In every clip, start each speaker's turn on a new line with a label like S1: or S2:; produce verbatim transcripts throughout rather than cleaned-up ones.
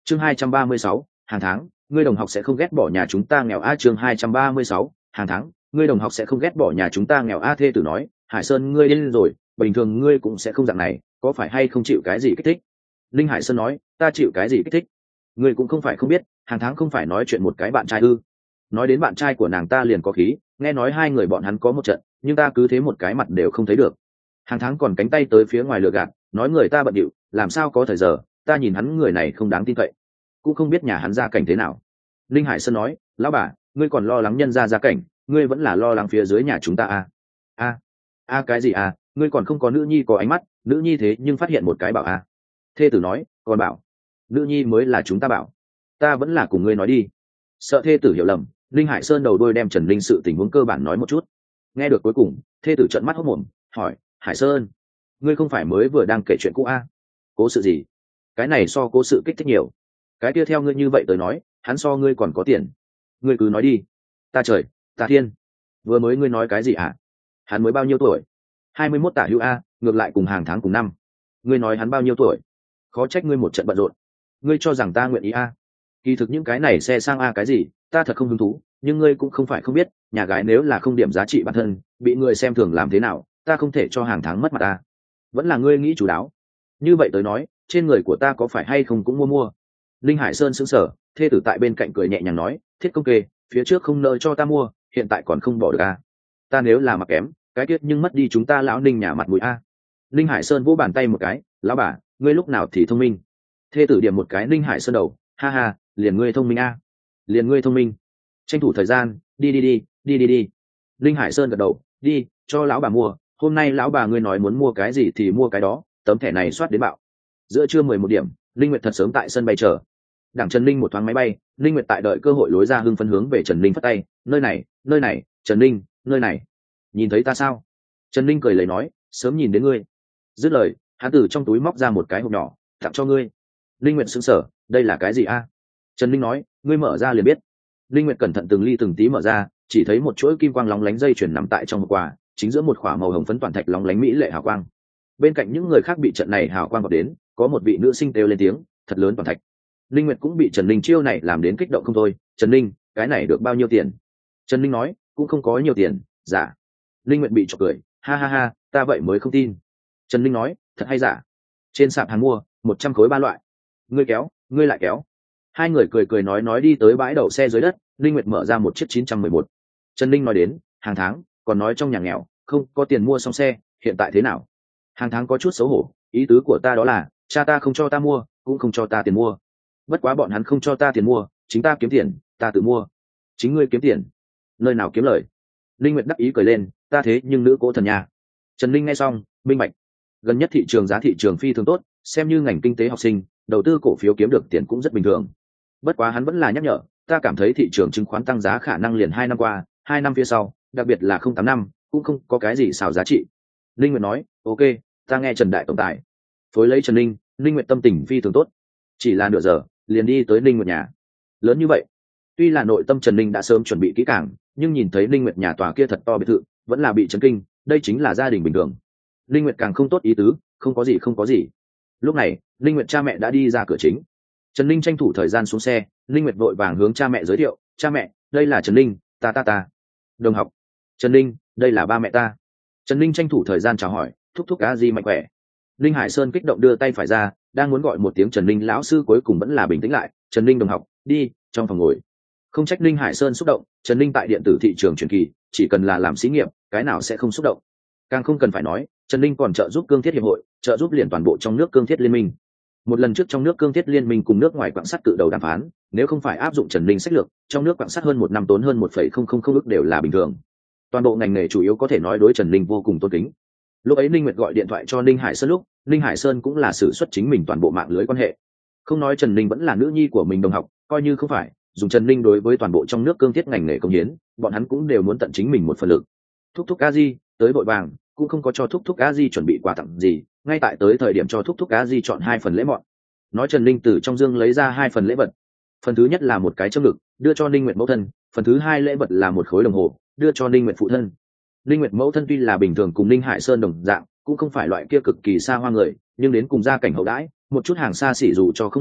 S1: chương hai trăm ba mươi sáu, hàng tháng ngươi đồng học sẽ không ghét bỏ nhà chúng ta nghèo a. chương hai trăm ba mươi sáu, hàng tháng ngươi đồng học sẽ không ghét bỏ nhà chúng ta nghèo a. Thê tử nói, Hải Sơn ngươi điên rồi, bình thường ngươi cũng sẽ không dạng này, có phải hay không chịu cái gì kích thích? Linh Hải Sơn nói, ta chịu cái gì kích thích? Ngươi cũng không phải không biết, hàng tháng không phải nói chuyện một cái bạn trai ư? Nói đến bạn trai của nàng ta liền có khí, nghe nói hai người bọn hắn có một trận, nhưng ta cứ thế một cái mặt đều không thấy được. Hàng tháng còn cánh tay tới phía ngoài lừa gạt, nói người ta bận điệu, làm sao có thời giờ, ta nhìn hắn người này không đáng tin cậy, cũng không biết nhà hắn gia cảnh thế nào. Linh Hải Sơn nói, lão bà, ngươi còn lo lắng nhân gia gia cảnh, ngươi vẫn là lo lắng phía dưới nhà chúng ta à? a a cái gì à? Ngươi còn không có nữ nhi có ánh mắt, nữ nhi thế nhưng phát hiện một cái bảo a. Thê tử nói, còn bảo nữ nhi mới là chúng ta bảo, ta vẫn là cùng ngươi nói đi. Sợ thê tử hiểu lầm, Linh Hải Sơn đầu đôi đem Trần Linh sự tình huống cơ bản nói một chút. Nghe được cuối cùng, thê tử trợn mắt hốt mồm, hỏi, Hải Sơn, ngươi không phải mới vừa đang kể chuyện cũ a? Cố sự gì? Cái này so cố sự kích thích nhiều. Cái kia theo ngươi như vậy tới nói, hắn so ngươi còn có tiền. Ngươi cứ nói đi. Ta trời, ta thiên, vừa mới ngươi nói cái gì hả? Hắn mới bao nhiêu tuổi? Hai mươi mốt tả hữu a, ngược lại cùng hàng tháng cùng năm. Ngươi nói hắn bao nhiêu tuổi? Khó trách ngươi một trận bận rộn. Ngươi cho rằng ta nguyện ý a? Kỳ thực những cái này xe sang a cái gì, ta thật không hứng thú, nhưng ngươi cũng không phải không biết, nhà gái nếu là không điểm giá trị bản thân, bị người xem thường làm thế nào, ta không thể cho hàng tháng mất mặt ta. Vẫn là ngươi nghĩ chủ đáo. Như vậy tới nói, trên người của ta có phải hay không cũng mua mua. Linh Hải Sơn sững sờ, thê tử tại bên cạnh cười nhẹ nhàng nói, thiết công kê, phía trước không nợ cho ta mua, hiện tại còn không bỏ được a. Ta nếu là mặc kém, cái tiết nhưng mất đi chúng ta lão Ninh nhà mặt mũi a. Linh Hải Sơn vỗ bàn tay một cái, lão bà, ngươi lúc nào thì thông minh. Thê tử điểm một cái Linh Hải Sơn đầu, ha ha, liền ngươi thông minh a. Liền ngươi thông minh. Tranh thủ thời gian, đi đi đi, đi đi đi. Linh Hải Sơn gật đầu, đi, cho lão bà mua, hôm nay lão bà ngươi nói muốn mua cái gì thì mua cái đó, tấm thẻ này soát đến bạo. Giữa trưa mười một điểm, Linh Nguyệt thật sớm tại sân bay chờ. Đảng Trần Linh một thoáng máy bay, Linh Nguyệt tại đợi cơ hội lối ra hưng phấn hướng về Trần Linh phất tay, nơi này, nơi này, Trần Linh, nơi này. Nhìn thấy ta sao? Trần Linh cười lấy nói, sớm nhìn đến ngươi. Dứt lời, hắn từ trong túi móc ra một cái hộp nhỏ, tặng cho ngươi. Linh Nguyệt sững sờ, đây là cái gì a? Trần Linh nói, ngươi mở ra liền biết. Linh Nguyệt cẩn thận từng ly từng tí mở ra, chỉ thấy một chuỗi kim quang lóng lánh dây chuyền nằm tại trong một quả, chính giữa một khỏa màu hồng phấn toàn thạch lóng lánh mỹ lệ hào quang. Bên cạnh những người khác bị trận này hào quang vọt đến, có một vị nữ sinh kêu lên tiếng, thật lớn toàn thạch. Linh Nguyệt cũng bị Trần Linh chiêu này làm đến kích động không thôi. Trần Linh, cái này được bao nhiêu tiền? Trần Linh nói, cũng không có nhiều tiền, giả. Linh Nguyệt bị chọc cười, ha ha ha, ta vậy mới không tin. Trần Linh nói, thật hay giả? Trên sạp hàng mua, một trăm khối ba loại. Ngươi kéo, ngươi lại kéo. Hai người cười cười nói nói đi tới bãi đậu xe dưới đất. Linh Nguyệt mở ra một chiếc chín trăm mười một. Trần Linh nói đến, hàng tháng, còn nói trong nhà nghèo, không có tiền mua xong xe, hiện tại thế nào? Hàng tháng có chút xấu hổ, ý tứ của ta đó là, cha ta không cho ta mua, cũng không cho ta tiền mua. Bất quá bọn hắn không cho ta tiền mua, chính ta kiếm tiền, ta tự mua. Chính ngươi kiếm tiền? Nơi nào kiếm lời? Linh Nguyệt đắc ý cười lên, ta thế nhưng nữ cố thần nhà. Trần Linh nghe xong, minh bạch. Gần nhất thị trường giá thị trường phi thường tốt, xem như ngành kinh tế học sinh, đầu tư cổ phiếu kiếm được tiền cũng rất bình thường. Bất quá hắn vẫn là nhắc nhở, ta cảm thấy thị trường chứng khoán tăng giá khả năng liền hai năm qua, hai năm phía sau, đặc biệt là không tám năm, cũng không có cái gì xào giá trị. Linh Nguyệt nói, ok, ta nghe Trần đại tổng tài. Phối lấy Trần Linh, Linh Nguyệt tâm tình phi thường tốt. Chỉ là nửa giờ, liền đi tới Linh Nguyệt nhà. Lớn như vậy, tuy là nội tâm Trần Linh đã sớm chuẩn bị kỹ càng, nhưng nhìn thấy Linh Nguyệt nhà tòa kia thật to biệt thự, vẫn là bị chấn kinh, đây chính là gia đình bình thường. Linh Nguyệt càng không tốt ý tứ, không có gì không có gì. Lúc này, Linh Nguyệt cha mẹ đã đi ra cửa chính. Trần Linh tranh thủ thời gian xuống xe, Linh Nguyệt vội vàng hướng cha mẹ giới thiệu, cha mẹ, đây là Trần Linh, ta ta ta. Đồng học. Trần Linh, đây là ba mẹ ta. Trần Linh tranh thủ thời gian chào hỏi, thúc thúc a di mạnh khỏe. Linh Hải Sơn kích động đưa tay phải ra, đang muốn gọi một tiếng Trần Linh lão sư, cuối cùng vẫn là bình tĩnh lại, Trần Linh đồng học, đi, trong phòng ngồi. Không trách Linh Hải Sơn xúc động, Trần Linh tại điện tử thị trường truyền kỳ, chỉ cần là làm xí nghiệp, cái nào sẽ không xúc động. Càng không cần phải nói, Trần Linh còn trợ giúp Cương Thiết hiệp hội, trợ giúp liền toàn bộ trong nước Cương Thiết liên minh. Một lần trước trong nước Cương Thiết liên minh cùng nước ngoài quặng sắt cự đầu đàm phán, nếu không phải áp dụng Trần Linh sách lược, trong nước quặng sắt hơn một năm tốn hơn một phẩy không không không ức đều là bình thường. Toàn bộ ngành nghề chủ yếu có thể nói đối Trần Linh vô cùng tôn kính. Lúc ấy Ninh Nguyệt gọi điện thoại cho Ninh Hải Sơn lúc, Ninh Hải Sơn cũng là sử xuất chính mình toàn bộ mạng lưới quan hệ. Không nói Trần Linh vẫn là nữ nhi của mình đồng học, coi như không phải, dùng Trần Linh đối với toàn bộ trong nước Cương Thiết ngành nghề công hiến, bọn hắn cũng đều muốn tận chính mình một phần lực. Thúc thúc A Di tới vội vàng, cũng không có cho thúc thúc A Di chuẩn bị quà tặng gì, ngay tại tới thời điểm cho thúc thúc A Di chọn hai phần lễ mọn. Nói Trần Linh từ trong dương lấy ra hai phần lễ vật. Phần thứ nhất là một cái châm ngực, đưa cho Ninh Nguyệt mẫu thân, phần thứ hai lễ vật là một khối đồng hồ, đưa cho Ninh Nguyệt phụ thân. Ninh Nguyệt mẫu thân tuy là bình thường cùng Ninh Hải Sơn đồng dạng, cũng không phải loại kia cực kỳ xa hoa người, nhưng đến cùng gia cảnh hậu đãi, một chút hàng xa xỉ dù cho không mua,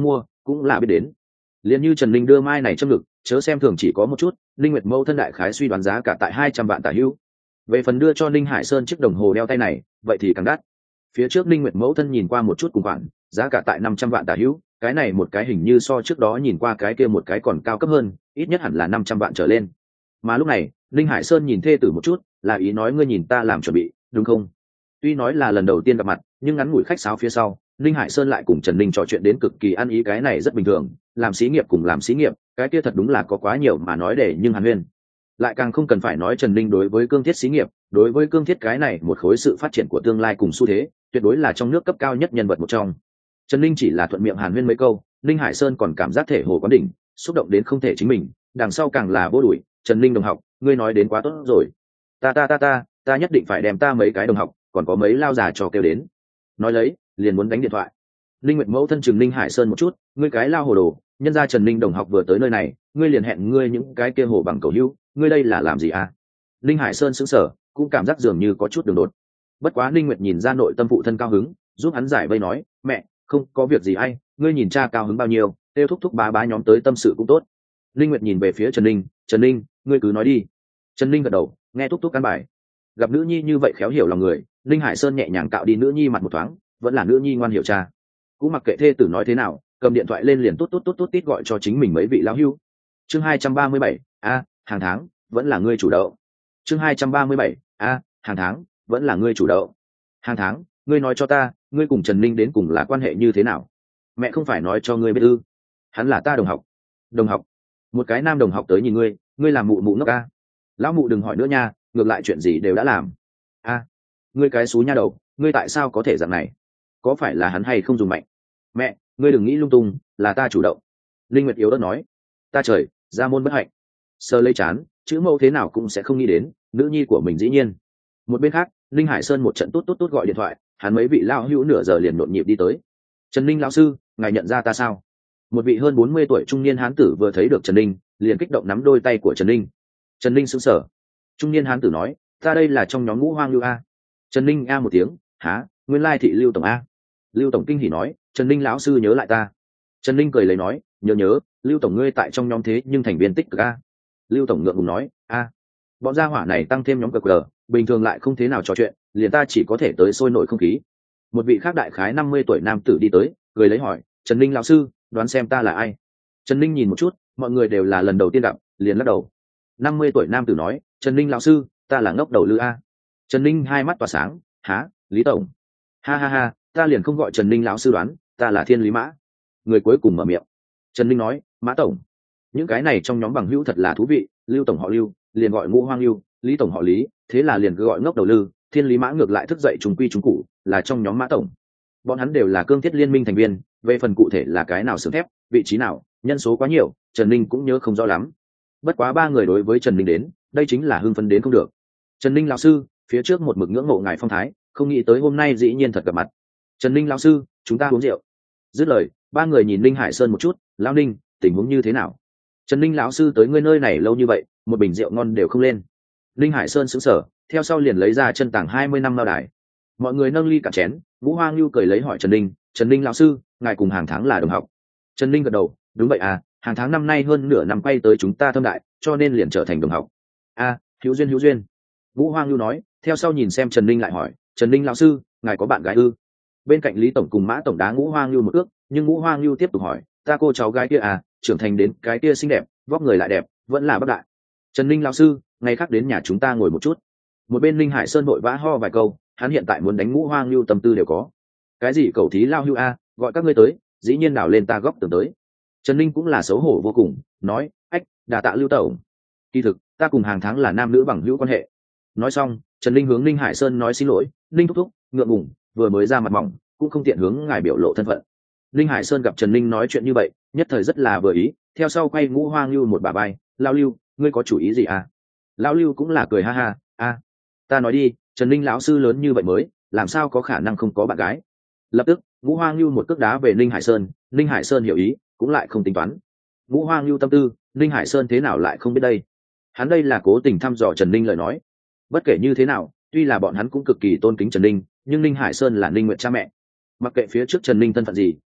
S1: cũng là biết đến. Liền như Trần Ninh đưa mai này trong ngực, chớ xem thường chỉ có một chút, Linh Nguyệt mẫu thân đại khái suy đoán giá cả tại hai trăm vạn tả hữu. Về phần đưa cho Ninh Hải Sơn chiếc đồng hồ đeo tay này, vậy thì càng đắt. Phía trước Linh Nguyệt mẫu thân nhìn qua một chút cùng khoản, giá cả tại năm trăm vạn tả hữu, cái này một cái hình như so trước đó nhìn qua cái kia một cái còn cao cấp hơn, ít nhất hẳn là năm trăm vạn trở lên. Mà lúc này, Ninh Hải Sơn nhìn thê tử một chút, là ý nói ngươi nhìn ta làm chuẩn bị, đúng không? Tuy nói là lần đầu tiên gặp mặt, nhưng ngắn ngủi khách sáo phía sau, Ninh Hải Sơn lại cùng Trần Ninh trò chuyện đến cực kỳ ăn ý, cái này rất bình thường, làm xí nghiệp cùng làm xí nghiệp, cái kia thật đúng là có quá nhiều mà nói để nhưng hàn huyên. Lại càng không cần phải nói Trần Ninh đối với cương thiết xí nghiệp, đối với cương thiết cái này một khối sự phát triển của tương lai cùng xu thế, tuyệt đối là trong nước cấp cao nhất nhân vật một trong. Trần Ninh chỉ là thuận miệng hàn huyên mấy câu, Ninh Hải Sơn còn cảm giác thể hồ quán đỉnh, xúc động đến không thể chính mình, đằng sau càng là vô đuổi, Trần Ninh đồng học, ngươi nói đến quá tốt rồi. Ta ta ta ta, ta nhất định phải đem ta mấy cái đồng học, còn có mấy lao già trò kêu đến. Nói lấy, liền muốn đánh điện thoại. Linh Nguyệt mẫu thân chừng Ninh Hải Sơn một chút, ngươi cái lao hồ đồ, nhân gia Trần Ninh đồng học vừa tới nơi này, ngươi liền hẹn ngươi những cái kia hồ bằng cầu hữu, ngươi đây là làm gì à? Ninh Hải Sơn sững sờ, cũng cảm giác dường như có chút đường đột. Bất quá Ninh Nguyệt nhìn ra nội tâm phụ thân cao hứng, giúp hắn giải vây nói, mẹ, không có việc gì ai, ngươi nhìn cha cao hứng bao nhiêu, tiêu thúc thúc bá bá nhóm tới tâm sự cũng tốt. Linh Nguyệt nhìn về phía Trần Ninh, Trần Ninh, ngươi cứ nói đi. Trần Ninh gật đầu, nghe thúc thúc căn bài. Gặp nữ nhi như vậy khéo hiểu lòng người, Ninh Hải Sơn nhẹ nhàng cạo đi nữ nhi mặt một thoáng, vẫn là nữ nhi ngoan hiểu cha. Cũng mặc kệ thê tử nói thế nào, cầm điện thoại lên liền tốt tốt tốt tốt tít gọi cho chính mình mấy vị lão hưu. Chương hai trăm ba mươi bảy, a, hàng tháng, vẫn là ngươi chủ động. Chương hai trăm ba mươi bảy, a, hàng tháng, vẫn là ngươi chủ động. Hàng tháng, ngươi nói cho ta, ngươi cùng Trần Ninh đến cùng là quan hệ như thế nào? Mẹ không phải nói cho ngươi biết ư? Hắn là ta đồng học. Đồng học? Một cái nam đồng học tới nhìn ngươi, ngươi làm mụ mụ ngốc a? Lão mụ đừng hỏi nữa nha, ngược lại chuyện gì đều đã làm. A, ngươi cái xú nha đầu, ngươi tại sao có thể dạng này? Có phải là hắn hay không dùng mạnh? Mẹ, ngươi đừng nghĩ lung tung, là ta chủ động. Linh Nguyệt yếu ớt nói. Ta trời, ra môn bất hạnh. Sơ lấy chán, chữ mẫu thế nào cũng sẽ không nghĩ đến, nữ nhi của mình dĩ nhiên. Một bên khác, Linh Hải Sơn một trận tốt tốt tốt gọi điện thoại, hắn mấy vị lão hữu nửa giờ liền nhộn nhịp đi tới. Trần Ninh lão sư, ngài nhận ra ta sao? Một vị hơn bốn mươi tuổi trung niên hán tử vừa thấy được Trần Ninh, liền kích động nắm đôi tay của Trần Ninh. Trần Ninh sững sờ. Trung niên hán tử nói, ta đây là trong nhóm Ngũ Hoang Lưu a. Trần Ninh a một tiếng, há, nguyên lai thị Lưu tổng a. Lưu tổng kinh hỉ nói, Trần Ninh lão sư nhớ lại ta. Trần Ninh cười lấy nói, nhớ nhớ, Lưu tổng ngươi tại trong nhóm thế nhưng thành viên tích cực a. Lưu tổng ngượng ngùng nói, a, bọn gia hỏa này tăng thêm nhóm cờ cờ, bình thường lại không thế nào trò chuyện, liền ta chỉ có thể tới sôi nổi không khí. Một vị khác đại khái năm mươi tuổi nam tử đi tới, cười lấy hỏi, Trần Ninh lão sư, đoán xem ta là ai? Trần Ninh nhìn một chút, mọi người đều là lần đầu tiên gặp, liền lắc đầu. năm mươi tuổi nam tử nói, Trần Ninh lão sư, ta là ngốc đầu lư a. Trần Ninh hai mắt tỏa sáng, há, Lý tổng. Ha ha ha, ta liền không gọi Trần Ninh lão sư đoán, ta là Thiên Lý Mã. Người cuối cùng mở miệng. Trần Ninh nói, Mã tổng. Những cái này trong nhóm bằng hữu thật là thú vị, Lưu tổng họ Lưu, liền gọi Ngũ Hoang Lưu, Lý tổng họ Lý, thế là liền cứ gọi ngốc đầu lư, Thiên Lý Mã ngược lại thức dậy trùng quy trùng cụ, là trong nhóm Mã tổng. Bọn hắn đều là cương thiết liên minh thành viên, về phần cụ thể là cái nào xưởng thép, vị trí nào, nhân số quá nhiều, Trần Ninh cũng nhớ không rõ lắm. Bất quá ba người đối với Trần Ninh đến, đây chính là hưng phấn đến không được. Trần Ninh lão sư, phía trước một mực ngưỡng mộ ngài phong thái, không nghĩ tới hôm nay dĩ nhiên thật gặp mặt. Trần Ninh lão sư, chúng ta uống rượu. Dứt lời, ba người nhìn Ninh Hải Sơn một chút, lão Ninh, tình huống như thế nào? Trần Ninh lão sư tới ngươi nơi này lâu như vậy, một bình rượu ngon đều không lên. Ninh Hải Sơn sững sờ, theo sau liền lấy ra chân tàng hai mươi năm lao đài. Mọi người nâng ly cả chén, Ngũ Hoang Lưu cười lấy hỏi Trần Ninh, Trần Ninh lão sư, ngài cùng hàng tháng là đồng học. Trần Ninh gật đầu, đúng vậy à, hàng tháng năm nay hơn nửa năm quay tới chúng ta Thâm Đại, cho nên liền trở thành đồng học. A, à, hữu duyên hữu duyên. Ngũ Hoang Lưu nói, theo sau nhìn xem Trần Ninh lại hỏi, Trần Ninh lão sư, ngài có bạn gái ư? Bên cạnh Lý tổng cùng Mã tổng đá Ngũ Hoang Lưu một ước, nhưng Ngũ Hoang Lưu tiếp tục hỏi, ta cô cháu gái kia à, trưởng thành đến cái kia xinh đẹp, vóc người lại đẹp, vẫn là bất đại. Trần Ninh lão sư, ngày khác đến nhà chúng ta ngồi một chút. Một bên Ninh Hải Sơn vội vã ho vài câu, hắn hiện tại muốn đánh Ngũ Hoang Lưu tâm tư đều có. Cái gì cầu thí lao hưu a, gọi các ngươi tới, dĩ nhiên đảo lên ta góc tường tới. Trần Ninh cũng là xấu hổ vô cùng, nói, ách, đà tạ Lưu tổng. Kỳ thực, ta cùng hàng tháng là nam nữ bằng hữu quan hệ. Nói xong, Trần Ninh hướng Ninh Hải Sơn nói xin lỗi, Ninh thúc thúc, ngượng ngùng, vừa mới ra mặt mỏng, cũng không tiện hướng ngài biểu lộ thân phận. Ninh Hải Sơn gặp Trần Ninh nói chuyện như vậy, nhất thời rất là vừa ý, theo sau quay Ngũ Hoang Lưu một bà bay, lao Lưu, ngươi có chủ ý gì à? Lão Lưu cũng là cười ha ha, a, ta nói đi, Trần Ninh lão sư lớn như vậy mới, làm sao có khả năng không có bạn gái? Lập tức, Ngũ Hoang Lưu một cước đá về Ninh Hải Sơn, Ninh Hải Sơn hiểu ý, cũng lại không tính toán. Ngũ Hoang Lưu tâm tư, Ninh Hải Sơn thế nào lại không biết đây? Hắn đây là cố tình thăm dò Trần Ninh lời nói. Bất kể như thế nào, tuy là bọn hắn cũng cực kỳ tôn kính Trần Ninh, nhưng Ninh Hải Sơn là Ninh Nguyệt cha mẹ. Mặc kệ phía trước Trần Ninh thân phận gì,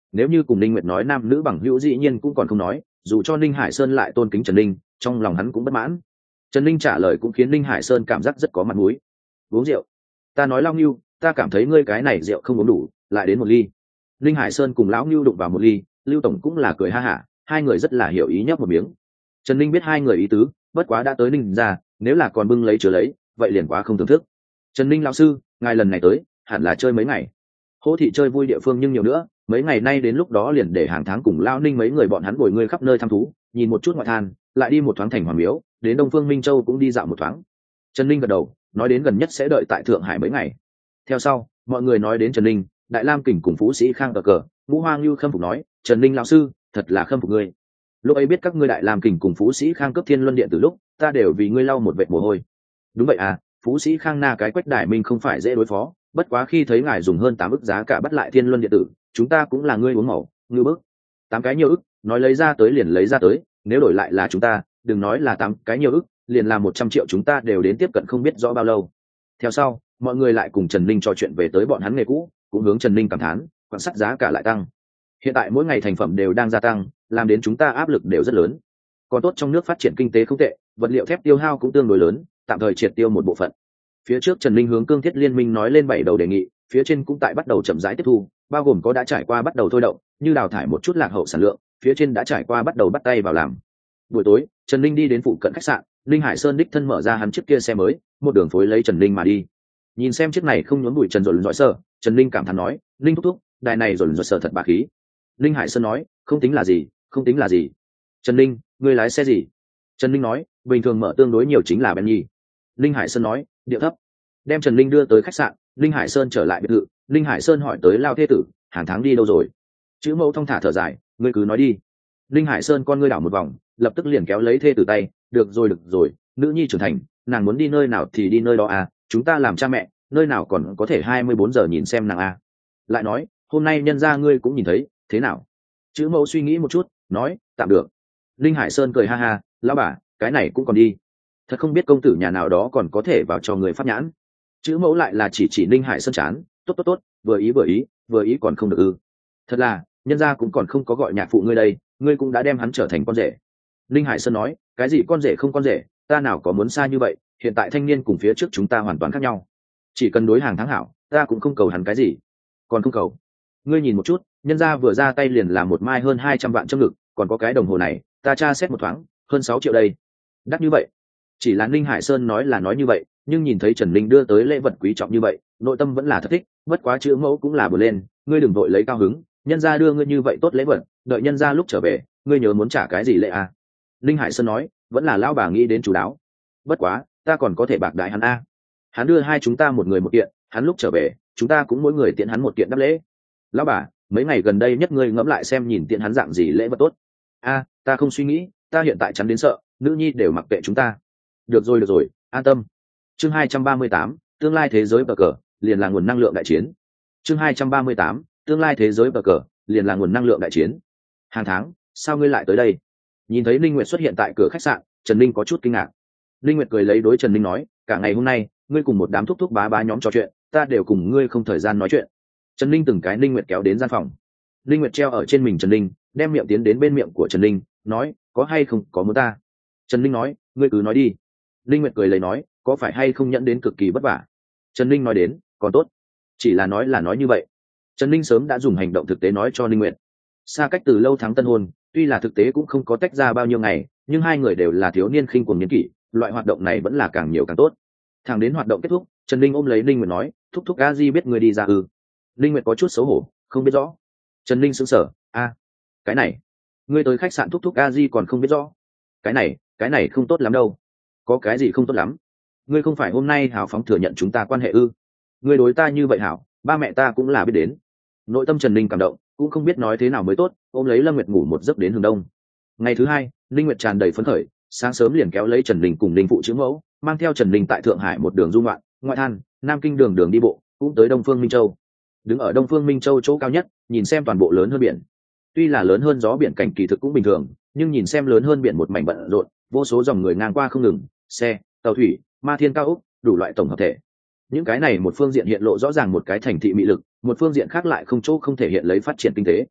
S1: nếu như cùng Ninh Nguyệt nói nam nữ bằng hữu dĩ nhiên cũng còn không nói, dù cho Ninh Hải Sơn lại tôn kính Trần Ninh, trong lòng hắn cũng bất mãn. Trần Ninh trả lời cũng khiến Ninh Hải Sơn cảm giác rất có mặt mũi. Uống rượu? Ta nói Lão Ngưu, ta cảm thấy ngươi cái này rượu không uống đủ, lại đến một ly. Ninh Hải Sơn cùng Lão Ngưu đụng vào một ly, Lưu tổng cũng là cười ha hả, hai người rất là hiểu ý nhấp một miếng. Trần Ninh biết hai người ý tứ, bất quá đã tới Ninh ra, nếu là còn bưng lấy chứa lấy, vậy liền quá không thưởng thức. Trần Ninh lão sư, ngài lần này tới, hẳn là chơi mấy ngày. Hỗ thị chơi vui địa phương nhưng nhiều nữa, mấy ngày nay đến lúc đó liền để hàng tháng cùng Lão Ninh mấy người bọn hắn bồi ngươi khắp nơi thăm thú, nhìn một chút ngoại than, lại đi một thoáng thành Hoàng Miếu, đến Đông Phương Minh Châu cũng đi dạo một thoáng. Trần Ninh gật đầu, nói đến gần nhất sẽ đợi tại Thượng Hải mấy ngày. Theo sau, mọi người nói đến Trần Ninh, Đại Lam Kình cùng Phú Sĩ Khang cờ cờ, Ngũ Hoang Lưu khâm phục nói, Trần Ninh lão sư, thật là khâm phục ngươi. Lúc ấy biết các ngươi Đại Lam Kình cùng Phú Sĩ Khang cướp Thiên Luân Điện từ lúc, ta đều vì ngươi lau một vệt mồ hôi. Đúng vậy à, Phú Sĩ Khang na cái Quách Đại Minh không phải dễ đối phó, bất quá khi thấy ngài dùng hơn tám ức giá cả bắt lại Thiên Luân Điện tử, chúng ta cũng là ngươi uống màu, ngư bức. Tám cái nhiều ức, nói lấy ra tới liền lấy ra tới, nếu đổi lại là chúng ta, đừng nói là tám cái nhiều ức, liền là một trăm triệu chúng ta đều đến tiếp cận không biết rõ bao lâu. Theo sau, mọi người lại cùng Trần Ninh trò chuyện về tới bọn hắn nghề cũ, cũng hướng Trần Ninh cảm thán, quan sát giá cả lại tăng. Hiện tại mỗi ngày thành phẩm đều đang gia tăng, làm đến chúng ta áp lực đều rất lớn. Còn tốt trong nước phát triển kinh tế không tệ, vật liệu thép tiêu hao cũng tương đối lớn, tạm thời triệt tiêu một bộ phận. Phía trước Trần Ninh hướng Cương Thiết Liên minh nói lên bảy đầu đề nghị, phía trên cũng tại bắt đầu chậm rãi tiếp thu, bao gồm có đã trải qua bắt đầu thôi động, như đào thải một chút lạc hậu sản lượng, phía trên đã trải qua bắt đầu bắt tay vào làm. Buổi tối, Trần Ninh đi đến phụ cận khách sạn, Linh Hải Sơn đích thân mở ra hắn chiếc kia xe mới, một đường phối lấy Trần Ninh mà đi. Nhìn xem chiếc này không nhốn bụi trần rộn rõi sơ, Trần Ninh cảm thán nói, Linh thúc thúc, đài này rộn rõi sơ thật bá khí. Linh Hải Sơn nói, không tính là gì, không tính là gì. Trần Ninh, ngươi lái xe gì? Trần Ninh nói, bình thường mở tương đối nhiều chính là Benny. Linh Hải Sơn nói, điệu thấp. Đem Trần Ninh đưa tới khách sạn, Linh Hải Sơn trở lại biệt thự, Linh Hải Sơn hỏi tới Lao Thế Tử, hàng tháng đi đâu rồi? Chữ Mẫu thong thả thở dài, ngươi cứ nói đi. Linh Hải Sơn con ngươi đảo một vòng, lập tức liền kéo lấy Thê Tử tay, được rồi được rồi, nữ nhi trưởng thành, nàng muốn đi nơi nào thì đi nơi đó à, chúng ta làm cha mẹ, nơi nào còn có thể hai mươi bốn giờ nhìn xem nàng à. Lại nói, hôm nay nhân gia ngươi cũng nhìn thấy, thế nào? Chữ Mẫu suy nghĩ một chút, nói, tạm được. Linh Hải Sơn cười ha ha, lão bà, cái này cũng còn đi. Thật không biết công tử nhà nào đó còn có thể vào cho người pháp nhãn. Chữ Mẫu lại là chỉ chỉ Linh Hải Sơn chán, tốt tốt tốt, vừa ý vừa ý, vừa ý còn không được ư? Thật là, nhân gia cũng còn không có gọi nhạc phụ ngươi đây, ngươi cũng đã đem hắn trở thành con rể. Linh Hải Sơn nói, cái gì con rể không con rể, ta nào có muốn xa như vậy, hiện tại thanh niên cùng phía trước chúng ta hoàn toàn khác nhau. Chỉ cần đối hàng tháng hảo, ta cũng không cầu hắn cái gì. Còn không cầu. Ngươi nhìn một chút, nhân gia vừa ra tay liền làm một mai hơn hai trăm vạn trong ngực, còn có cái đồng hồ này, ta tra xét một thoáng, hơn sáu triệu đây. Đắt như vậy. Chỉ là Linh Hải Sơn nói là nói như vậy, nhưng nhìn thấy Trần Linh đưa tới lễ vật quý trọng như vậy, nội tâm vẫn là thất thích, bất quá Chữ Mẫu cũng là bừa lên, ngươi đừng vội lấy cao hứng, nhân gia đưa ngươi như vậy tốt lễ vật, đợi nhân gia lúc trở về, ngươi nhớ muốn trả cái gì lễ à? Linh Hải Sơn nói, vẫn là lão bà nghĩ đến chú đáo. Bất quá, ta còn có thể bạc đại hắn a. Hắn đưa hai chúng ta một người một kiện, hắn lúc trở về, chúng ta cũng mỗi người tiện hắn một kiện đáp lễ. Lão bà, mấy ngày gần đây nhất ngươi ngẫm lại xem nhìn tiện hắn dạng gì lễ vật tốt. A, ta không suy nghĩ, ta hiện tại chắn đến sợ, nữ nhi đều mặc kệ chúng ta. Được rồi được rồi, an tâm. Chương hai trăm ba mươi tám, tương lai thế giới bờ cờ, liền là nguồn năng lượng đại chiến. Chương hai trăm ba mươi tám, tương lai thế giới bờ cờ, liền là nguồn năng lượng đại chiến. Hàng tháng, sao ngươi lại tới đây? Nhìn thấy Linh Nguyệt xuất hiện tại cửa khách sạn, Trần Ninh có chút kinh ngạc. Linh Nguyệt cười lấy đối Trần Ninh nói, cả ngày hôm nay, ngươi cùng một đám thúc thúc bá bá nhóm trò chuyện, ta đều cùng ngươi không thời gian nói chuyện. Trần Ninh từng cái Linh Nguyệt kéo đến gian phòng. Linh Nguyệt treo ở trên mình Trần Ninh, đem miệng tiến đến bên miệng của Trần Ninh, nói, có hay không có muốn ta? Trần Ninh nói, ngươi cứ nói đi. Linh Nguyệt cười lấy nói, có phải hay không nhận đến cực kỳ vất vả? Trần Ninh nói đến, còn tốt, chỉ là nói là nói như vậy. Trần Ninh sớm đã dùng hành động thực tế nói cho Linh Nguyệt. Xa cách từ lâu tháng tân hôn, tuy là thực tế cũng không có tách ra bao nhiêu ngày, nhưng hai người đều là thiếu niên khinh cuồng niên kỷ, loại hoạt động này vẫn là càng nhiều càng tốt. Thẳng đến hoạt động kết thúc, Trần Ninh ôm lấy Linh Nguyệt nói, thúc thúc a di biết người đi ra ư? Linh Nguyệt có chút xấu hổ, không biết rõ. Trần Ninh sững sờ, a, cái này, ngươi tới khách sạn thúc thúc a di còn không biết rõ? Cái này, cái này không tốt lắm đâu. Có cái gì không tốt lắm? Ngươi không phải hôm nay hào phóng thừa nhận chúng ta quan hệ ư? Ngươi đối ta như vậy hảo, ba mẹ ta cũng là biết đến. Nội tâm Trần Ninh cảm động, cũng không biết nói thế nào mới tốt, ôm lấy Lâm Nguyệt ngủ một giấc đến hừng đông. Ngày thứ hai, Linh Nguyệt tràn đầy phấn khởi, sáng sớm liền kéo lấy Trần Ninh cùng Ninh phụ Chữ Mẫu, mang theo Trần Ninh tại Thượng Hải một đường du ngoạn, ngoại than, Nam Kinh đường đường đi bộ, cũng tới Đông Phương Minh Châu. Đứng ở Đông Phương Minh Châu chỗ cao nhất, nhìn xem toàn bộ lớn hơn biển. Tuy là lớn hơn gió biển cảnh kỳ thực cũng bình thường, nhưng nhìn xem lớn hơn biển một mảnh bận rộn, vô số dòng người ngang qua không ngừng, xe, tàu thủy, ma thiên cao ốc, đủ loại tổng hợp thể. Những cái này một phương diện hiện lộ rõ ràng một cái thành thị mị lực, một phương diện khác lại không chỗ không thể hiện lấy phát triển kinh tế.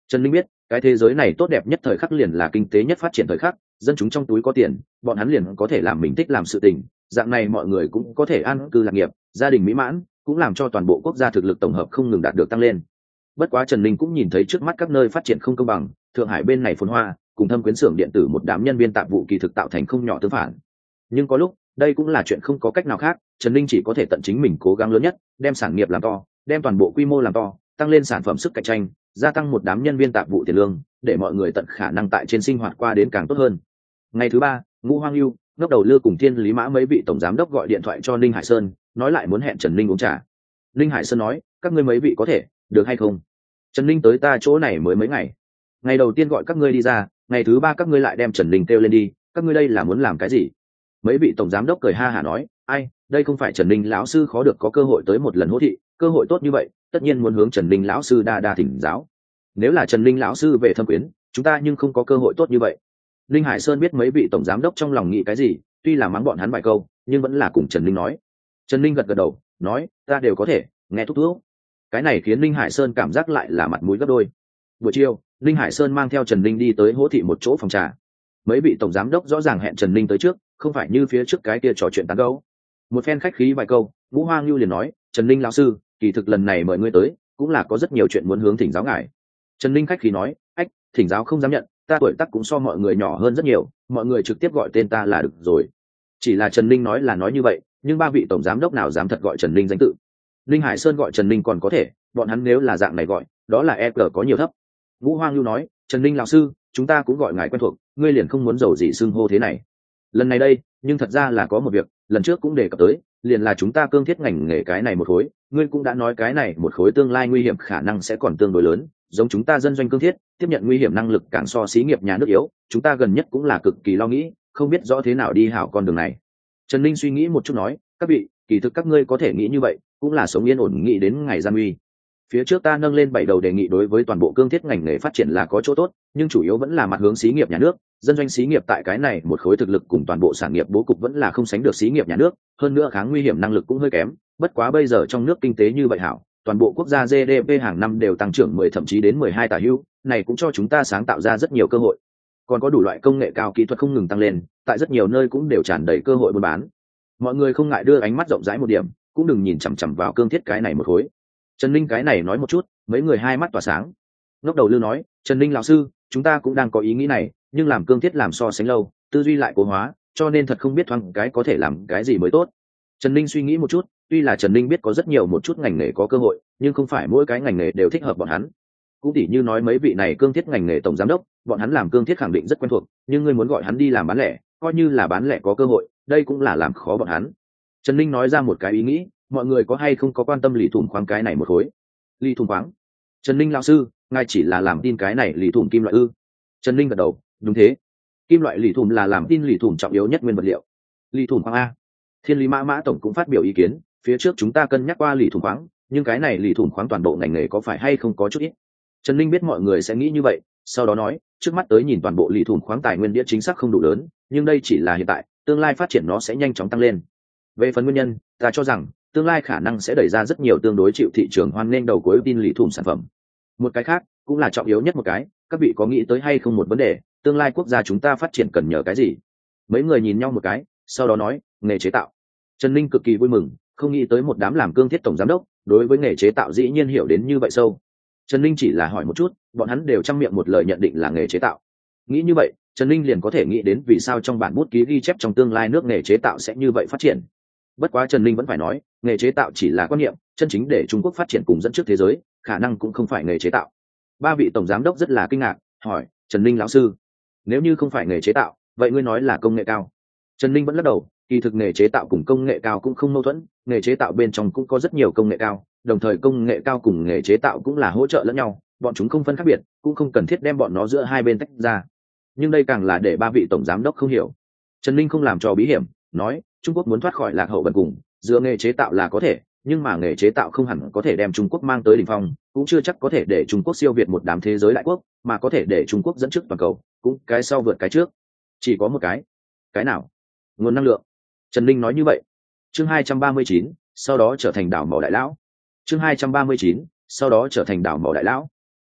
S1: Trần Linh biết cái thế giới này tốt đẹp nhất thời khắc liền là kinh tế nhất phát triển thời khắc, dân chúng trong túi có tiền, bọn hắn liền có thể làm mình thích làm sự tình, dạng này mọi người cũng có thể an cư lạc nghiệp, gia đình mỹ mãn, cũng làm cho toàn bộ quốc gia thực lực tổng hợp không ngừng đạt được tăng lên. Bất quá Trần Linh cũng nhìn thấy trước mắt các nơi phát triển không công bằng, Thượng Hải bên này phồn hoa, cùng Thâm Quyến xưởng điện tử một đám nhân viên tạp vụ kỳ thực tạo thành không nhỏ tương phản. Nhưng có lúc, đây cũng là chuyện không có cách nào khác, Trần Linh chỉ có thể tận chính mình cố gắng lớn nhất, đem sản nghiệp làm to, đem toàn bộ quy mô làm to, tăng lên sản phẩm sức cạnh tranh, gia tăng một đám nhân viên tạp vụ tiền lương, để mọi người tận khả năng tại trên sinh hoạt qua đến càng tốt hơn. Ngày thứ ba, Ngũ Hoang Lưu, Ngốc Đầu Lư cùng Thiên Lý Mã mấy vị tổng giám đốc gọi điện thoại cho Ninh Hải Sơn, nói lại muốn hẹn Trần Linh uống trà. Ninh Hải Sơn nói, các ngươi mấy vị có thể, được hay không? Trần Linh tới ta chỗ này mới mấy ngày. Ngày đầu tiên gọi các ngươi đi ra, ngày thứ ba các ngươi lại đem Trần Linh kêu lên đi, các ngươi đây là muốn làm cái gì? Mấy vị tổng giám đốc cười ha hả nói, ai, đây không phải Trần Linh lão sư khó được có cơ hội tới một lần hỗ thị, cơ hội tốt như vậy, tất nhiên muốn hướng Trần Linh lão sư đa đa thỉnh giáo. Nếu là Trần Linh lão sư về Thâm Quyến, chúng ta nhưng không có cơ hội tốt như vậy. Linh Hải Sơn biết mấy vị tổng giám đốc trong lòng nghĩ cái gì, tuy là mắng bọn hắn vài câu, nhưng vẫn là cùng Trần Linh nói. Trần Linh gật gật đầu, nói, ta đều có thể, nghe thúc thúc. Cái này khiến Linh Hải Sơn cảm giác lại là mặt mũi gấp đôi. Buổi chiều, Linh Hải Sơn mang theo Trần Linh đi tới hỗ thị một chỗ phòng trà. Mấy vị tổng giám đốc rõ ràng hẹn Trần Linh tới trước, không phải như phía trước cái kia trò chuyện tán gẫu. Một phen khách khí vài câu, Ngũ Hoang Lưu liền nói, Trần Linh lão sư, kỳ thực lần này mời ngươi tới, cũng là có rất nhiều chuyện muốn hướng thỉnh giáo ngài. Trần Linh khách khí nói, ách, thỉnh giáo không dám nhận, ta tuổi tác cũng so mọi người nhỏ hơn rất nhiều, mọi người trực tiếp gọi tên ta là được rồi. Chỉ là Trần Linh nói là nói như vậy, nhưng ba vị tổng giám đốc nào dám thật gọi Trần Linh danh tự. Linh Hải Sơn gọi Trần Linh còn có thể, bọn hắn nếu là dạng này gọi, đó là e cờ có nhiều thấp. Ngũ Hoang Lưu nói, Trần Linh lão sư, chúng ta cũng gọi ngài quen thuộc, ngươi liền không muốn giàu gì xưng hô thế này. Lần này đây, nhưng thật ra là có một việc, lần trước cũng đề cập tới, liền là chúng ta cương thiết ngành nghề cái này một khối, ngươi cũng đã nói cái này một khối tương lai nguy hiểm khả năng sẽ còn tương đối lớn, giống chúng ta dân doanh cương thiết, tiếp nhận nguy hiểm năng lực càng so xí nghiệp nhà nước yếu, chúng ta gần nhất cũng là cực kỳ lo nghĩ, không biết rõ thế nào đi hảo con đường này. Trần Linh suy nghĩ một chút nói, các vị, kỳ thực các ngươi có thể nghĩ như vậy, cũng là sống yên ổn nghĩ đến ngày gian nguy. Phía trước ta nâng lên bảy đầu đề nghị đối với toàn bộ cương thiết ngành nghề phát triển là có chỗ tốt, nhưng chủ yếu vẫn là mặt hướng xí nghiệp nhà nước, dân doanh xí nghiệp tại cái này một khối thực lực cùng toàn bộ sản nghiệp bố cục vẫn là không sánh được xí nghiệp nhà nước, hơn nữa kháng nguy hiểm năng lực cũng hơi kém, bất quá bây giờ trong nước kinh tế như vậy hảo, toàn bộ quốc gia giê đê pê hàng năm đều tăng trưởng mười thậm chí đến mười hai tả hữu, này cũng cho chúng ta sáng tạo ra rất nhiều cơ hội. Còn có đủ loại công nghệ cao kỹ thuật không ngừng tăng lên, tại rất nhiều nơi cũng đều tràn đầy cơ hội buôn bán. Mọi người không ngại đưa ánh mắt rộng rãi một điểm, cũng đừng nhìn chằm chằm vào cương thiết cái này một khối. Trần Linh cái này nói một chút, mấy người hai mắt tỏa sáng. Ngốc Đầu Lư nói, Trần Linh lão sư, chúng ta cũng đang có ý nghĩ này, nhưng làm cương thiết làm so sánh lâu, tư duy lại cố hóa, cho nên thật không biết thoáng cái có thể làm cái gì mới tốt. Trần Linh suy nghĩ một chút, tuy là Trần Linh biết có rất nhiều một chút ngành nghề có cơ hội, nhưng không phải mỗi cái ngành nghề đều thích hợp bọn hắn. Cũng tỉ như nói mấy vị này cương thiết ngành nghề tổng giám đốc, bọn hắn làm cương thiết khẳng định rất quen thuộc, nhưng ngươi muốn gọi hắn đi làm bán lẻ, coi như là bán lẻ có cơ hội, đây cũng là làm khó bọn hắn. Trần Linh nói ra một cái ý nghĩ, mọi người có hay không có quan tâm lì thủng khoáng cái này một khối. Lì thủng khoáng? Trần Linh lão sư, ngài chỉ là làm tin cái này lì thủng kim loại ư? Trần Linh gật đầu, đúng thế. Kim loại lì thủng là làm tin lì thủng trọng yếu nhất nguyên vật liệu. Lì thủng khoáng a? Thiên Lý Mã Mã tổng cũng phát biểu ý kiến, phía trước chúng ta cân nhắc qua lì thủng khoáng, nhưng cái này lì thủng khoáng toàn bộ ngành nghề có phải hay không có chút ít. Trần Linh biết mọi người sẽ nghĩ như vậy, sau đó nói, trước mắt tới nhìn toàn bộ lì thủng khoáng tài nguyên đĩa chính xác không đủ lớn, nhưng đây chỉ là hiện tại, tương lai phát triển nó sẽ nhanh chóng tăng lên. Về phần nguyên nhân, ta cho rằng tương lai khả năng sẽ đẩy ra rất nhiều tương đối chịu thị trường hoan nghênh đầu cuối tin lì thủng sản phẩm. Một cái khác, cũng là trọng yếu nhất một cái, các vị có nghĩ tới hay không một vấn đề, tương lai quốc gia chúng ta phát triển cần nhờ cái gì? Mấy người nhìn nhau một cái, sau đó nói, nghề chế tạo. Trần Linh cực kỳ vui mừng, không nghĩ tới một đám làm cương thiết tổng giám đốc, đối với nghề chế tạo dĩ nhiên hiểu đến như vậy sâu. Trần Linh chỉ là hỏi một chút, bọn hắn đều trăm miệng một lời nhận định là nghề chế tạo. Nghĩ như vậy, Trần Linh liền có thể nghĩ đến vì sao trong bản bút ký ghi chép trong tương lai nước nghề chế tạo sẽ như vậy phát triển. Bất quá Trần Linh vẫn phải nói, nghề chế tạo chỉ là quan niệm, chân chính để Trung Quốc phát triển cùng dẫn trước thế giới, khả năng cũng không phải nghề chế tạo. Ba vị tổng giám đốc rất là kinh ngạc, hỏi, Trần Linh lão sư, nếu như không phải nghề chế tạo, vậy ngươi nói là công nghệ cao? Trần Linh vẫn lắc đầu, kỳ thực nghề chế tạo cùng công nghệ cao cũng không mâu thuẫn, nghề chế tạo bên trong cũng có rất nhiều công nghệ cao, đồng thời công nghệ cao cùng nghề chế tạo cũng là hỗ trợ lẫn nhau, bọn chúng không phân khác biệt, cũng không cần thiết đem bọn nó giữa hai bên tách ra. Nhưng đây càng là để ba vị tổng giám đốc không hiểu. Trần Linh không làm trò bí hiểm, nói, Trung Quốc muốn thoát khỏi lạc hậu bần cùng, giữa nghề chế tạo là có thể, nhưng mà nghề chế tạo không hẳn có thể đem Trung Quốc mang tới đỉnh phong, cũng chưa chắc có thể để Trung Quốc siêu việt một đám thế giới đại quốc, mà có thể để Trung Quốc dẫn trước toàn cầu, cũng cái sau vượt cái trước. Chỉ có một cái. Cái nào? Nguồn năng lượng. Trần Linh nói như vậy. Chương hai trăm ba mươi chín, sau đó trở thành đảo mỏ đại lão. Chương hai trăm ba mươi chín, sau đó trở thành đảo mỏ đại lão.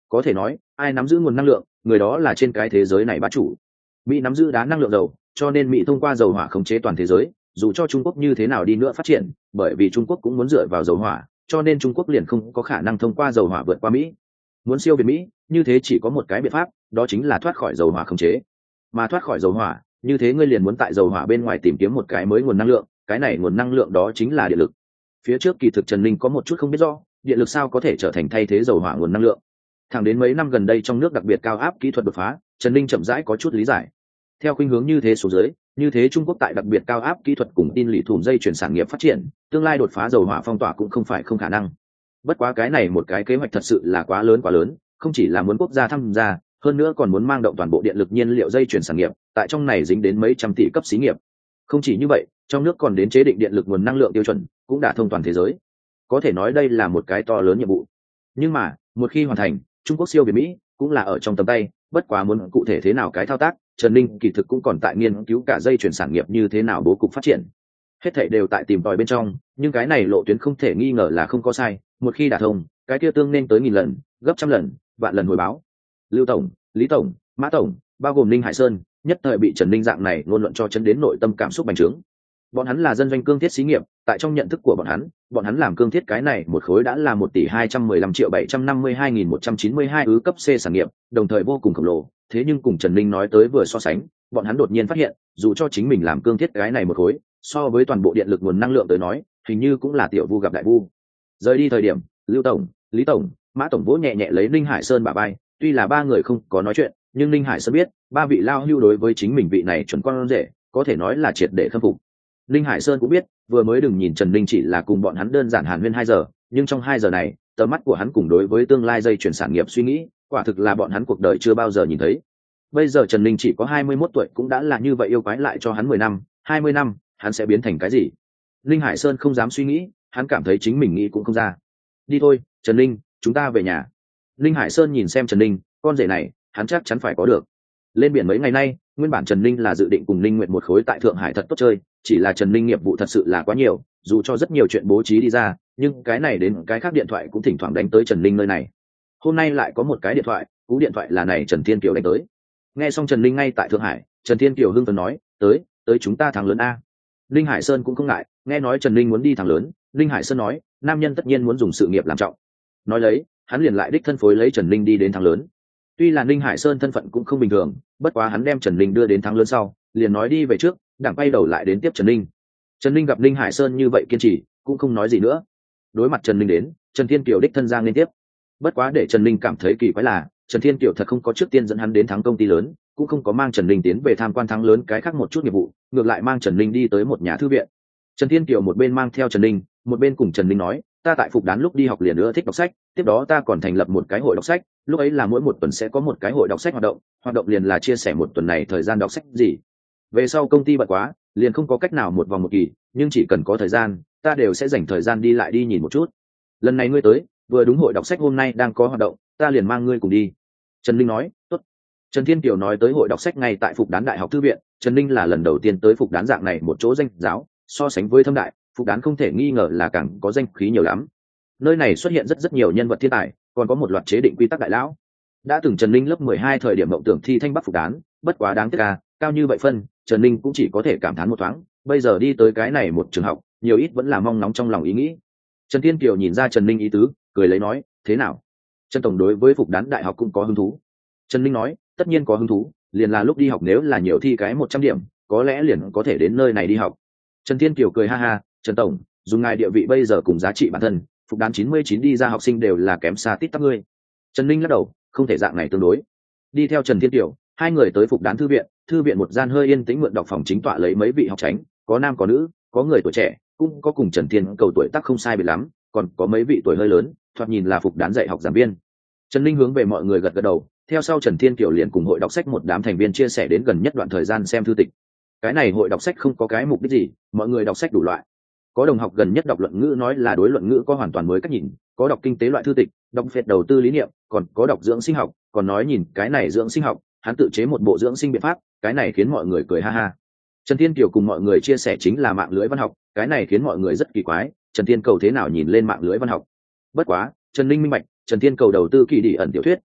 S1: Có thể nói ai nắm giữ nguồn năng lượng, người đó là trên cái thế giới này bá chủ. Mỹ nắm giữ đá năng lượng dầu, cho nên Mỹ thông qua dầu hỏa khống chế toàn thế giới. Dù cho Trung Quốc như thế nào đi nữa phát triển, bởi vì Trung Quốc cũng muốn dựa vào dầu hỏa, cho nên Trung Quốc liền không có khả năng thông qua dầu hỏa vượt qua Mỹ. Muốn siêu việt Mỹ, như thế chỉ có một cái biện pháp, đó chính là thoát khỏi dầu hỏa khống chế. Mà thoát khỏi dầu hỏa, như thế ngươi liền muốn tại dầu hỏa bên ngoài tìm kiếm một cái mới nguồn năng lượng, cái này nguồn năng lượng đó chính là điện lực. Phía trước kỳ thực Trần Linh có một chút không biết rõ, điện lực sao có thể trở thành thay thế dầu hỏa nguồn năng lượng. Thẳng đến mấy năm gần đây trong nước đặc biệt cao áp kỹ thuật đột phá, Trần Linh chậm rãi có chút lý giải. Theo khuynh hướng như thế số dưới, như thế Trung Quốc tại đặc biệt cao áp kỹ thuật cùng tin lì thủm dây chuyển sản nghiệp phát triển, tương lai đột phá dầu hỏa phong tỏa cũng không phải không khả năng. Bất quá cái này một cái kế hoạch thật sự là quá lớn quá lớn, không chỉ là muốn quốc gia tham gia, hơn nữa còn muốn mang động toàn bộ điện lực nhiên liệu dây chuyển sản nghiệp, tại trong này dính đến mấy trăm tỷ cấp xí nghiệp. Không chỉ như vậy, trong nước còn đến chế định điện lực nguồn năng lượng tiêu chuẩn, cũng đã thông toàn thế giới. Có thể nói đây là một cái to lớn nhiệm vụ. Nhưng mà, một khi hoàn thành, Trung Quốc siêu việt Mỹ cũng là ở trong tầm tay, bất quá muốn cụ thể thế nào cái thao tác, Trần Linh kỳ thực cũng còn tại nghiên cứu cả dây chuyển sản nghiệp như thế nào bố cục phát triển. Hết thảy đều tại tìm tòi bên trong, nhưng cái này lộ tuyến không thể nghi ngờ là không có sai, một khi đạt thông, cái kia tương nên tới nghìn lần, gấp trăm lần, vạn lần hồi báo. Lưu tổng, Lý tổng, Mã tổng, bao gồm Ninh Hải Sơn, nhất thời bị Trần Linh dạng này ngôn luận cho chấn đến nội tâm cảm xúc bành trướng. Bọn hắn là dân doanh cương thiết xí nghiệp, tại trong nhận thức của bọn hắn, bọn hắn làm cương thiết cái này một khối đã là một tỷ hai trăm mười lăm triệu bảy trăm năm mươi hai nghìn một trăm chín mươi hai ứ cấp C sản nghiệp, đồng thời vô cùng khổng lồ. Thế nhưng cùng Trần Linh nói tới vừa so sánh, bọn hắn đột nhiên phát hiện, dù cho chính mình làm cương thiết cái này một khối, so với toàn bộ điện lực nguồn năng lượng tới nói, hình như cũng là tiểu vu gặp đại vu. Rời đi thời điểm, Lưu tổng, Lý tổng, Mã tổng vỗ nhẹ nhẹ lấy Ninh Hải Sơn bả vai, tuy là ba người không có nói chuyện, nhưng Ninh Hải Sơn biết, ba vị lao hưu đối với chính mình vị này chuẩn con rể, có thể nói là triệt để khâm phục. Ninh Hải Sơn cũng biết, vừa mới đừng nhìn Trần Linh chỉ là cùng bọn hắn đơn giản hàn huyên hai giờ, nhưng trong hai giờ này, tầm mắt của hắn cùng đối với tương lai dây chuyển sản nghiệp suy nghĩ, quả thực là bọn hắn cuộc đời chưa bao giờ nhìn thấy. Bây giờ Trần Linh chỉ có hai mươi mốt tuổi cũng đã là như vậy, yêu quái lại cho hắn mười năm, hai mươi năm, hắn sẽ biến thành cái gì? Ninh Hải Sơn không dám suy nghĩ, hắn cảm thấy chính mình nghĩ cũng không ra. Đi thôi, Trần Linh, chúng ta về nhà. Ninh Hải Sơn nhìn xem Trần Linh, con rể này, hắn chắc chắn phải có được. Lên biển mấy ngày nay, nguyên bản Trần Linh là dự định cùng Ninh Nguyệt một khối tại Thượng Hải thật tốt chơi, chỉ là Trần Linh nghiệp vụ thật sự là quá nhiều, dù cho rất nhiều chuyện bố trí đi ra, nhưng cái này đến cái khác điện thoại cũng thỉnh thoảng đánh tới Trần Linh nơi này. Hôm nay lại có một cái điện thoại, cú điện thoại là này Trần Thiên Kiều đánh tới. Nghe xong Trần Linh ngay tại Thượng Hải, Trần Thiên Kiều hưng phấn nói, tới, tới chúng ta thắng lớn a. Linh Hải Sơn cũng không ngại, nghe nói Trần Linh muốn đi thắng lớn, Linh Hải Sơn nói, nam nhân tất nhiên muốn dùng sự nghiệp làm trọng. Nói lấy, hắn liền lại đích thân phối lấy Trần Linh đi đến thắng lớn. Tuy là Linh Hải Sơn thân phận cũng không bình thường, bất quá hắn đem Trần Linh đưa đến thắng lớn sau, liền nói đi về trước, đặng quay đầu lại đến tiếp Trần Linh. Trần Linh gặp Linh Hải Sơn như vậy kiên trì, cũng không nói gì nữa. Đối mặt Trần Linh đến, Trần Thiên Kiều đích thân ra liên tiếp. Bất quá để Trần Linh cảm thấy kỳ quái là, Trần Thiên Kiều thật không có trước tiên dẫn hắn đến thắng công ty lớn, cũng không có mang Trần Linh tiến về tham quan thắng lớn cái khác một chút nghiệp vụ, ngược lại mang Trần Linh đi tới một nhà thư viện. Trần Thiên Kiều một bên mang theo Trần Linh, một bên cùng Trần Linh nói, ta tại Phục Đán lúc đi học liền ưa thích đọc sách, tiếp đó ta còn thành lập một cái hội đọc sách, lúc ấy là mỗi một tuần sẽ có một cái hội đọc sách hoạt động, hoạt động liền là chia sẻ một tuần này thời gian đọc sách gì. Về sau công ty bận quá, liền không có cách nào một vòng một kỳ, nhưng chỉ cần có thời gian, ta đều sẽ dành thời gian đi lại đi nhìn một chút. Lần này ngươi tới, vừa đúng hội đọc sách hôm nay đang có hoạt động, ta liền mang ngươi cùng đi. Trần Linh nói, tốt. Trần Thiên Kiều nói tới hội đọc sách ngay tại Phục Đán Đại học thư viện, Trần Linh là lần đầu tiên tới Phục Đán dạng này một chỗ danh giáo, so sánh với Thâm Đại, Phục Đán không thể nghi ngờ là càng có danh khí nhiều lắm. Nơi này xuất hiện rất rất nhiều nhân vật thiên tài, còn có một loạt chế định quy tắc đại lão. Đã từng Trần Linh lớp mười hai thời điểm mộng tưởng thi thanh Bắc Phục Đán, bất quá đáng tiếc à, cao như vậy phân, Trần Linh cũng chỉ có thể cảm thán một thoáng, bây giờ đi tới cái này một trường học, nhiều ít vẫn là mong nóng trong lòng ý nghĩ. Trần Thiên Kiều nhìn ra Trần Linh ý tứ, cười lấy nói, thế nào? Trần tổng đối với Phục Đán Đại học cũng có hứng thú. Trần Linh nói, tất nhiên có hứng thú, liền là lúc đi học nếu là nhiều thi cái một trăm điểm, có lẽ liền có thể đến nơi này đi học. Trần Thiên Kiều cười ha ha, Trần tổng, dùng ngài địa vị bây giờ cùng giá trị bản thân, Phục Đán chín mươi chín đi ra học sinh đều là kém xa tít tắp ngươi. Trần Linh lắc đầu, không thể dạng này tương đối. Đi theo Trần Thiên Kiều, hai người tới Phục Đán thư viện, thư viện một gian hơi yên tĩnh mượn đọc phòng chính tọa lấy mấy vị học tránh, có nam có nữ, có người tuổi trẻ, cũng có cùng Trần Thiên Cầu tuổi tác không sai biệt lắm, còn có mấy vị tuổi hơi lớn, thoạt nhìn là Phục Đán dạy học giảng viên. Trần Linh hướng về mọi người gật gật đầu, theo sau Trần Thiên Kiều liền cùng hội đọc sách một đám thành viên chia sẻ đến gần nhất đoạn thời gian xem thư tịch. Cái này hội đọc sách không có cái mục đích gì, mọi người đọc sách đủ loại. Có đồng học gần nhất đọc luận ngữ nói là đối luận ngữ có hoàn toàn mới cách nhìn, có đọc kinh tế loại thư tịch, đọc phệt đầu tư lý niệm, còn có đọc dưỡng sinh học, còn nói nhìn cái này dưỡng sinh học, hắn tự chế một bộ dưỡng sinh biện pháp, cái này khiến mọi người cười ha ha. Trần Thiên Kiều cùng mọi người chia sẻ chính là mạng lưới văn học, cái này khiến mọi người rất kỳ quái, Trần Thiên Cầu thế nào nhìn lên mạng lưới văn học. Bất quá, Trần Linh minh bạch, Trần Thiên Cầu đầu tư kỳ đi ẩn tiểu thuyết,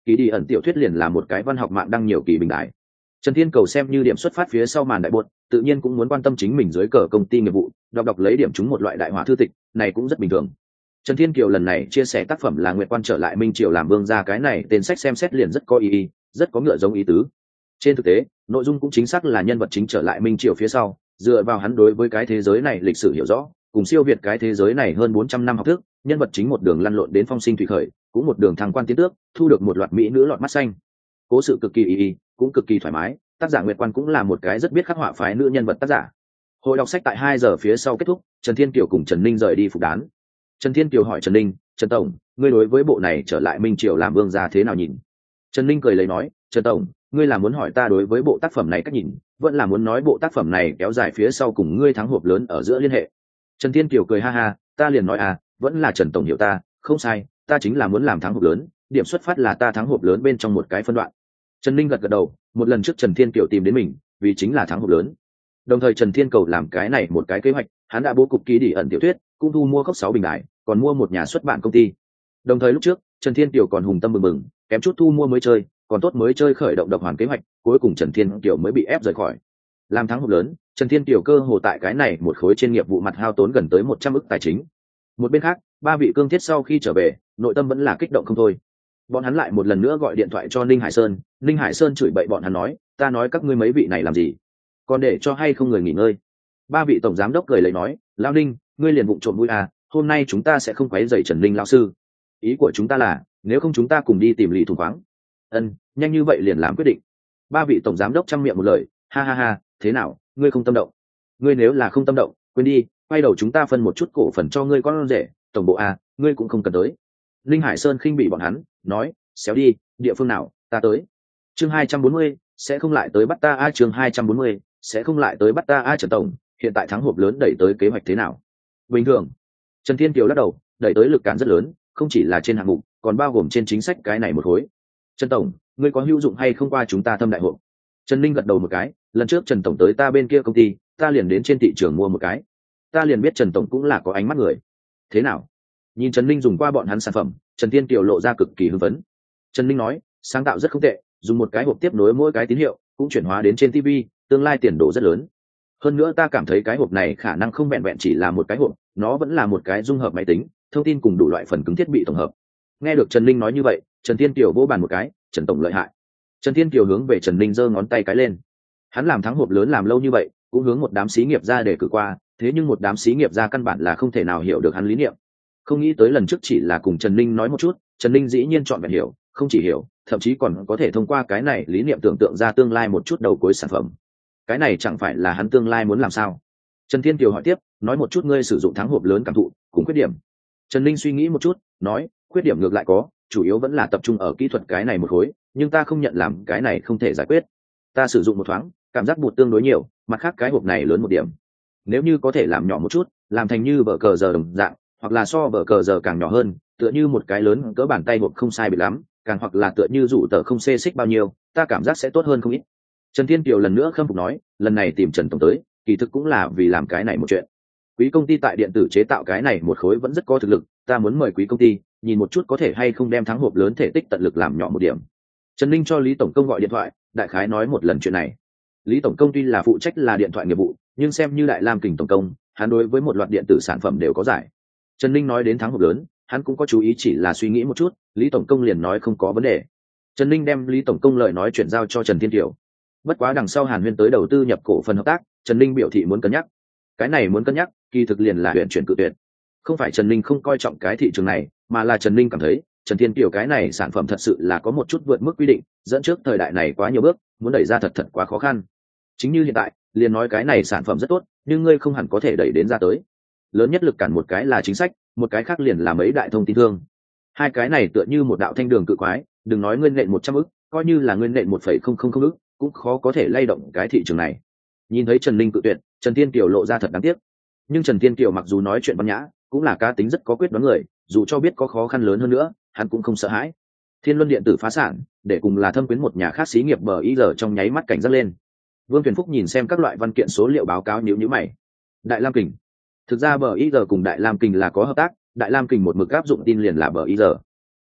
S1: kỳ đi ẩn tiểu thuyết liền là một cái văn học mạng đăng nhiều kỳ bình đại. Trần Thiên Cầu xem như điểm xuất phát phía sau màn đại buột, tự nhiên cũng muốn quan tâm chính mình dưới cờ công ty nghiệp vụ, đọc đọc lấy điểm chúng một loại đại hỏa thư tịch, này cũng rất bình thường. Trần Thiên Kiều lần này chia sẻ tác phẩm là Nguyệt Quan trở lại Minh Triều làm vương gia, cái này tên sách xem xét liền rất có ý ý, rất có ngựa giống ý tứ. Trên thực tế, nội dung cũng chính xác là nhân vật chính trở lại Minh Triều phía sau, dựa vào hắn đối với cái thế giới này lịch sử hiểu rõ, cùng siêu việt cái thế giới này hơn bốn trăm năm học thức, nhân vật chính một đường lăn lộn đến phong sinh thủy khởi, cũng một đường thăng quan tiến tước, thu được một loạt mỹ nữ lọt mắt xanh. Cố sự cực kỳ ý ý, cũng cực kỳ thoải mái, tác giả Nguyệt Quan cũng là một cái rất biết khắc họa phái nữ nhân vật tác giả. Hội đọc sách tại hai giờ phía sau kết thúc, Trần Thiên Kiều cùng Trần Ninh rời đi phục đán. Trần Thiên Kiều hỏi Trần Ninh, Trần Tổng, ngươi đối với bộ này trở lại Minh Triều làm vương gia thế nào nhìn? Trần Ninh cười lấy nói, Trần Tổng, ngươi là muốn hỏi ta đối với bộ tác phẩm này cách nhìn, vẫn là muốn nói bộ tác phẩm này kéo dài phía sau cùng ngươi thắng hộp lớn ở giữa liên hệ? Trần Thiên Kiều cười ha ha, ta liền nói à, vẫn là Trần Tổng hiểu ta, không sai, ta chính là muốn làm thắng hộp lớn, điểm xuất phát là ta thắng hộp lớn bên trong một cái phân đoạn. Trần Ninh gật gật đầu, một lần trước Trần Thiên Kiều tìm đến mình, vì chính là thắng hộp lớn. Đồng thời Trần Thiên Cầu làm cái này một cái kế hoạch, hắn đã bố cục ký đi ẩn tiểu thuyết, cũng thu mua khốc sáu bình đại, còn mua một nhà xuất bản công ty. Đồng thời lúc trước, Trần Thiên Kiều còn hùng tâm mừng mừng, kém chút thu mua mới chơi, còn tốt mới chơi khởi động độc hoàn kế hoạch, cuối cùng Trần Thiên Kiều mới bị ép rời khỏi. Làm thắng hộp lớn, Trần Thiên Kiều cơ hồ tại cái này một khối trên nghiệp vụ mặt hao tốn gần tới một trăm ức tài chính. Một bên khác, ba vị cương thiết sau khi trở về, nội tâm vẫn là kích động không thôi. Bọn hắn lại một lần nữa gọi điện thoại cho Ninh Hải Sơn, Ninh Hải Sơn chửi bậy bọn hắn nói, ta nói các ngươi mấy vị này làm gì? Còn để cho hay không người nghỉ ngơi? Ba vị tổng giám đốc cười lấy nói, lão Ninh, ngươi liền vụng trộm vui à, hôm nay chúng ta sẽ không quấy rầy Trần Ninh lão sư. Ý của chúng ta là, nếu không chúng ta cùng đi tìm Lý Thùng khoáng. Ân, nhanh như vậy liền làm quyết định. Ba vị tổng giám đốc chăm miệng một lời, ha ha ha, thế nào, ngươi không tâm động? Ngươi nếu là không tâm động, quên đi, quay đầu chúng ta phân một chút cổ phần cho ngươi con rể, tổng bộ à, ngươi cũng không cần tới. Linh Hải Sơn khinh bị bọn hắn, nói, xéo đi, địa phương nào, ta tới. Chương hai trăm bốn mươi, sẽ không lại tới bắt ta a, chương hai trăm bốn mươi, sẽ không lại tới bắt ta a. Trần Tổng, hiện tại thắng hộp lớn đẩy tới kế hoạch thế nào? Bình thường. Trần Thiên Kiều lắc đầu, đẩy tới lực cản rất lớn, không chỉ là trên hạng mục, còn bao gồm trên chính sách cái này một khối. Trần Tổng, ngươi có hữu dụng hay không qua chúng ta thâm đại hội? Trần Ninh gật đầu một cái, lần trước Trần Tổng tới ta bên kia công ty, ta liền đến trên thị trường mua một cái. Ta liền biết Trần Tổng cũng là có ánh mắt người. Thế nào? Nhìn Trần Ninh dùng qua bọn hắn sản phẩm, Trần Thiên Kiều lộ ra cực kỳ hưng phấn. Trần Ninh nói, sáng tạo rất không tệ, dùng một cái hộp tiếp nối mỗi cái tín hiệu, cũng chuyển hóa đến trên ti vi, tương lai tiền đồ rất lớn. Hơn nữa ta cảm thấy cái hộp này khả năng không vẹn vẹn chỉ là một cái hộp, nó vẫn là một cái dung hợp máy tính, thông tin cùng đủ loại phần cứng thiết bị tổng hợp. Nghe được Trần Ninh nói như vậy, Trần Thiên Kiều vỗ bàn một cái, Trần Tổng lợi hại. Trần Thiên Kiều hướng về Trần Ninh giơ ngón tay cái lên. Hắn làm thắng hộp lớn làm lâu như vậy, cũng hướng một đám xí nghiệp ra để cử qua, thế nhưng một đám xí nghiệp ra căn bản là không thể nào hiểu được hắn lý niệm. Không nghĩ tới lần trước chỉ là cùng Trần Ninh nói một chút, Trần Ninh dĩ nhiên chọn vẹn hiểu, không chỉ hiểu, thậm chí còn có thể thông qua cái này lý niệm tưởng tượng ra tương lai một chút đầu cuối sản phẩm. Cái này chẳng phải là hắn tương lai muốn làm sao? Trần Thiên Kiều hỏi tiếp, nói một chút ngươi sử dụng thắng hộp lớn cảm thụ cùng khuyết điểm. Trần Ninh suy nghĩ một chút, nói, khuyết điểm ngược lại có, chủ yếu vẫn là tập trung ở kỹ thuật cái này một khối, nhưng ta không nhận làm cái này không thể giải quyết. Ta sử dụng một thoáng, cảm giác bụt tương đối nhiều, mặt khác cái hộp này lớn một điểm. Nếu như có thể làm nhỏ một chút, làm thành như vở cờ giờ đồng dạng, hoặc là so vở cờ giờ càng nhỏ hơn, tựa như một cái lớn cỡ bàn tay hộp không sai biệt lắm, càng hoặc là tựa như rủ tờ không xê xích bao nhiêu, ta cảm giác sẽ tốt hơn không ít. Trần Thiên Kiều lần nữa khâm phục nói, lần này tìm Trần Tổng tới, kỳ thực cũng là vì làm cái này một chuyện. Quý công ty tại điện tử chế tạo cái này một khối vẫn rất có thực lực, ta muốn mời quý công ty nhìn một chút có thể hay không đem thắng hộp lớn thể tích tận lực làm nhỏ một điểm. Trần Ninh cho Lý Tổng Công gọi điện thoại, đại khái nói một lần chuyện này. Lý Tổng Công tuy là phụ trách là điện thoại nghiệp vụ, nhưng xem như Đại Lam Kình Tổng Công, hắn đối với một loạt điện tử sản phẩm đều có giải. Trần Ninh nói đến thắng hộp lớn, hắn cũng có chú ý, chỉ là suy nghĩ một chút, Lý Tổng Công liền nói không có vấn đề. Trần Ninh đem Lý Tổng Công lời nói chuyển giao cho Trần Thiên Kiều. Bất quá đằng sau Hàn Huyên tới đầu tư nhập cổ phần hợp tác, Trần Ninh biểu thị muốn cân nhắc. Cái này muốn cân nhắc, kỳ thực liền là huyện chuyển cự tuyệt. Không phải Trần Ninh không coi trọng cái thị trường này, mà là Trần Ninh cảm thấy Trần Thiên Kiều cái này sản phẩm thật sự là có một chút vượt mức quy định, dẫn trước thời đại này quá nhiều bước, muốn đẩy ra thật thật quá khó khăn. Chính như hiện tại, liền nói cái này sản phẩm rất tốt, nhưng ngươi không hẳn có thể đẩy đến ra tới. Lớn nhất lực cản một cái là chính sách, một cái khác liền là mấy đại thông tin thương. Hai cái này tựa như một đạo thanh đường cự quái, đừng nói ngươi nện một trăm ức, coi như là ngươi nện một phẩy không không không ức, cũng khó có thể lay động cái thị trường này. Nhìn thấy Trần Ninh cự tuyệt, Trần Thiên Kiều lộ ra thật đáng tiếc. Nhưng Trần Thiên Kiều mặc dù nói chuyện văn nhã, cũng là cá tính rất có quyết đoán người, dù cho biết có khó khăn lớn hơn nữa, hắn cũng không sợ hãi. Thiên Luân điện tử phá sản, để cùng là thâm quyến một nhà khác xí nghiệp bờ ý giờ trong nháy mắt cảnh giác lên. Vương Tuyền Phúc nhìn xem các loại văn kiện số liệu báo cáo nhíu nhíu mày. Đại Lam Kình, thực ra bờ ý giờ cùng Đại Lam Kình là có hợp tác, Đại Lam Kình một mực áp dụng tin liền là bờ ý giờ.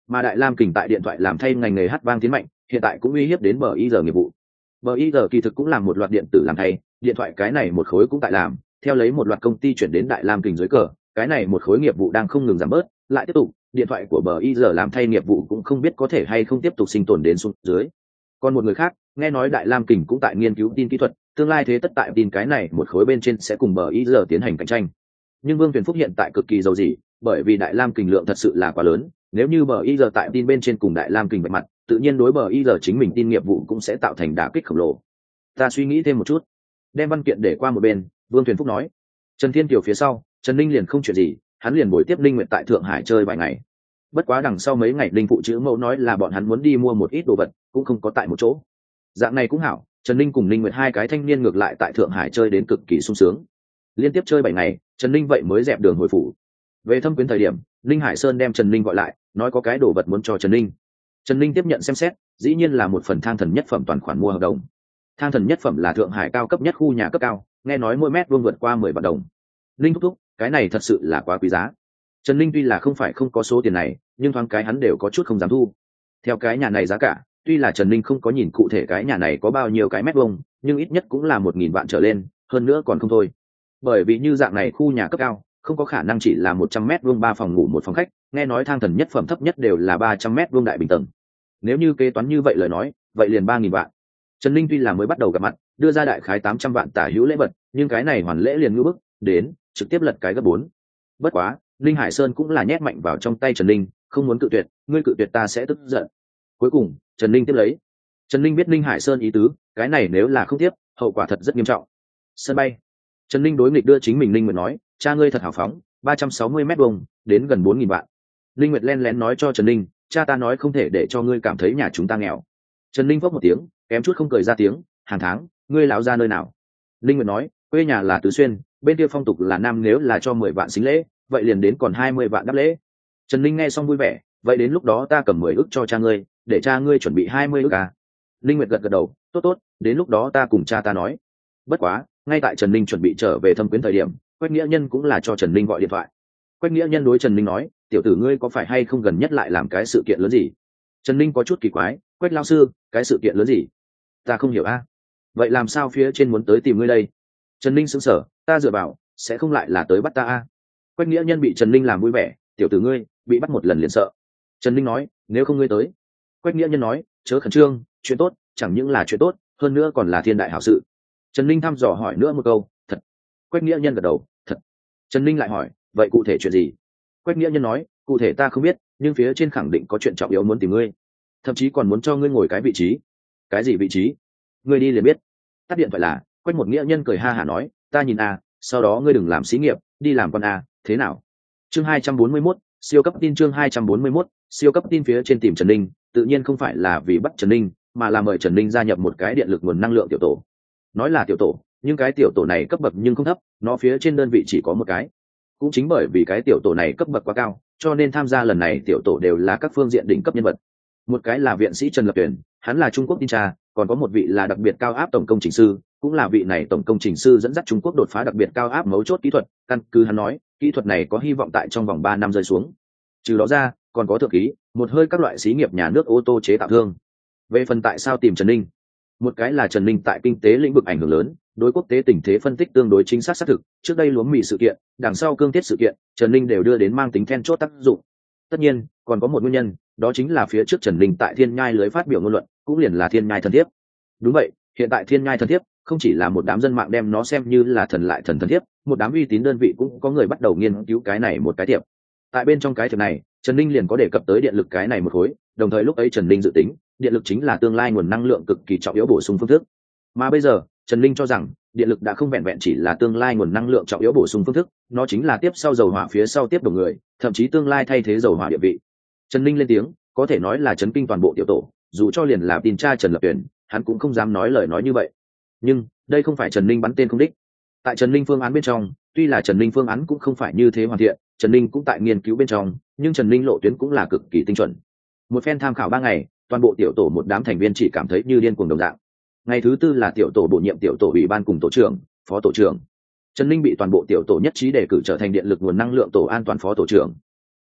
S1: mà Đại Lam Kình tại điện thoại làm thay ngành nghề hát vang tiến mạnh, hiện tại cũng uy hiếp đến bờ i giờ nghiệp vụ. bờ i giờ kỳ thực cũng làm một loạt điện tử làm thay, điện thoại cái này một khối cũng tại làm, theo lấy một loạt công ty chuyển đến Đại Lam Kình dưới cờ, cái này một khối nghiệp vụ đang không ngừng giảm bớt, lại tiếp tục, điện thoại của bờ i giờ làm thay nghiệp vụ cũng không biết có thể hay không tiếp tục sinh tồn đến xuống dưới. Còn một người khác, nghe nói Đại Lam Kình cũng tại nghiên cứu tin kỹ thuật, tương lai thế tất tại tin cái này một khối bên trên sẽ cùng bờ i giờ tiến hành cạnh tranh. Nhưng Vương Tuyền Phúc hiện tại cực kỳ giàu gì, bởi vì Đại Lam Kình lượng thật sự là quá lớn, nếu như bờ i giờ tại tin bên trên cùng Đại Lam Kình vạch mặt, tự nhiên đối bờ i giờ chính mình tin nghiệp vụ cũng sẽ tạo thành đả kích khổng lồ. Ta suy nghĩ thêm một chút, đem văn kiện để qua một bên, Vương Tuyền Phúc nói. Trần Thiên Kiều phía sau, Trần Ninh liền không chuyện gì, hắn liền buổi tiếp Ninh Nguyệt tại Thượng Hải chơi vài ngày. Bất quá đằng sau mấy ngày Ninh phụ chữ mẫu nói là bọn hắn muốn đi mua một ít đồ vật, cũng không có tại một chỗ. Dạng này cũng hảo, Trần Ninh cùng Ninh Nguyệt hai cái thanh niên ngược lại tại Thượng Hải chơi đến cực kỳ sung sướng. Liên tiếp chơi bảy ngày, Trần Ninh vậy mới dẹp đường hồi phủ. Về Thâm Quyến thời điểm, Ninh Hải Sơn đem Trần Ninh gọi lại, nói có cái đồ vật muốn cho Trần Ninh. Trần Ninh tiếp nhận xem xét, dĩ nhiên là một phần thang thần nhất phẩm toàn khoản mua hợp đồng. Thang thần nhất phẩm là Thượng Hải cao cấp nhất khu nhà cấp cao, nghe nói mỗi mét vuông vượt qua mười vạn đồng. Ninh thúc thúc, cái này thật sự là quá quý giá. Trần Ninh tuy là không phải không có số tiền này, nhưng thoáng cái hắn đều có chút không dám thu. Theo cái nhà này giá cả, tuy là Trần Ninh không có nhìn cụ thể cái nhà này có bao nhiêu cái mét vuông, nhưng ít nhất cũng là một nghìn vạn trở lên, hơn nữa còn không thôi. Bởi vì như dạng này khu nhà cấp cao, không có khả năng chỉ là một trăm mét vuông ba phòng ngủ một phòng khách, nghe nói thang thần nhất phẩm thấp nhất đều là ba trăm mét vuông đại bình tầng. Nếu như kế toán như vậy lời nói, vậy liền ba nghìn vạn. Trần Ninh tuy là mới bắt đầu gặp mặt, đưa ra đại khái tám trăm vạn tả hữu lễ vật, nhưng cái này hoàn lễ liền ngưỡng bức, đến, trực tiếp lật cái gấp bốn. Bất quá, Linh Hải Sơn cũng là nhét mạnh vào trong tay Trần Ninh, không muốn cự tuyệt, ngươi cự tuyệt ta sẽ tức giận. Cuối cùng, Trần Ninh tiếp lấy. Trần Ninh biết Linh Hải Sơn ý tứ, cái này nếu là không tiếp, hậu quả thật rất nghiêm trọng. Sân bay. Trần Ninh đối nghịch đưa chính mình Linh Nguyệt nói, cha ngươi thật hào phóng, ba trăm sáu mươi mét vuông, đến gần bốn nghìn vạn. Linh Nguyệt len lén nói cho Trần Ninh, cha ta nói không thể để cho ngươi cảm thấy nhà chúng ta nghèo. Trần Ninh phốc một tiếng, kém chút không cười ra tiếng, hàng tháng, ngươi lão ra nơi nào? Linh Nguyệt nói, quê nhà là Tứ Xuyên, bên kia phong tục là nam nếu là cho mười vạn xính lễ, vậy liền đến còn hai mươi vạn đáp lễ. Trần Ninh nghe xong vui vẻ, vậy đến lúc đó ta cầm mười ức cho cha ngươi, để cha ngươi chuẩn bị hai mươi ức à? Linh Nguyệt gật gật đầu, tốt tốt, đến lúc đó ta cùng cha ta nói. Bất quá, ngay tại Trần Ninh chuẩn bị trở về Thâm Quyến thời điểm, Quách Nghĩa Nhân cũng là cho Trần Ninh gọi điện thoại. Quách Nghĩa Nhân đối Trần Ninh nói, tiểu tử ngươi có phải hay không gần nhất lại làm cái sự kiện lớn gì? Trần Ninh có chút kỳ quái, Quách lão sư, cái sự kiện lớn gì? Ta không hiểu a. Vậy làm sao phía trên muốn tới tìm ngươi đây? Trần Ninh sững sờ, ta dựa vào, sẽ không lại là tới bắt ta a? Quách Nghĩa Nhân bị Trần Ninh làm vui vẻ, tiểu tử ngươi bị bắt một lần liền sợ. Trần Ninh nói, nếu không ngươi tới. Quách Nghĩa Nhân nói, chớ khẩn trương, chuyện tốt, chẳng những là chuyện tốt, hơn nữa còn là thiên đại hảo sự. Trần Ninh thăm dò hỏi nữa một câu, thật? Quách Nghĩa Nhân gật đầu, thật. Trần Ninh lại hỏi, vậy cụ thể chuyện gì? Quách Nghĩa Nhân nói, cụ thể ta không biết, nhưng phía trên khẳng định có chuyện trọng yếu muốn tìm ngươi, thậm chí còn muốn cho ngươi ngồi cái vị trí. Cái gì vị trí? Ngươi đi liền biết. Tắt điện thoại là, Quách một Nghĩa Nhân cười ha hả nói, ta nhìn a, sau đó ngươi đừng làm xí nghiệp, đi làm con a, thế nào? Chương hai trăm bốn mươi mốt, siêu cấp tin chương hai trăm bốn mươi mốt, siêu cấp tin phía trên tìm Trần Ninh, tự nhiên không phải là vì bắt Trần Ninh, mà là mời Trần Ninh gia nhập một cái điện lực nguồn năng lượng tiểu tổ. Nói là tiểu tổ, nhưng cái tiểu tổ này cấp bậc nhưng không thấp, nó phía trên đơn vị chỉ có một cái. Cũng chính bởi vì cái tiểu tổ này cấp bậc quá cao, cho nên tham gia lần này tiểu tổ đều là các phương diện đỉnh cấp nhân vật. Một cái là viện sĩ Trần Lập Tuyển, hắn là Trung Quốc tin tra, còn có một vị là đặc biệt cao áp tổng công trình sư, cũng là vị này tổng công trình sư dẫn dắt Trung Quốc đột phá đặc biệt cao áp mấu chốt kỹ thuật, căn cứ hắn nói, kỹ thuật này có hy vọng tại trong vòng ba năm rơi xuống. Trừ đó ra, còn có thượng ký, một hơi các loại xí nghiệp nhà nước ô tô chế tạo thương. Về phần tại sao tìm Trần Ninh, một cái là Trần Ninh tại kinh tế lĩnh vực ảnh hưởng lớn, đối quốc tế tình thế phân tích tương đối chính xác xác thực, trước đây lúa mì sự kiện, đằng sau cương thiết sự kiện, Trần Ninh đều đưa đến mang tính then chốt tác dụng. Tất nhiên, còn có một nguyên nhân, đó chính là phía trước Trần Ninh tại Thiên Nhai lưới phát biểu ngôn luận, cũng liền là Thiên Nhai thần thiếp. Đúng vậy, hiện tại Thiên Nhai thần thiếp không chỉ là một đám dân mạng đem nó xem như là thần lại thần thần thiếp, một đám uy tín đơn vị cũng có người bắt đầu nghiên cứu cái này một cái tiệp. Tại bên trong cái tiệp này, Trần Ninh liền có đề cập tới điện lực cái này một khối, đồng thời lúc ấy Trần Ninh dự tính, điện lực chính là tương lai nguồn năng lượng cực kỳ trọng yếu bổ sung phương thức. Mà bây giờ, Trần Ninh cho rằng, điện lực đã không vẹn vẹn chỉ là tương lai nguồn năng lượng trọng yếu bổ sung phương thức, nó chính là tiếp sau dầu hỏa phía sau tiếp đồng người, thậm chí tương lai thay thế dầu hỏa địa vị. Trần Ninh lên tiếng, có thể nói là chấn kinh toàn bộ tiểu tổ, dù cho liền là tin tra Trần Lập Tuyển, hắn cũng không dám nói lời nói như vậy. Nhưng, đây không phải Trần Ninh bắn tên không đích. Tại Trần Ninh phương án bên trong, tuy là Trần Ninh phương án cũng không phải như thế hoàn thiện, Trần Ninh cũng tại nghiên cứu bên trong, nhưng Trần Ninh lộ tuyến cũng là cực kỳ tinh chuẩn. Một phen tham khảo ba ngày, toàn bộ tiểu tổ một đám thành viên chỉ cảm thấy như điên cuồng đồng dạng. Ngày thứ tư là tiểu tổ bổ nhiệm tiểu tổ ủy ban cùng tổ trưởng, phó tổ trưởng. Trần Ninh bị toàn bộ tiểu tổ nhất trí đề cử trở thành điện lực nguồn năng lượng tổ an toàn phó tổ trưởng.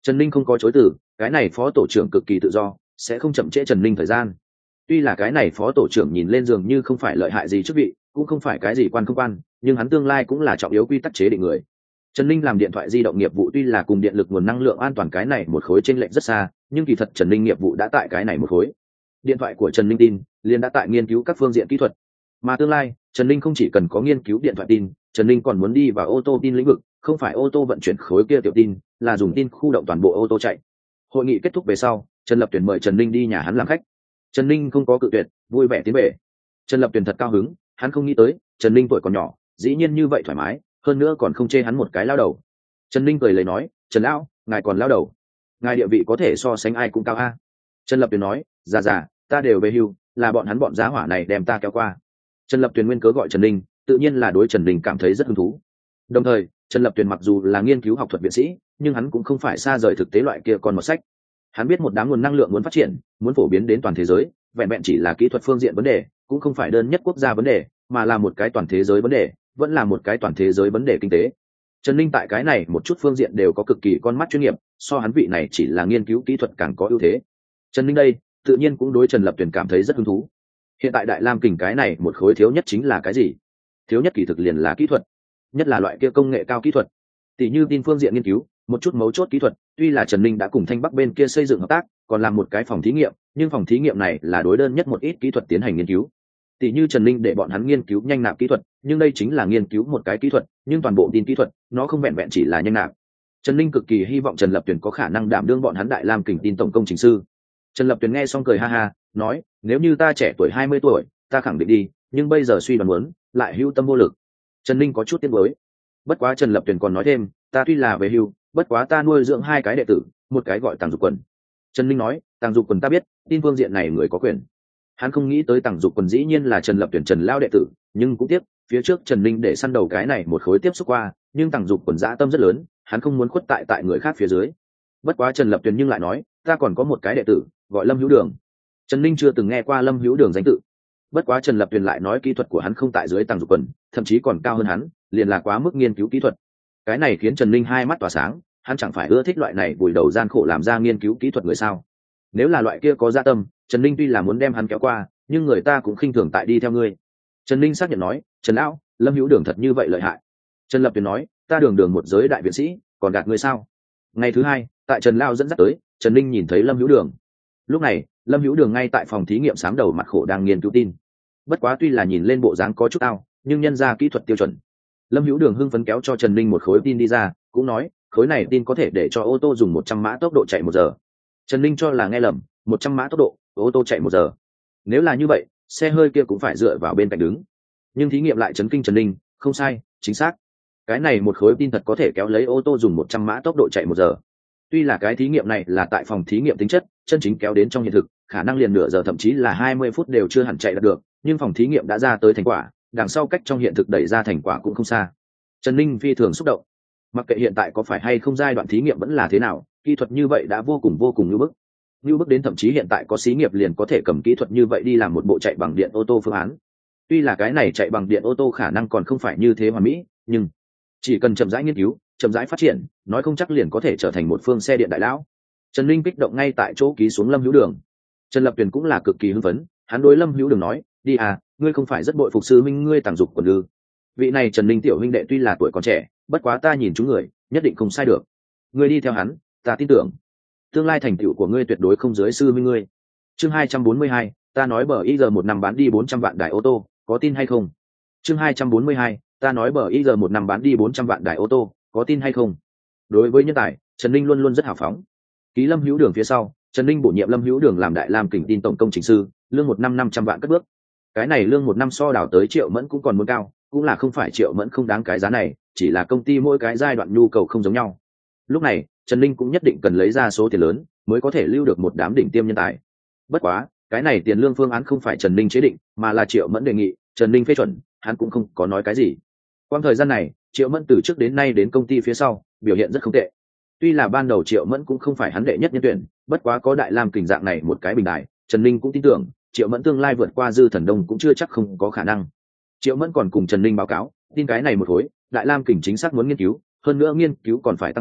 S1: Trần Ninh không có chối từ, cái này phó tổ trưởng cực kỳ tự do, sẽ không chậm trễ Trần Ninh thời gian. Tuy là cái này phó tổ trưởng nhìn lên dường như không phải lợi hại gì chức vị, cũng không phải cái gì quan không quan, nhưng hắn tương lai cũng là trọng yếu quy tắc chế định người. Trần Ninh làm điện thoại di động nghiệp vụ tuy là cùng điện lực nguồn năng lượng an toàn cái này một khối chênh lệch rất xa, nhưng kỳ thật Trần Ninh nghiệp vụ đã tại cái này một khối. Điện thoại của Trần Ninh tin liền đã tại nghiên cứu các phương diện kỹ thuật, mà tương lai Trần Ninh không chỉ cần có nghiên cứu điện thoại tin, Trần Ninh còn muốn đi vào ô tô tin lĩnh vực, không phải ô tô vận chuyển khối kia tiểu tin, là dùng tin khu động toàn bộ ô tô chạy. Hội nghị kết thúc về sau, Trần Lập Tuyển mời Trần Ninh đi nhà hắn làm khách. Trần Ninh không có cự tuyệt, vui vẻ tiến về. Trần Lập Tuyển thật cao hứng, hắn không nghĩ tới Trần Ninh tuổi còn nhỏ, dĩ nhiên như vậy thoải mái, hơn nữa còn không chê hắn một cái lao đầu. Trần Ninh cười lấy nói, Trần lão, ngài còn lao đầu, ngài địa vị có thể so sánh ai cũng cao a. Trần Lập Tuyển nói, già già, ta đều về hưu, là bọn hắn bọn giá hỏa này đem ta kéo qua. Trần Lập Tuyển nguyên cớ gọi Trần Ninh, tự nhiên là đối Trần Ninh cảm thấy rất hứng thú. Đồng thời Trần Lập Tuyển mặc dù là nghiên cứu học thuật viện sĩ, nhưng hắn cũng không phải xa rời thực tế loại kia còn một sách. Hắn biết một đám nguồn năng lượng muốn phát triển, muốn phổ biến đến toàn thế giới, vẹn vẹn chỉ là kỹ thuật phương diện vấn đề, cũng không phải đơn nhất quốc gia vấn đề, mà là một cái toàn thế giới vấn đề, vẫn là một cái toàn thế giới vấn đề kinh tế. Trần Ninh tại cái này một chút phương diện đều có cực kỳ con mắt chuyên nghiệp, so hắn vị này chỉ là nghiên cứu kỹ thuật càng có ưu thế. Trần Ninh đây, tự nhiên cũng đối Trần Lập Tuyển cảm thấy rất hứng thú. Hiện tại Đại Lam Kình cái này một khối thiếu nhất chính là cái gì? Thiếu nhất kỳ thực liền là kỹ thuật, nhất là loại kia công nghệ cao kỹ thuật, tỷ như tin phương diện nghiên cứu, một chút mấu chốt kỹ thuật. Tuy là Trần Ninh đã cùng Thanh Bắc bên kia xây dựng hợp tác, còn làm một cái phòng thí nghiệm, nhưng phòng thí nghiệm này là đối đơn nhất một ít kỹ thuật tiến hành nghiên cứu. Tỷ như Trần Ninh để bọn hắn nghiên cứu nhanh nạp kỹ thuật, nhưng đây chính là nghiên cứu một cái kỹ thuật, nhưng toàn bộ tin kỹ thuật, nó không vẹn vẹn chỉ là nhanh nạp. Trần Ninh cực kỳ hy vọng Trần Lập Tuyển có khả năng đảm đương bọn hắn Đại Lam Kình tin tổng công trình sư. Trần Lập Tuyển nghe xong cười ha ha, nói, nếu như ta trẻ tuổi hai mươi tuổi, ta khẳng định đi, nhưng bây giờ suy đoán muốn, lại hữu tâm vô lực. Trần Ninh có chút tiếc nuối. Bất quá Trần Lập Tuyển còn nói thêm, ta tuy là về hưu, bất quá ta nuôi dưỡng hai cái đệ tử, một cái gọi Tàng Dục Quần. Trần Ninh nói, Tàng Dục Quần ta biết, tin phương diện này người có quyền. Hắn không nghĩ tới Tàng Dục Quần dĩ nhiên là Trần Lập Tuyển Trần lao đệ tử, nhưng cũng tiếc, phía trước Trần Ninh để săn đầu cái này một khối tiếp xúc qua, nhưng Tàng Dục Quần dã tâm rất lớn, hắn không muốn khuất tại tại người khác phía dưới. Bất quá Trần Lập Tuyển nhưng lại nói, ta còn có một cái đệ tử, gọi Lâm Hữu Đường. Trần Ninh chưa từng nghe qua Lâm Hữu Đường danh tự. Bất quá Trần Lập Tuyển lại nói kỹ thuật của hắn không tại dưới Tàng Dục Quần, thậm chí còn cao hơn hắn, liền là quá mức nghiên cứu kỹ thuật. Cái này khiến Trần Ninh hai mắt tỏa sáng, hắn chẳng phải ưa thích loại này vùi đầu gian khổ làm ra nghiên cứu kỹ thuật người sao? Nếu là loại kia có dạ tâm, Trần Ninh tuy là muốn đem hắn kéo qua, nhưng người ta cũng khinh thường tại đi theo ngươi. Trần Ninh xác nhận nói, Trần lão, Lâm Hữu Đường thật như vậy lợi hại. Trần Lập Tuyển nói, ta đường đường một giới đại viện sĩ, còn gạt ngươi sao? Ngày thứ hai, tại Trần lão dẫn dắt tới, Trần Ninh nhìn thấy Lâm Hữu Đường. Lúc này, Lâm Hữu Đường ngay tại phòng thí nghiệm sáng đầu mặt khổ đang nghiên cứu tin. Bất quá tuy là nhìn lên bộ dáng có chút ao, nhưng nhân ra kỹ thuật tiêu chuẩn. Lâm Hữu Đường hưng phấn kéo cho Trần Ninh một khối tin đi ra, cũng nói, khối này tin có thể để cho ô tô dùng một trăm mã tốc độ chạy một giờ. Trần Ninh cho là nghe lầm, một trăm mã tốc độ, ô tô chạy một giờ. Nếu là như vậy, xe hơi kia cũng phải dựa vào bên cạnh đứng. Nhưng thí nghiệm lại chấn kinh Trần Ninh, không sai, chính xác. Cái này một khối tin thật có thể kéo lấy ô tô dùng một trăm mã tốc độ chạy một giờ. Tuy là cái thí nghiệm này là tại phòng thí nghiệm tính chất, chân chính kéo đến trong hiện thực, khả năng liền nửa giờ thậm chí là hai mươi phút đều chưa hẳn chạy được, nhưng phòng thí nghiệm đã ra tới thành quả, đằng sau cách trong hiện thực đẩy ra thành quả cũng không xa. Trần Ninh phi thường xúc động. Mặc kệ hiện tại có phải hay không giai đoạn thí nghiệm vẫn là thế nào, kỹ thuật như vậy đã vô cùng vô cùng nhu bức. Nhu bức đến thậm chí hiện tại có xí nghiệp liền có thể cầm kỹ thuật như vậy đi làm một bộ chạy bằng điện ô tô phương án. Tuy là cái này chạy bằng điện ô tô khả năng còn không phải như thế hoàn mỹ, nhưng chỉ cần chậm rãi nghiên cứu, chậm rãi phát triển, nói không chắc liền có thể trở thành một phương xe điện đại lão. Trần Ninh kích động ngay tại chỗ ký xuống Lâm Hữu Đường. Trần Lập Tuyển cũng là cực kỳ hưng phấn, hắn đối Lâm Hữu Đường nói, đi à, ngươi không phải rất bội phục sư minh ngươi Tàng Dục Quần ư? Vị này Trần Ninh tiểu huynh đệ tuy là tuổi còn trẻ, bất quá ta nhìn chúng người, nhất định không sai được. Ngươi đi theo hắn, ta tin tưởng tương lai thành tựu của ngươi tuyệt đối không dưới sư minh ngươi. Chương hai trăm bốn mươi hai, ta nói bờ i giờ một năm bán đi bốn trăm vạn đài ô tô, có tin hay không? Chương hai trăm bốn mươi hai, ta nói bờ i giờ một năm bán đi bốn trăm vạn đài ô tô, có tin hay không? Đối với nhân tài, Trần Ninh luôn luôn rất hào phóng. Ký Lâm Hữu Đường phía sau, Trần Ninh bổ nhiệm Lâm Hữu Đường làm Đại Lam Kình tin tổng công trình sư, lương một năm năm trăm vạn cất bước. Cái này lương một năm so đảo tới Triệu Mẫn cũng còn muốn cao, cũng là không phải Triệu Mẫn không đáng cái giá này, chỉ là công ty mỗi cái giai đoạn nhu cầu không giống nhau. Lúc này, Trần Ninh cũng nhất định cần lấy ra số tiền lớn, mới có thể lưu được một đám đỉnh tiêm nhân tài. Bất quá, cái này tiền lương phương án không phải Trần Ninh chế định, mà là Triệu Mẫn đề nghị, Trần Ninh phê chuẩn, hắn cũng không có nói cái gì. Qua thời gian này, Triệu Mẫn từ trước đến nay đến công ty phía sau, biểu hiện rất không tệ. Tuy là ban đầu Triệu Mẫn cũng không phải hắn đệ nhất nhân tuyển, bất quá có Đại Lam Kình dạng này một cái bình đài, Trần Ninh cũng tin tưởng, Triệu Mẫn tương lai vượt qua Dư Thần Đông cũng chưa chắc không có khả năng. Triệu Mẫn còn cùng Trần Ninh báo cáo, tin cái này một khối, Đại Lam Kình chính xác muốn nghiên cứu, hơn nữa nghiên cứu còn phải tăng tốc,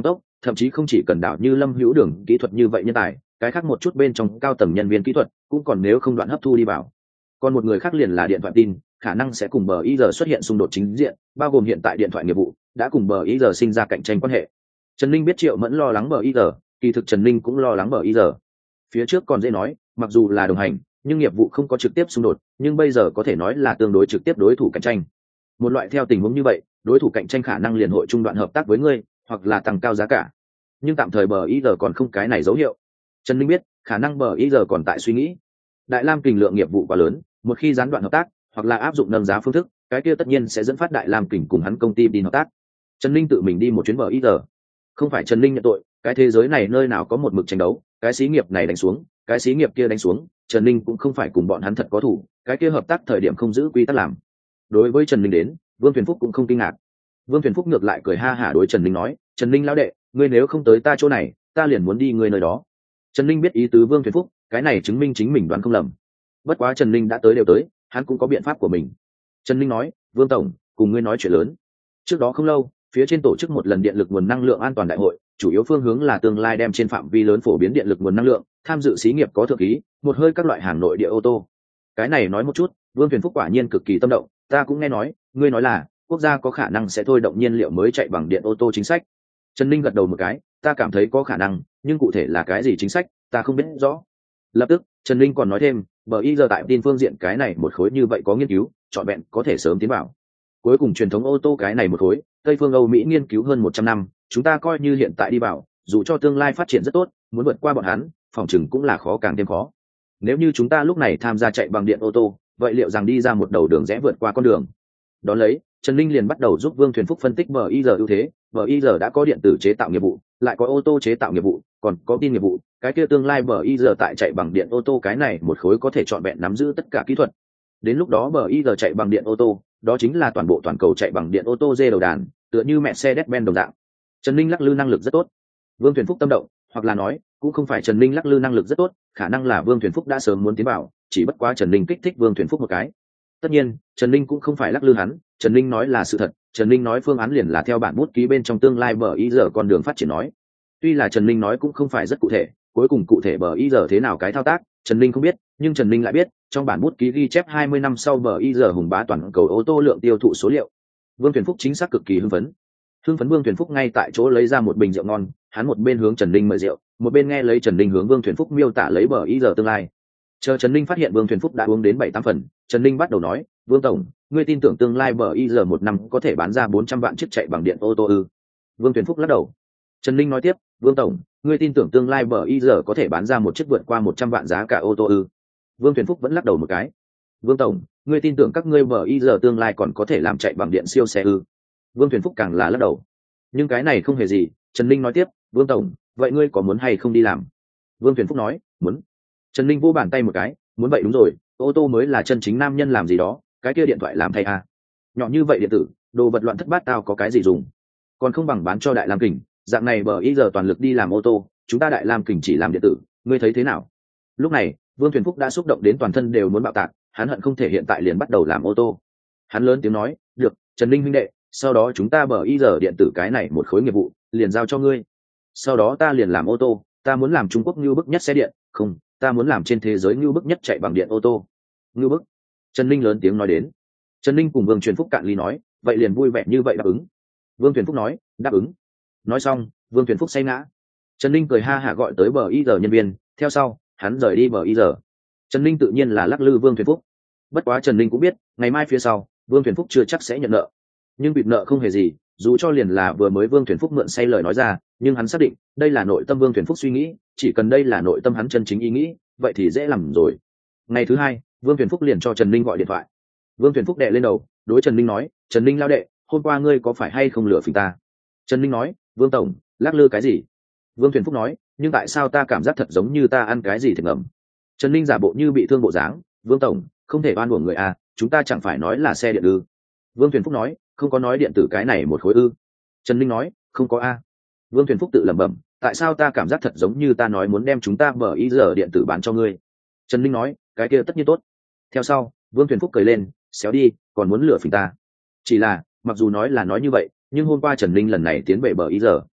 S1: thậm chí không chỉ cần đảo như Lâm Hữu Đường kỹ thuật như vậy nhân tài, cái khác một chút bên trong cao tầng nhân viên kỹ thuật cũng còn nếu không đoạn hấp thu đi vào. Còn một người khác liền là điện thoại tin, khả năng sẽ cùng bờ i giờ xuất hiện xung đột chính diện, bao gồm hiện tại điện thoại nghiệp vụ đã cùng bờ i giờ sinh ra cạnh tranh quan hệ. Trần Ninh biết Triệu Mẫn lo lắng bờ i giờ, kỳ thực Trần Ninh cũng lo lắng bờ i giờ. Phía trước còn dễ nói, mặc dù là đồng hành, nhưng nghiệp vụ không có trực tiếp xung đột, nhưng bây giờ có thể nói là tương đối trực tiếp đối thủ cạnh tranh. Một loại theo tình huống như vậy, đối thủ cạnh tranh khả năng liền hội trung đoạn hợp tác với ngươi, hoặc là tăng cao giá cả. Nhưng tạm thời bờ i giờ còn không cái này dấu hiệu. Trần Ninh biết, khả năng bờ i giờ còn tại suy nghĩ. Đại Lam Kình lượng nghiệp vụ quá lớn, một khi gián đoạn hợp tác, hoặc là áp dụng nâng giá phương thức, cái kia tất nhiên sẽ dẫn phát Đại Lam Kình cùng hắn công ty đi hợp tác. Trần Ninh tự mình đi một chuyến bờ i giờ. Không phải Trần Ninh nhận tội, cái thế giới này nơi nào có một mực tranh đấu, cái xí nghiệp này đánh xuống, cái xí nghiệp kia đánh xuống, Trần Ninh cũng không phải cùng bọn hắn thật có thủ, cái kia hợp tác thời điểm không giữ quy tắc làm. Đối với Trần Ninh đến, Vương Thuyền Phúc cũng không kinh ngạc. Vương Thuyền Phúc ngược lại cười ha hả đối Trần Ninh nói, Trần Ninh lão đệ, ngươi nếu không tới ta chỗ này, ta liền muốn đi ngươi nơi đó. Trần Ninh biết ý tứ Vương Thuyền Phúc, cái này chứng minh chính mình đoán không lầm. Bất quá Trần Ninh đã tới đều tới, hắn cũng có biện pháp của mình. Trần Ninh nói, Vương tổng, cùng ngươi nói chuyện lớn. Trước đó không lâu, phía trên tổ chức một lần điện lực nguồn năng lượng an toàn đại hội, chủ yếu phương hướng là tương lai đem trên phạm vi lớn phổ biến điện lực nguồn năng lượng, tham dự xí nghiệp có thượng ký, một hơi các loại hàng nội địa ô tô. Cái này nói một chút, Vương Thuyền Phúc quả nhiên cực kỳ tâm động, ta cũng nghe nói, ngươi nói là quốc gia có khả năng sẽ thôi động nhiên liệu mới chạy bằng điện ô tô chính sách. Trần Ninh gật đầu một cái, ta cảm thấy có khả năng, nhưng cụ thể là cái gì chính sách, ta không biết rõ. Lập tức, Trần Ninh còn nói thêm, bờ i giờ tại tin phương diện cái này một khối như vậy có nghiên cứu, chọn vẹn có thể sớm tiến vào. Cuối cùng truyền thống ô tô cái này một khối, Tây phương Âu Mỹ nghiên cứu hơn một trăm năm, chúng ta coi như hiện tại đi vào, dù cho tương lai phát triển rất tốt, muốn vượt qua bọn hắn, phòng chừng cũng là khó càng thêm khó. Nếu như chúng ta lúc này tham gia chạy bằng điện ô tô, vậy liệu rằng đi ra một đầu đường rẽ vượt qua con đường. Đón lấy, Trần Ninh liền bắt đầu giúp Vương Thuyền Phúc phân tích bờ i giờ ưu thế, bờ i giờ đã có điện tử chế tạo nghiệp vụ, lại có ô tô chế tạo nghiệp vụ, còn có tin nghiệp vụ, cái kia tương lai bờ i giờ tại chạy bằng điện ô tô cái này một khối có thể trọn vẹn nắm giữ tất cả kỹ thuật. Đến lúc đó bờ i giờ chạy bằng điện ô tô, đó chính là toàn bộ toàn cầu chạy bằng điện ô tô dê đầu đàn, tựa như Mercedes-Benz đồng dạng. Trần Ninh lắc lư năng lực rất tốt. Vương Thuyền Phúc tâm động, hoặc là nói, cũng không phải Trần Ninh lắc lư năng lực rất tốt, khả năng là Vương Thuyền Phúc đã sớm muốn tiến vào, chỉ bất quá Trần Ninh kích thích Vương Thuyền Phúc một cái. Tất nhiên, Trần Ninh cũng không phải lắc lư hắn, Trần Ninh nói là sự thật, Trần Ninh nói phương án liền là theo bản bút ký bên trong tương lai bờ i giờ con đường phát triển nói. Tuy là Trần Ninh nói cũng không phải rất cụ thể, cuối cùng cụ thể bờ i giờ thế nào cái thao tác, Trần Ninh không biết, nhưng Trần Ninh lại biết, trong bản bút ký ghi chép hai mươi năm sau bờ i giờ hùng bá toàn cầu ô tô lượng tiêu thụ số liệu. Vương Thuyền Phúc chính xác cực kỳ hưng phấn. Hưng phấn Vương Thuyền Phúc ngay tại chỗ lấy ra một bình rượu ngon, hắn một bên hướng Trần Ninh mời rượu, một bên nghe lấy Trần Ninh hướng Vương Thuyền Phúc miêu tả lấy bờ i giờ tương lai. Chờ Trần Ninh phát hiện Vương Thuyền Phúc đã uống đến bảy tám phần, Trần Ninh bắt đầu nói, Vương tổng, ngươi tin tưởng tương lai bờ i giờ một năm có thể bán ra bốn trăm vạn chiếc chạy bằng điện ô tô ư? Vương Thuyền Phúc lắc đầu. Trần Ninh nói tiếp, Vương tổng, ngươi tin tưởng tương lai bờ i giờ có thể bán ra một chiếc vượt qua một trăm vạn giá cả ô tô ư? Vương Thuyền Phúc vẫn lắc đầu một cái. Vương tổng, ngươi tin tưởng các ngươi bờ i giờ tương lai còn có thể làm chạy bằng điện siêu xe ư? Vương Thuyền Phúc càng là lắc đầu. Nhưng cái này không hề gì, Trần Ninh nói tiếp, Vương tổng, vậy ngươi có muốn hay không đi làm? Vương Thuyền Phúc nói, muốn. Trần Ninh vô bàn tay một cái, muốn vậy đúng rồi, ô tô mới là chân chính nam nhân làm gì đó, cái kia điện thoại làm thay à. Nhỏ như vậy điện tử, đồ vật loạn thất bát tao có cái gì dùng, còn không bằng bán cho Đại Lam Kình, dạng này bờ i giờ toàn lực đi làm ô tô, chúng ta Đại Lam Kình chỉ làm điện tử, ngươi thấy thế nào? Lúc này, Vương Thuyền Phúc đã xúc động đến toàn thân đều muốn bạo tạc, hắn hận không thể hiện tại liền bắt đầu làm ô tô. Hắn lớn tiếng nói, được, Trần Ninh huynh đệ, sau đó chúng ta bờ i giờ điện tử cái này một khối nghiệp vụ, liền giao cho ngươi. Sau đó ta liền làm ô tô, ta muốn làm Trung Quốc ngưu bức nhất xe điện, không, ta muốn làm trên thế giới ngưu bức nhất chạy bằng điện ô tô. Ngưu bức. Trần Ninh lớn tiếng nói đến. Trần Ninh cùng Vương Truyền Phúc cạn ly nói, vậy liền vui vẻ như vậy đáp ứng. Vương Truyền Phúc nói, đáp ứng. Nói xong, Vương Truyền Phúc say ngã. Trần Ninh cười ha hả gọi tới bờ i giờ nhân viên, theo sau, hắn rời đi bờ i giờ. Trần Ninh tự nhiên là lắc lư Vương Truyền Phúc. Bất quá Trần Ninh cũng biết, ngày mai phía sau, Vương Truyền Phúc chưa chắc sẽ nhận nợ. Nhưng bịt nợ không hề gì, dù cho liền là vừa mới Vương Truyền Phúc mượn say lời nói ra, nhưng hắn xác định, đây là nội tâm Vương Truyền Phúc suy nghĩ, chỉ cần đây là nội tâm hắn chân chính ý nghĩ, vậy thì dễ làm rồi. Ngày thứ hai, Vương Truyền Phúc liền cho Trần Ninh gọi điện thoại. Vương Truyền Phúc đệ lên đầu, đối Trần Ninh nói, Trần Ninh lao đệ, hôm qua ngươi có phải hay không lừa phỉnh ta? Trần Ninh nói, Vương tổng, lắc lư cái gì? Vương Truyền Phúc nói, nhưng tại sao ta cảm giác thật giống như ta ăn cái gì thịt ngầm? Trần Ninh giả bộ như bị thương bộ dáng, Vương tổng, không thể oan uổng người à, chúng ta chẳng phải nói là xe điện ư? Vương Truyền Phúc nói, không có nói điện tử cái này một khối ư? Trần Ninh nói, không có a. Vương Truyền Phúc tự lẩm bẩm, tại sao ta cảm giác thật giống như ta nói muốn đem chúng ta bờ i giờ điện tử bán cho ngươi? Trần Ninh nói, cái kia tất nhiên tốt. Theo sau, Vương Truyền Phúc cười lên, xéo đi, còn muốn lừa phỉnh ta. Chỉ là, mặc dù nói là nói như vậy, nhưng hôm qua Trần Ninh lần này tiến về bờ i giờ,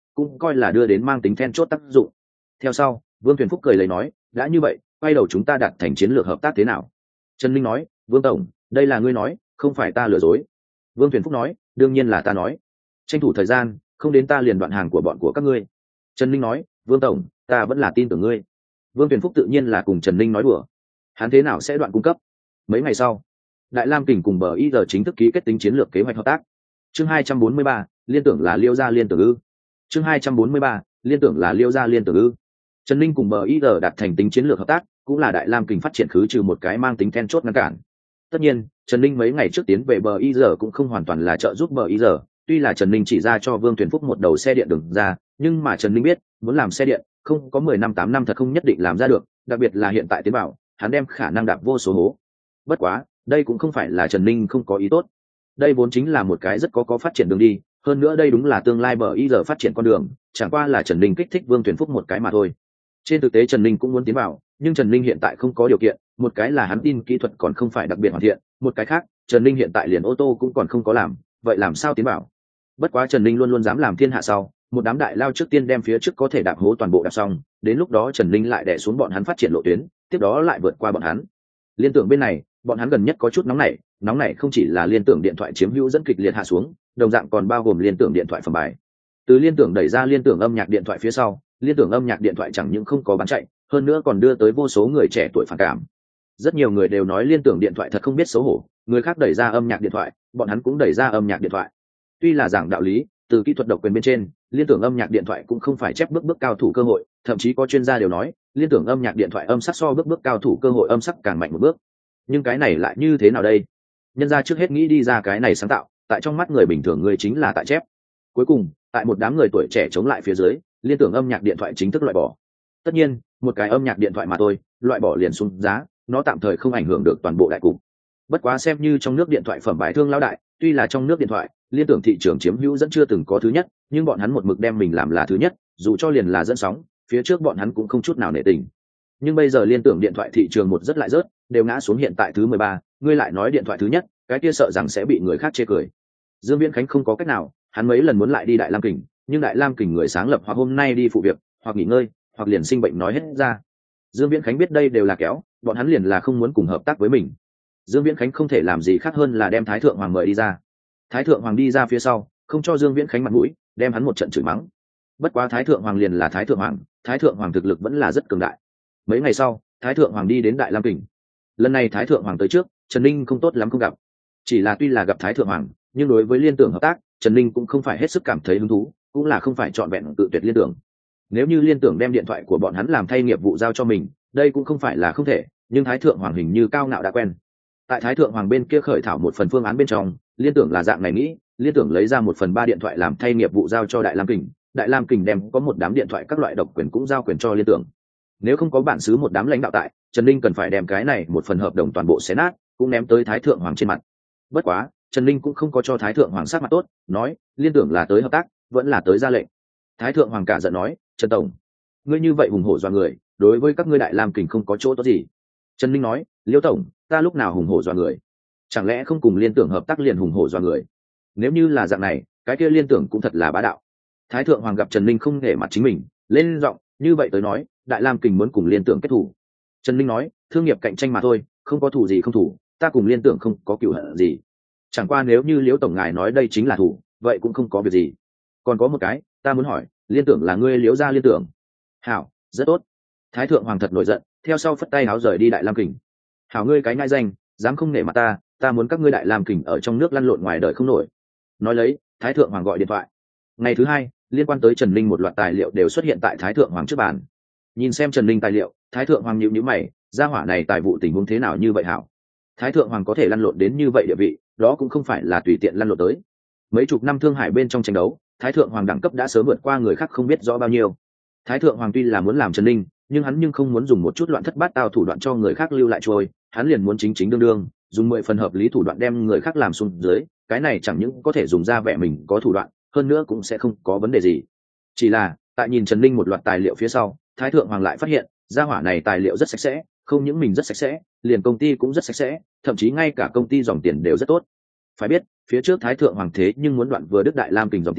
S1: cũng coi là đưa đến mang tính then chốt tác dụng. Theo sau, Vương Tuyền Phúc cười lấy nói, đã như vậy, quay đầu chúng ta đặt thành chiến lược hợp tác thế nào? Trần Linh nói, Vương tổng, đây là ngươi nói, không phải ta lừa dối. Vương Tuyền Phúc nói, đương nhiên là ta nói. Tranh thủ thời gian, không đến ta liền đoạn hàng của bọn của các ngươi. Trần Linh nói, Vương tổng, ta vẫn là tin tưởng ngươi. Vương Tuyền Phúc tự nhiên là cùng Trần Linh nói đùa. Hắn thế nào sẽ đoạn cung cấp? Mấy ngày sau, Đại Lam Kình cùng bờ i giờ chính thức ký kết tính chiến lược kế hoạch hợp tác. Chương hai trăm bốn mươi ba, liên tưởng là Liêu gia liên tưởng ư? Chương hai trăm bốn mươi ba, liên tưởng là Liêu gia liên tưởng ư? Trần Linh cùng bờ i giờ đạt thành tính chiến lược hợp tác, cũng là Đại Lam Kình phát triển khứ trừ một cái mang tính then chốt ngăn cản. Tất nhiên, Trần Linh mấy ngày trước tiến về bờ i giờ cũng không hoàn toàn là trợ giúp bờ i giờ, tuy là Trần Linh chỉ ra cho Vương Tuyền Phúc một đầu xe điện đường ra, nhưng mà Trần Linh biết, muốn làm xe điện, không có mười năm tám năm thật không nhất định làm ra được, đặc biệt là hiện tại tiến bảo, hắn đem khả năng đạp vô số hố. Bất quá, đây cũng không phải là Trần Linh không có ý tốt. Đây vốn chính là một cái rất có có phát triển đường đi, hơn nữa đây đúng là tương lai bờ i giờ phát triển con đường, chẳng qua là Trần Linh kích thích Vương Tuyền Phúc một cái mà thôi. Trên thực tế Trần Linh cũng muốn tiến vào, nhưng Trần Linh hiện tại không có điều kiện, một cái là hắn tin kỹ thuật còn không phải đặc biệt hoàn thiện, một cái khác, Trần Linh hiện tại liền ô tô cũng còn không có làm, vậy làm sao tiến vào? Bất quá Trần Linh luôn luôn dám làm thiên hạ sau, một đám đại lao trước tiên đem phía trước có thể đạp hố toàn bộ đạp xong, đến lúc đó Trần Linh lại đè xuống bọn hắn phát triển lộ tuyến, tiếp đó lại vượt qua bọn hắn. Liên tưởng bên này, bọn hắn gần nhất có chút nóng nảy, nóng nảy không chỉ là liên tưởng điện thoại chiếm hữu dẫn kịch liệt hạ xuống, đồng dạng còn bao gồm liên tưởng điện thoại phẩm bài. Từ liên tưởng đẩy ra liên tưởng âm nhạc điện thoại phía sau, liên tưởng âm nhạc điện thoại chẳng những không có bán chạy, hơn nữa còn đưa tới vô số người trẻ tuổi phản cảm. Rất nhiều người đều nói liên tưởng điện thoại thật không biết xấu hổ, người khác đẩy ra âm nhạc điện thoại, bọn hắn cũng đẩy ra âm nhạc điện thoại. Tuy là giảng đạo lý, từ kỹ thuật độc quyền bên trên, liên tưởng âm nhạc điện thoại cũng không phải chép bước bước cao thủ cơ hội, thậm chí có chuyên gia đều nói, liên tưởng âm nhạc điện thoại âm sắc so bước bước cao thủ cơ hội âm sắc càng mạnh một bước. Nhưng cái này lại như thế nào đây? Nhân gia trước hết nghĩ đi ra cái này sáng tạo, tại trong mắt người bình thường người chính là tại chép. Cuối cùng, tại một đám người tuổi trẻ chống lại phía dưới, liên tưởng âm nhạc điện thoại chính thức loại bỏ. Tất nhiên, một cái âm nhạc điện thoại mà thôi, loại bỏ liền xuống giá, nó tạm thời không ảnh hưởng được toàn bộ đại cục. Bất quá xem như trong nước điện thoại phẩm bài thương lão đại, tuy là trong nước điện thoại, liên tưởng thị trường chiếm hữu dẫn chưa từng có thứ nhất, nhưng bọn hắn một mực đem mình làm là thứ nhất, dù cho liền là dẫn sóng, phía trước bọn hắn cũng không chút nào nể tình. Nhưng bây giờ liên tưởng điện thoại thị trường một rất lại rớt, đều ngã xuống hiện tại thứ mười ba, ngươi lại nói điện thoại thứ nhất, cái kia sợ rằng sẽ bị người khác chê cười. Dương Viễn Khánh không có cách nào, hắn mấy lần muốn lại đi Đại Lam Kình, nhưng Đại Lam Kình người sáng lập hoặc hôm nay đi phụ việc, hoặc nghỉ ngơi, hoặc liền sinh bệnh nói hết ra. Dương Viễn Khánh biết đây đều là kéo, bọn hắn liền là không muốn cùng hợp tác với mình. Dương Viễn Khánh không thể làm gì khác hơn là đem Thái Thượng Hoàng mời đi ra. Thái Thượng Hoàng đi ra phía sau, không cho Dương Viễn Khánh mặt mũi, đem hắn một trận chửi mắng. Bất quá Thái Thượng Hoàng liền là Thái Thượng Hoàng, Thái Thượng Hoàng thực lực vẫn là rất cường đại. Mấy ngày sau, Thái Thượng Hoàng đi đến Đại Lam Kình. Lần này Thái Thượng Hoàng tới trước, Trần Ninh không tốt lắm không gặp. Chỉ là tuy là gặp Thái Thượng Hoàng, nhưng đối với liên tưởng hợp tác, Trần Ninh cũng không phải hết sức cảm thấy hứng thú, cũng là không phải chọn vẹn tự tuyệt liên tưởng. Nếu như liên tưởng đem điện thoại của bọn hắn làm thay nghiệp vụ giao cho mình, đây cũng không phải là không thể, nhưng Thái Thượng Hoàng hình như cao ngạo đã quen. Tại Thái Thượng Hoàng bên kia khởi thảo một phần phương án bên trong, liên tưởng là dạng này nghĩ, liên tưởng lấy ra một phần ba điện thoại làm thay nghiệp vụ giao cho Đại Lam Kình, Đại Lam Kình đem có một đám điện thoại các loại độc quyền cũng giao quyền cho liên tưởng. Nếu không có bản xứ một đám lãnh đạo tại, Trần Ninh cần phải đem cái này một phần hợp đồng toàn bộ xé nát, cũng ném tới Thái Thượng Hoàng trên mặt. Bất quá, Trần Ninh cũng không có cho Thái Thượng Hoàng sắc mặt tốt, nói, liên tưởng là tới hợp tác, vẫn là tới ra lệnh. Thái Thượng Hoàng cả giận nói, Trần tổng, ngươi như vậy hùng hổ dọa người, đối với các ngươi Đại Lam Kình không có chỗ tốt gì. Trần Ninh nói, Liêu tổng, ta lúc nào hùng hổ dọa người? Chẳng lẽ không cùng liên tưởng hợp tác liền hùng hổ dọa người? Nếu như là dạng này, cái kia liên tưởng cũng thật là bá đạo. Thái Thượng Hoàng gặp Trần Ninh không để mặt chính mình, lên giọng, như vậy tới nói, Đại Lam Kình muốn cùng liên tưởng kết thủ. Trần Ninh nói, thương nghiệp cạnh tranh mà thôi, không có thủ gì không thủ, ta cùng liên tưởng không có cựu hận gì. Chẳng qua nếu như Liễu tổng ngài nói đây chính là thủ, vậy cũng không có việc gì. Còn có một cái, ta muốn hỏi, liên tưởng là ngươi Liễu gia liên tưởng? Hảo, rất tốt. Thái Thượng Hoàng thật nổi giận, theo sau phất tay áo rời đi Đại Lam Kình. Hảo ngươi cái ngai danh, dám không nể mặt ta, ta muốn các ngươi Đại Lam Kình ở trong nước lăn lộn ngoài đời không nổi. Nói lấy, Thái Thượng Hoàng gọi điện thoại. Ngày thứ hai, liên quan tới Trần Ninh một loạt tài liệu đều xuất hiện tại Thái Thượng Hoàng trước bàn. Nhìn xem Trần Ninh tài liệu, Thái Thượng Hoàng nhíu nhíu mày, gia hỏa này tài vụ tình huống thế nào như vậy hảo? Thái Thượng Hoàng có thể lăn lộn đến như vậy địa vị, đó cũng không phải là tùy tiện lăn lộn tới. Mấy chục năm thương hải bên trong tranh đấu, Thái Thượng Hoàng đẳng cấp đã sớm vượt qua người khác không biết rõ bao nhiêu. Thái Thượng Hoàng tuy là muốn làm Trần Ninh, nhưng hắn nhưng không muốn dùng một chút loạn thất bát tao thủ đoạn cho người khác lưu lại trôi, hắn liền muốn chính chính đương đương, dùng mười phần hợp lý thủ đoạn đem người khác làm xuống dưới, cái này chẳng những có thể dùng ra vẻ mình có thủ đoạn, hơn nữa cũng sẽ không có vấn đề gì. Chỉ là, tại nhìn Trần Ninh một loạt tài liệu phía sau, Thái Thượng Hoàng lại phát hiện, gia hỏa này tài liệu rất sạch sẽ, không những mình rất sạch sẽ, liền công ty cũng rất sạch sẽ, thậm chí ngay cả công ty dòng tiền đều rất tốt. Phải biết, phía trước Thái Thượng Hoàng thế nhưng muốn đoạn vừa Đức Đại Lam Kình dòng tiền,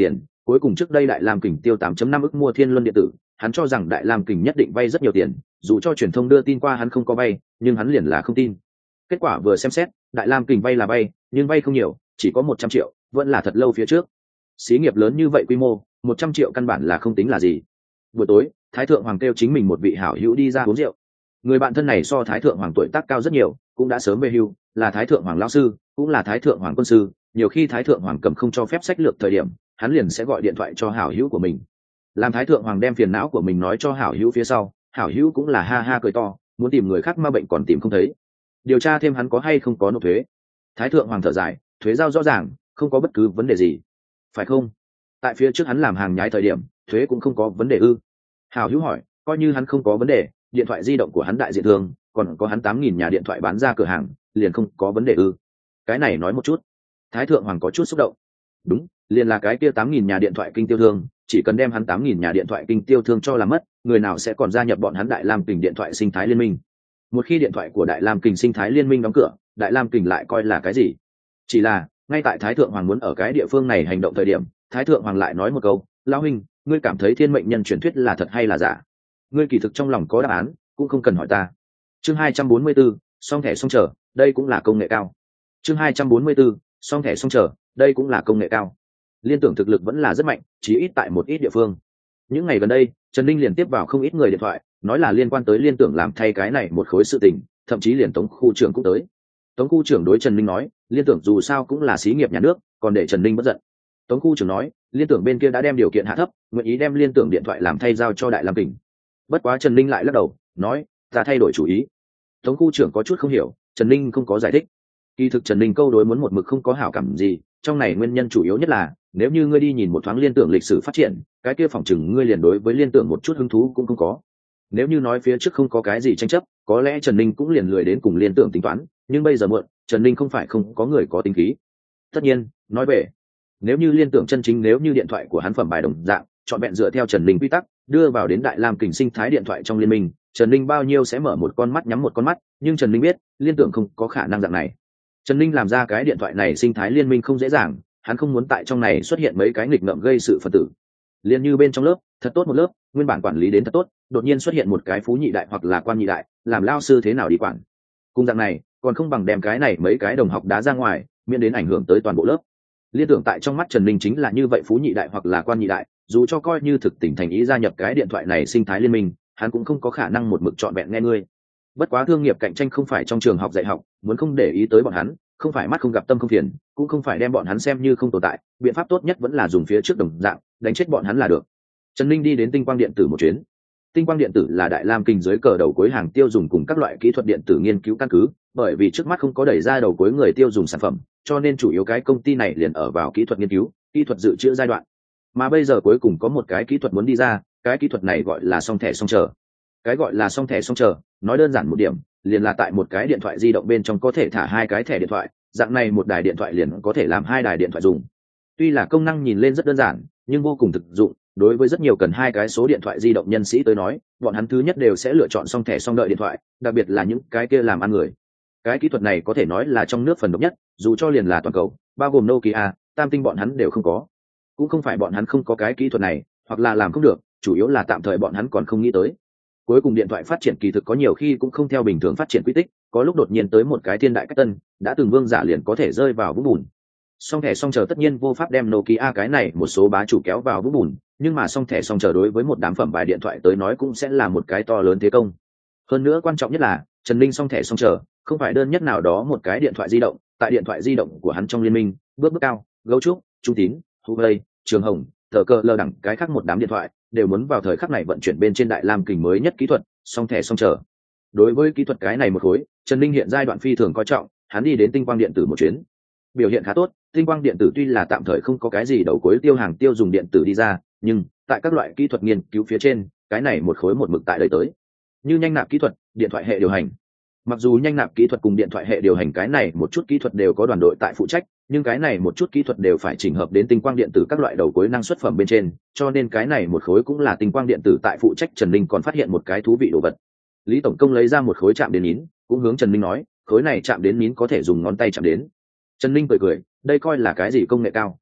S1: cuối cùng trước đây Đại Lam Kình tiêu tám phẩy năm ức mua Thiên Luân điện tử, hắn cho rằng Đại Lam Kình nhất định vay rất nhiều tiền, dù cho truyền thông đưa tin qua hắn không có vay, nhưng hắn liền là không tin. Kết quả vừa xem xét, Đại Lam Kình vay là vay, nhưng vay không nhiều, chỉ có một trăm triệu, vẫn là thật lâu phía trước. Xí nghiệp lớn như vậy quy mô, một trăm triệu căn bản là không tính là gì. Buổi tối, Thái thượng hoàng kêu chính mình một vị hảo hữu đi ra uống rượu. Người bạn thân này so Thái thượng hoàng tuổi tác cao rất nhiều, cũng đã sớm về hưu, là Thái thượng hoàng lão sư, cũng là Thái thượng hoàng quân sư, nhiều khi Thái thượng hoàng cầm không cho phép sách lược thời điểm, hắn liền sẽ gọi điện thoại cho hảo hữu của mình. Làm Thái thượng hoàng đem phiền não của mình nói cho hảo hữu phía sau, hảo hữu cũng là ha ha cười to, muốn tìm người khác ma bệnh còn tìm không thấy. Điều tra thêm hắn có hay không có nộp thuế. Thái thượng hoàng thở dài, thuế giao rõ ràng, không có bất cứ vấn đề gì, phải không? Tại phía trước hắn làm hàng nhái thời điểm, thuế cũng không có vấn đề ư? Hảo hữu hỏi, coi như hắn không có vấn đề, điện thoại di động của hắn đại diện thường, còn có hắn tám nghìn nhà điện thoại bán ra cửa hàng, liền không có vấn đề ư? Cái này nói một chút. Thái thượng hoàng có chút xúc động. Đúng, liền là cái kia tám nghìn nhà điện thoại kinh tiêu thương, chỉ cần đem hắn tám nghìn nhà điện thoại kinh tiêu thương cho làm mất, người nào sẽ còn gia nhập bọn hắn Đại Lam Kình điện thoại sinh thái liên minh? Một khi điện thoại của Đại Lam Kình sinh thái liên minh đóng cửa, Đại Lam Kình lại coi là cái gì? Chỉ là, ngay tại Thái thượng hoàng muốn ở cái địa phương này hành động thời điểm, Thái thượng hoàng lại nói một câu, lão huynh, ngươi cảm thấy thiên mệnh nhân truyền thuyết là thật hay là giả? Ngươi kỳ thực trong lòng có đáp án, cũng không cần hỏi ta. Chương hai trăm bốn mươi 4, song thẻ song chờ, đây cũng là công nghệ cao. Chương hai trăm bốn mươi 4, song thẻ song chờ, đây cũng là công nghệ cao. Liên tưởng thực lực vẫn là rất mạnh, chí ít tại một ít địa phương. Những ngày gần đây, Trần Ninh liền tiếp vào không ít người điện thoại, nói là liên quan tới liên tưởng làm thay cái này một khối sự tình, thậm chí liền Tống khu trưởng cũng tới. Tống khu trưởng đối Trần Ninh nói, liên tưởng dù sao cũng là xí nghiệp nhà nước, còn để Trần Ninh bất giận. Tống khu trưởng nói, liên tưởng bên kia đã đem điều kiện hạ thấp, nguyện ý đem liên tưởng điện thoại làm thay giao cho Đại Lam Kình. Bất quá Trần Ninh lại lắc đầu, nói, ta thay đổi chủ ý. Tống khu trưởng có chút không hiểu, Trần Ninh không có giải thích. Kỳ thực Trần Ninh câu đối muốn một mực không có hảo cảm gì, trong này nguyên nhân chủ yếu nhất là, nếu như ngươi đi nhìn một thoáng liên tưởng lịch sử phát triển, cái kia phỏng chừng ngươi liền đối với liên tưởng một chút hứng thú cũng không có. Nếu như nói phía trước không có cái gì tranh chấp, có lẽ Trần Ninh cũng liền lười đến cùng liên tưởng tính toán, nhưng bây giờ muộn, Trần Ninh không phải không có người có tính khí. Tất nhiên, nói về, nếu như liên tưởng chân chính nếu như điện thoại của hắn phẩm bài đồng dạng, chọn vẹn dựa theo Trần Ninh quy tắc, đưa vào đến Đại Lam Kình sinh thái điện thoại trong liên minh, Trần Ninh bao nhiêu sẽ mở một con mắt nhắm một con mắt, nhưng Trần Ninh biết, liên tưởng không có khả năng dạng này. Trần Ninh làm ra cái điện thoại này sinh thái liên minh không dễ dàng, hắn không muốn tại trong này xuất hiện mấy cái nghịch ngợm gây sự phân tử. Liên như bên trong lớp, thật tốt một lớp, nguyên bản quản lý đến thật tốt, đột nhiên xuất hiện một cái phú nhị đại hoặc là quan nhị đại, làm lao sư thế nào đi quản. Cùng dạng này, còn không bằng đem cái này mấy cái đồng học đá ra ngoài, miễn đến ảnh hưởng tới toàn bộ lớp. Liên tưởng tại trong mắt Trần Ninh chính là như vậy phú nhị đại hoặc là quan nhị đại, dù cho coi như thực tình thành ý gia nhập cái điện thoại này sinh thái liên minh, hắn cũng không có khả năng một mực trọn vẹn nghe ngươi. Bất quá thương nghiệp cạnh tranh không phải trong trường học dạy học, muốn không để ý tới bọn hắn, không phải mắt không gặp tâm không phiền, cũng không phải đem bọn hắn xem như không tồn tại, biện pháp tốt nhất vẫn là dùng phía trước đồng dạng, đánh chết bọn hắn là được. Trần Ninh đi đến Tinh Quang điện tử một chuyến. Tinh Quang điện tử là Đại Lam Kình dưới cờ đầu cuối hàng tiêu dùng cùng các loại kỹ thuật điện tử nghiên cứu căn cứ, bởi vì trước mắt không có đẩy ra đầu cuối người tiêu dùng sản phẩm, cho nên chủ yếu cái công ty này liền ở vào kỹ thuật nghiên cứu, kỹ thuật dự trữ giai đoạn. Mà bây giờ cuối cùng có một cái kỹ thuật muốn đi ra, cái kỹ thuật này gọi là song thẻ song chờ. Cái gọi là song thẻ song chờ, nói đơn giản một điểm, liền là tại một cái điện thoại di động bên trong có thể thả hai cái thẻ điện thoại, dạng này một đài điện thoại liền có thể làm hai đài điện thoại dùng. Tuy là công năng nhìn lên rất đơn giản, nhưng vô cùng thực dụng, đối với rất nhiều cần hai cái số điện thoại di động nhân sĩ tới nói, bọn hắn thứ nhất đều sẽ lựa chọn song thẻ song đợi điện thoại, đặc biệt là những cái kia làm ăn người. Cái kỹ thuật này có thể nói là trong nước phần độc nhất, dù cho liền là toàn cầu, bao gồm Nokia, Tam Tinh bọn hắn đều không có. Cũng không phải bọn hắn không có cái kỹ thuật này, hoặc là làm không được, chủ yếu là tạm thời bọn hắn còn không nghĩ tới. Cuối cùng điện thoại phát triển kỳ thực có nhiều khi cũng không theo bình thường phát triển quy tích, có lúc đột nhiên tới một cái thiên đại cách tân, đã từng vương giả liền có thể rơi vào vũng bùn. Song thẻ song chờ tất nhiên vô pháp đem Nokia cái này một số bá chủ kéo vào vũng bùn, nhưng mà song thẻ song chờ đối với một đám phẩm bài điện thoại tới nói cũng sẽ là một cái to lớn thế công. Hơn nữa quan trọng nhất là, Trần Ninh song thẻ song chờ không phải đơn nhất nào đó một cái điện thoại di động, tại điện thoại di động của hắn trong liên minh, bước bước cao, gấu trúc, trung tín, Huawei, Trường Hồng, thờ cờ lơ đẳng cái khác một đám điện thoại đều muốn vào thời khắc này vận chuyển bên trên Đại Lam Kình mới nhất kỹ thuật, song thẻ song chờ. Đối với kỹ thuật cái này một khối, Trần Ninh hiện giai đoạn phi thường coi trọng, hắn đi đến Tinh Quang điện tử một chuyến. Biểu hiện khá tốt, Tinh Quang điện tử tuy là tạm thời không có cái gì đầu cuối tiêu hàng tiêu dùng điện tử đi ra, nhưng tại các loại kỹ thuật nghiên cứu phía trên, cái này một khối một mực tại đời tới. Như nhanh nạp kỹ thuật, điện thoại hệ điều hành. Mặc dù nhanh nạp kỹ thuật cùng điện thoại hệ điều hành cái này một chút kỹ thuật đều có đoàn đội tại phụ trách, nhưng cái này một chút kỹ thuật đều phải chỉnh hợp đến Tinh Quang điện tử các loại đầu cuối năng suất phẩm bên trên, cho nên cái này một khối cũng là Tinh Quang điện tử tại phụ trách. Trần Ninh còn phát hiện một cái thú vị đồ vật. Lý tổng công lấy ra một khối chạm đến nín, cũng hướng Trần Ninh nói, khối này chạm đến nín có thể dùng ngón tay chạm đến. Trần Ninh cười cười, đây coi là cái gì công nghệ cao?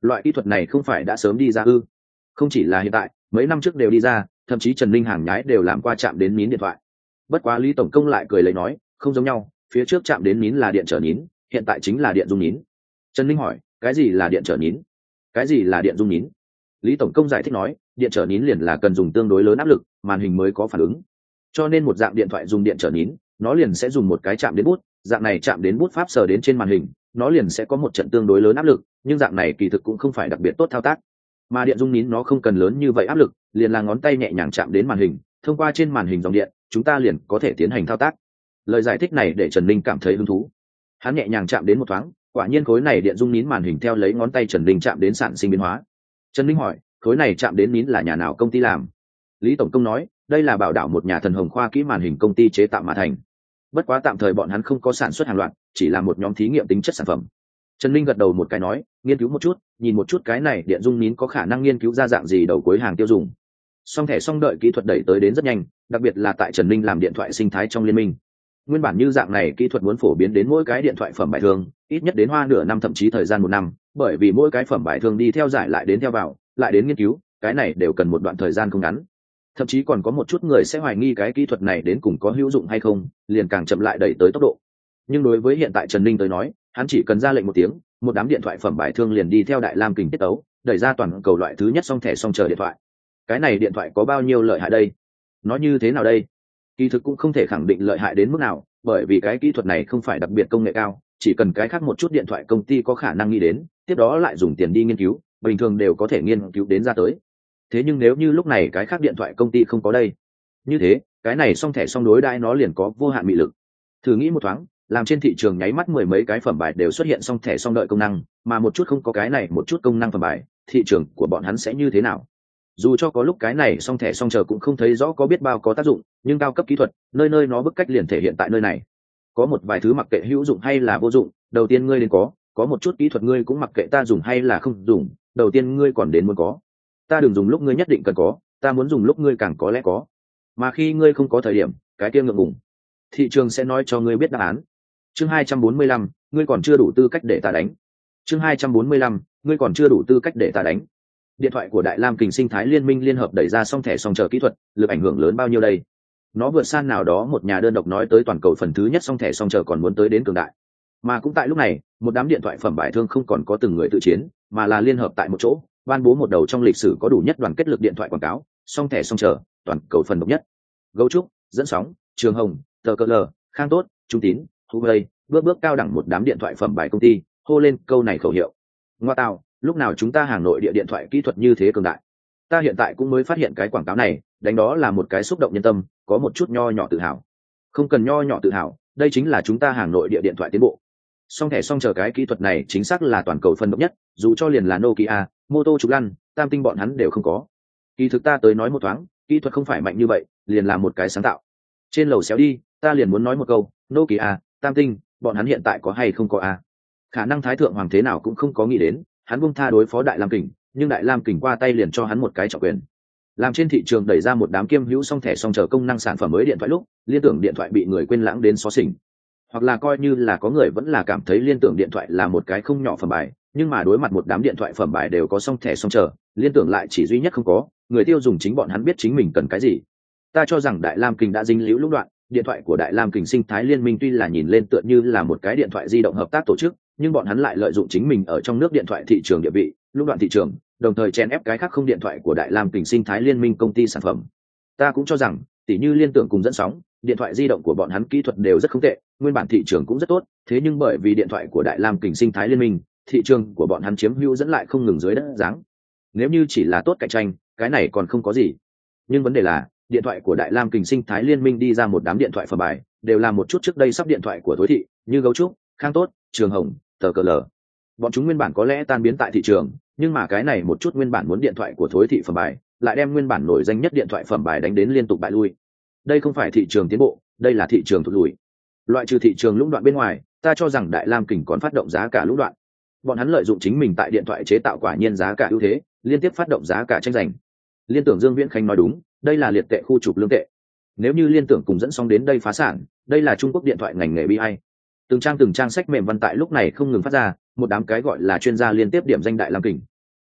S1: Loại kỹ thuật này không phải đã sớm đi ra ư? Không chỉ là hiện tại, mấy năm trước đều đi ra, thậm chí Trần Linh hàng nhái đều làm qua chạm đến nín điện thoại. Bất quá Lý tổng công lại cười lấy nói, không giống nhau, phía trước chạm đến nín là điện trở nín, hiện tại chính là điện dung nín. Trần Linh hỏi, cái gì là điện trở nín? Cái gì là điện dung nín? Lý tổng công giải thích nói, điện trở nín liền là cần dùng tương đối lớn áp lực, màn hình mới có phản ứng. Cho nên một dạng điện thoại dùng điện trở nín, nó liền sẽ dùng một cái chạm đến bút, dạng này chạm đến bút pháp sờ đến trên màn hình, nó liền sẽ có một trận tương đối lớn áp lực, nhưng dạng này kỳ thực cũng không phải đặc biệt tốt thao tác. Mà điện dung nín nó không cần lớn như vậy áp lực, liền là ngón tay nhẹ nhàng chạm đến màn hình, thông qua trên màn hình dòng điện, chúng ta liền có thể tiến hành thao tác. Lời giải thích này để Trần Linh cảm thấy hứng thú. Hắn nhẹ nhàng chạm đến một thoáng, quả nhiên khối này điện dung nín màn hình theo lấy ngón tay Trần Linh chạm đến sản sinh biến hóa. Trần Linh hỏi, khối này chạm đến nín là nhà nào công ty làm? Lý tổng công nói, đây là bảo đảo một nhà thần hồng khoa kỹ màn hình công ty chế tạo mà thành. Bất quá tạm thời bọn hắn không có sản xuất hàng loạt, chỉ là một nhóm thí nghiệm tính chất sản phẩm. Trần Linh gật đầu một cái nói, nghiên cứu một chút, nhìn một chút cái này điện dung nín có khả năng nghiên cứu ra dạng gì đầu cuối hàng tiêu dùng. Song thẻ song đợi kỹ thuật đẩy tới đến rất nhanh, đặc biệt là tại Trần Linh làm điện thoại sinh thái trong liên minh. Nguyên bản như dạng này kỹ thuật muốn phổ biến đến mỗi cái điện thoại phẩm bài thương, ít nhất đến hoa nửa năm thậm chí thời gian một năm, bởi vì mỗi cái phẩm bài thương đi theo giải lại đến theo vào, lại đến nghiên cứu, cái này đều cần một đoạn thời gian không ngắn. Thậm chí còn có một chút người sẽ hoài nghi cái kỹ thuật này đến cùng có hữu dụng hay không, liền càng chậm lại đẩy tới tốc độ. Nhưng đối với hiện tại Trần Linh tới nói, hắn chỉ cần ra lệnh một tiếng, một đám điện thoại phẩm bài thương liền đi theo Đại Lam kình tiết tấu, đẩy ra toàn cầu loại thứ nhất song thẻ song chờ điện thoại. Cái này điện thoại có bao nhiêu lợi hại đây? Nó như thế nào đây? Kỳ thực cũng không thể khẳng định lợi hại đến mức nào, bởi vì cái kỹ thuật này không phải đặc biệt công nghệ cao, chỉ cần cái khác một chút điện thoại công ty có khả năng nghĩ đến, tiếp đó lại dùng tiền đi nghiên cứu, bình thường đều có thể nghiên cứu đến ra tới. Thế nhưng nếu như lúc này cái khác điện thoại công ty không có đây, như thế cái này song thẻ song đối đãi nó liền có vô hạn mị lực. Thử nghĩ một thoáng, làm trên thị trường nháy mắt mười mấy cái phẩm bài đều xuất hiện song thẻ song đợi công năng, mà một chút không có cái này một chút công năng phẩm bài, thị trường của bọn hắn sẽ như thế nào? Dù cho có lúc cái này song thẻ song chờ cũng không thấy rõ có biết bao có tác dụng, nhưng cao cấp kỹ thuật nơi nơi nó bức cách liền thể hiện tại nơi này. Có một vài thứ mặc kệ hữu dụng hay là vô dụng, đầu tiên ngươi đến có, có một chút kỹ thuật ngươi cũng mặc kệ ta dùng hay là không dùng, đầu tiên ngươi còn đến muốn có. Ta đừng dùng lúc ngươi nhất định cần có, ta muốn dùng lúc ngươi càng có lẽ có. Mà khi ngươi không có thời điểm, cái kia ngượng ngùng, thị trường sẽ nói cho ngươi biết đáp án. Chương hai trăm bốn mươi lăm, ngươi còn chưa đủ tư cách để ta đánh. Chương hai trăm bốn mươi lăm, ngươi còn chưa đủ tư cách để ta đánh. Điện thoại của Đại Lam kình sinh thái liên minh liên hợp đẩy ra song thẻ song chờ kỹ thuật, lực ảnh hưởng lớn bao nhiêu đây? Nó vượt xa nào đó một nhà đơn độc nói tới toàn cầu phần thứ nhất song thẻ song chờ còn muốn tới đến cường đại. Mà cũng tại lúc này, một đám điện thoại phẩm bài thương không còn có từng người tự chiến, mà là liên hợp tại một chỗ, ban bố một đầu trong lịch sử có đủ nhất đoàn kết lực điện thoại quảng cáo, song thẻ song chờ, toàn cầu phần độc nhất. Gấu trúc, dẫn sóng, Trường Hồng, tờ cờ lờ, Khang Tốt, Trung Tín, Huawei, bước bước cao đẳng một đám điện thoại phẩm bài công ty, hô lên câu này khẩu hiệu. Ngoa tạo, lúc nào chúng ta hàng nội địa điện thoại kỹ thuật như thế cường đại? Ta hiện tại cũng mới phát hiện cái quảng cáo này, đánh đó là một cái xúc động nhân tâm, có một chút nho nhỏ tự hào. Không cần nho nhỏ tự hào, đây chính là chúng ta hàng nội địa điện thoại tiến bộ. Song thẻ song chờ cái kỹ thuật này chính xác là toàn cầu phân độc nhất, dù cho liền là Nokia, Moto Trục Lăn, Tam Tinh bọn hắn đều không có. Kỳ thực ta tới nói một thoáng, kỹ thuật không phải mạnh như vậy, liền là một cái sáng tạo. Trên lầu xéo đi, ta liền muốn nói một câu, Nokia, Tam Tinh, bọn hắn hiện tại có hay không có a? Khả năng thái thượng hoàng thế nào cũng không có nghĩ đến, hắn buông tha đối phó Đại Lam kình, nhưng Đại Lam kình qua tay liền cho hắn một cái trọng quyền. Làm trên thị trường đẩy ra một đám kiêm hữu song thẻ song chờ công năng sản phẩm mới điện thoại lúc, liên tưởng điện thoại bị người quên lãng đến xóa xỉnh. Hoặc là coi như là có người vẫn là cảm thấy liên tưởng điện thoại là một cái không nhỏ phẩm bài, nhưng mà đối mặt một đám điện thoại phẩm bài đều có song thẻ song chờ, liên tưởng lại chỉ duy nhất không có, người tiêu dùng chính bọn hắn biết chính mình cần cái gì. Ta cho rằng Đại Lam kình đã dính líu lũng đoạn, điện thoại của Đại Lam kình sinh thái liên minh tuy là nhìn lên tựa như là một cái điện thoại di động hợp tác tổ chức, nhưng bọn hắn lại lợi dụng chính mình ở trong nước điện thoại thị trường địa vị, lũng đoạn thị trường, đồng thời chèn ép cái khác không điện thoại của Đại Lam kình sinh thái liên minh công ty sản phẩm. Ta cũng cho rằng, tỉ như liên tưởng cùng dẫn sóng, điện thoại di động của bọn hắn kỹ thuật đều rất không tệ, nguyên bản thị trường cũng rất tốt, thế nhưng bởi vì điện thoại của Đại Lam kình sinh thái liên minh, thị trường của bọn hắn chiếm hữu dẫn lại không ngừng dưới đất dáng. Nếu như chỉ là tốt cạnh tranh, cái này còn không có gì. Nhưng vấn đề là, điện thoại của Đại Lam kình sinh thái liên minh đi ra một đám điện thoại phẩm bài, đều là một chút trước đây sắp điện thoại của tối thị, như Gấu Trúc, Khang Tốt, Trường Hồng, tờ cờ lờ. Bọn chúng nguyên bản có lẽ tan biến tại thị trường, nhưng mà cái này một chút nguyên bản muốn điện thoại của thối thị phẩm bài, lại đem nguyên bản nổi danh nhất điện thoại phẩm bài đánh đến liên tục bại lui. Đây không phải thị trường tiến bộ, đây là thị trường thụt lùi. Loại trừ thị trường lũng đoạn bên ngoài, ta cho rằng Đại Lam kình còn phát động giá cả lũng đoạn. Bọn hắn lợi dụng chính mình tại điện thoại chế tạo quả nhiên giá cả ưu thế, liên tiếp phát động giá cả tranh giành. Liên tưởng Dương Viễn Khánh nói đúng, đây là liệt tệ khu trục lương tệ. Nếu như liên tưởng cùng dẫn sóng đến đây phá sản, đây là Trung Quốc điện thoại ngành nghề bi ai. Từng trang từng trang sách mềm văn tại lúc này không ngừng phát ra, một đám cái gọi là chuyên gia liên tiếp điểm danh Đại Lam kình,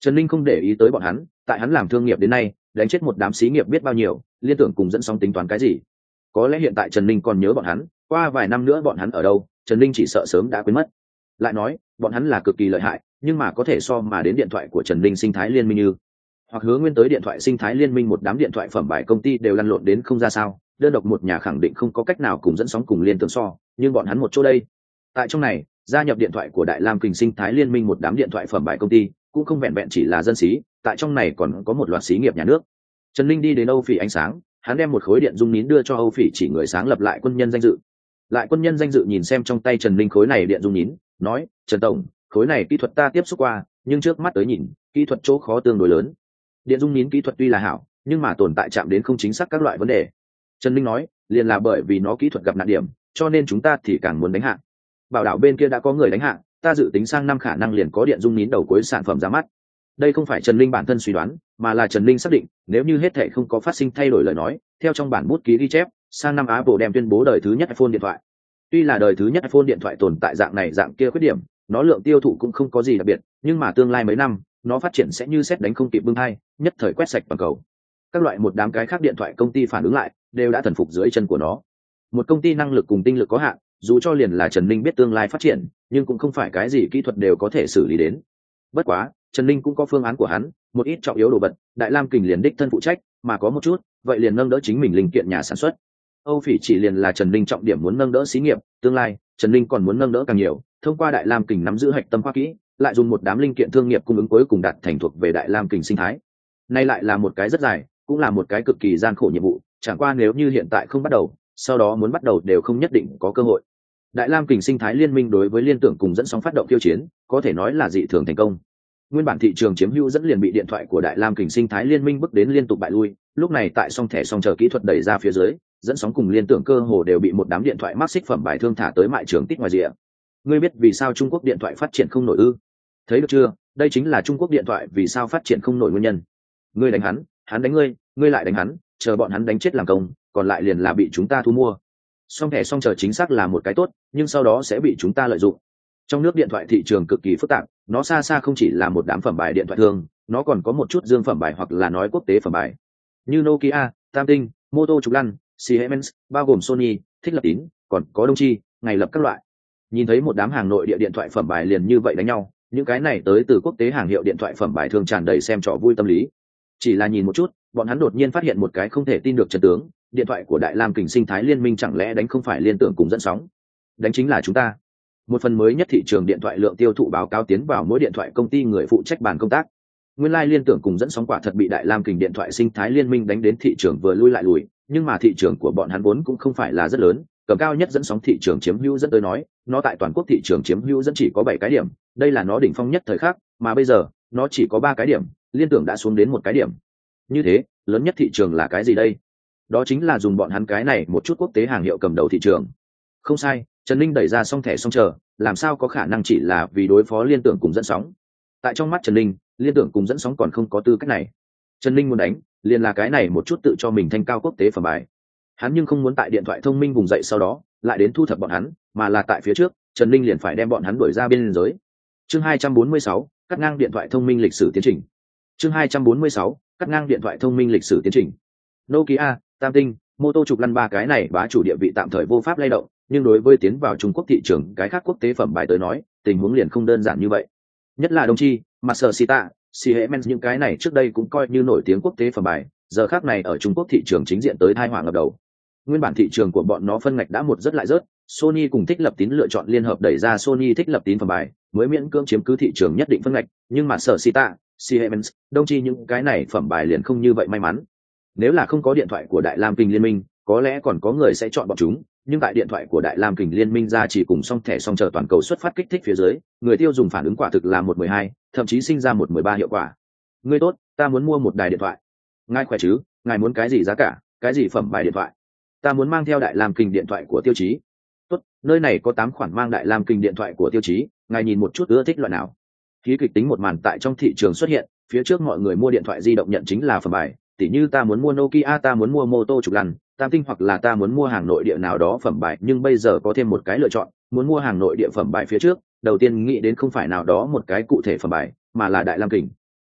S1: Trần Linh không để ý tới bọn hắn, tại hắn làm thương nghiệp đến nay đánh chết một đám xí nghiệp biết bao nhiêu, liên tưởng cùng dẫn sóng tính toán cái gì. Có lẽ hiện tại Trần Linh còn nhớ bọn hắn, qua vài năm nữa bọn hắn ở đâu, Trần Linh chỉ sợ sớm đã quên mất. Lại nói bọn hắn là cực kỳ lợi hại, nhưng mà có thể so mà đến điện thoại của Trần Linh sinh thái liên minh như hoặc Hứa Nguyên tới điện thoại sinh thái liên minh, một đám điện thoại phẩm bài công ty đều lăn lộn đến không ra sao, đơn độc một nhà khẳng định không có cách nào cùng dẫn sóng cùng liên tưởng so, nhưng bọn hắn một chỗ đây. Tại trong này, gia nhập điện thoại của Đại Lam Kình sinh thái liên minh một đám điện thoại phẩm bài công ty, cũng không vẹn vẹn chỉ là dân xí, tại trong này còn có một loạt xí nghiệp nhà nước. Trần Linh đi đến Âu Phỉ ánh sáng, hắn đem một khối điện dung nín đưa cho Âu Phỉ, chỉ người sáng lập lại quân nhân danh dự. Lại quân nhân danh dự nhìn xem trong tay Trần Linh khối này điện dung nín, nói: Trần tổng, khối này kỹ thuật ta tiếp xúc qua, nhưng trước mắt tới nhìn, kỹ thuật chỗ khó tương đối lớn. Điện dung nín kỹ thuật tuy là hảo, nhưng mà tồn tại chạm đến không chính xác các loại vấn đề. Trần Linh nói: liền là bởi vì nó kỹ thuật gặp nạn điểm, cho nên chúng ta thì càng muốn đánh hạ. Bảo đảo bên kia đã có người đánh hạ, ta dự tính sang năm khả năng liền có điện dung nín đầu cuối sản phẩm ra mắt. Đây không phải Trần Linh bản thân suy đoán, mà là Trần Linh xác định, nếu như hết thảy không có phát sinh thay đổi lời nói, theo trong bản bút ký ghi chép, sang năm Apple đem tuyên bố đời thứ nhất iPhone điện thoại. Tuy là đời thứ nhất iPhone điện thoại tồn tại dạng này dạng kia khuyết điểm, nó lượng tiêu thụ cũng không có gì đặc biệt, nhưng mà tương lai mấy năm, nó phát triển sẽ như sét đánh không kịp bưng hai, nhất thời quét sạch toàn cầu. Các loại một đám cái khác điện thoại công ty phản ứng lại, đều đã thần phục dưới chân của nó. Một công ty năng lực cùng tinh lực có hạn, dù cho liền là Trần Linh biết tương lai phát triển, nhưng cũng không phải cái gì kỹ thuật đều có thể xử lý đến. Bất quá, Trần Linh cũng có phương án của hắn, một ít trọng yếu đồ vật, Đại Lam Kình liền đích thân phụ trách, mà có một chút, vậy liền nâng đỡ chính mình linh kiện nhà sản xuất. Âu Phỉ chỉ liền là Trần Linh trọng điểm muốn nâng đỡ xí nghiệp, tương lai, Trần Linh còn muốn nâng đỡ càng nhiều, thông qua Đại Lam Kình nắm giữ hạch tâm khoa kỹ, lại dùng một đám linh kiện thương nghiệp cung ứng cuối cùng đạt thành thuộc về Đại Lam Kình sinh thái. Nay lại là một cái rất dài, cũng là một cái cực kỳ gian khổ nhiệm vụ, chẳng qua nếu như hiện tại không bắt đầu, sau đó muốn bắt đầu đều không nhất định có cơ hội. Đại Lam Kình sinh thái liên minh đối với liên tưởng cùng dẫn sóng phát động tiêu chiến, có thể nói là dị thường thành công. Nguyên bản thị trường chiếm hữu dẫn liền bị điện thoại của Đại Lam Kình sinh thái liên minh bước đến liên tục bại lui, lúc này tại song thẻ song chờ kỹ thuật đẩy ra phía dưới, dẫn sóng cùng liên tưởng cơ hồ đều bị một đám điện thoại mắc xích phẩm bài thương thả tới mại trường tít ngoài rìa. Ngươi biết vì sao Trung Quốc điện thoại phát triển không nổi ư? Thấy được chưa, đây chính là Trung Quốc điện thoại vì sao phát triển không nổi nguyên nhân. Ngươi đánh hắn, hắn đánh ngươi, ngươi lại đánh hắn, chờ bọn hắn đánh chết làm công, còn lại liền là bị chúng ta thu mua. Song thẻ song chờ chính xác là một cái tốt, nhưng sau đó sẽ bị chúng ta lợi dụng. Trong nước điện thoại thị trường cực kỳ phức tạp, nó xa xa không chỉ là một đám phẩm bài điện thoại thường, nó còn có một chút dương phẩm bài hoặc là nói quốc tế phẩm bài, như Nokia, Tam Tinh, Moto Trục Lăn, Siemens, bao gồm Sony, Thích Lập Tín, còn có Đông Chi, Ngày Lập các loại. Nhìn thấy một đám hàng nội địa điện thoại phẩm bài liền như vậy đánh nhau, những cái này tới từ quốc tế hàng hiệu điện thoại phẩm bài thường tràn đầy xem trò vui tâm lý. Chỉ là nhìn một chút, bọn hắn đột nhiên phát hiện một cái không thể tin được chân tướng, điện thoại của Đại Lam Kình sinh thái liên minh chẳng lẽ đánh không phải liên tưởng cùng dẫn sóng, đánh chính là chúng ta. Một phần mới nhất thị trường điện thoại lượng tiêu thụ báo cáo tiến vào mỗi điện thoại công ty người phụ trách bàn công tác. Nguyên lai liên tưởng cùng dẫn sóng quả thật bị Đại Lam Kình điện thoại sinh thái liên minh đánh đến thị trường vừa lui lại lùi, nhưng mà thị trường của bọn hắn vốn cũng không phải là rất lớn, cầm cao nhất dẫn sóng thị trường chiếm hữu dẫn tới nói, nó tại toàn quốc thị trường chiếm hữu dẫn chỉ có bảy cái điểm, đây là nó đỉnh phong nhất thời khắc, mà bây giờ, nó chỉ có ba cái điểm, liên tưởng đã xuống đến một cái điểm. Như thế, lớn nhất thị trường là cái gì đây? Đó chính là dùng bọn hắn cái này một chút quốc tế hàng hiệu cầm đầu thị trường. Không sai, Trần Linh đẩy ra xong thẻ xong chờ, làm sao có khả năng chỉ là vì đối phó liên tưởng cùng dẫn sóng. Tại trong mắt Trần Linh, liên tưởng cùng dẫn sóng còn không có tư cách này. Trần Linh muốn đánh, liền là cái này một chút tự cho mình thanh cao quốc tế phẩm bài. Hắn nhưng không muốn tại điện thoại thông minh vùng dậy sau đó, lại đến thu thập bọn hắn, mà là tại phía trước, Trần Linh liền phải đem bọn hắn đuổi ra biên giới. Chương hai trăm bốn mươi sáu, cắt ngang điện thoại thông minh lịch sử tiến trình. Chương hai trăm bốn mươi sáu, cắt ngang điện thoại thông minh lịch sử tiến trình. Nokia, Tam Tinh, Moto Trục Lăn ba cái này bá chủ địa vị tạm thời vô pháp lay động, nhưng đối với tiến vào Trung Quốc thị trường cái khác quốc tế phẩm bài tới nói, tình huống liền không đơn giản như vậy. Nhất là Đông Chi, Matsushita, Siemens những cái này trước đây cũng coi như nổi tiếng quốc tế phẩm bài, giờ khác này ở Trung Quốc thị trường chính diện tới tai họa ngập đầu. Nguyên bản thị trường của bọn nó phân ngạch đã một rất lại rớt, Sony cùng Thích Lập Tín lựa chọn liên hợp đẩy ra Sony Thích Lập Tín phẩm bài, mới miễn cưỡng chiếm cứ thị trường nhất định phân ngạch, nhưng mà Matsushita, Siemens, Đông Chi những cái này phẩm bài liền không như vậy may mắn. Nếu là không có điện thoại của Đại Lam Kình liên minh, có lẽ còn có người sẽ chọn bọn chúng, nhưng tại điện thoại của Đại Lam Kình liên minh ra chỉ cùng song thẻ song chờ toàn cầu xuất phát kích thích phía dưới, người tiêu dùng phản ứng quả thực là một mười hai, thậm chí sinh ra một mười ba hiệu quả. Ngươi tốt, ta muốn mua một đài điện thoại. Ngài khỏe chứ, ngài muốn cái gì giá cả, cái gì phẩm bài điện thoại? Ta muốn mang theo Đại Lam Kình điện thoại của tiêu chí. Tốt, nơi này có tám khoản mang Đại Lam Kình điện thoại của tiêu chí, ngài nhìn một chút ưa thích loại nào. Khí kịch tính một màn tại trong thị trường xuất hiện, phía trước mọi người mua điện thoại di động nhận chính là phẩm bài, tỉ như ta muốn mua Nokia, ta muốn mua Moto Trục Lăn, Tam Tinh hoặc là ta muốn mua hàng nội địa nào đó phẩm bài, nhưng bây giờ có thêm một cái lựa chọn, muốn mua hàng nội địa phẩm bài phía trước, đầu tiên nghĩ đến không phải nào đó một cái cụ thể phẩm bài, mà là Đại Lam Kình.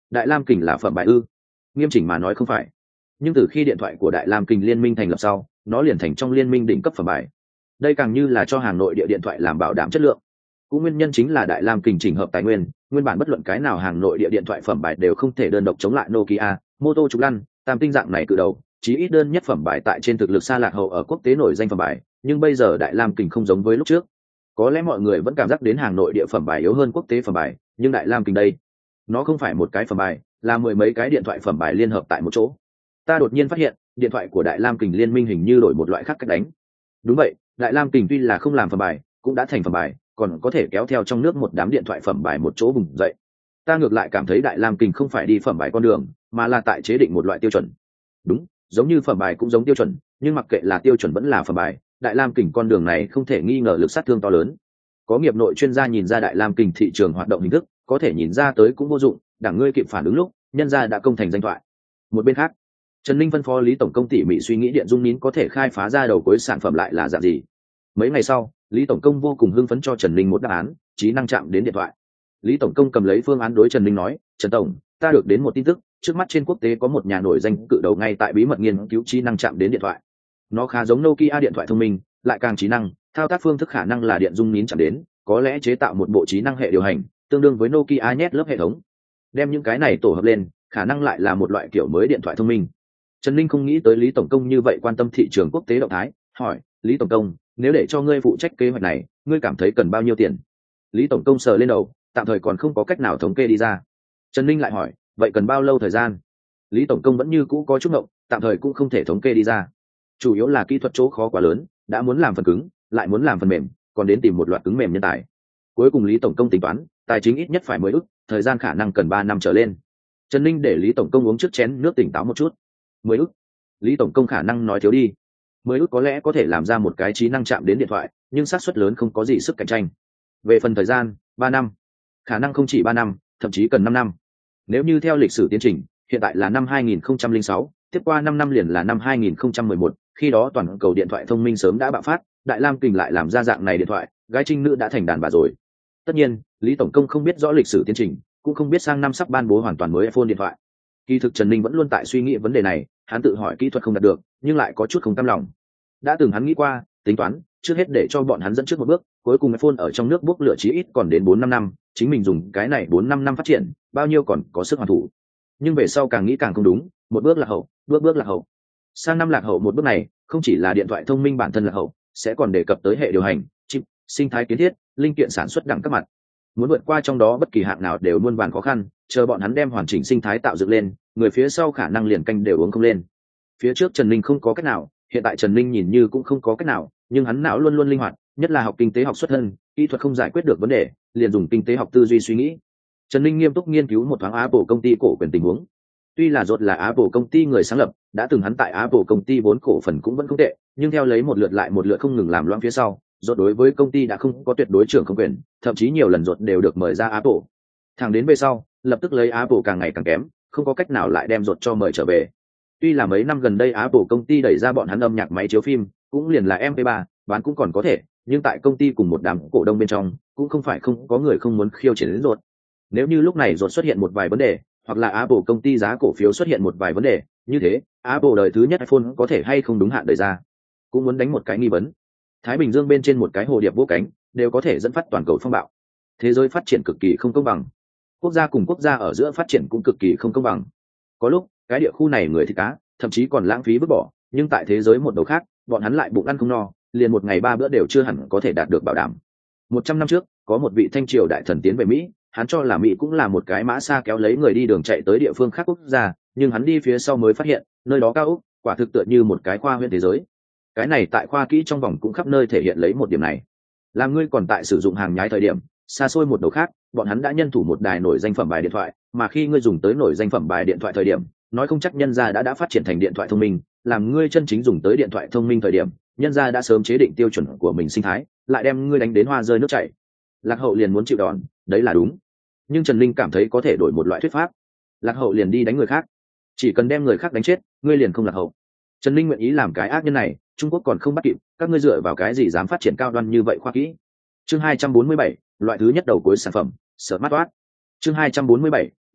S1: Đại Lam Kình là phẩm bài ư? Nghiêm chỉnh mà nói không phải, nhưng từ khi điện thoại của Đại Lam Kình liên minh thành lập sau, nó liền thành trong liên minh đỉnh cấp phẩm bài. Đây càng như là cho hàng nội địa điện thoại làm bảo đảm chất lượng. Cũng nguyên nhân chính là Đại Lam Kình chỉnh hợp tài nguyên, nguyên bản bất luận cái nào hàng nội địa điện thoại phẩm bài đều không thể đơn độc chống lại Nokia, Moto trục lăn, tam tinh dạng này cự đầu, chí ít đơn nhất phẩm bài tại trên thực lực xa lạc hậu ở quốc tế nổi danh phẩm bài, nhưng bây giờ Đại Lam Kình không giống với lúc trước. Có lẽ mọi người vẫn cảm giác đến hàng nội địa phẩm bài yếu hơn quốc tế phẩm bài, nhưng Đại Lam Kình đây, nó không phải một cái phẩm bài, là mười mấy cái điện thoại phẩm bài liên hợp tại một chỗ. Ta đột nhiên phát hiện, điện thoại của Đại Lam Kình liên minh hình như đổi một loại khác cách đánh. Đúng vậy, Đại Lam Kình tuy là không làm phẩm bài, cũng đã thành phẩm bài, còn có thể kéo theo trong nước một đám điện thoại phẩm bài một chỗ vùng dậy. Ta ngược lại cảm thấy Đại Lam Kình không phải đi phẩm bài con đường, mà là tại chế định một loại tiêu chuẩn. Đúng, giống như phẩm bài cũng giống tiêu chuẩn, nhưng mặc kệ là tiêu chuẩn vẫn là phẩm bài, Đại Lam Kình con đường này không thể nghi ngờ lực sát thương to lớn. Có nghiệp nội chuyên gia nhìn ra Đại Lam Kình thị trường hoạt động hình thức, có thể nhìn ra tới cũng vô dụng, đảng ngươi kịp phản ứng lúc, nhân gia đã công thành danh thoại. Một bên khác, Trần Ninh phân phó Lý tổng công tỉ mỉ suy nghĩ điện dung nín có thể khai phá ra đầu cuối sản phẩm lại là dạng gì. Mấy ngày sau, Lý tổng công vô cùng hưng phấn cho Trần Ninh một đáp án, trí năng chạm đến điện thoại. Lý tổng công cầm lấy phương án đối Trần Ninh nói, Trần tổng, ta được đến một tin tức, trước mắt trên quốc tế có một nhà nổi danh cự đầu ngay tại bí mật nghiên cứu trí năng chạm đến điện thoại. Nó khá giống Nokia điện thoại thông minh, lại càng trí năng, thao tác phương thức khả năng là điện dung nín chạm đến, có lẽ chế tạo một bộ trí năng hệ điều hành, tương đương với Nokia nhét lớp hệ thống. Đem những cái này tổ hợp lên, khả năng lại là một loại kiểu mới điện thoại thông minh. Trần Ninh không nghĩ tới Lý tổng công như vậy quan tâm thị trường quốc tế động thái, hỏi, Lý tổng công, nếu để cho ngươi phụ trách kế hoạch này, ngươi cảm thấy cần bao nhiêu tiền? Lý tổng công sờ lên đầu, tạm thời còn không có cách nào thống kê đi ra. Trần Ninh lại hỏi, vậy cần bao lâu thời gian? Lý tổng công vẫn như cũ có chút ngộng, tạm thời cũng không thể thống kê đi ra. Chủ yếu là kỹ thuật chỗ khó quá lớn, đã muốn làm phần cứng, lại muốn làm phần mềm, còn đến tìm một loạt cứng mềm nhân tài. Cuối cùng Lý tổng công tính toán, tài chính ít nhất phải mười ức, thời gian khả năng cần ba năm trở lên. Trần Ninh để Lý tổng công uống trước chén nước tỉnh táo một chút. Mười ức? Lý tổng công khả năng nói thiếu đi. Mười ức có lẽ có thể làm ra một cái trí năng chạm đến điện thoại, nhưng xác suất lớn không có gì sức cạnh tranh. Về phần thời gian, ba năm, khả năng không chỉ ba năm, thậm chí cần năm năm. Nếu như theo lịch sử tiến trình, hiện tại là năm hai nghìn không trăm lẻ sáu, tiếp qua năm năm liền là năm hai nghìn không trăm mười một, khi đó toàn cầu điện thoại thông minh sớm đã bạo phát, Đại Lam Kình lại làm ra dạng này điện thoại, gái trinh nữ đã thành đàn bà rồi. Tất nhiên, Lý tổng công không biết rõ lịch sử tiến trình, cũng không biết sang năm sắp ban bố hoàn toàn mới iPhone điện thoại. Kỳ thực Trần Ninh vẫn luôn tại suy nghĩ vấn đề này, hắn tự hỏi kỹ thuật không đạt được, nhưng lại có chút không cam lòng. Đã từng hắn nghĩ qua, tính toán, trước hết để cho bọn hắn dẫn trước một bước, cuối cùng iPhone ở trong nước bốc lửa chí ít còn đến bốn năm năm, chính mình dùng cái này bốn năm năm phát triển, bao nhiêu còn có sức hoàn thủ. Nhưng về sau càng nghĩ càng không đúng, một bước lạc hậu, bước bước lạc hậu. Sang năm lạc hậu một bước này, không chỉ là điện thoại thông minh bản thân lạc hậu, sẽ còn đề cập tới hệ điều hành, chip, sinh thái kiến thiết, linh kiện sản xuất đẳng các mặt. Muốn vượt qua trong đó bất kỳ hạng nào đều muôn vàn khó khăn, chờ bọn hắn đem hoàn chỉnh sinh thái tạo dựng lên, người phía sau khả năng liền canh đều uống không lên. Phía trước Trần Ninh không có cách nào, hiện tại Trần Ninh nhìn như cũng không có cách nào, nhưng hắn não luôn luôn linh hoạt, nhất là học kinh tế học xuất thân, kỹ thuật không giải quyết được vấn đề, liền dùng kinh tế học tư duy suy nghĩ. Trần Ninh nghiêm túc nghiên cứu một thoáng Apple công ty cổ quyền tình huống. Tuy là Rốt là Apple công ty người sáng lập, đã từng hắn tại Apple công ty vốn cổ phần cũng vẫn không tệ, nhưng theo lấy một lượt lại một lượt không ngừng làm loãng phía sau, Rốt đối với công ty đã không có tuyệt đối trưởng không quyền, thậm chí nhiều lần Rốt đều được mời ra Apple. Thẳng đến về sau, lập tức lấy Apple càng ngày càng kém, không có cách nào lại đem Rốt cho mời trở về. Tuy là mấy năm gần đây Apple công ty đẩy ra bọn hắn âm nhạc máy chiếu phim, cũng liền là em pê ba, bán cũng còn có thể, nhưng tại công ty cùng một đám cổ đông bên trong, cũng không phải không có người không muốn khiêu chiến đến Rốt. Nếu như lúc này Rốt xuất hiện một vài vấn đề, hoặc là Apple công ty giá cổ phiếu xuất hiện một vài vấn đề, như thế, Apple đời thứ nhất iPhone có thể hay không đúng hạn đẩy ra, cũng muốn đánh một cái nghi vấn. Thái Bình Dương bên trên một cái hồ điệp vỗ cánh, đều có thể dẫn phát toàn cầu phong bạo. Thế giới phát triển cực kỳ không công bằng, quốc gia cùng quốc gia ở giữa phát triển cũng cực kỳ không công bằng. Có lúc, cái địa khu này người thì cá, thậm chí còn lãng phí vứt bỏ, nhưng tại thế giới một đầu khác, bọn hắn lại bụng ăn không no, liền một ngày ba bữa đều chưa hẳn có thể đạt được bảo đảm. Một trăm năm trước, có một vị thanh triều đại thần tiến về Mỹ, hắn cho là Mỹ cũng là một cái mã xa kéo lấy người đi đường chạy tới địa phương khác quốc gia, nhưng hắn đi phía sau mới phát hiện, nơi đó cao ốc, quả thực tựa như một cái khoa huyễn thế giới. Cái này tại khoa kỹ trong vòng cũng khắp nơi thể hiện lấy một điểm này. Làm ngươi còn tại sử dụng hàng nhái thời điểm, xa xôi một đầu khác, bọn hắn đã nhân thủ một đài nổi danh phẩm bài điện thoại, mà khi ngươi dùng tới nổi danh phẩm bài điện thoại thời điểm, nói không chắc nhân gia đã đã phát triển thành điện thoại thông minh, làm ngươi chân chính dùng tới điện thoại thông minh thời điểm, nhân gia đã sớm chế định tiêu chuẩn của mình sinh thái, lại đem ngươi đánh đến hoa rơi nước chảy. Lạc hậu liền muốn chịu đòn, đấy là đúng. Nhưng Trần Linh cảm thấy có thể đổi một loại thuyết pháp. Lạc hậu liền đi đánh người khác, chỉ cần đem người khác đánh chết, ngươi liền không lạc hậu. Trần Linh nguyện ý làm cái ác nhân này, Trung Quốc còn không bắt kịp, các ngươi dựa vào cái gì dám phát triển cao đoan như vậy khoa kỹ. Chương hai trăm bốn mươi bảy, loại thứ nhất đầu cuối sản phẩm, Smartwatch. Chương hai trăm bốn mươi bảy,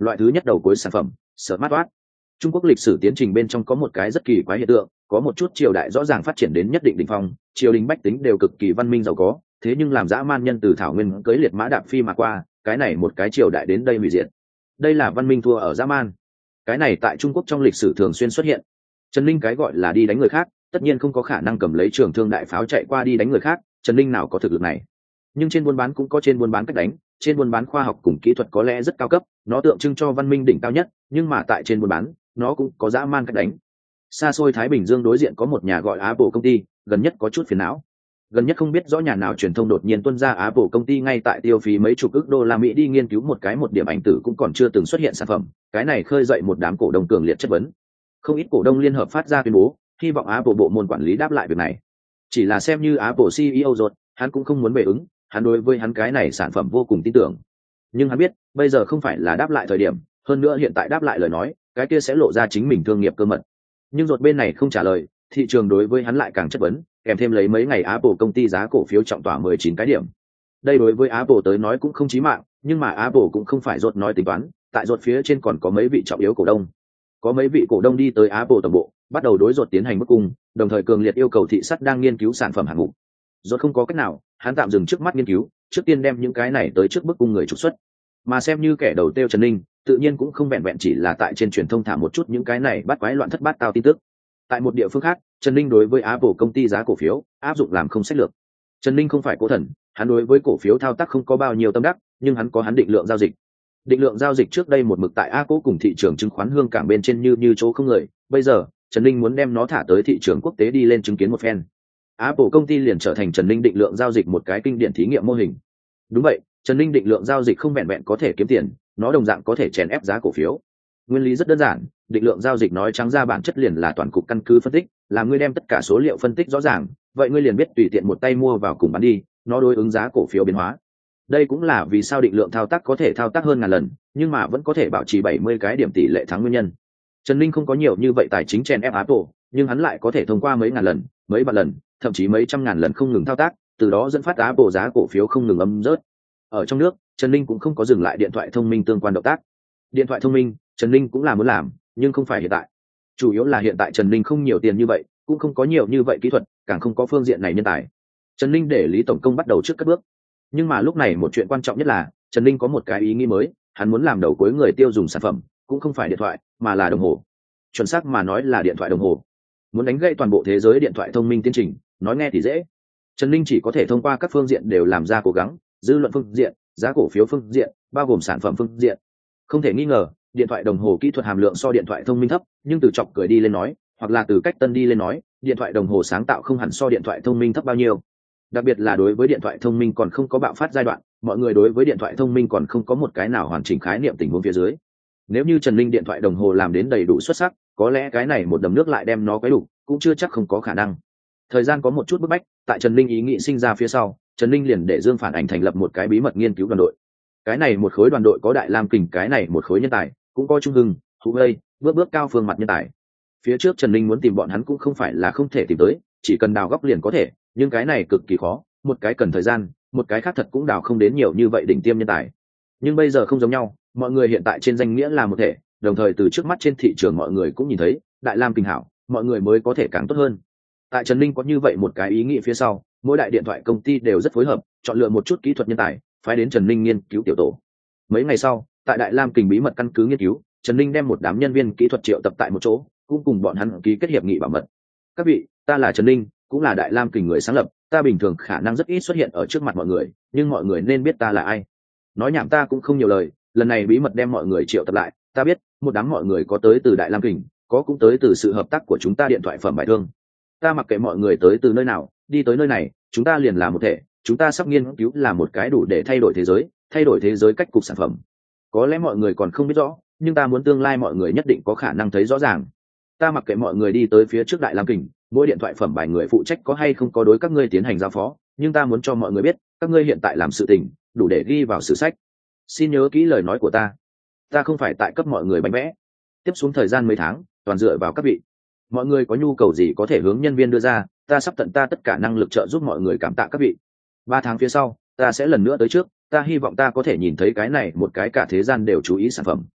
S1: Loại thứ nhất đầu cuối sản phẩm smartwatch. Trung Quốc lịch sử tiến trình bên trong có một cái rất kỳ quái hiện tượng, có một chút triều đại rõ ràng phát triển đến nhất định đỉnh phong, triều đình bách tính đều cực kỳ văn minh giàu có, thế nhưng làm dã man nhân từ thảo nguyên cưỡi liệt mã đạp phi mà qua, cái này một cái triều đại đến đây hủy diệt. Đây là văn minh thua ở dã man. Cái này tại Trung Quốc trong lịch sử thường xuyên xuất hiện. Trần Ninh cái gọi là đi đánh người khác, tất nhiên không có khả năng cầm lấy trường thương đại pháo chạy qua đi đánh người khác, Trần Ninh nào có thực lực này. Nhưng trên buôn bán cũng có trên buôn bán cách đánh, trên buôn bán khoa học cùng kỹ thuật có lẽ rất cao cấp, nó tượng trưng cho văn minh đỉnh cao nhất, nhưng mà tại trên buôn bán nó cũng có dã man cách đánh. Xa xôi Thái Bình Dương đối diện có một nhà gọi Apple công ty, gần nhất có chút phiền não. Gần nhất không biết rõ nhà nào truyền thông đột nhiên tuân ra Apple công ty ngay tại tiêu phí mấy chục ức đô la Mỹ đi nghiên cứu một cái một điểm ảnh tử cũng còn chưa từng xuất hiện sản phẩm, cái này khơi dậy một đám cổ đông cường liệt chất vấn. Không ít cổ đông liên hợp phát ra tuyên bố, hy vọng Apple bộ môn quản lý đáp lại việc này. Chỉ là xem như Apple xê e ô rồi, hắn cũng không muốn bề ứng, hắn đối với hắn cái này sản phẩm vô cùng tin tưởng. Nhưng hắn biết, bây giờ không phải là đáp lại thời điểm, hơn nữa hiện tại đáp lại lời nói, cái kia sẽ lộ ra chính mình thương nghiệp cơ mật. Nhưng ruột bên này không trả lời, thị trường đối với hắn lại càng chất vấn, kèm thêm lấy mấy ngày Apple công ty giá cổ phiếu trọng tỏa mười chín cái điểm. Đây đối với Apple tới nói cũng không chí mạng, nhưng mà Apple cũng không phải ruột nói tính toán, tại ruột phía trên còn có mấy vị trọng yếu cổ đông. Có mấy vị cổ đông đi tới Apple tổng bộ, bắt đầu đối ruột tiến hành bức cung, đồng thời cường liệt yêu cầu thị sát đang nghiên cứu sản phẩm hạng mục. Ruột không có cách nào, hắn tạm dừng trước mắt nghiên cứu, trước tiên đem những cái này tới trước bức cung người trục xuất. Mà xem như kẻ đầu tiêu Trần Ninh, tự nhiên cũng không vẹn vẹn chỉ là tại trên truyền thông thả một chút những cái này bắt quái loạn thất bát tao tin tức. Tại một địa phương khác, Trần Ninh đối với Apple công ty giá cổ phiếu áp dụng làm không sách lược. Trần Ninh không phải cố thần, hắn đối với cổ phiếu thao tác không có bao nhiêu tâm đắc, nhưng hắn có hắn định lượng giao dịch. Định lượng giao dịch trước đây một mực tại A Cố cùng thị trường chứng khoán Hương Cảng bên trên như như chỗ không người, bây giờ Trần Ninh muốn đem nó thả tới thị trường quốc tế đi lên chứng kiến một phen. Apple công ty liền trở thành Trần Ninh định lượng giao dịch một cái kinh điển thí nghiệm mô hình. Đúng vậy, Trần Ninh định lượng giao dịch không vẹn vẹn có thể kiếm tiền, nó đồng dạng có thể chèn ép giá cổ phiếu. Nguyên lý rất đơn giản, định lượng giao dịch nói trắng ra bản chất liền là toàn cục căn cứ phân tích, là ngươi đem tất cả số liệu phân tích rõ ràng, vậy ngươi liền biết tùy tiện một tay mua vào cùng bán đi, nó đối ứng giá cổ phiếu biến hóa. Đây cũng là vì sao định lượng thao tác có thể thao tác hơn ngàn lần, nhưng mà vẫn có thể bảo trì bảy mươi cái điểm tỷ lệ thắng nguyên nhân. Trần Ninh không có nhiều như vậy tài chính chèn ép Apple, nhưng hắn lại có thể thông qua mấy ngàn lần, mấy vạn lần, thậm chí mấy trăm ngàn lần không ngừng thao tác, từ đó dẫn phát Apple giá cổ phiếu không ngừng âm rớt. Ở trong nước, Trần Ninh cũng không có dừng lại điện thoại thông minh tương quan động tác. Điện thoại thông minh, Trần Ninh cũng là muốn làm, nhưng không phải hiện tại. Chủ yếu là hiện tại Trần Ninh không nhiều tiền như vậy, cũng không có nhiều như vậy kỹ thuật, càng không có phương diện này nhân tài. Trần Ninh để Lý tổng công bắt đầu trước các bước. Nhưng mà lúc này một chuyện quan trọng nhất là, Trần Ninh có một cái ý nghĩ mới, hắn muốn làm đầu cuối người tiêu dùng sản phẩm, cũng không phải điện thoại, mà là đồng hồ. Chuẩn xác mà nói là điện thoại đồng hồ. Muốn đánh gãy toàn bộ thế giới điện thoại thông minh tiến trình, nói nghe thì dễ. Trần Ninh chỉ có thể thông qua các phương diện đều làm ra cố gắng, dư luận phương diện, giá cổ phiếu phương diện, bao gồm sản phẩm phương diện. Không thể nghi ngờ, điện thoại đồng hồ kỹ thuật hàm lượng so điện thoại thông minh thấp, nhưng từ chọc cười đi lên nói, hoặc là từ cách tân đi lên nói, điện thoại đồng hồ sáng tạo không hẳn so điện thoại thông minh thấp bao nhiêu. Đặc biệt là đối với điện thoại thông minh còn không có bạo phát giai đoạn, mọi người đối với điện thoại thông minh còn không có một cái nào hoàn chỉnh khái niệm tình huống phía dưới. Nếu như Trần Ninh điện thoại đồng hồ làm đến đầy đủ xuất sắc, có lẽ cái này một đầm nước lại đem nó quấy đủ, cũng chưa chắc không có khả năng. Thời gian có một chút bức bách, tại Trần Ninh ý nghĩ sinh ra phía sau, Trần Ninh liền để Dương Phản Ảnh thành lập một cái bí mật nghiên cứu đoàn đội. Cái này một khối đoàn đội có Đại Lam Kình, cái này một khối nhân tài, cũng có Trung Hưng, Hữu Lây, bước bước cao phương mặt nhân tài. Phía trước Trần Ninh muốn tìm bọn hắn cũng không phải là không thể tìm tới, chỉ cần đào góc liền có thể, nhưng cái này cực kỳ khó, một cái cần thời gian, một cái khác thật cũng đào không đến nhiều như vậy đỉnh tiêm nhân tài. Nhưng bây giờ không giống nhau, mọi người hiện tại trên danh nghĩa là một thể, đồng thời từ trước mắt trên thị trường mọi người cũng nhìn thấy Đại Lam Kình hảo, mọi người mới có thể càng tốt hơn. Tại Trần Ninh có như vậy một cái ý nghĩ phía sau, mỗi đại điện thoại công ty đều rất phối hợp, chọn lựa một chút kỹ thuật nhân tài, phái đến Trần Ninh nghiên cứu tiểu tổ. Mấy ngày sau, tại Đại Lam Kình bí mật căn cứ nghiên cứu, Trần Ninh đem một đám nhân viên kỹ thuật triệu tập tại một chỗ, cũng cùng bọn hắn ký kết hiệp nghị bảo mật. Các vị, ta là Trần Ninh, cũng là Đại Lam Kình người sáng lập, ta bình thường khả năng rất ít xuất hiện ở trước mặt mọi người, nhưng mọi người nên biết ta là ai. Nói nhảm ta cũng không nhiều lời, lần này bí mật đem mọi người triệu tập lại, ta biết một đám mọi người có tới từ Đại Lam Kình, có cũng tới từ sự hợp tác của chúng ta điện thoại phẩm bài thương. Ta mặc kệ mọi người tới từ nơi nào, đi tới nơi này, chúng ta liền là một thể, chúng ta sắp nghiên cứu là một cái đủ để thay đổi thế giới, thay đổi thế giới cách cục sản phẩm. Có lẽ mọi người còn không biết rõ, nhưng ta muốn tương lai mọi người nhất định có khả năng thấy rõ ràng. Ta mặc kệ mọi người đi tới phía trước Đại Lam Kình, mỗi điện thoại phẩm bài người phụ trách có hay không có đối các ngươi tiến hành giao phó, nhưng ta muốn cho mọi người biết, các ngươi hiện tại làm sự tình, đủ để ghi vào sử sách. Xin nhớ kỹ lời nói của ta. Ta không phải tại cấp mọi người bánh vẽ. Tiếp xuống thời gian mấy tháng, toàn dựa vào các vị. Mọi người có nhu cầu gì có thể hướng nhân viên đưa ra, ta sắp tận ta tất cả năng lực trợ giúp mọi người, cảm tạ các vị. Ba tháng phía sau, ta sẽ lần nữa tới trước, ta hy vọng ta có thể nhìn thấy cái này một cái cả thế gian đều chú ý sản phẩm.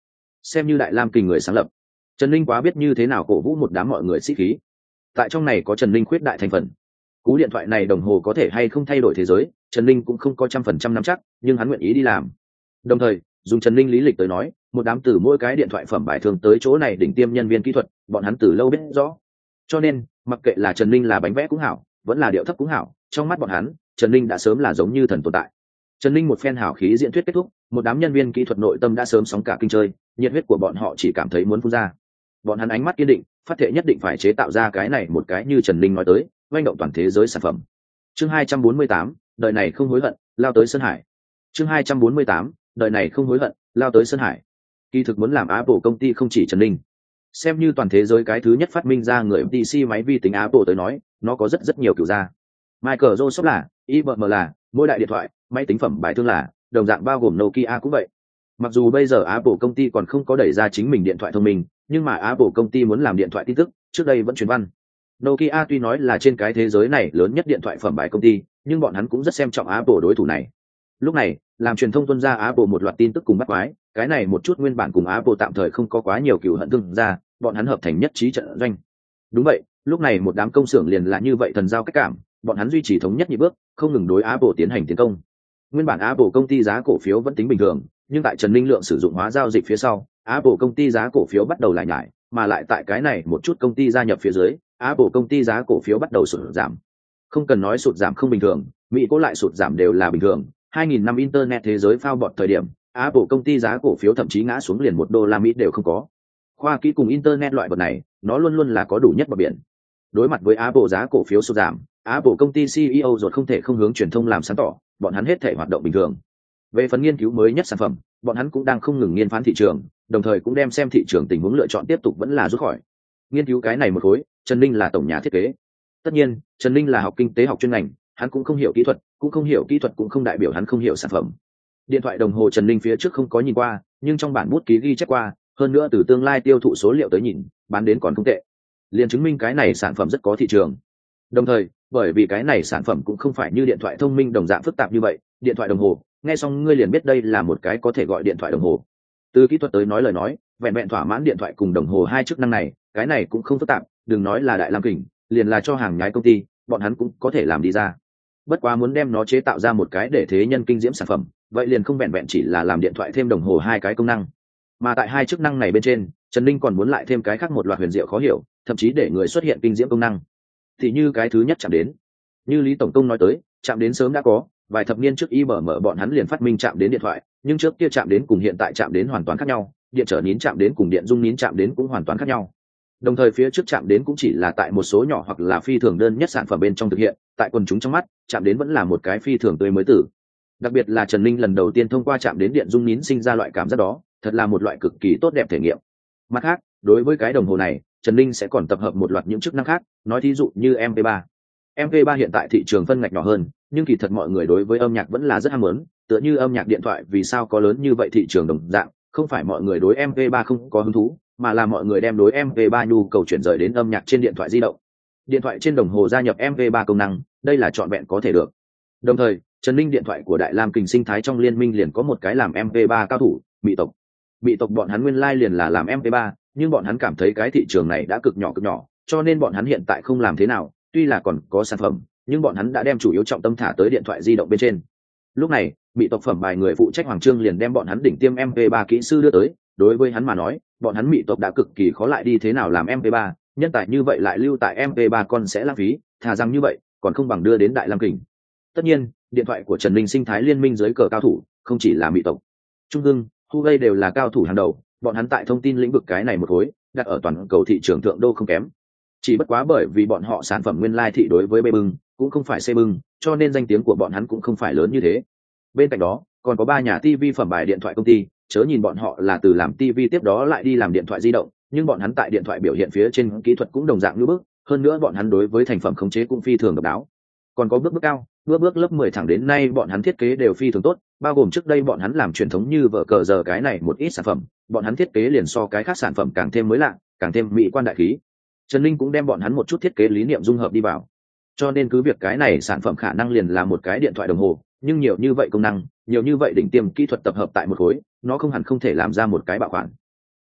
S1: xem như Đại Lam Kình người sáng lập. Trần Linh quá biết như thế nào cổ vũ một đám mọi người sĩ khí. Tại trong này có Trần Linh khuyết đại thành phần. Cú điện thoại này đồng hồ có thể hay không thay đổi thế giới, Trần Linh cũng không có trăm phần trăm nắm chắc, nhưng hắn nguyện ý đi làm. Đồng thời, dùng Trần Linh lý lịch tới nói, một đám từ mỗi cái điện thoại phẩm bài thường tới chỗ này đỉnh tiêm nhân viên kỹ thuật, bọn hắn từ lâu biết rõ. Cho nên, mặc kệ là Trần Linh là bánh vẽ cũng hảo, vẫn là điệu thấp cũng hảo, trong mắt bọn hắn, Trần Linh đã sớm là giống như thần tồn tại. Trần Linh một phen hào khí diễn thuyết kết thúc, một đám nhân viên kỹ thuật nội tâm đã sớm sóng cả kinh chơi, nhiệt huyết của bọn họ chỉ cảm thấy muốn phun ra. Bọn hắn ánh mắt kiên định, phát thệ nhất định phải chế tạo ra cái này một cái như Trần Linh nói tới, oanh động toàn thế giới sản phẩm. Chương hai trăm bốn mươi tám, đời này không hối hận, lao tới Sơn Hải. Chương hai trăm bốn mươi tám, đời này không hối hận, lao tới Sơn Hải. Kỳ thực muốn làm Apple công ty không chỉ Trần Linh. Xem như toàn thế giới cái thứ nhất phát minh ra người pê xê máy vi tính Apple tới nói, nó có rất rất nhiều kiểu ra. Microsoft là, i bê em là, mỗi đại điện thoại, máy tính phẩm bài thương là, đồng dạng bao gồm Nokia cũng vậy. Mặc dù bây giờ Apple công ty còn không có đẩy ra chính mình điện thoại thông minh, nhưng mà Apple công ty muốn làm điện thoại tin tức, trước đây vẫn truyền văn. Nokia tuy nói là trên cái thế giới này lớn nhất điện thoại phẩm bài công ty, nhưng bọn hắn cũng rất xem trọng Apple đối thủ này. Lúc này, làm truyền thông tuân ra Apple một loạt tin tức cùng bắt quái, cái này một chút nguyên bản cùng Apple tạm thời không có quá nhiều cừu hận thương ra, bọn hắn hợp thành nhất trí trận doanh. Đúng vậy, lúc này một đám công xưởng liền là như vậy thần giao cách cảm, bọn hắn duy trì thống nhất nhị bước, không ngừng đối Apple tiến hành tiến công. Nguyên bản Apple công ty giá cổ phiếu vẫn tính bình thường, nhưng tại Trần Linh lượng sử dụng hóa giao dịch phía sau, Apple công ty giá cổ phiếu bắt đầu lại nhảy, mà lại tại cái này một chút công ty gia nhập phía dưới, Apple công ty giá cổ phiếu bắt đầu sụt giảm. Không cần nói sụt giảm không bình thường, Mỹ cố lại sụt giảm đều là bình thường. hai nghìn năm internet thế giới phao bọt thời điểm, Apple công ty giá cổ phiếu thậm chí ngã xuống liền một đô la Mỹ đều không có. Khoa kỹ cùng internet loại vật này, nó luôn luôn là có đủ nhất bờ biển. Đối mặt với Apple giá cổ phiếu sụt giảm, Apple công ty xê e ô ruột không thể không hướng truyền thông làm sáng tỏ, bọn hắn hết thể hoạt động bình thường. Về phần nghiên cứu mới nhất sản phẩm, bọn hắn cũng đang không ngừng nghiên phán thị trường, đồng thời cũng đem xem thị trường tình huống lựa chọn tiếp tục vẫn là rút khỏi. Nghiên cứu cái này một khối, Trần Linh là tổng nhà thiết kế. Tất nhiên, Trần Linh là học kinh tế học chuyên ngành, hắn cũng không hiểu kỹ thuật, cũng không hiểu kỹ thuật cũng không đại biểu hắn không hiểu sản phẩm. Điện thoại đồng hồ Trần Linh phía trước không có nhìn qua, nhưng trong bản bút ký ghi chép qua, hơn nữa từ tương lai tiêu thụ số liệu tới nhìn, bán đến còn không tệ. Liền chứng minh cái này sản phẩm rất có thị trường. Đồng thời, bởi vì cái này sản phẩm cũng không phải như điện thoại thông minh đồng dạng phức tạp như vậy, điện thoại đồng hồ, nghe xong ngươi liền biết đây là một cái có thể gọi điện thoại đồng hồ. Từ kỹ thuật tới nói lời nói, vẹn vẹn thỏa mãn điện thoại cùng đồng hồ hai chức năng này, cái này cũng không phức tạp, đừng nói là Đại Lam Kình, liền là cho hàng nhái công ty, bọn hắn cũng có thể làm đi ra. Bất quá muốn đem nó chế tạo ra một cái để thế nhân kinh diễm sản phẩm, vậy liền không vẹn vẹn chỉ là làm điện thoại thêm đồng hồ hai cái công năng. Mà tại hai chức năng này bên trên, Trần Linh còn muốn lại thêm cái khác một loạt huyền diệu khó hiểu, thậm chí để người xuất hiện kinh diễm công năng. Thì như cái thứ nhất chạm đến, như Lý tổng công nói tới, chạm đến sớm đã có, vài thập niên trước i bê em bọn hắn liền phát minh chạm đến điện thoại, nhưng trước kia chạm đến cùng hiện tại chạm đến hoàn toàn khác nhau, điện trở nín chạm đến cùng điện dung nín chạm đến cũng hoàn toàn khác nhau. Đồng thời phía trước chạm đến cũng chỉ là tại một số nhỏ hoặc là phi thường đơn nhất sản phẩm bên trong thực hiện, tại quần chúng trong mắt, chạm đến vẫn là một cái phi thường tươi mới tử. Đặc biệt là Trần Linh lần đầu tiên thông qua chạm đến điện dung nín sinh ra loại cảm giác đó, thật là một loại cực kỳ tốt đẹp thể nghiệm. Mặt khác, đối với cái đồng hồ này, Trần Linh sẽ còn tập hợp một loạt những chức năng khác, nói thí dụ như em pê ba. em pê ba hiện tại thị trường phân ngạch nhỏ hơn, nhưng kỳ thật mọi người đối với âm nhạc vẫn là rất ham muốn, tựa như âm nhạc điện thoại vì sao có lớn như vậy thị trường đồng dạng, không phải mọi người đối em pê ba không có hứng thú, mà là mọi người đem đối em pê ba nhu cầu chuyển rời đến âm nhạc trên điện thoại di động. Điện thoại trên đồng hồ gia nhập em pê ba công năng, đây là trọn vẹn có thể được. Đồng thời, Trần Linh điện thoại của Đại Lam Kình sinh thái trong liên minh liền có một cái làm em pê ba cao thủ, Mỹ tộc. Mỹ tộc bọn hắn nguyên lai liền là làm em pê ba, nhưng bọn hắn cảm thấy cái thị trường này đã cực nhỏ cực nhỏ, cho nên bọn hắn hiện tại không làm thế nào, tuy là còn có sản phẩm, nhưng bọn hắn đã đem chủ yếu trọng tâm thả tới điện thoại di động bên trên. Lúc này, Mỹ tộc phẩm bài người phụ trách Hoàng Trương liền đem bọn hắn đỉnh tiêm em pê ba kỹ sư đưa tới, đối với hắn mà nói, bọn hắn Mỹ tộc đã cực kỳ khó lại đi thế nào làm em pê ba, nhân tài như vậy lại lưu tại em pê ba con sẽ lãng phí, thà rằng như vậy, còn không bằng đưa đến Đại Lam Kình. Tất nhiên, điện thoại của Trần Linh sinh thái liên minh dưới cờ cao thủ, không chỉ là Mỹ tộc, Trung Hưng, Huawei đều là cao thủ hàng đầu, bọn hắn tại thông tin lĩnh vực cái này một khối, đặt ở toàn cầu thị trường thượng đô không kém. Chỉ bất quá bởi vì bọn họ sản phẩm nguyên lai thị đối với B bưng, cũng không phải C bưng, cho nên danh tiếng của bọn hắn cũng không phải lớn như thế. Bên cạnh đó, còn có ba nhà ti vi phẩm bài điện thoại công ty, chớ nhìn bọn họ là từ làm ti vi tiếp đó lại đi làm điện thoại di động, nhưng bọn hắn tại điện thoại biểu hiện phía trên kỹ thuật cũng đồng dạng như bước, hơn nữa bọn hắn đối với thành phẩm khống chế cũng phi thường độc đáo. Còn có bước bước cao, bước bước lớp mười thẳng đến nay bọn hắn thiết kế đều phi thường tốt, bao gồm trước đây bọn hắn làm truyền thống như vở cờ giờ cái này một ít sản phẩm, bọn hắn thiết kế liền so cái khác sản phẩm càng thêm mới lạ, càng thêm mỹ quan đại khí. Trần Linh cũng đem bọn hắn một chút thiết kế lý niệm dung hợp đi vào. Cho nên cứ việc cái này sản phẩm khả năng liền là một cái điện thoại đồng hồ, nhưng nhiều như vậy công năng, nhiều như vậy đỉnh tiêm kỹ thuật tập hợp tại một khối, nó không hẳn không thể làm ra một cái bảo khoản.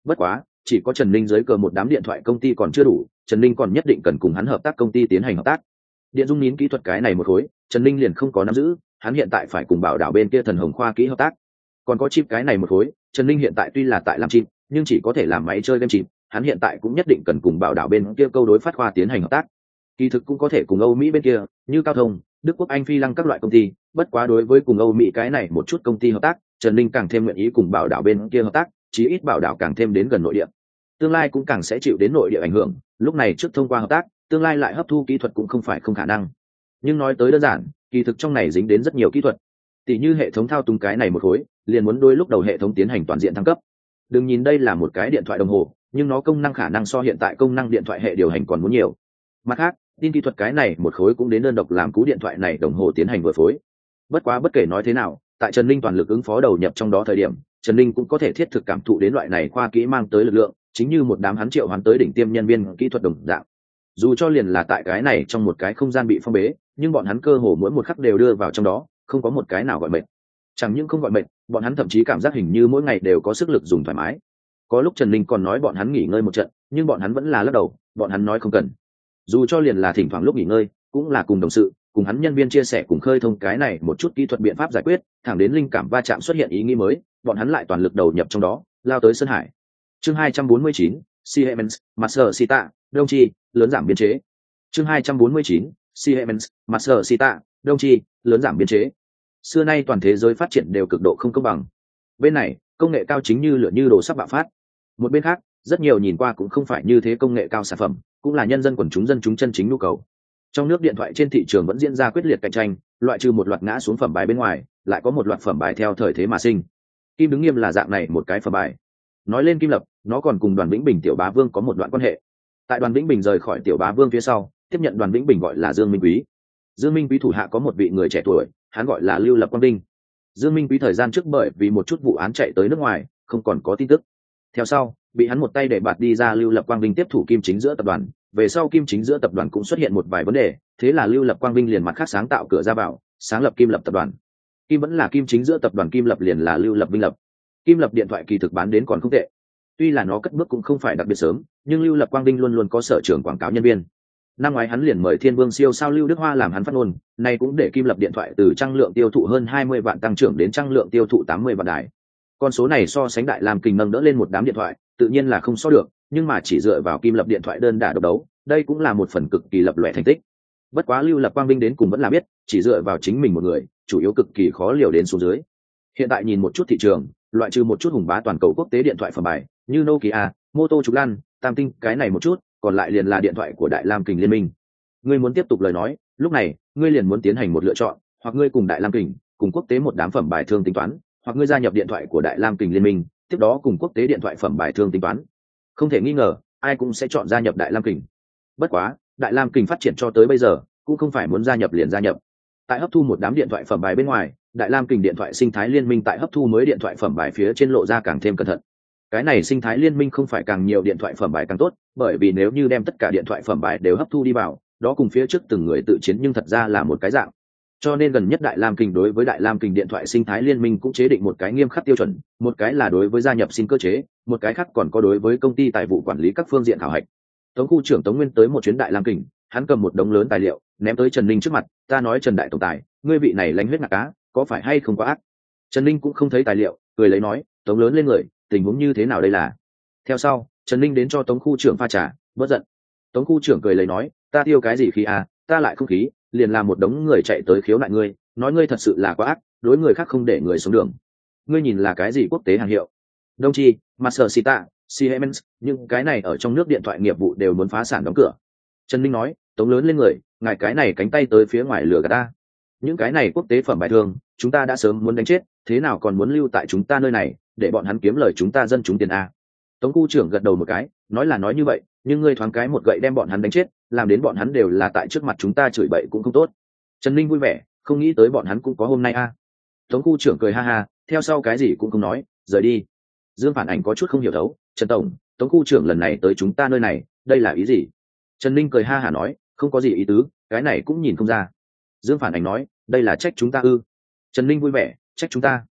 S1: Bất quá chỉ có Trần Ninh dưới cờ một đám điện thoại công ty còn chưa đủ, Trần Ninh còn nhất định cần cùng hắn hợp tác công ty tiến hành hợp tác. Điện dung nín kỹ thuật cái này một khối, Trần Ninh liền không có nắm giữ, hắn hiện tại phải cùng bảo đảo bên kia Thần Hồng khoa kỹ hợp tác. Còn có chip cái này một khối, Trần Ninh hiện tại tuy là tại làm chip, nhưng chỉ có thể làm máy chơi game chip, hắn hiện tại cũng nhất định cần cùng bảo đảo bên kia câu đối phát khoa tiến hành hợp tác. Kỳ thực cũng có thể cùng Âu Mỹ bên kia, như Cao Thông, Đức Quốc Anh Phi Lăng các loại công ty, bất quá đối với cùng Âu Mỹ cái này một chút công ty hợp tác, Trần Ninh càng thêm nguyện ý cùng bảo đảo bên kia hợp tác, chí ít bảo đảo càng thêm đến gần nội địa. Tương lai cũng càng sẽ chịu đến nội địa ảnh hưởng, lúc này trước thông qua hợp tác, tương lai lại hấp thu kỹ thuật cũng không phải không khả năng. Nhưng nói tới đơn giản, kỳ thực trong này dính đến rất nhiều kỹ thuật. Tỷ như hệ thống thao túng cái này một khối, liền muốn đôi lúc đầu hệ thống tiến hành toàn diện thăng cấp. Đừng nhìn đây là một cái điện thoại đồng hồ, nhưng nó công năng khả năng so hiện tại công năng điện thoại hệ điều hành còn muốn nhiều. Mặt khác, tin kỹ thuật cái này một khối cũng đến đơn độc làm cú điện thoại này đồng hồ tiến hành vừa phối. Bất quá bất kể nói thế nào, tại Trần Ninh toàn lực ứng phó đầu nhập trong đó thời điểm, Trần Ninh cũng có thể thiết thực cảm thụ đến loại này khoa kỹ mang tới lực lượng, chính như một đám hắn triệu hắn tới đỉnh tiêm nhân viên kỹ thuật đồng dạng. Dù cho liền là tại cái này trong một cái không gian bị phong bế, nhưng bọn hắn cơ hồ mỗi một khắc đều đưa vào trong đó, không có một cái nào gọi mệt. Chẳng những không gọi mệt, bọn hắn thậm chí cảm giác hình như mỗi ngày đều có sức lực dùng thoải mái. Có lúc Trần Ninh còn nói bọn hắn nghỉ ngơi một trận, nhưng bọn hắn vẫn là lắc đầu, bọn hắn nói không cần. Dù cho liền là thỉnh thoảng lúc nghỉ ngơi, cũng là cùng đồng sự, cùng hắn nhân viên chia sẻ cùng khơi thông cái này một chút kỹ thuật biện pháp giải quyết, thẳng đến linh cảm va chạm xuất hiện ý nghĩ mới, bọn hắn lại toàn lực đầu nhập trong đó, lao tới Sơn Hải. Chương hai trăm bốn mươi chín, Siemens, Master Sita, Đông Chi, lớn giảm biên chế. Chương hai trăm bốn mươi chín, Siemens, Master Sita, Đông Chi, lớn giảm biên chế. Xưa nay toàn thế giới phát triển đều cực độ không công bằng. Bên này, công nghệ cao chính như lửa như đồ sắp bạo phát. Một bên khác, rất nhiều nhìn qua cũng không phải như thế công nghệ cao sản phẩm, cũng là nhân dân quần chúng dân chúng chân chính nhu cầu. Trong nước điện thoại trên thị trường vẫn diễn ra quyết liệt cạnh tranh, loại trừ một loạt ngã xuống phẩm bài bên ngoài, lại có một loạt phẩm bài theo thời thế mà sinh. Kim đứng nghiêm là dạng này một cái phẩm bài. Nói lên Kim Lập, nó còn cùng Đoàn Vĩnh Bình Tiểu Bá Vương có một đoạn quan hệ. Tại Đoàn Vĩnh Bình rời khỏi Tiểu Bá Vương phía sau, tiếp nhận Đoàn Vĩnh Bình gọi là Dương Minh Quý. Dương Minh Quý thủ hạ có một vị người trẻ tuổi, hắn gọi là Lưu Lập Quang Vinh. Dương Minh Quý thời gian trước bởi vì một chút vụ án chạy tới nước ngoài, không còn có tin tức. Theo sau, bị hắn một tay để bạt đi ra Lưu Lập Quang Vinh tiếp thủ Kim Chính Giữa tập đoàn. Về sau Kim Chính Giữa tập đoàn cũng xuất hiện một vài vấn đề, thế là Lưu Lập Quang Vinh liền mặt khác sáng tạo cửa ra vào, sáng lập Kim Lập tập đoàn. Kim vẫn là Kim Chính Giữa tập đoàn, Kim Lập liền là Lưu Lập Vinh lập. Kim Lập điện thoại kỳ thực bán đến còn không tệ. Tuy là nó cất bước cũng không phải đặc biệt sớm, nhưng Lưu Lập Quang Vinh luôn luôn có sở trường quảng cáo nhân viên. Năm ngoái hắn liền mời Thiên Vương siêu sao Lưu Đức Hoa làm hắn phát ngôn, này cũng để Kim Lập điện thoại từ trang lượng tiêu thụ hơn hai mươi vạn tăng trưởng đến trang lượng tiêu thụ tám mươi vạn đài. Con số này so sánh Đại Lam Kình nâng đỡ lên một đám điện thoại, tự nhiên là không so được, nhưng mà chỉ dựa vào Kim Lập điện thoại đơn đả độc đấu, đây cũng là một phần cực kỳ lập lòe thành tích. Bất quá Lưu Lập Quang Vinh đến cùng vẫn là biết, chỉ dựa vào chính mình một người, chủ yếu cực kỳ khó liều đến xuống dưới. Hiện tại nhìn một chút thị trường, loại trừ một chút hùng bá toàn cầu quốc tế điện thoại phẩm bài, như Nokia, Moto Trục Lan, Tam Tinh, cái này một chút, còn lại liền là điện thoại của Đại Lam Kình liên minh. Ngươi muốn tiếp tục lời nói, lúc này, ngươi liền muốn tiến hành một lựa chọn, hoặc ngươi cùng Đại Lam Kình, cùng quốc tế một đám phẩm bài thương tính toán, hoặc ngươi gia nhập điện thoại của Đại Lam Kình liên minh, tiếp đó cùng quốc tế điện thoại phẩm bài thương tính toán. Không thể nghi ngờ, ai cũng sẽ chọn gia nhập Đại Lam Kình. Bất quá, Đại Lam Kình phát triển cho tới bây giờ, cũng không phải muốn gia nhập liền gia nhập. Tại hấp thu một đám điện thoại phẩm bài bên ngoài, Đại Lam Kình điện thoại sinh thái liên minh tại hấp thu mới điện thoại phẩm bài phía trên lộ ra càng thêm cẩn thận. Cái này sinh thái liên minh không phải càng nhiều điện thoại phẩm bài càng tốt, bởi vì nếu như đem tất cả điện thoại phẩm bài đều hấp thu đi vào, đó cùng phía trước từng người tự chiến nhưng thật ra là một cái dạng. Cho nên gần nhất Đại Lam Kình đối với Đại Lam Kình điện thoại sinh thái liên minh cũng chế định một cái nghiêm khắc tiêu chuẩn, một cái là đối với gia nhập xin cơ chế, một cái khác còn có đối với công ty tài vụ quản lý các phương diện khảo hạch. Tống khu trưởng Tống Nguyên tới một chuyến Đại Lam Kình, hắn cầm một đống lớn tài liệu, ném tới Trần Ninh trước mặt, "Ta nói Trần đại tổng tài, ngươi vị này lánh huyết ngạc cá, có phải hay không quá ác?" Trần Ninh cũng không thấy tài liệu, cười lấy nói, "Tống lớn lên người, tình huống như thế nào đây là?" Theo sau, Trần Ninh đến cho Tống khu trưởng pha trà, bớt giận. Tống khu trưởng cười lấy nói, "Ta tiêu cái gì khí à, ta lại không khí, liền làm một đống người chạy tới khiếu nại ngươi, nói ngươi thật sự là quá ác, đối người khác không để người xuống đường. Ngươi nhìn là cái gì quốc tế hàng hiệu? Đông Chi, Master Sita, Siemens, nhưng cái này ở trong nước điện thoại nghiệp vụ đều muốn phá sản đóng cửa." Trần Ninh nói, "Tống lớn lên người, ngài cái này cánh tay tới phía ngoài lừa gạt ta. Những cái này quốc tế phẩm bài thương, chúng ta đã sớm muốn đánh chết, thế nào còn muốn lưu tại chúng ta nơi này, để bọn hắn kiếm lời chúng ta dân chúng tiền a?" Tống khu trưởng gật đầu một cái, nói là nói như vậy, nhưng ngươi thoáng cái một gậy đem bọn hắn đánh chết, làm đến bọn hắn đều là tại trước mặt chúng ta chửi bậy cũng không tốt. Trần Ninh vui vẻ, không nghĩ tới bọn hắn cũng có hôm nay a. Tống khu trưởng cười ha ha, theo sau cái gì cũng không nói, rời đi. Dương Phản Ảnh có chút không hiểu thấu, "Trần tổng, Tống khu trưởng lần này tới chúng ta nơi này, đây là ý gì?" Trần Ninh cười ha hả nói, "Không có gì ý tứ, cái này cũng nhìn không ra." Dương Phản Ảnh nói, "Đây là trách chúng ta ư?" Trần Ninh vui vẻ, "Trách chúng ta?"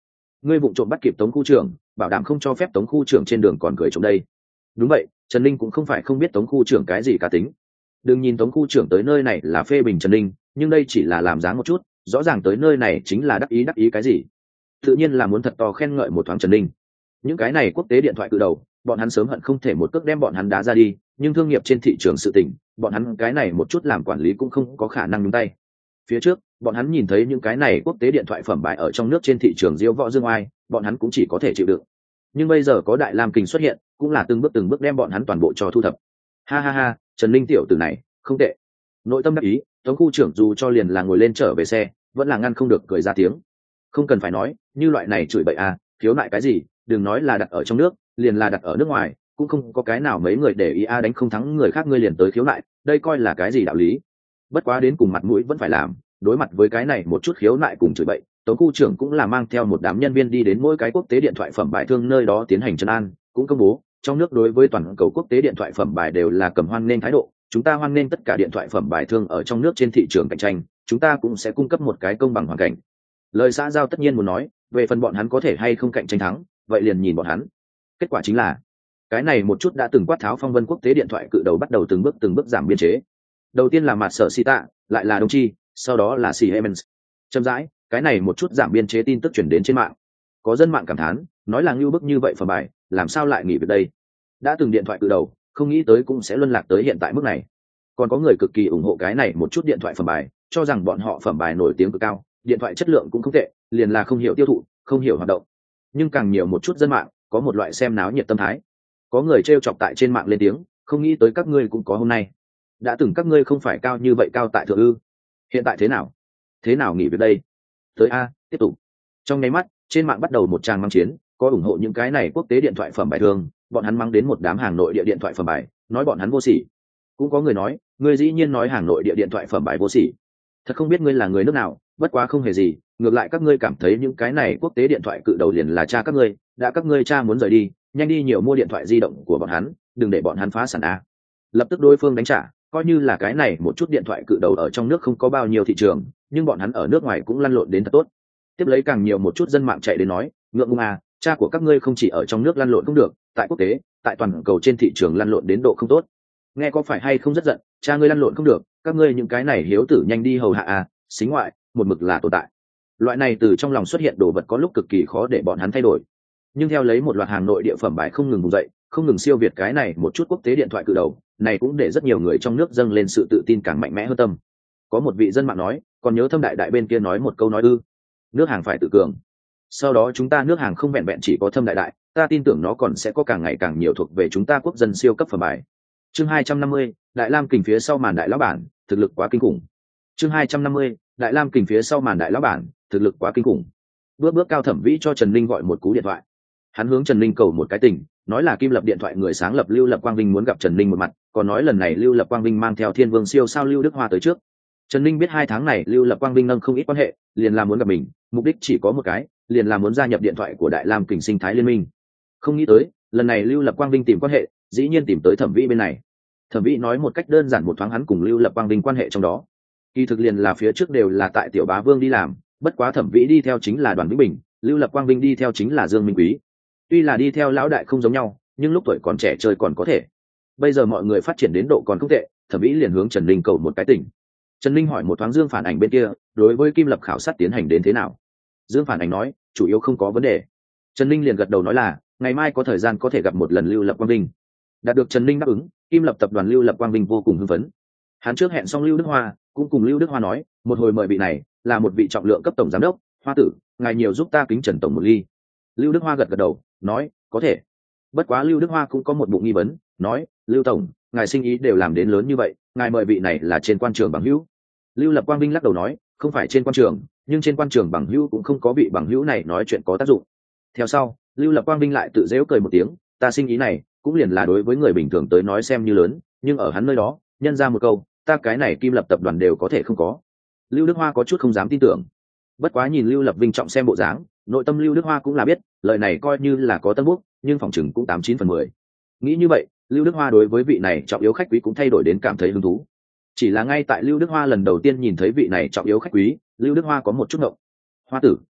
S1: ngươi vụng trộm bắt kịp tống khu trưởng, bảo đảm không cho phép tống khu trưởng trên đường còn cười trộm đây. Đúng vậy, Trần Linh cũng không phải không biết tống khu trưởng cái gì cá tính. Đừng nhìn tống khu trưởng tới nơi này là phê bình Trần Linh, nhưng đây chỉ là làm dáng một chút, rõ ràng tới nơi này chính là đắc ý đắc ý cái gì, tự nhiên là muốn thật to khen ngợi một thoáng Trần Linh. Những cái này quốc tế điện thoại cự đầu, bọn hắn sớm hận không thể một cước đem bọn hắn đá ra đi, nhưng thương nghiệp trên thị trường sự tình, bọn hắn cái này một chút làm quản lý cũng không có khả năng nhúng tay. Phía trước, bọn hắn nhìn thấy những cái này quốc tế điện thoại phẩm bài ở trong nước trên thị trường diêu võ dương oai, bọn hắn cũng chỉ có thể chịu đựng. Nhưng bây giờ có Đại Lam Kình xuất hiện, cũng là từng bước từng bước đem bọn hắn toàn bộ cho thu thập. Ha ha ha, Trần Linh tiểu tử này, không tệ. Nội tâm đắc ý, Tống khu trưởng dù cho liền là ngồi lên trở về xe, vẫn là ngăn không được cười ra tiếng. Không cần phải nói, như loại này chửi bậy à, thiếu lại cái gì, đừng nói là đặt ở trong nước, liền là đặt ở nước ngoài, cũng không có cái nào mấy người để ý a đánh không thắng người khác ngươi liền tới khiếu nại, đây coi là cái gì đạo lý. Bất quá đến cùng mặt mũi vẫn phải làm, đối mặt với cái này một chút khiếu nại cùng chửi bậy, Tống khu trưởng cũng là mang theo một đám nhân viên đi đến mỗi cái quốc tế điện thoại phẩm bài thương nơi đó tiến hành trấn an, cũng công bố trong nước đối với toàn cầu quốc tế điện thoại phẩm bài đều là cầm hoan nghênh thái độ, chúng ta hoan nghênh tất cả điện thoại phẩm bài thương ở trong nước trên thị trường cạnh tranh, chúng ta cũng sẽ cung cấp một cái công bằng hoàn cảnh. Lời xã giao tất nhiên muốn nói, về phần bọn hắn có thể hay không cạnh tranh thắng, vậy liền nhìn bọn hắn. Kết quả chính là cái này một chút đã từng quát tháo phong vân quốc tế điện thoại cự đầu bắt đầu từng bước từng bước giảm biên chế. Đầu tiên là mặt sở Sita, lại là Đông Chi, sau đó là Siemens. Chậm rãi, cái này một chút giảm biên chế tin tức truyền đến trên mạng. Có dân mạng cảm thán, nói là ngưu bức như vậy phẩm bài, làm sao lại nghỉ việc đây? Đã từng điện thoại cự đầu, không nghĩ tới cũng sẽ luân lạc tới hiện tại mức này. Còn có người cực kỳ ủng hộ cái này một chút điện thoại phẩm bài, cho rằng bọn họ phẩm bài nổi tiếng cực cao, điện thoại chất lượng cũng không tệ, liền là không hiểu tiêu thụ, không hiểu hoạt động. Nhưng càng nhiều một chút dân mạng, có một loại xem náo nhiệt tâm thái. Có người trêu chọc tại trên mạng lên tiếng, không nghĩ tới các ngươi cũng có hôm nay. Đã từng các ngươi không phải cao như vậy cao tại thượng ư? Hiện tại thế nào? Thế nào nghỉ việc đây? Tới a, tiếp tục. Trong nháy mắt, trên mạng bắt đầu một tràng mắng chiến, có ủng hộ những cái này quốc tế điện thoại phẩm bài thường, bọn hắn mắng đến một đám hàng nội địa điện thoại phẩm bài, nói bọn hắn vô sỉ. Cũng có người nói, ngươi dĩ nhiên nói hàng nội địa điện thoại phẩm bài vô sỉ. Thật không biết ngươi là người nước nào, bất quá không hề gì, ngược lại các ngươi cảm thấy những cái này quốc tế điện thoại cự đầu liền là cha các ngươi, đã các ngươi cha muốn rời đi, nhanh đi nhiều mua điện thoại di động của bọn hắn, đừng để bọn hắn phá sản a. Lập tức đối phương đánh trả, coi như là cái này một chút điện thoại cự đầu ở trong nước không có bao nhiêu thị trường, nhưng bọn hắn ở nước ngoài cũng lăn lộn đến thật tốt. Tiếp lấy càng nhiều một chút dân mạng chạy đến nói, ngượng ngùng à, cha của các ngươi không chỉ ở trong nước lăn lộn không được, tại quốc tế, tại toàn cầu trên thị trường lăn lộn đến độ không tốt. Nghe có phải hay không rất giận, cha ngươi lăn lộn không được, các ngươi những cái này hiếu tử nhanh đi hầu hạ à, xính ngoại, một mực là tồn tại. Loại này từ trong lòng xuất hiện đồ vật có lúc cực kỳ khó để bọn hắn thay đổi. Nhưng theo lấy một loạt hàng nội địa phẩm bài không ngừng vùng dậy, không ngừng siêu việt cái này một chút quốc tế điện thoại cự đầu, này cũng để rất nhiều người trong nước dâng lên sự tự tin càng mạnh mẽ hơn tâm. Có một vị dân mạng nói, còn nhớ Thâm Đại Đại bên kia nói một câu nói ư? Nước hàng phải tự cường. Sau đó chúng ta nước hàng không vẹn vẹn chỉ có Thâm Đại Đại, ta tin tưởng nó còn sẽ có càng ngày càng nhiều thuộc về chúng ta quốc dân siêu cấp phẩm bài. Chương hai trăm năm mươi, Đại Lam Kình phía sau màn đại lão bản, thực lực quá kinh khủng. Chương hai trăm năm mươi, Đại Lam Kình phía sau màn đại lão bản, thực lực quá kinh khủng. Bước bước Cao Thẩm Vĩ cho Trần Linh gọi một cú điện thoại. Hắn hướng Trần Linh cầu một cái tình, nói là Kim Lập điện thoại người sáng lập Lưu Lập Quang Vinh muốn gặp Trần Linh một mặt, còn nói lần này Lưu Lập Quang Vinh mang theo Thiên Vương siêu sao Lưu Đức Hoa tới trước. Trần Linh biết hai tháng này Lưu Lập Quang Vinh nâng không ít quan hệ, liền là muốn gặp mình, mục đích chỉ có một cái, liền là muốn gia nhập điện thoại của Đại Lam Kình sinh thái liên minh. Không nghĩ tới, lần này Lưu Lập Quang Vinh tìm quan hệ, dĩ nhiên tìm tới Thẩm Vĩ bên này. Thẩm Vĩ nói một cách đơn giản một thoáng hắn cùng Lưu Lập Quang Vinh quan hệ trong đó. Kỳ thực liền là phía trước đều là tại Tiểu Bá Vương đi làm, bất quá Thẩm Vĩ đi theo chính là Đoàn Vĩnh Bình, Lưu Lập Quang Vinh đi theo chính là Dương Minh Quý. Tuy là đi theo lão đại không giống nhau, nhưng lúc tuổi còn trẻ chơi còn có thể. Bây giờ mọi người phát triển đến độ còn không tệ, Thẩm Vĩ liền hướng Trần Linh cầu một cái tỉnh. Trần Linh hỏi một thoáng Dương phản ảnh bên kia, đối với Kim Lập khảo sát tiến hành đến thế nào. Dương phản ảnh nói, chủ yếu không có vấn đề. Trần Linh liền gật đầu nói là, ngày mai có thời gian có thể gặp một lần Lưu Lập Quang Vinh. Đạt được Trần Linh đáp ứng, Kim Lập tập đoàn Lưu Lập Quang Vinh vô cùng hưng phấn. Hắn trước hẹn xong Lưu Đức Hoa, cũng cùng Lưu Đức Hoa nói, một hồi mời vị này, là một vị trọng lượng cấp tổng giám đốc, Hoa tử, ngài nhiều giúp ta kính Trần tổng một ly. Lưu Đức Hoa gật gật đầu, nói, có thể. Bất quá Lưu Đức Hoa cũng có một bụng nghi vấn, nói, Lưu tổng, ngài sinh ý đều làm đến lớn như vậy, ngài mời vị này là trên quan trường bằng hữu. Lưu Lập Quang Vinh lắc đầu nói, không phải trên quan trường, nhưng trên quan trường bằng hữu cũng không có vị bằng hữu này nói chuyện có tác dụng. Theo sau, Lưu Lập Quang Vinh lại tự giễu cười một tiếng, ta sinh ý này cũng liền là đối với người bình thường tới nói xem như lớn, nhưng ở hắn nơi đó, nhân ra một câu, ta cái này Kim Lập tập đoàn đều có thể không có. Lưu Đức Hoa có chút không dám tin tưởng. Bất quá nhìn Lưu Lập Vinh trọng xem bộ dáng, nội tâm Lưu Đức Hoa cũng là biết, lời này coi như là có tân bút, nhưng phòng chừng cũng tám chín phần mười. Nghĩ như vậy, Lưu Đức Hoa đối với vị này trọng yếu khách quý cũng thay đổi đến cảm thấy hứng thú. Chỉ là ngay tại Lưu Đức Hoa lần đầu tiên nhìn thấy vị này trọng yếu khách quý, Lưu Đức Hoa có một chút ngộng. Hoa tử,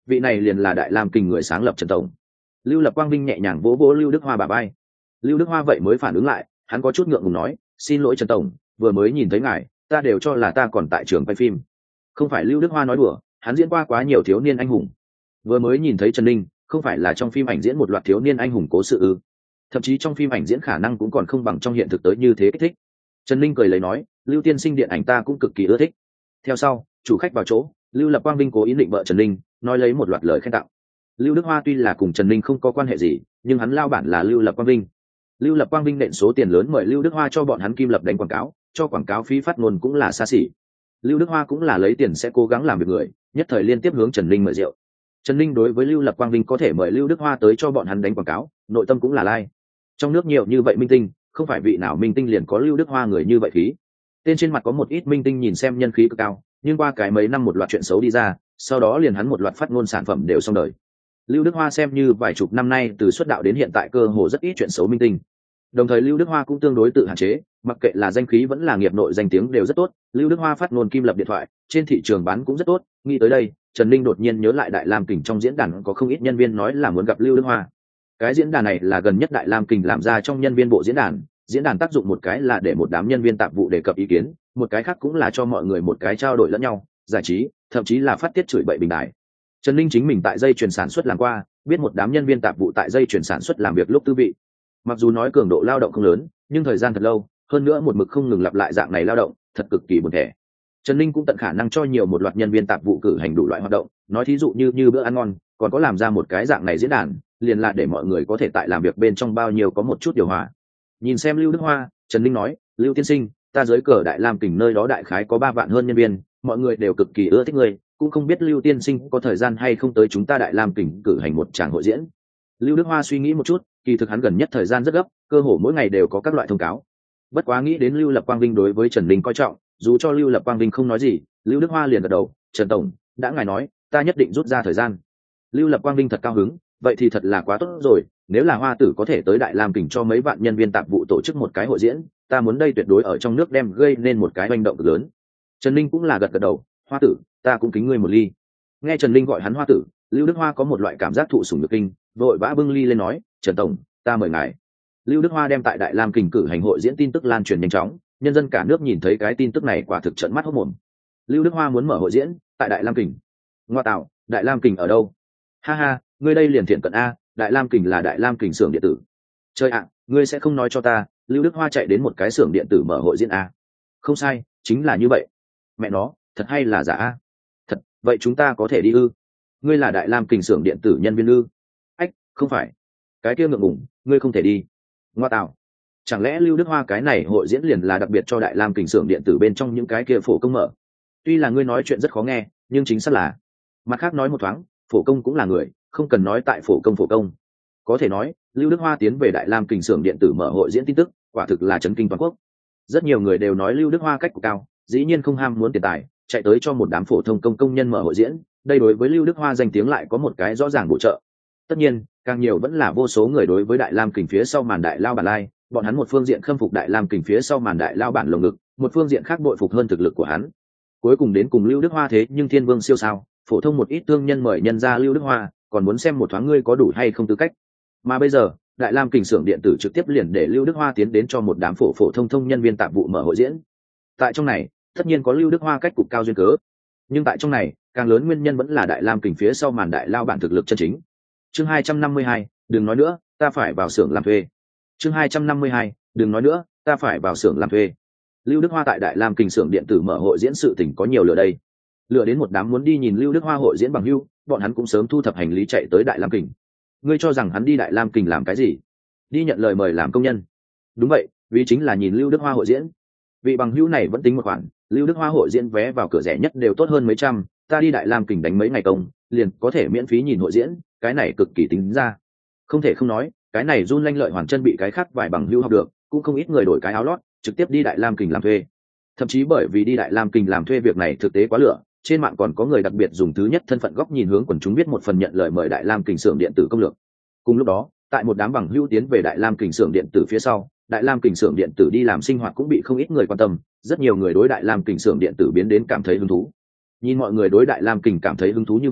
S1: vị này liền là đại lam kình người sáng lập Trần tổng. Lưu Lập Quang Vinh nhẹ nhàng vỗ vỗ Lưu Đức Hoa bà bay. Lưu Đức Hoa vậy mới phản ứng lại, hắn có chút ngượng ngùng nói, xin lỗi Trần tổng, vừa mới nhìn thấy ngài, ta đều cho là ta còn tại trường quay phim. Không phải, Lưu Đức Hoa nói đùa, hắn diễn qua quá nhiều thiếu niên anh hùng. Vừa mới nhìn thấy Trần Ninh, không phải là trong phim ảnh diễn một loạt thiếu niên anh hùng cố sự ư? Thậm chí trong phim ảnh diễn khả năng cũng còn không bằng trong hiện thực tới như thế kích thích. Trần Ninh cười lấy nói, Lưu tiên sinh điện ảnh ta cũng cực kỳ ưa thích. Theo sau, chủ khách vào chỗ, Lưu Lập Quang Vinh cố ý định vợ Trần Ninh, nói lấy một loạt lời khen tặng. Lưu Đức Hoa tuy là cùng Trần Ninh không có quan hệ gì, nhưng hắn lao bản là Lưu Lập Quang Vinh. Lưu Lập Quang Vinh nện số tiền lớn mời Lưu Đức Hoa cho bọn hắn kim lập đánh quảng cáo, cho quảng cáo phí phát ngôn cũng là xa xỉ. Lưu Đức Hoa cũng là lấy tiền sẽ cố gắng làm việc người, nhất thời liên tiếp hướng Trần Ninh mời rượu. Trần Ninh đối với Lưu Lập Quang Vinh có thể mời Lưu Đức Hoa tới cho bọn hắn đánh quảng cáo, nội tâm cũng là lai. Trong nước nhiều như vậy minh tinh, không phải vị nào minh tinh liền có Lưu Đức Hoa người như vậy khí. Tên trên mặt có một ít minh tinh nhìn xem nhân khí cực cao, nhưng qua cái mấy năm một loạt chuyện xấu đi ra, sau đó liền hắn một loạt phát ngôn sản phẩm đều xong đời. Lưu Đức Hoa xem như vài chục năm nay từ xuất đạo đến hiện tại cơ hồ rất ít chuyện xấu minh tinh. Đồng thời Lưu Đức Hoa cũng tương đối tự hạn chế, mặc kệ là danh khí vẫn là nghiệp nội danh tiếng đều rất tốt. Lưu Đức Hoa phát ngôn kim lập điện thoại, trên thị trường bán cũng rất tốt. Nghĩ tới đây, Trần Ninh đột nhiên nhớ lại Đại Lam Kình trong diễn đàn có không ít nhân viên nói là muốn gặp Lưu Đức Hoa. Cái diễn đàn này là gần nhất Đại Lam Kình làm ra trong nhân viên bộ diễn đàn, diễn đàn tác dụng một cái là để một đám nhân viên tạp vụ đề cập ý kiến, một cái khác cũng là cho mọi người một cái trao đổi lẫn nhau, giải trí, thậm chí là phát tiết chửi bậy bình đại. Trần Ninh chính mình tại dây chuyền sản xuất làm qua, biết một đám nhân viên tạp vụ tại dây chuyền sản xuất làm việc lúc tư vị. Mặc dù nói cường độ lao động không lớn, nhưng thời gian thật lâu, hơn nữa một mực không ngừng lặp lại dạng này lao động, thật cực kỳ buồn tẻ. Trần Ninh cũng tận khả năng cho nhiều một loạt nhân viên tạp vụ cử hành đủ loại hoạt động, nói thí dụ như như bữa ăn ngon, còn có làm ra một cái dạng này diễn đàn, liền là để mọi người có thể tại làm việc bên trong bao nhiêu có một chút điều hòa. Nhìn xem Lưu Đức Hoa, Trần Ninh nói, Lưu tiên sinh, ta dưới cờ Đại Lam Kình nơi đó đại khái có ba vạn hơn nhân viên, mọi người đều cực kỳ ưa thích người, cũng không biết Lưu tiên sinh có thời gian hay không tới chúng ta Đại Lam Kình cử hành một tràng hội diễn. Lưu Đức Hoa suy nghĩ một chút, kỳ thực hắn gần nhất thời gian rất gấp, cơ hồ mỗi ngày đều có các loại thông cáo. Bất quá nghĩ đến Lưu Lập Quang Vinh đối với Trần Ninh coi trọng, dù cho Lưu Lập Quang Vinh không nói gì, Lưu Đức Hoa liền gật đầu, Trần tổng, đã ngài nói, ta nhất định rút ra thời gian. Lưu Lập Quang Vinh thật cao hứng, vậy thì thật là quá tốt rồi, nếu là Hoa tử có thể tới Đại Lam Kình cho mấy vạn nhân viên tạp vụ tổ chức một cái hội diễn, ta muốn đây tuyệt đối ở trong nước đem gây nên một cái hành động cực lớn. Trần Ninh cũng là gật gật đầu, Hoa tử, ta cũng kính ngươi một ly. Nghe Trần Ninh gọi hắn Hoa tử, Lưu Đức Hoa có một loại cảm giác thụ sủng nhược kinh, vội vã bưng ly lên nói, Trần tổng, ta mời ngài. Lưu Đức Hoa đem tại Đại Lam Kình cử hành hội diễn tin tức lan truyền nhanh chóng, nhân dân cả nước nhìn thấy cái tin tức này quả thực trợn mắt hốt mồm. Lưu Đức Hoa muốn mở hội diễn tại Đại Lam Kình. Ngoa tạo, Đại Lam Kình ở đâu? Ha ha, ngươi đây liền thiện cận a, Đại Lam Kình là Đại Lam Kình xưởng điện tử. Trời ạ, ngươi sẽ không nói cho ta, Lưu Đức Hoa chạy đến một cái xưởng điện tử mở hội diễn a? Không sai, chính là như vậy. Mẹ nó, thật hay là giả a? Thật, vậy chúng ta có thể đi ư? Ngươi là Đại Lam Kình xưởng điện tử nhân viên ư? Ách, không phải. Cái kia ngượng ngùng, ngươi không thể đi. Ngoa tạo, chẳng lẽ Lưu Đức Hoa cái này hội diễn liền là đặc biệt cho Đại Lam Kình xưởng điện tử bên trong những cái kia phổ công mở? Tuy là ngươi nói chuyện rất khó nghe, nhưng chính xác là. Mặt khác nói một thoáng, phổ công cũng là người, không cần nói tại phổ công phổ công. Có thể nói, Lưu Đức Hoa tiến về Đại Lam Kình xưởng điện tử mở hội diễn tin tức, quả thực là chấn kinh toàn quốc. Rất nhiều người đều nói Lưu Đức Hoa cách cục cao, dĩ nhiên không ham muốn tiền tài, chạy tới cho một đám phổ thông công công nhân mở hội diễn, đây đối với Lưu Đức Hoa danh tiếng lại có một cái rõ ràng bổ trợ. Tất nhiên, càng nhiều vẫn là vô số người đối với Đại Lam Kình phía sau màn đại lao bản lai, bọn hắn một phương diện khâm phục Đại Lam Kình phía sau màn đại lao bản lồng ngực, một phương diện khác bội phục hơn thực lực của hắn. Cuối cùng đến cùng Lưu Đức Hoa thế nhưng thiên vương siêu sao, phổ thông một ít thương nhân mời nhân ra Lưu Đức Hoa, còn muốn xem một thoáng ngươi có đủ hay không tư cách. Mà bây giờ, Đại Lam Kình xưởng điện tử trực tiếp liền để Lưu Đức Hoa tiến đến cho một đám phổ phổ thông thông nhân viên tạp vụ mở hội diễn. Tại trong này, tất nhiên có Lưu Đức Hoa cách cục cao duyên cớ, nhưng tại trong này, càng lớn nguyên nhân vẫn là Đại Lam Kình phía sau màn đại lao bản thực lực chân chính. Chương hai trăm năm mươi hai, đừng nói nữa, ta phải vào xưởng làm thuê. Chương hai trăm năm mươi hai, đừng nói nữa, ta phải vào xưởng làm thuê. Lưu Đức Hoa tại Đại Lam Kình xưởng điện tử mở hội diễn sự tình có nhiều lửa đây. Lửa đến một đám muốn đi nhìn Lưu Đức Hoa hội diễn bằng hữu, bọn hắn cũng sớm thu thập hành lý chạy tới Đại Lam Kình. Ngươi cho rằng hắn đi Đại Lam Kình làm cái gì? Đi nhận lời mời làm công nhân. Đúng vậy, vì chính là nhìn Lưu Đức Hoa hội diễn. Vị bằng hữu này vẫn tính một khoản, Lưu Đức Hoa hội diễn vé vào cửa rẻ nhất đều tốt hơn mấy trăm, ta đi Đại Lam Kình đánh mấy ngày công, liền có thể miễn phí nhìn hội diễn, cái này cực kỳ tính ra. Không thể không nói, cái này run lanh lợi hoàn chân bị cái khác vài bằng hữu học được, cũng không ít người đổi cái áo lót, trực tiếp đi Đại Lam Kình làm thuê. Thậm chí bởi vì đi Đại Lam Kình làm thuê việc này thực tế quá lửa, trên mạng còn có người đặc biệt dùng thứ nhất thân phận góc nhìn hướng quần chúng viết một phần nhận lời mời Đại Lam Kình xưởng điện tử công lược. Cùng lúc đó, tại một đám bằng hữu tiến về Đại Lam Kình xưởng điện tử phía sau, Đại Lam Kình xưởng điện tử đi làm sinh hoạt cũng bị không ít người quan tâm, rất nhiều người đối Đại Lam Kình xưởng điện tử biến đến cảm thấy hứng thú. Nhìn mọi người đối Đại Lam Kình cảm thấy hứng thú như vậy,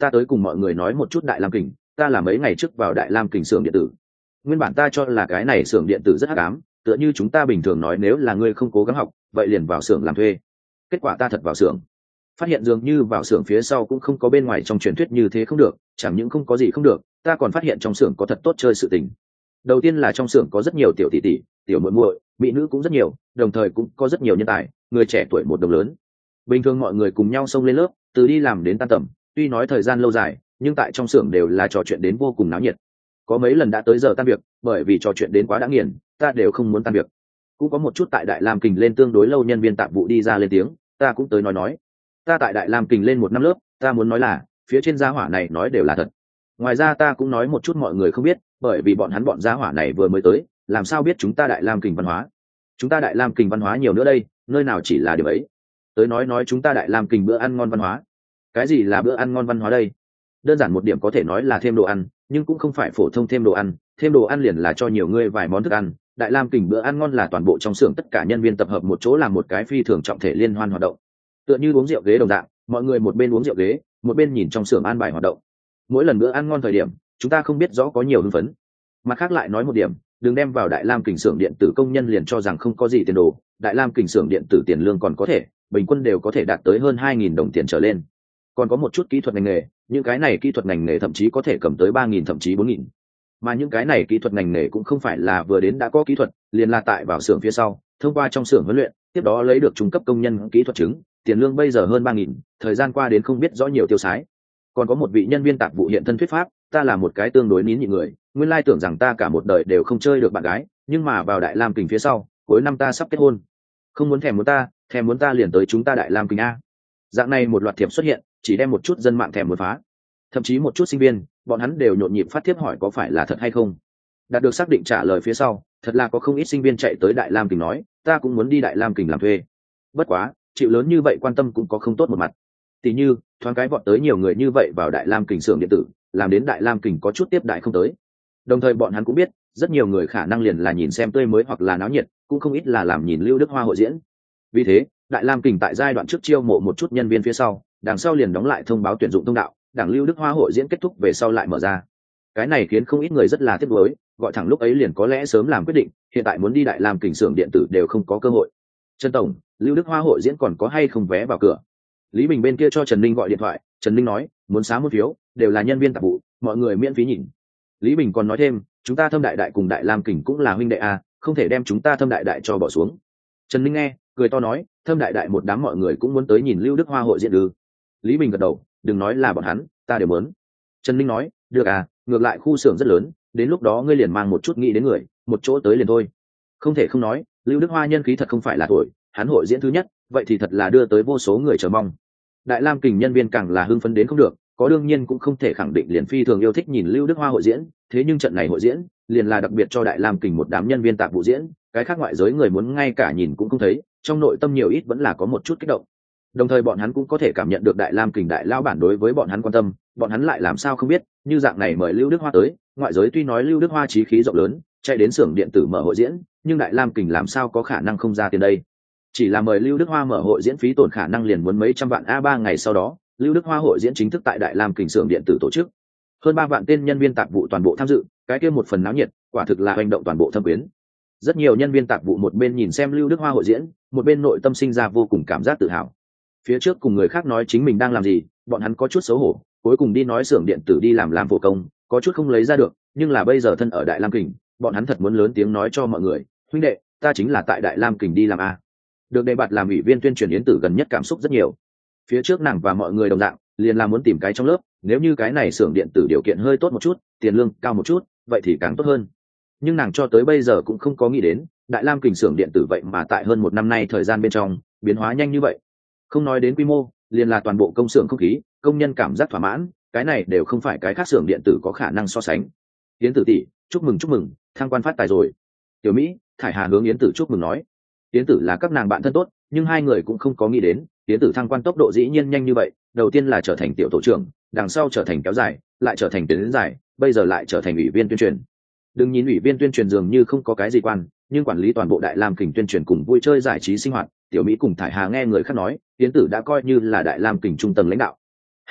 S1: ta tới cùng mọi người nói một chút Đại Lam Kình. Ta là mấy ngày trước vào Đại Lam Kình xưởng điện tử. Nguyên bản ta cho là cái này xưởng điện tử rất hắc ám, tựa như chúng ta bình thường nói nếu là ngươi không cố gắng học, vậy liền vào xưởng làm thuê. Kết quả ta thật vào xưởng, phát hiện dường như vào xưởng phía sau cũng không có bên ngoài trong truyền thuyết như thế không được, chẳng những không có gì không được, ta còn phát hiện trong xưởng có thật tốt chơi sự tình. Đầu tiên là trong xưởng có rất nhiều tiểu tỷ tỷ, tiểu muội muội, mỹ nữ cũng rất nhiều, đồng thời cũng có rất nhiều nhân tài, người trẻ tuổi một đồng lớn. Bình thường mọi người cùng nhau xông lên lớp, từ đi làm đến tan tầm, tuy nói thời gian lâu dài, nhưng tại trong xưởng đều là trò chuyện đến vô cùng náo nhiệt. Có mấy lần đã tới giờ tan việc, bởi vì trò chuyện đến quá đã nghiền, ta đều không muốn tan việc. Cũng có một chút tại Đại Lam Kình lên tương đối lâu nhân viên tạp vụ đi ra lên tiếng, ta cũng tới nói nói. Ta tại Đại Lam Kình lên một năm lớp, ta muốn nói là, phía trên gia hỏa này nói đều là thật. Ngoài ra ta cũng nói một chút mọi người không biết, bởi vì bọn hắn bọn gia hỏa này vừa mới tới, làm sao biết chúng ta Đại Lam Kình văn hóa. Chúng ta Đại Lam Kình văn hóa nhiều nữa đây, nơi nào chỉ là điều ấy. Tới nói nói chúng ta Đại Lam Kình bữa ăn ngon văn hóa. Cái gì là bữa ăn ngon văn hóa đây? Đơn giản một điểm có thể nói là thêm đồ ăn, nhưng cũng không phải phổ thông thêm đồ ăn, thêm đồ ăn liền là cho nhiều người vài món thức ăn. Đại Lam Kình bữa ăn ngon là toàn bộ trong xưởng tất cả nhân viên tập hợp một chỗ làm một cái phi thường trọng thể liên hoan hoạt động. Tựa như uống rượu ghế đồng dạng, mọi người một bên uống rượu ghế, một bên nhìn trong xưởng an bài hoạt động. Mỗi lần bữa ăn ngon thời điểm, chúng ta không biết rõ có nhiều hưng phấn. Mặt khác lại nói một điểm, đừng đem vào Đại Lam Kình xưởng điện tử công nhân liền cho rằng không có gì tiền đồ, Đại Lam Kình xưởng điện tử tiền lương còn có thể, bình quân đều có thể đạt tới hơn hai nghìn đồng tiền trở lên. Còn có một chút kỹ thuật ngành nghề, những cái này kỹ thuật ngành nghề thậm chí có thể cầm tới ba nghìn thậm chí bốn nghìn. Mà những cái này kỹ thuật ngành nghề cũng không phải là vừa đến đã có kỹ thuật, liền là tại vào xưởng phía sau, thông qua trong xưởng huấn luyện, tiếp đó lấy được trung cấp công nhân kỹ thuật chứng, tiền lương bây giờ hơn ba nghìn, thời gian qua đến không biết rõ nhiều tiêu xái. Còn có một vị nhân viên tạp vụ hiện thân thuyết pháp, ta là một cái tương đối nín nhịn người, nguyên lai tưởng rằng ta cả một đời đều không chơi được bạn gái, nhưng mà vào Đại Lam Kình phía sau, cuối năm ta sắp kết hôn. Không muốn thèm muốn ta, thèm muốn ta liền tới chúng ta Đại Lam Kình a. Dạng này một loạt thiệp xuất hiện, chỉ đem một chút dân mạng thèm muốn phá. Thậm chí một chút sinh viên, bọn hắn đều nhộn nhịp phát thiệp hỏi có phải là thật hay không. Đạt được xác định trả lời phía sau, thật là có không ít sinh viên chạy tới Đại Lam Kình nói, ta cũng muốn đi Đại Lam Kình làm thuê. Bất quá, chịu lớn như vậy quan tâm cũng có không tốt một mặt. Tỷ như, thoáng cái vọt tới nhiều người như vậy vào Đại Lam Kình xưởng điện tử, làm đến Đại Lam Kình có chút tiếp đại không tới. Đồng thời bọn hắn cũng biết, rất nhiều người khả năng liền là nhìn xem tươi mới hoặc là náo nhiệt, cũng không ít là làm nhìn Lưu Đức Hoa hội diễn. Vì thế, Đại Lam Kình tại giai đoạn trước chiêu mộ một chút nhân viên phía sau, đằng sau liền đóng lại thông báo tuyển dụng thông đạo, đảng Lưu Đức Hoa hội diễn kết thúc về sau lại mở ra. Cái này khiến không ít người rất là tiếc nuối, gọi thẳng lúc ấy liền có lẽ sớm làm quyết định, hiện tại muốn đi Đại Lam Kình xưởng điện tử đều không có cơ hội. Trần tổng, Lưu Đức Hoa hội diễn còn có hay không vé vào cửa? Lý Bình bên kia cho Trần Ninh gọi điện thoại, Trần Ninh nói, muốn xá một phiếu, đều là nhân viên tạp vụ, mọi người miễn phí nhìn. Lý Bình còn nói thêm, chúng ta Thâm Đại Đại cùng Đại Lam Kình cũng là huynh đệ a, không thể đem chúng ta Thâm Đại Đại cho bỏ xuống. Trần Ninh nghe, cười to nói, Thâm Đại Đại một đám mọi người cũng muốn tới nhìn Lưu Đức Hoa hội diễn ư? Lý Bình gật đầu, đừng nói là bọn hắn, ta đều muốn. Trần Ninh nói, được à, ngược lại khu xưởng rất lớn, đến lúc đó ngươi liền mang một chút nghĩ đến người, một chỗ tới liền thôi. Không thể không nói, Lưu Đức Hoa nhân khí thật không phải là thổi, hắn hội diễn thứ nhất, vậy thì thật là đưa tới vô số người chờ mong. Đại Lam Kình nhân viên càng là hưng phấn đến không được, có đương nhiên cũng không thể khẳng định liền phi thường yêu thích nhìn Lưu Đức Hoa hội diễn, thế nhưng trận này hội diễn liền là đặc biệt cho Đại Lam Kình một đám nhân viên tạp vụ diễn, cái khác ngoại giới người muốn ngay cả nhìn cũng không thấy, trong nội tâm nhiều ít vẫn là có một chút kích động. Đồng thời bọn hắn cũng có thể cảm nhận được Đại Lam Kình đại lao bản đối với bọn hắn quan tâm, bọn hắn lại làm sao không biết, như dạng này mời Lưu Đức Hoa tới, ngoại giới tuy nói Lưu Đức Hoa chí khí rộng lớn, chạy đến xưởng điện tử mở hội diễn, nhưng Đại Lam Kình làm sao có khả năng không ra tiền đây. Chỉ là mời Lưu Đức Hoa mở hội diễn phí tổn khả năng liền muốn mấy trăm vạn a. Ba ngày sau đó, Lưu Đức Hoa hội diễn chính thức tại Đại Lam Kình xưởng điện tử tổ chức. Hơn ba vạn tên nhân viên tạp vụ toàn bộ tham dự, cái kia một phần náo nhiệt, quả thực là hành động toàn bộ thâm quyến. Rất nhiều nhân viên tạp vụ một bên nhìn xem Lưu Đức Hoa hội diễn, một bên nội tâm sinh ra vô cùng cảm giác tự hào. Phía trước cùng người khác nói chính mình đang làm gì, bọn hắn có chút xấu hổ, cuối cùng đi nói xưởng điện tử đi làm làm phổ công, có chút không lấy ra được, nhưng là bây giờ thân ở Đại Lam Kình, bọn hắn thật muốn lớn tiếng nói cho mọi người, huynh đệ, ta chính là tại Đại Lam Kình đi làm a. Được đề bạt làm ủy viên tuyên truyền yến tử gần nhất cảm xúc rất nhiều. Phía trước nàng và mọi người đồng dạng, liền là muốn tìm cái trong lớp, nếu như cái này xưởng điện tử điều kiện hơi tốt một chút, tiền lương cao một chút, vậy thì càng tốt hơn. Nhưng nàng cho tới bây giờ cũng không có nghĩ đến, Đại Lam Kình xưởng điện tử vậy mà tại hơn một năm nay thời gian bên trong, biến hóa nhanh như vậy. Không nói đến quy mô, liền là toàn bộ công xưởng không khí, công nhân cảm giác thỏa mãn, cái này đều không phải cái khác xưởng điện tử có khả năng so sánh. Yến Tử tỷ, chúc mừng chúc mừng, thăng quan phát tài rồi. Tiểu Mỹ, Thải Hà hướng Yến Tử chúc mừng nói. Yến Tử là các nàng bạn thân tốt, nhưng hai người cũng không có nghĩ đến, Yến Tử thăng quan tốc độ dĩ nhiên nhanh như vậy, đầu tiên là trở thành tiểu tổ trưởng, đằng sau trở thành kéo dài, lại trở thành tiến dài, bây giờ lại trở thành ủy viên tuyên truyền. Đừng nhìn ủy viên tuyên truyền dường như không có cái gì quan, nhưng quản lý toàn bộ Đại Lam Kình tuyên truyền cùng vui chơi giải trí sinh hoạt, Tiểu Mỹ cùng Thải Hà nghe người khác nói, Yến Tử đã coi như là Đại Lam Kình trung tầng lãnh đạo. Ha ha,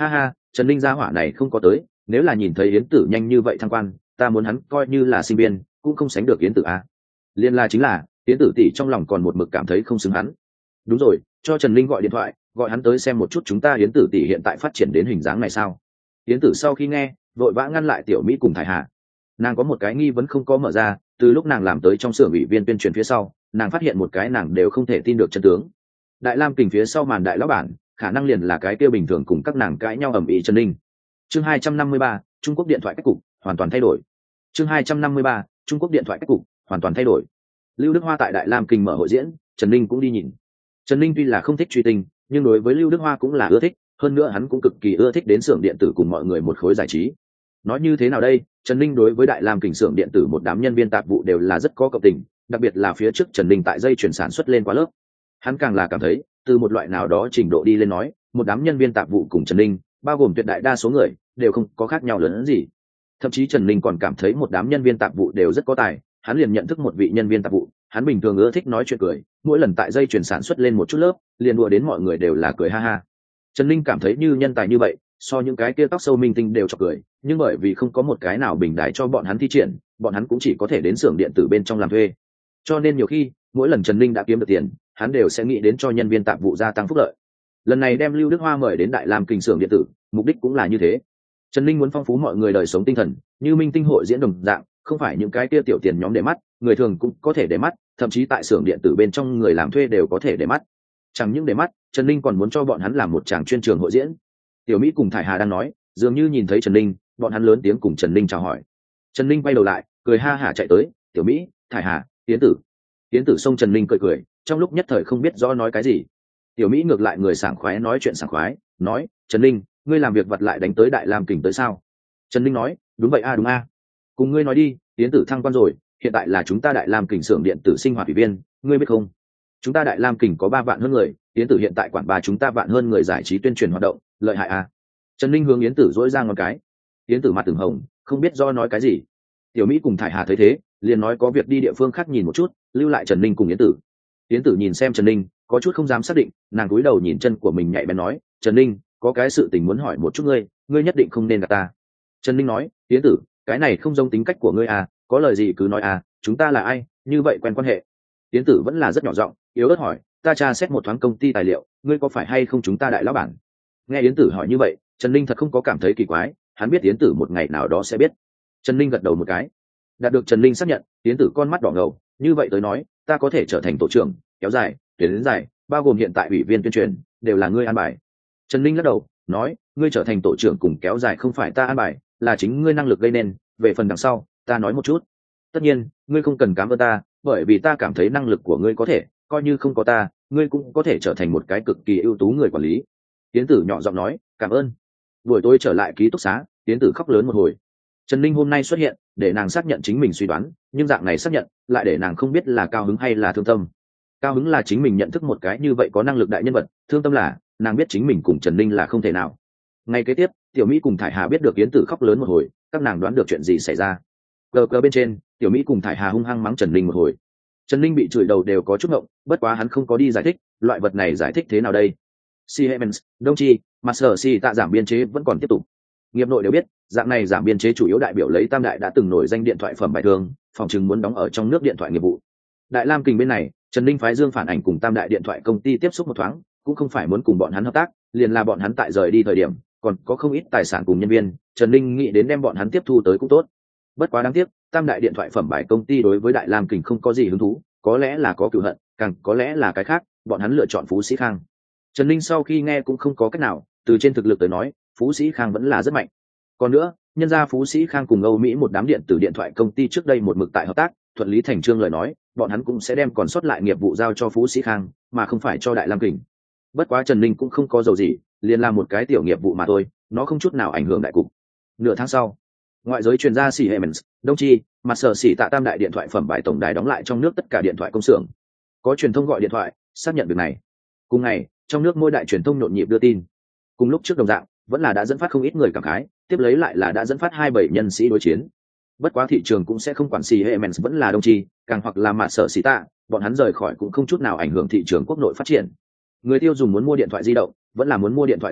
S1: Trần Linh gia hỏa này không có tới, nếu là nhìn thấy Yến Tử nhanh như vậy thăng quan, ta muốn hắn coi như là sinh viên cũng không sánh được Yến Tử a. Liên la chính là Yến Tử tỷ trong lòng còn một mực cảm thấy không xứng hắn. Đúng rồi, cho Trần Linh gọi điện thoại, gọi hắn tới xem một chút chúng ta Yến Tử tỷ hiện tại phát triển đến hình dáng này sao. Yến Tử sau khi nghe, vội vã ngăn lại Tiểu Mỹ cùng Thải Hà. Nàng có một cái nghi vấn không có mở ra, từ lúc nàng làm tới trong xưởng ủy viên tuyên truyền phía sau, nàng phát hiện một cái nàng đều không thể tin được chân tướng. Đại Lam Kình phía sau màn đại lão bản, khả năng liền là cái kia bình thường cùng các nàng cãi nhau ầm ĩ Trần Linh. Chương hai trăm năm mươi ba, Trung Quốc điện thoại cách cục hoàn toàn thay đổi. Chương hai trăm năm mươi ba, Trung Quốc điện thoại cách cục hoàn toàn thay đổi. Lưu Đức Hoa tại Đại Lam Kình mở hội diễn, Trần Linh cũng đi nhìn. Trần Linh tuy là không thích truy tinh, nhưng đối với Lưu Đức Hoa cũng là ưa thích, hơn nữa hắn cũng cực kỳ ưa thích đến xưởng điện tử cùng mọi người một khối giải trí. Nói như thế nào đây, Trần Linh đối với Đại Lam Kình xưởng điện tử một đám nhân viên tạp vụ đều là rất có cộng tình, đặc biệt là phía trước Trần Linh tại dây chuyển sản xuất lên quá lớp. Hắn càng là cảm thấy, từ một loại nào đó trình độ đi lên nói, một đám nhân viên tạp vụ cùng Trần Linh, bao gồm tuyệt đại đa số người, đều không có khác nhau lớn hơn gì. Thậm chí Trần Linh còn cảm thấy một đám nhân viên tạp vụ đều rất có tài, hắn liền nhận thức một vị nhân viên tạp vụ, hắn bình thường ưa thích nói chuyện cười, mỗi lần tại dây chuyển sản xuất lên một chút lớp, liền đùa đến mọi người đều là cười ha ha. Trần Linh cảm thấy như nhân tài như vậy, so những cái kia tóc sâu minh tinh đều chọc cười, nhưng bởi vì không có một cái nào bình đài cho bọn hắn thi triển, bọn hắn cũng chỉ có thể đến xưởng điện tử bên trong làm thuê. Cho nên nhiều khi, mỗi lần Trần Linh đã kiếm được tiền, hắn đều sẽ nghĩ đến cho nhân viên tạp vụ gia tăng phúc lợi. Lần này đem Lưu Đức Hoa mời đến Đại Lam Kình xưởng điện tử, mục đích cũng là như thế. Trần Linh muốn phong phú mọi người đời sống tinh thần, như minh tinh hội diễn đồng dạng, không phải những cái kia tiểu tiền nhóm để mắt, người thường cũng có thể để mắt, thậm chí tại xưởng điện tử bên trong người làm thuê đều có thể để mắt. Chẳng những để mắt, Trần Linh còn muốn cho bọn hắn làm một tràng chuyên trường hội diễn. Tiểu Mỹ cùng Thải Hà đang nói, dường như nhìn thấy Trần Linh, bọn hắn lớn tiếng cùng Trần Linh chào hỏi. Trần Linh quay đầu lại, cười ha hả chạy tới, "Tiểu Mỹ, Thải Hà, Tiến Tử." Tiến Tử xông Trần Linh cười cười, trong lúc nhất thời không biết rõ nói cái gì. Tiểu Mỹ ngược lại người sảng khoái nói chuyện sảng khoái, nói, "Trần Linh, ngươi làm việc vặt lại đánh tới Đại Lam Kình tới sao?" Trần Linh nói, "Đúng vậy a, đúng a." "Cùng ngươi nói đi, Tiến Tử thăng quan rồi, hiện tại là chúng ta Đại Lam Kình xưởng điện tử sinh hoạt ủy viên, ngươi biết không? Chúng ta Đại Lam Kình có ba vạn hơn người, Tiến Tử hiện tại quản ba chúng ta vạn hơn người giải trí tuyên truyền hoạt động, lợi hại a." Trần Linh hướng Yến Tử dỗi ra ngón cái. Yến Tử mặt từng hồng, không biết do nói cái gì. Tiểu Mỹ cùng Thải Hà thấy thế, liền nói có việc đi địa phương khác nhìn một chút, lưu lại Trần Linh cùng Yến Tử. Yến Tử nhìn xem Trần Linh, có chút không dám xác định, nàng cúi đầu nhìn chân của mình nhạy bén nói, "Trần Linh, có cái sự tình muốn hỏi một chút ngươi, ngươi nhất định không nên gạt ta." Trần Linh nói, "Yến Tử, cái này không giống tính cách của ngươi à, có lời gì cứ nói à, chúng ta là ai, như vậy quen quan hệ." Yến Tử vẫn là rất nhỏ giọng, yếu ớt hỏi, "Ta tra xét một thoáng công ty tài liệu, ngươi có phải hay không chúng ta đại lão bản?" Nghe Yến Tử hỏi như vậy, Trần Linh thật không có cảm thấy kỳ quái, hắn biết Yến Tử một ngày nào đó sẽ biết. Trần Linh gật đầu một cái. Đạt được Trần Linh xác nhận, Yến Tử con mắt đỏ ngầu, như vậy tới nói, ta có thể trở thành tổ trưởng, kéo dài, tuyến đến dài, bao gồm hiện tại ủy viên tuyên truyền, đều là ngươi an bài. Trần Linh lắc đầu, nói, ngươi trở thành tổ trưởng cùng kéo dài không phải ta an bài, là chính ngươi năng lực gây nên, về phần đằng sau, ta nói một chút. Tất nhiên, ngươi không cần cảm ơn ta, bởi vì ta cảm thấy năng lực của ngươi có thể, coi như không có ta, ngươi cũng có thể trở thành một cái cực kỳ ưu tú người quản lý. Yến Tử nhỏ giọng nói, cảm ơn. Buổi tối trở lại ký túc xá, Yến Tử khóc lớn một hồi. Trần Linh hôm nay xuất hiện, để nàng xác nhận chính mình suy đoán, nhưng dạng này xác nhận, lại để nàng không biết là cao hứng hay là thương tâm. Cao hứng là chính mình nhận thức một cái như vậy có năng lực đại nhân vật, thương tâm là nàng biết chính mình cùng Trần Linh là không thể nào. Ngay kế tiếp, Tiểu Mỹ cùng Thải Hà biết được Yến Tử khóc lớn một hồi, các nàng đoán được chuyện gì xảy ra. Cờ cờ bên trên, Tiểu Mỹ cùng Thải Hà hung hăng mắng Trần Linh một hồi. Trần Linh bị chửi đầu đều có chút ngộng, bất quá hắn không có đi giải thích, loại vật này giải thích thế nào đây? Siemens, Đông Chi, Master Si tạ giảm biên chế vẫn còn tiếp tục. Nghiệp nội đều biết, dạng này giảm biên chế chủ yếu đại biểu lấy tam đại đã từng nổi danh điện thoại phẩm bài thường, phòng chừng muốn đóng ở trong nước điện thoại nghiệp vụ. Đại Lam Kình bên này, Trần Linh phái Dương phản ảnh cùng tam đại điện thoại công ty tiếp xúc một thoáng, cũng không phải muốn cùng bọn hắn hợp tác, liền là bọn hắn tại rời đi thời điểm, còn có không ít tài sản cùng nhân viên, Trần Linh nghĩ đến đem bọn hắn tiếp thu tới cũng tốt. Bất quá đáng tiếc, tam đại điện thoại phẩm bài công ty đối với Đại Lam Kình không có gì hứng thú, có lẽ là có cừu hận, càng có lẽ là cái khác, bọn hắn lựa chọn Phú Sĩ Khang. Trần Linh sau khi nghe cũng không có cách nào, từ trên thực lực tới nói, Phú Sĩ Khang vẫn là rất mạnh. Còn nữa, nhân ra Phú Sĩ Khang cùng Âu Mỹ một đám điện tử điện thoại công ty trước đây một mực tại hợp tác, thuận lý thành trương lời nói, bọn hắn cũng sẽ đem còn sót lại nghiệp vụ giao cho Phú Sĩ Khang, mà không phải cho Đại Lam Kình. Bất quá Trần Linh cũng không có dầu gì, liền làm một cái tiểu nghiệp vụ mà thôi, nó không chút nào ảnh hưởng đại cục. Nửa tháng sau, ngoại giới truyền ra Siemens, Đông Chi, mặt sở xỉ tạ tam đại điện thoại phẩm bài tổng đài đóng lại trong nước tất cả điện thoại công xưởng. Có truyền thông gọi điện thoại xác nhận việc này. Cùng ngày, trong nước mỗi đại truyền thông nhộn nhịp đưa tin. Cùng lúc trước đồng dạng, vẫn là đã dẫn phát không ít người cảm khái, tiếp lấy lại là đã dẫn phát hai bảy nhân sĩ đối chiến. Bất quá thị trường cũng sẽ không quản Siemens vẫn là Đông Chi, càng hoặc là mặt sở xỉ tạ, bọn hắn rời khỏi cũng không chút nào ảnh hưởng thị trường quốc nội phát triển. Người tiêu dùng muốn mua điện thoại di động, vẫn là muốn mua điện thoại di động,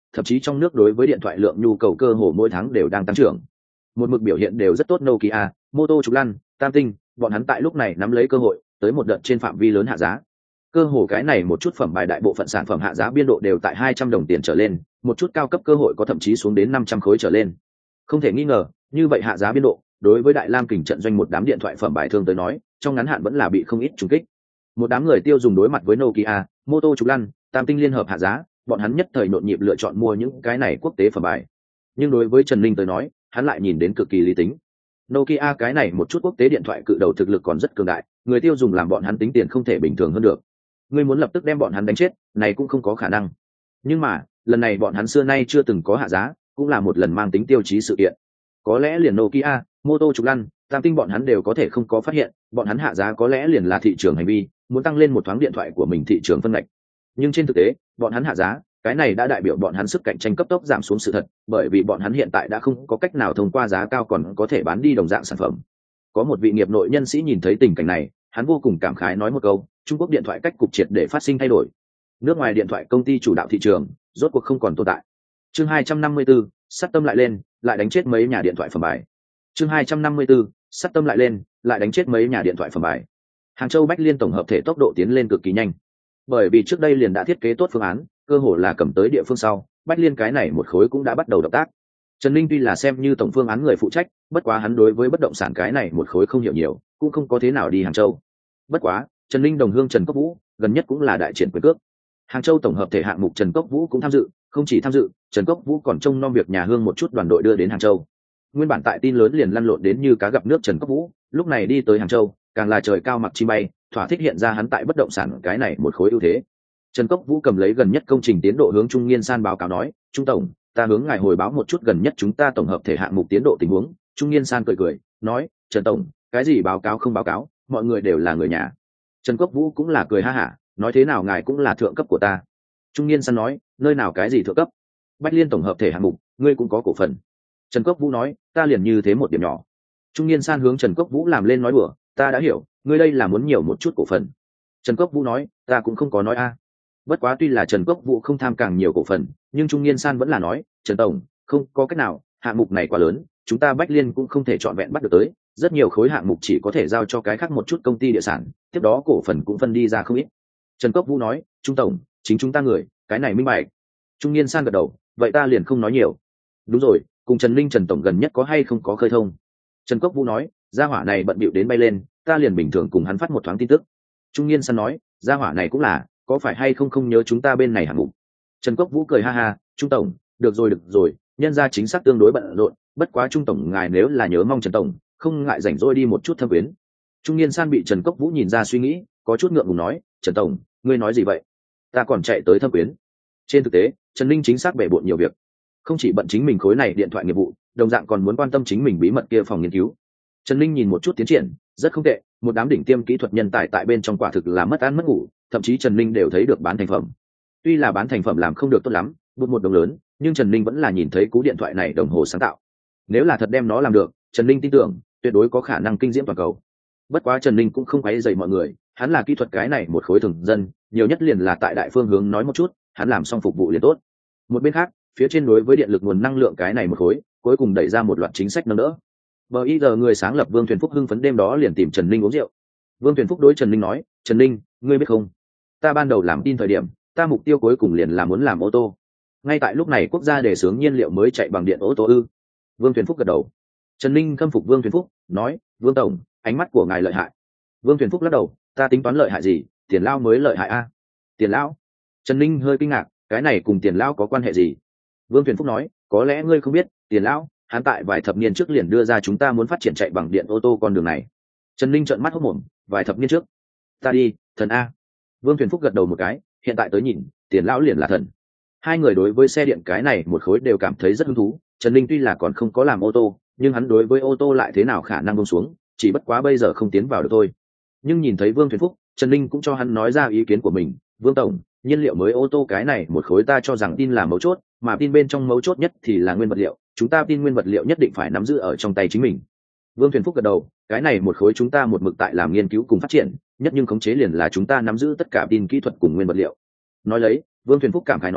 S1: thậm chí trong nước đối với điện thoại lượng nhu cầu cơ hồ mỗi tháng đều đang tăng trưởng. Một mực biểu hiện đều rất tốt Nokia, Moto Trục Lăn, Tam Tinh, bọn hắn tại lúc này nắm lấy cơ hội tới một đợt trên phạm vi lớn hạ giá. Cơ hồ cái này một chút phẩm bài đại bộ phận sản phẩm hạ giá biên độ đều tại hai trăm đồng tiền trở lên, một chút cao cấp cơ hội có thậm chí xuống đến năm trăm khối trở lên. Không thể nghi ngờ, như vậy hạ giá biên độ, đối với Đại Lam kình trận doanh một đám điện thoại phẩm bài thương tới nói, trong ngắn hạn vẫn là bị không ít trùng kích. Một đám người tiêu dùng đối mặt với Nokia, Moto Trục Lăn, Tam Tinh liên hợp hạ giá, bọn hắn nhất thời nhộn nhịp lựa chọn mua những cái này quốc tế phẩm bài. Nhưng đối với Trần Linh tới nói, hắn lại nhìn đến cực kỳ lý tính. Nokia cái này một chút quốc tế điện thoại cự đầu thực lực còn rất cường đại, người tiêu dùng làm bọn hắn tính tiền không thể bình thường hơn được. Ngươi muốn lập tức đem bọn hắn đánh chết, này cũng không có khả năng. Nhưng mà, lần này bọn hắn xưa nay chưa từng có hạ giá, cũng là một lần mang tính tiêu chí sự kiện. Có lẽ liền Nokia, Moto Trục Lăn, Tam Tinh bọn hắn đều có thể không có phát hiện, bọn hắn hạ giá có lẽ liền là thị trường hành vi, muốn tăng lên một thoáng điện thoại của mình thị trường phân ngạch. Nhưng trên thực tế, bọn hắn hạ giá, cái này đã đại biểu bọn hắn sức cạnh tranh cấp tốc giảm xuống sự thật, bởi vì bọn hắn hiện tại đã không có cách nào thông qua giá cao còn có thể bán đi đồng dạng sản phẩm. Có một vị nghiệp nội nhân sĩ nhìn thấy tình cảnh này, hắn vô cùng cảm khái nói một câu, Trung Quốc điện thoại cách cục triệt để phát sinh thay đổi. Nước ngoài điện thoại công ty chủ đạo thị trường, rốt cuộc không còn tồn tại. Chương hai trăm năm mươi tư, sát tâm lại lên, lại đánh chết mấy nhà điện thoại phẩm bài. Chương hai trăm năm mươi tư, sát tâm lại lên, lại đánh chết mấy nhà điện thoại phẩm bài. Hàng Châu Bách Liên tổng hợp thể tốc độ tiến lên cực kỳ nhanh. Bởi vì trước đây liền đã thiết kế tốt phương án, cơ hồ là cầm tới địa phương sau, Bách Liên cái này một khối cũng đã bắt đầu động tác. Trần Linh tuy là xem như tổng phương án người phụ trách, bất quá hắn đối với bất động sản cái này một khối không hiểu nhiều, cũng không có thế nào đi Hàng Châu. Bất quá, Trần Linh đồng hương Trần Cốc Vũ, gần nhất cũng là đại triển quyền cước. Hàng Châu tổng hợp thể hạng mục Trần Cốc Vũ cũng tham dự, không chỉ tham dự, Trần Cốc Vũ còn trông nom việc nhà hương một chút đoàn đội đưa đến Hàng Châu. Nguyên bản tại tin lớn liền lăn lộn đến như cá gặp nước Trần Cốc Vũ, lúc này đi tới Hàng Châu, càng là trời cao mặc chim bay, thỏa thích hiện ra hắn tại bất động sản cái này một khối ưu thế. Trần Cốc Vũ cầm lấy gần nhất công trình tiến độ hướng Trung Nghiên San báo cáo nói, "Trung tổng, ta hướng ngài hồi báo một chút gần nhất chúng ta tổng hợp thể hạng mục tiến độ tình huống." Trung Nghiên San cười cười, nói, "Trần tổng, cái gì báo cáo không báo cáo, mọi người đều là người nhà." Trần Cốc Vũ cũng là cười ha hả, nói, "Thế nào ngài cũng là thượng cấp của ta." Trung Nghiên San nói, "Nơi nào cái gì thượng cấp? Bách Liên tổng hợp thể hạng mục, ngươi cũng có cổ phần." Trần Cốc Vũ nói, "Ta liền như thế một điểm nhỏ." Trung Nghiên San hướng Trần Cốc Vũ làm lên nói đùa, "Ta đã hiểu, ngươi đây là muốn nhiều một chút cổ phần." Trần Cốc Vũ nói, "Ta cũng không có nói a." Bất quá tuy là Trần Cốc Vũ không tham càng nhiều cổ phần, nhưng Trung Nghiên San vẫn là nói, "Trần tổng, không có cách nào, hạng mục này quá lớn, chúng ta Bách Liên cũng không thể trọn vẹn bắt được tới, rất nhiều khối hạng mục chỉ có thể giao cho cái khác một chút công ty địa sản, tiếp đó cổ phần cũng phân đi ra không ít." Trần Cốc Vũ nói, "Trung tổng, chính chúng ta người, cái này minh bạch." Trung Nghiên San gật đầu, "Vậy ta liền không nói nhiều." "Đúng rồi, cùng Trần Linh Trần tổng gần nhất có hay không có khơi thông?" Trần Cốc Vũ nói, "Gia hỏa này bận bịu đến bay lên, ta liền bình thường cùng hắn phát một thoáng tin tức." Trung Nghiên San nói, "Gia hỏa này cũng là, có phải hay không không nhớ chúng ta bên này hạng mục?" Trần Cốc Vũ cười ha ha, "Trung tổng, được rồi được rồi, nhân ra chính xác tương đối bận rộn, bất quá Trung tổng ngài nếu là nhớ mong Trần tổng, không ngại rảnh rỗi đi một chút thâm quyến." Trung Nghiên San bị Trần Cốc Vũ nhìn ra suy nghĩ, có chút ngượng ngùng nói, "Trần tổng, ngươi nói gì vậy? Ta còn chạy tới thâm quyến." Trên thực tế, Trần Linh chính xác bể bộn nhiều việc, không chỉ bận chính mình khối này điện thoại nghiệp vụ, đồng dạng còn muốn quan tâm chính mình bí mật kia phòng nghiên cứu. Trần Linh nhìn một chút tiến triển, rất không tệ, một đám đỉnh tiêm kỹ thuật nhân tài tại bên trong quả thực là mất ăn mất ngủ, thậm chí Trần Linh đều thấy được bán thành phẩm. Tuy là bán thành phẩm làm không được tốt lắm, bút một đồng lớn, nhưng Trần Linh vẫn là nhìn thấy cú điện thoại này đồng hồ sáng tạo. Nếu là thật đem nó làm được, Trần Linh tin tưởng, tuyệt đối có khả năng kinh diễm toàn cầu. Bất quá Trần Linh cũng không quấy rầy mọi người, hắn là kỹ thuật cái này một khối thường dân, nhiều nhất liền là tại đại phương hướng nói một chút, hắn làm xong phục vụ liền tốt. Một bên khác, phía trên đối với điện lực nguồn năng lượng cái này một khối, cuối cùng đẩy ra một loạt chính sách nâng đỡ. Bờ y giờ người sáng lập Vương Thuyền Phúc hưng phấn đêm đó liền tìm Trần Linh uống rượu. Vương Thuyền Phúc đối Trần Linh nói, "Trần Linh, ngươi biết không? Ta ban đầu làm tin thời điểm, ta mục tiêu cuối cùng liền là muốn làm ô tô. Ngay tại lúc này quốc gia đề xướng nhiên liệu mới chạy bằng điện ô tô ư?" Vương Thuyền Phúc gật đầu. Trần Linh khâm phục Vương Thuyền Phúc, nói, "Vương tổng, ánh mắt của ngài lợi hại." Vương Thuyền Phúc lắc đầu, "Ta tính toán lợi hại gì, tiền lao mới lợi hại a." "Tiền lão?" Trần Linh hơi kinh ngạc, cái này cùng tiền lão có quan hệ gì? Vương Thuyền Phúc nói, "Có lẽ ngươi không biết, tiền lão, hắn tại vài thập niên trước liền đưa ra chúng ta muốn phát triển chạy bằng điện ô tô con đường này." Trần Linh trợn mắt hốt mồm, "Vài thập niên trước? Ta đi, thần a." Vương Thuyền Phúc gật đầu một cái, hiện tại tới nhìn, tiền lão liền là thần. Hai người đối với xe điện cái này một khối đều cảm thấy rất hứng thú. Trần Linh tuy là còn không có làm ô tô, nhưng hắn đối với ô tô lại thế nào khả năng buông xuống, chỉ bất quá bây giờ không tiến vào được thôi. Nhưng nhìn thấy Vương Thuyền Phúc, Trần Linh cũng cho hắn nói ra ý kiến của mình, "Vương tổng, nhiên liệu mới ô tô cái này một khối ta cho rằng tin là mấu chốt, mà tin bên trong mấu chốt nhất thì là nguyên vật liệu, chúng ta tin nguyên vật liệu nhất định phải nắm giữ ở trong tay chính mình." Vương Thuyền Phúc gật đầu, "Cái này một khối chúng ta một mực tại làm nghiên cứu cùng phát triển, nhất nhưng khống chế liền là chúng ta nắm giữ tất cả tin kỹ thuật cùng nguyên vật liệu." Nói lấy, Vương Thuyền Phúc cảm khái nói,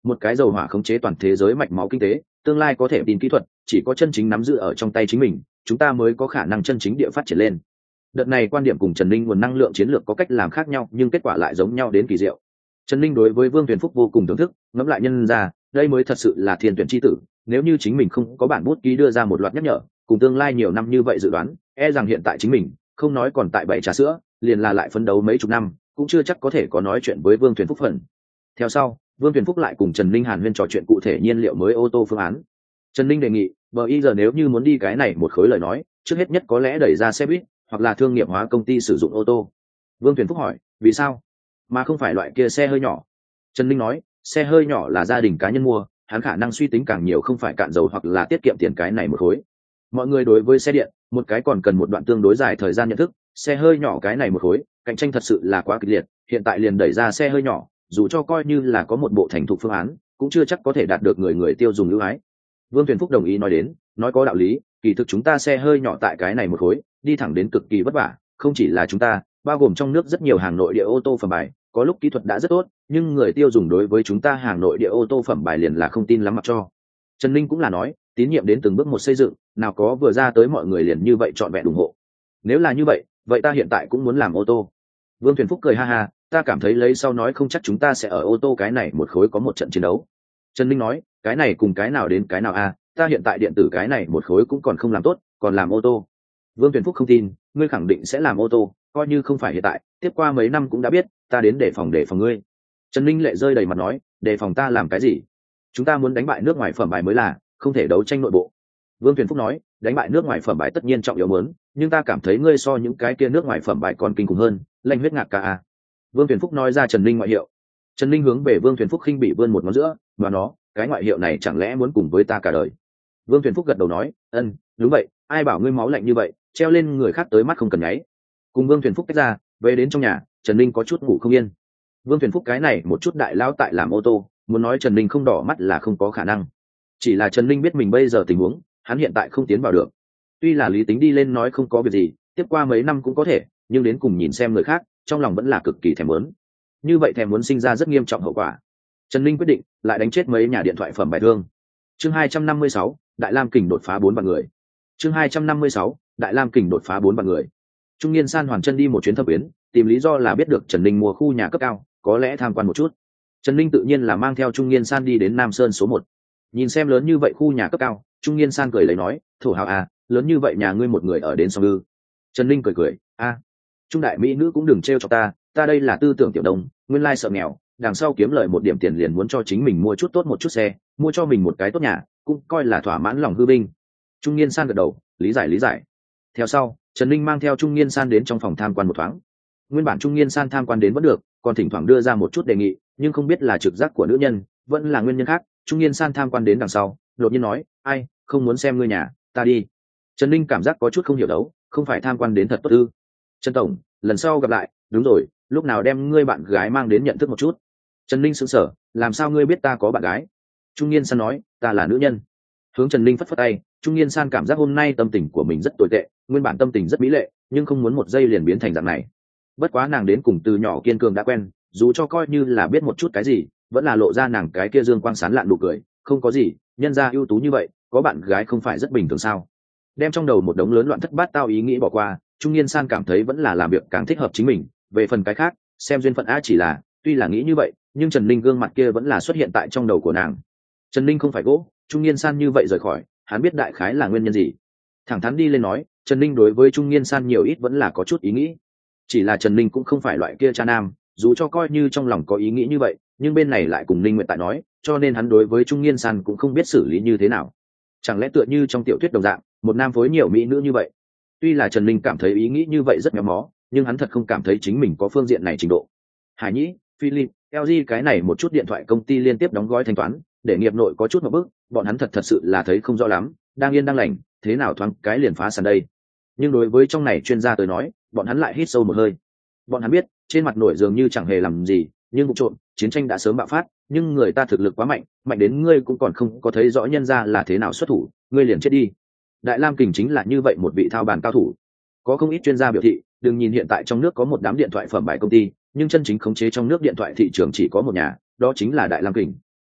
S1: một cái dầu hỏa khống chế toàn thế giới mạch máu kinh tế, tương lai có thể tin kỹ thuật, chỉ có chân chính nắm giữ ở trong tay chính mình, chúng ta mới có khả năng chân chính địa phát triển lên. Đợt này quan điểm cùng Trần Ninh nguồn năng lượng chiến lược có cách làm khác nhau, nhưng kết quả lại giống nhau đến kỳ diệu. Trần Ninh đối với Vương Tuyền Phúc vô cùng thưởng thức, ngẫm lại nhân ra, đây mới thật sự là thiên tuyển chi tử, nếu như chính mình không có bản bút ký đưa ra một loạt nhắc nhở, cùng tương lai nhiều năm như vậy dự đoán, e rằng hiện tại chính mình, không nói còn tại bảy trà sữa, liền là lại phấn đấu mấy chục năm, cũng chưa chắc có thể có nói chuyện với Vương Tuyền Phúc phần. Theo sau, Vương Tuyền Phúc lại cùng Trần Ninh hàn huyên trò chuyện cụ thể nhiên liệu mới ô tô phương án. Trần Ninh đề nghị, bây giờ nếu như muốn đi cái này một khối lời nói, trước hết nhất có lẽ đẩy ra xe buýt, hoặc là thương nghiệp hóa công ty sử dụng ô tô. Vương Tuyền Phúc hỏi, vì sao mà không phải loại kia xe hơi nhỏ? Trần Ninh nói, xe hơi nhỏ là gia đình cá nhân mua, hắn khả năng suy tính càng nhiều, không phải cạn dầu hoặc là tiết kiệm tiền cái này một khối. Mọi người đối với xe điện, một cái còn cần một đoạn tương đối dài thời gian nhận thức, xe hơi nhỏ cái này một khối, cạnh tranh thật sự là quá kịch liệt, hiện tại liền đẩy ra xe hơi nhỏ, dù cho coi như là có một bộ thành thục phương án, cũng chưa chắc có thể đạt được người người tiêu dùng ưu ái. Vương Tuyền Phúc đồng ý nói đến, nói có đạo lý, kỳ thực chúng ta xe hơi nhỏ tại cái này một khối, đi thẳng đến cực kỳ vất vả, không chỉ là chúng ta, bao gồm trong nước rất nhiều hàng nội địa ô tô phẩm bài, có lúc kỹ thuật đã rất tốt, nhưng người tiêu dùng đối với chúng ta hàng nội địa ô tô phẩm bài liền là không tin lắm mặc cho. Trần Ninh cũng là nói, tín nhiệm đến từng bước một xây dựng, nào có vừa ra tới mọi người liền như vậy trọn vẹn ủng hộ. Nếu là như vậy, vậy ta hiện tại cũng muốn làm ô tô. Vương Tuyền Phúc cười ha ha, ta cảm thấy lấy sau nói không chắc chúng ta sẽ ở ô tô cái này một khối có một trận chiến đấu. Trần Ninh nói, cái này cùng cái nào đến cái nào a, à, ta hiện tại điện tử cái này một khối cũng còn không làm tốt, còn làm ô tô. Vương Tuyền Phúc không tin, ngươi khẳng định sẽ làm ô tô, coi như không phải hiện tại, tiếp qua mấy năm cũng đã biết, ta đến để phòng để phòng ngươi. Trần Ninh lệ rơi đầy mặt nói, để phòng ta làm cái gì? Chúng ta muốn đánh bại nước ngoài phẩm bài mới là, không thể đấu tranh nội bộ. Vương Tuyền Phúc nói, đánh bại nước ngoài phẩm bài tất nhiên trọng yếu muốn, nhưng ta cảm thấy ngươi so những cái kia nước ngoài phẩm bài còn kinh khủng hơn, lanh huyết ngạc ca a. Vương Tuyền Phúc nói ra Trần Ninh ngoại hiệu. Trần Ninh hướng về Vương Tuyền Phúc khinh bị vươn một ngón giữa, và nó, cái ngoại hiệu này chẳng lẽ muốn cùng với ta cả đời? Vương Tuyền Phúc gật đầu nói, ân, đúng vậy, ai bảo ngươi máu lạnh như vậy, treo lên người khác tới mắt không cần nháy. Cùng Vương Tuyền Phúc tách ra, về đến trong nhà, Trần Ninh có chút ngủ không yên. Vương Tuyền Phúc cái này một chút đại lão tại làm ô tô, muốn nói Trần Ninh không đỏ mắt là không có khả năng. Chỉ là Trần Ninh biết mình bây giờ tình huống, hắn hiện tại không tiến vào được. Tuy là lý tính đi lên nói không có việc gì, tiếp qua mấy năm cũng có thể, nhưng đến cùng nhìn xem người khác, trong lòng vẫn là cực kỳ thèm muốn. Như vậy thèm muốn sinh ra rất nghiêm trọng hậu quả. Trần Ninh quyết định lại đánh chết mấy nhà điện thoại phẩm bài thương. Chương hai trăm năm mươi sáu, Đại Lam Kình đột phá bốn vạn người. Chương hai trăm năm mươi sáu, Đại Lam Kình đột phá bốn vạn người. Trung niên San hoàn chân đi một chuyến thâm quyến, tìm lý do là biết được Trần Ninh mua khu nhà cấp cao, có lẽ tham quan một chút. Trần Ninh tự nhiên là mang theo Trung niên San đi đến Nam Sơn số một. Nhìn xem lớn như vậy khu nhà cấp cao, Trung niên San cười lấy nói, thổ hào à, lớn như vậy nhà ngươi một người ở đến xong ư? Trần Ninh cười cười, a, Trung đại mỹ nữ cũng đừng trêu cho ta, ta đây là tư tưởng tiểu đông, nguyên lai sợ nghèo, đằng sau kiếm lời một điểm tiền liền muốn cho chính mình mua chút tốt một chút xe, mua cho mình một cái tốt nhà, cũng coi là thỏa mãn lòng hư binh. Trung niên San gật đầu, lý giải lý giải. Theo sau, Trần Ninh mang theo Trung niên San đến trong phòng tham quan một thoáng. Nguyên bản Trung niên San tham quan đến vẫn được, còn thỉnh thoảng đưa ra một chút đề nghị, nhưng không biết là trực giác của nữ nhân, vẫn là nguyên nhân khác. Trung niên San tham quan đến đằng sau, đột nhiên nói, ai, không muốn xem ngươi nhà, ta đi. Trần Ninh cảm giác có chút không hiểu đấu, không phải tham quan đến thật tốt ư? Trần tổng, lần sau gặp lại, đúng rồi, lúc nào đem ngươi bạn gái mang đến nhận thức một chút. Trần Ninh sững sờ, làm sao ngươi biết ta có bạn gái? Trung niên San nói, ta là nữ nhân. Hướng Trần Ninh phất phất tay, Trung niên San cảm giác hôm nay tâm tình của mình rất tồi tệ, nguyên bản tâm tình rất mỹ lệ, nhưng không muốn một giây liền biến thành dạng này. Bất quá nàng đến cùng từ nhỏ kiên cường đã quen, dù cho coi như là biết một chút cái gì, vẫn là lộ ra nàng cái kia dương quang sán lạn nụ cười, không có gì, nhân gia ưu tú như vậy, có bạn gái không phải rất bình thường sao? Đem trong đầu một đống lớn loạn thất bát tao ý nghĩ bỏ qua, Trung niên San cảm thấy vẫn là làm việc càng thích hợp chính mình, về phần cái khác, xem duyên phận á chỉ là, tuy là nghĩ như vậy, nhưng Trần Ninh gương mặt kia vẫn là xuất hiện tại trong đầu của nàng. Trần Ninh không phải gỗ, Trung niên San như vậy rời khỏi, hắn biết đại khái là nguyên nhân gì. Thẳng thắn đi lên nói, Trần Ninh đối với Trung niên San nhiều ít vẫn là có chút ý nghĩ. Chỉ là Trần Ninh cũng không phải loại kia cha nam, dù cho coi như trong lòng có ý nghĩ như vậy, nhưng bên này lại cùng Ninh Nguyện tại nói, cho nên hắn đối với Trung niên San cũng không biết xử lý như thế nào. Chẳng lẽ tựa như trong tiểu thuyết đồng dạng, một nam phối nhiều mỹ nữ như vậy? Tuy là Trần Ninh cảm thấy ý nghĩ như vậy rất méo mó, nhưng hắn thật không cảm thấy chính mình có phương diện này trình độ. Hải Nhĩ, Philip, lờ giê cái này một chút điện thoại công ty liên tiếp đóng gói thanh toán, để nghiệp nội có chút một bước, bọn hắn thật thật sự là thấy không rõ lắm, đang yên đang lành, thế nào thoáng cái liền phá sản đây. Nhưng đối với trong này chuyên gia tới nói, bọn hắn lại hít sâu một hơi. Bọn hắn biết, trên mặt nổi dường như chẳng hề làm gì, nhưng vụ trộm, chiến tranh đã sớm bạo phát, nhưng người ta thực lực quá mạnh, mạnh đến ngươi cũng còn không có thấy rõ nhân ra là thế nào xuất thủ, ngươi liền chết đi. Đại Lam Kình chính là như vậy một vị thao bàn cao thủ. Có không ít chuyên gia biểu thị, đừng nhìn hiện tại trong nước có một đám điện thoại phẩm bài công ty, nhưng chân chính khống chế trong nước điện thoại thị trường chỉ có một nhà, đó chính là Đại Lam Kình.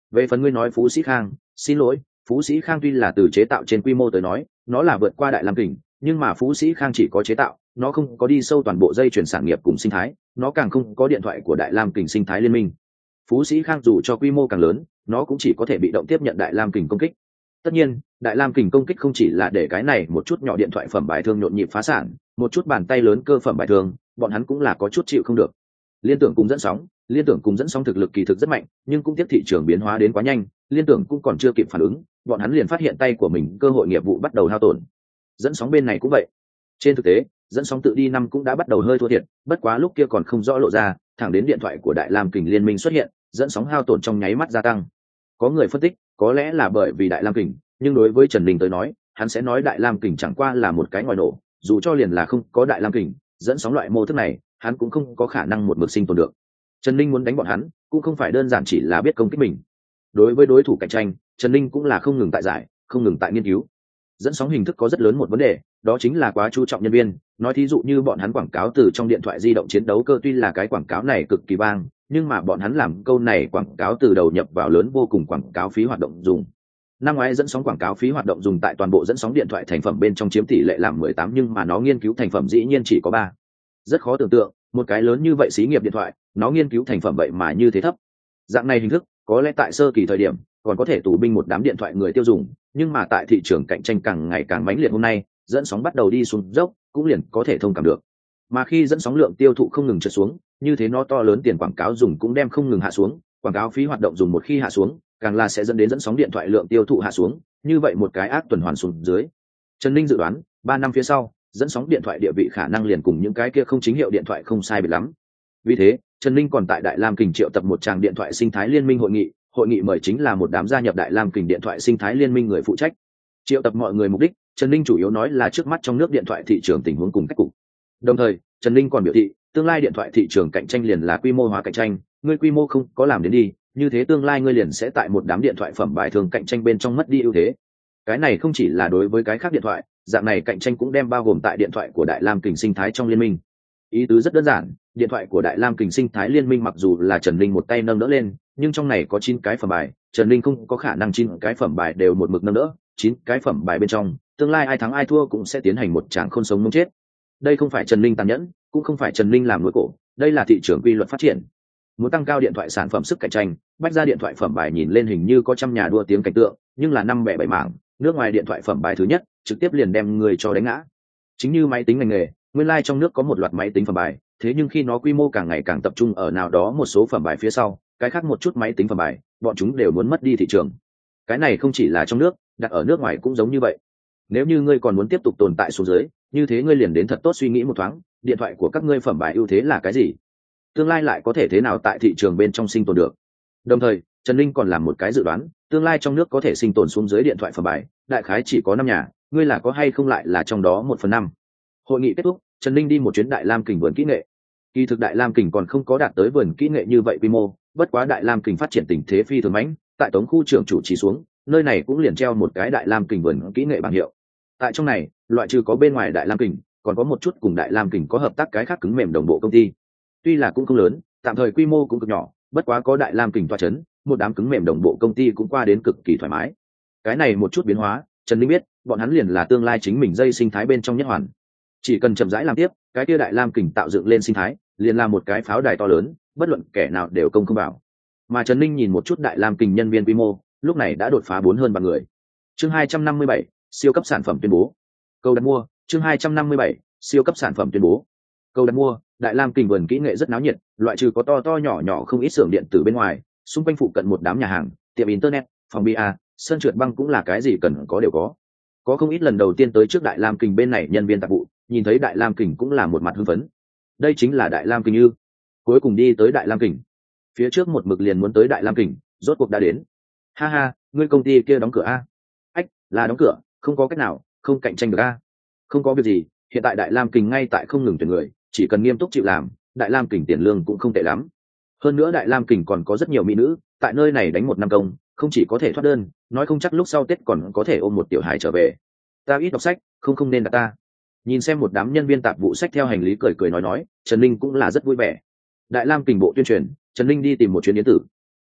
S1: Về phần ngươi nói Phú Sĩ Khang, xin lỗi, Phú Sĩ Khang tuy là từ chế tạo trên quy mô tới nói nó là vượt qua Đại Lam Kình, nhưng mà Phú Sĩ Khang chỉ có chế tạo, nó không có đi sâu toàn bộ dây chuyển sản nghiệp cùng sinh thái, nó càng không có điện thoại của Đại Lam Kình sinh thái liên minh. Phú Sĩ Khang dù cho quy mô càng lớn, nó cũng chỉ có thể bị động tiếp nhận Đại Lam Kình công kích. Tất nhiên, Đại Lam Kình công kích không chỉ là để cái này một chút nhỏ điện thoại phẩm bài thương nhộn nhịp phá sản, một chút bàn tay lớn cơ phẩm bài thương, bọn hắn cũng là có chút chịu không được. Liên tưởng cùng dẫn sóng, liên tưởng cùng dẫn sóng thực lực kỳ thực rất mạnh, nhưng cũng tiếp thị trường biến hóa đến quá nhanh, liên tưởng cũng còn chưa kịp phản ứng, bọn hắn liền phát hiện tay của mình cơ hội nghiệp vụ bắt đầu hao tổn. Dẫn sóng bên này cũng vậy. Trên thực tế, dẫn sóng tự đi năm cũng đã bắt đầu hơi thua thiệt, bất quá lúc kia còn không rõ lộ ra, thẳng đến điện thoại của Đại Lam Kình liên minh xuất hiện, dẫn sóng hao tổn trong nháy mắt gia tăng. Có người phân tích, có lẽ là bởi vì Đại Lam Kình, nhưng đối với Trần Ninh tới nói, hắn sẽ nói Đại Lam Kình chẳng qua là một cái ngòi nổ, dù cho liền là không có Đại Lam Kình, dẫn sóng loại mô thức này, hắn cũng không có khả năng một mực sinh tồn được. Trần Ninh muốn đánh bọn hắn, cũng không phải đơn giản chỉ là biết công kích mình. Đối với đối thủ cạnh tranh, Trần Ninh cũng là không ngừng tại giải, không ngừng tại nghiên cứu. Dẫn sóng hình thức có rất lớn một vấn đề, đó chính là quá chú trọng nhân viên. Nói thí dụ như bọn hắn quảng cáo từ trong điện thoại di động chiến đấu cơ, tuy là cái quảng cáo này cực kỳ bang, nhưng mà bọn hắn làm câu này quảng cáo từ đầu nhập vào lớn vô cùng quảng cáo phí hoạt động dùng. Năm ngoái dẫn sóng quảng cáo phí hoạt động dùng tại toàn bộ dẫn sóng điện thoại thành phẩm bên trong chiếm tỷ lệ làm mười tám, nhưng mà nó nghiên cứu thành phẩm dĩ nhiên chỉ có ba. Rất khó tưởng tượng, một cái lớn như vậy xí nghiệp điện thoại, nó nghiên cứu thành phẩm vậy mà như thế thấp. Dạng này hình thức, có lẽ tại sơ kỳ thời điểm còn có thể tù binh một đám điện thoại người tiêu dùng, nhưng mà tại thị trường cạnh tranh càng ngày càng mãnh liệt hôm nay, dẫn sóng bắt đầu đi xuống dốc, cũng liền có thể thông cảm được. Mà khi dẫn sóng lượng tiêu thụ không ngừng trượt xuống, như thế nó to lớn tiền quảng cáo dùng cũng đem không ngừng hạ xuống, quảng cáo phí hoạt động dùng một khi hạ xuống, càng là sẽ dẫn đến dẫn sóng điện thoại lượng tiêu thụ hạ xuống, như vậy một cái ác tuần hoàn xuống dưới. Trần Ninh dự đoán, ba năm phía sau, dẫn sóng điện thoại địa vị khả năng liền cùng những cái kia không chính hiệu điện thoại không sai biệt lắm. Vì thế, Trần Ninh còn tại Đại Lam Kình triệu tập một tràng điện thoại sinh thái liên minh hội nghị, hội nghị mời chính là một đám gia nhập Đại Lam Kình điện thoại sinh thái liên minh người phụ trách. Triệu tập mọi người mục đích, Trần Ninh chủ yếu nói là trước mắt trong nước điện thoại thị trường tình huống cùng cách cục. Đồng thời, Trần Ninh còn biểu thị, tương lai điện thoại thị trường cạnh tranh liền là quy mô hóa cạnh tranh, ngươi quy mô không có làm đến đi, như thế tương lai ngươi liền sẽ tại một đám điện thoại phẩm bài thường cạnh tranh bên trong mất đi ưu thế. Cái này không chỉ là đối với cái khác điện thoại, dạng này cạnh tranh cũng đem bao gồm tại điện thoại của Đại Lam Kình sinh thái trong liên minh. Ý tứ rất đơn giản, điện thoại của Đại Lam Kình sinh thái liên minh mặc dù là Trần Ninh một tay nâng đỡ lên, nhưng trong này có chín cái phẩm bài, Trần Ninh không có khả năng chín cái phẩm bài đều một mực nâng đỡ, chín cái phẩm bài bên trong, tương lai ai thắng ai thua cũng sẽ tiến hành một tràng không sống mống chết. Đây không phải Trần Ninh tàn nhẫn, cũng không phải Trần Ninh làm nỗi cổ, đây là thị trường quy luật phát triển. Muốn tăng cao điện thoại sản phẩm sức cạnh tranh, bách ra điện thoại phẩm bài nhìn lên hình như có trăm nhà đua tiếng cảnh tượng, nhưng là năm bẻ bảy mảng, nước ngoài điện thoại phẩm bài thứ nhất, trực tiếp liền đem người cho đánh ngã. Chính như máy tính ngành nghề, nguyên lai like trong nước có một loạt máy tính phẩm bài, thế nhưng khi nó quy mô càng ngày càng tập trung ở nào đó một số phẩm bài phía sau, cái khác một chút máy tính phẩm bài, bọn chúng đều muốn mất đi thị trường. Cái này không chỉ là trong nước, đặt ở nước ngoài cũng giống như vậy. Nếu như ngươi còn muốn tiếp tục tồn tại xuống dưới, như thế ngươi liền đến thật tốt suy nghĩ một thoáng, điện thoại của các ngươi phẩm bài ưu thế là cái gì? Tương lai lại có thể thế nào tại thị trường bên trong sinh tồn được? Đồng thời, Trần Ninh còn làm một cái dự đoán, tương lai trong nước có thể sinh tồn xuống dưới điện thoại phẩm bài, đại khái chỉ có năm nhà, ngươi là có hay không lại là trong đó một phần năm. Hội nghị kết thúc, Trần Ninh đi một chuyến Đại Lam Kình vườn kỹ nghệ. Kỳ thực Đại Lam Kình còn không có đạt tới vườn kỹ nghệ như vậy quy mô, bất quá Đại Lam Kình phát triển tình thế phi thường mãnh, tại Tống khu trưởng chủ trì xuống, nơi này cũng liền treo một cái Đại Lam Kình vườn kỹ nghệ bảng hiệu. Tại trong này, loại trừ có bên ngoài Đại Lam Kình, còn có một chút cùng Đại Lam Kình có hợp tác cái khác cứng mềm đồng bộ công ty. Tuy là cũng không lớn, tạm thời quy mô cũng cực nhỏ, bất quá có Đại Lam Kình toa chấn, một đám cứng mềm đồng bộ công ty cũng qua đến cực kỳ thoải mái. Cái này một chút biến hóa, Trần Ninh biết, bọn hắn liền là tương lai chính mình dây sinh thái bên trong nhất hoàn. Chỉ cần chậm rãi làm tiếp, cái kia Đại Lam Kình tạo dựng lên sinh thái, liền là một cái pháo đài to lớn, bất luận kẻ nào đều công không vào. Mà Trần Ninh nhìn một chút Đại Lam Kình nhân viên quy mô, lúc này đã đột phá bốn hơn ba người. Chương hai trăm năm mươi bảy, siêu cấp sản phẩm tuyên bố. Câu đặt mua, chương hai trăm năm mươi bảy, siêu cấp sản phẩm tuyên bố. Câu đặt mua, Đại Lam Kình vườn kỹ nghệ rất náo nhiệt, loại trừ có to to nhỏ nhỏ không ít xưởng điện tử bên ngoài, xung quanh phụ cận một đám nhà hàng, tiệm internet, phòng bia, sân trượt băng cũng là cái gì cần có đều có. Có không ít lần đầu tiên tới trước Đại Lam Kình bên này nhân viên tạp vụ, nhìn thấy Đại Lam Kình cũng là một mặt hưng phấn. Đây chính là Đại Lam Kình ư? Cuối cùng đi tới Đại Lam Kình. Phía trước một mực liền muốn tới Đại Lam Kình, rốt cuộc đã đến. Ha ha, ngươi công ty kia đóng cửa a? Ách, là đóng cửa, không có cách nào, không cạnh tranh được a. Không có việc gì, hiện tại Đại Lam Kình ngay tại không ngừng tuyển người, chỉ cần nghiêm túc chịu làm, Đại Lam Kình tiền lương cũng không tệ lắm. Hơn nữa Đại Lam Kình còn có rất nhiều mỹ nữ, tại nơi này đánh một năm công, không chỉ có thể thoát đơn, nói không chắc lúc sau Tết còn có thể ôm một tiểu hài trở về. Ta ít đọc sách, không không nên đặt ta. Nhìn xem một đám nhân viên tạp vụ sách theo hành lý cười cười nói nói, Trần Ninh cũng là rất vui vẻ. Đại Lam Kình bộ tuyên truyền, Trần Ninh đi tìm một chuyến yến tử.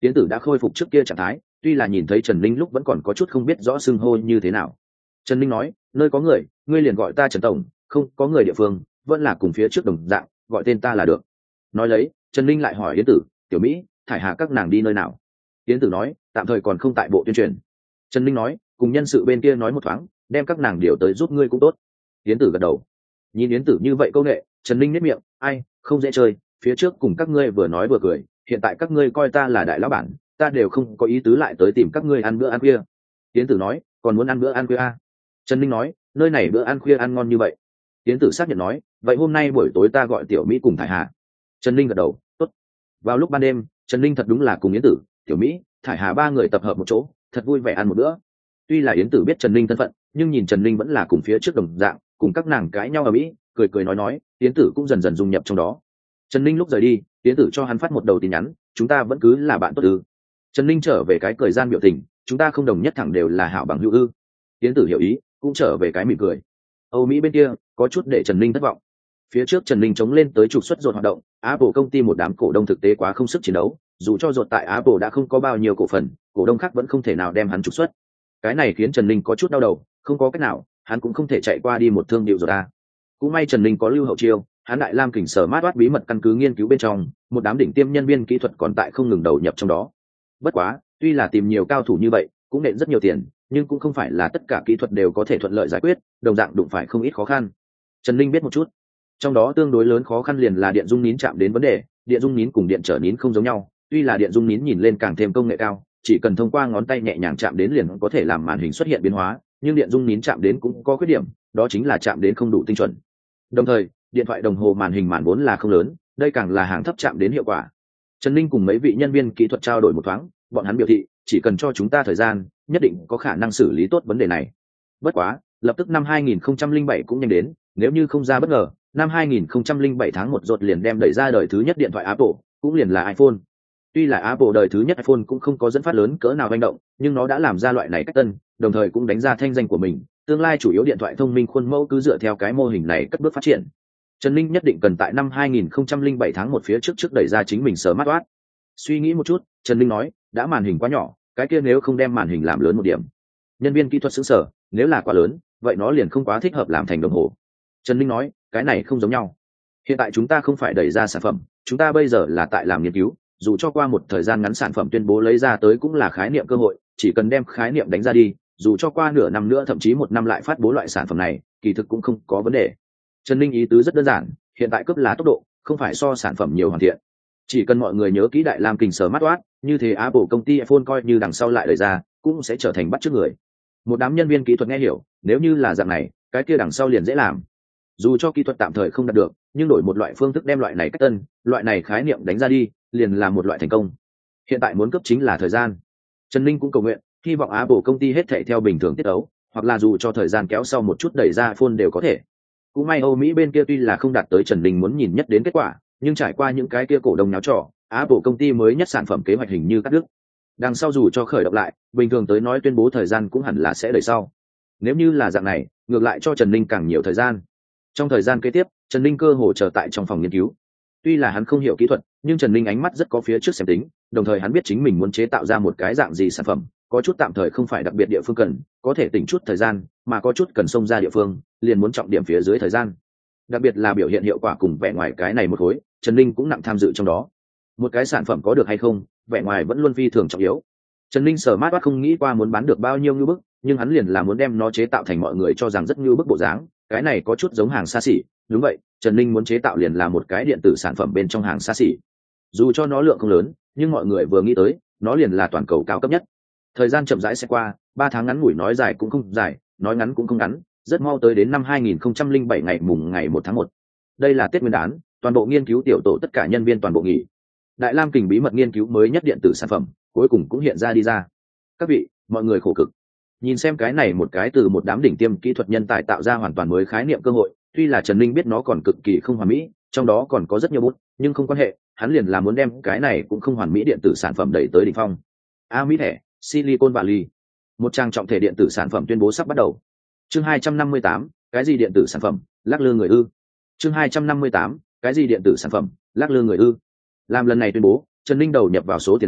S1: Tiến tử đã khôi phục trước kia trạng thái, tuy là nhìn thấy Trần Linh lúc vẫn còn có chút không biết rõ xưng hô như thế nào. Trần Linh nói, nơi có người, ngươi liền gọi ta Trần tổng, không có người địa phương, vẫn là cùng phía trước đồng dạng, gọi tên ta là được. Nói lấy, Trần Linh lại hỏi Yến Tử, tiểu Mỹ, thải hà các nàng đi nơi nào? Yến Tử nói, tạm thời còn không tại bộ tuyên truyền. Trần Linh nói, cùng nhân sự bên kia nói một thoáng, đem các nàng điều tới giúp ngươi cũng tốt. Yến Tử gật đầu. Nhìn Yến Tử như vậy câu nghệ, Trần Linh nhếch miệng, ai, không dễ chơi, phía trước cùng các ngươi vừa nói vừa cười, hiện tại các ngươi coi ta là đại lão bản, ta đều không có ý tứ lại tới tìm các ngươi ăn bữa ăn khuya. Yến Tử nói, còn muốn ăn bữa ăn khuya à? Trần Linh nói, nơi này bữa ăn khuya ăn ngon như vậy. Yến Tử xác nhận nói, vậy hôm nay buổi tối ta gọi tiểu Mỹ cùng thải hà. Trần Linh gật đầu, tốt. Vào lúc ban đêm, Trần Linh thật đúng là cùng Yến Tử, tiểu Mỹ, thải hà ba người tập hợp một chỗ, thật vui vẻ ăn một bữa. Tuy là Yến Tử biết Trần Linh thân phận, nhưng nhìn Trần Linh vẫn là cùng phía trước đồng dạng, cùng các nàng cãi nhau ở Mỹ, cười cười nói nói, Yến Tử cũng dần dần dung nhập trong đó. Trần Linh lúc rời đi, Yến Tử cho hắn phát một đầu tin nhắn, chúng ta vẫn cứ là bạn tốt ư? Trần Linh trở về cái cười gian biểu tình, chúng ta không đồng nhất thẳng đều là hảo bằng hữu ư? Yến Tử hiểu ý, cũng trở về cái mỉm cười. Âu Mỹ bên kia có chút để Trần Linh thất vọng. Phía trước Trần Linh chống lên tới trục xuất Rột hoạt động, Apple công ty một đám cổ đông thực tế quá không sức chiến đấu, dù cho Rột tại Apple đã không có bao nhiêu cổ phần, cổ đông khác vẫn không thể nào đem hắn trục xuất. Cái này khiến Trần Linh có chút đau đầu, không có cách nào, hắn cũng không thể chạy qua đi một thương điệu Rột a. Cũng may Trần Linh có lưu hậu chiêu, hắn đại lam kình sở mát bí mật căn cứ nghiên cứu bên trong, một đám đỉnh tiêm nhân viên kỹ thuật còn tại không ngừng đầu nhập trong đó. Bất quá, tuy là tìm nhiều cao thủ như vậy, cũng nện rất nhiều tiền, nhưng cũng không phải là tất cả kỹ thuật đều có thể thuận lợi giải quyết, đồng dạng đụng phải không ít khó khăn. Trần Linh biết một chút, trong đó tương đối lớn khó khăn liền là điện dung nín chạm đến vấn đề. Điện dung nín cùng điện trở nín không giống nhau, tuy là điện dung nín nhìn lên càng thêm công nghệ cao, chỉ cần thông qua ngón tay nhẹ nhàng chạm đến liền có thể làm màn hình xuất hiện biến hóa, nhưng điện dung nín chạm đến cũng có khuyết điểm, đó chính là chạm đến không đủ tinh chuẩn. Đồng thời, điện thoại đồng hồ màn hình màn vốn là không lớn, đây càng là hàng thấp chạm đến hiệu quả. Trần Linh cùng mấy vị nhân viên kỹ thuật trao đổi một thoáng, bọn hắn biểu thị chỉ cần cho chúng ta thời gian, nhất định có khả năng xử lý tốt vấn đề này. Bất quá, lập tức năm hai nghìn không trăm lẻ bảy cũng nhanh đến, nếu như không ra bất ngờ, năm hai nghìn không trăm lẻ bảy tháng một Rột liền đem đẩy ra đời thứ nhất điện thoại Apple, cũng liền là iPhone. Tuy là Apple đời thứ nhất iPhone cũng không có dẫn phát lớn cỡ nào hành động, nhưng nó đã làm ra loại này cách tân, đồng thời cũng đánh ra thanh danh của mình, tương lai chủ yếu điện thoại thông minh khuôn mẫu cứ dựa theo cái mô hình này cất bước phát triển. Trần Linh nhất định cần tại năm hai nghìn không trăm lẻ bảy tháng một phía trước trước đẩy ra chính mình smartwatch. Suy nghĩ một chút, Trần Linh nói, đã màn hình quá nhỏ, cái kia nếu không đem màn hình làm lớn một điểm. Nhân viên kỹ thuật sững sờ, nếu là quá lớn, vậy nó liền không quá thích hợp làm thành đồng hồ. Trần Linh nói, cái này không giống nhau. Hiện tại chúng ta không phải đẩy ra sản phẩm, chúng ta bây giờ là tại làm nghiên cứu, dù cho qua một thời gian ngắn sản phẩm tuyên bố lấy ra tới cũng là khái niệm cơ hội, chỉ cần đem khái niệm đánh ra đi, dù cho qua nửa năm nữa thậm chí một năm lại phát bố loại sản phẩm này, kỳ thực cũng không có vấn đề. Trần Linh ý tứ rất đơn giản, hiện tại cấp lá tốc độ, không phải so sản phẩm nhiều hoàn thiện. Chỉ cần mọi người nhớ kỹ đại lam kình smartwatch, như thế Apple công ty iPhone coi như đằng sau lại đẩy ra, cũng sẽ trở thành bắt chước người. Một đám nhân viên kỹ thuật nghe hiểu, nếu như là dạng này, cái kia đằng sau liền dễ làm. Dù cho kỹ thuật tạm thời không đạt được, nhưng đổi một loại phương thức đem loại này cách tân, loại này khái niệm đánh ra đi, liền là một loại thành công. Hiện tại muốn cấp chính là thời gian. Trần Linh cũng cầu nguyện, hy vọng Apple công ty hết thảy theo bình thường tiết ấu, hoặc là dù cho thời gian kéo sau một chút đẩy ra iPhone đều có thể. Cũng may Âu Mỹ bên kia tuy là không đạt tới Trần Linh muốn nhìn nhất đến kết quả, nhưng trải qua những cái kia cổ đông nháo trò, Apple công ty mới nhất sản phẩm kế hoạch hình như cắt đứt. Đằng sau dù cho khởi động lại, bình thường tới nói tuyên bố thời gian cũng hẳn là sẽ đợi sau. Nếu như là dạng này, ngược lại cho Trần Linh càng nhiều thời gian. Trong thời gian kế tiếp, Trần Linh cơ hồ chờ tại trong phòng nghiên cứu. Tuy là hắn không hiểu kỹ thuật, nhưng Trần Linh ánh mắt rất có phía trước xem tính, đồng thời hắn biết chính mình muốn chế tạo ra một cái dạng gì sản phẩm, có chút tạm thời không phải đặc biệt địa phương cần, có thể tỉnh chút thời gian, mà có chút cần xông ra địa phương, liền muốn trọng điểm phía dưới thời gian. Đặc biệt là biểu hiện hiệu quả cùng vẻ ngoài cái này một khối, Trần Linh cũng nặng tham dự trong đó. Một cái sản phẩm có được hay không, vẻ ngoài vẫn luôn phi thường trọng yếu. Trần Linh sở mát không nghĩ qua muốn bán được bao nhiêu ngưu bức, nhưng hắn liền là muốn đem nó chế tạo thành mọi người cho rằng rất ngưu bức bộ dáng, cái này có chút giống hàng xa xỉ. Đúng vậy, Trần Linh muốn chế tạo liền là một cái điện tử sản phẩm bên trong hàng xa xỉ. Dù cho nó lượng không lớn, nhưng mọi người vừa nghĩ tới, nó liền là toàn cầu cao cấp nhất. Thời gian chậm rãi sẽ qua, ba tháng ngắn ngủi nói dài cũng không dài, nói ngắn cũng không ngắn, rất mau tới đến năm hai nghìn không trăm lẻ bảy ngày mùng ngày một tháng một. Đây là Tết Nguyên đán, toàn bộ nghiên cứu tiểu tổ tất cả nhân viên toàn bộ nghỉ. Đại Lam Kình bí mật nghiên cứu mới nhất điện tử sản phẩm, cuối cùng cũng hiện ra đi ra. Các vị, mọi người khổ cực. Nhìn xem cái này một cái từ một đám đỉnh tiêm kỹ thuật nhân tài tạo ra hoàn toàn mới khái niệm cơ hội, tuy là Trần Linh biết nó còn cực kỳ không hoàn mỹ, trong đó còn có rất nhiều bút, nhưng không quan hệ, hắn liền là muốn đem cái này cũng không hoàn mỹ điện tử sản phẩm đẩy tới đỉnh phong. A Mỹ thẻ, Silicon Valley. Một trang trọng thể điện tử sản phẩm tuyên bố sắp bắt đầu. Chương hai trăm năm mươi tám, cái gì điện tử sản phẩm, lắc lư người ư? Chương hai trăm năm mươi tám, cái gì điện tử sản phẩm, lắc lư người ư? Làm lần này tuyên bố, Trần Linh đầu nhập vào số tiền lớn,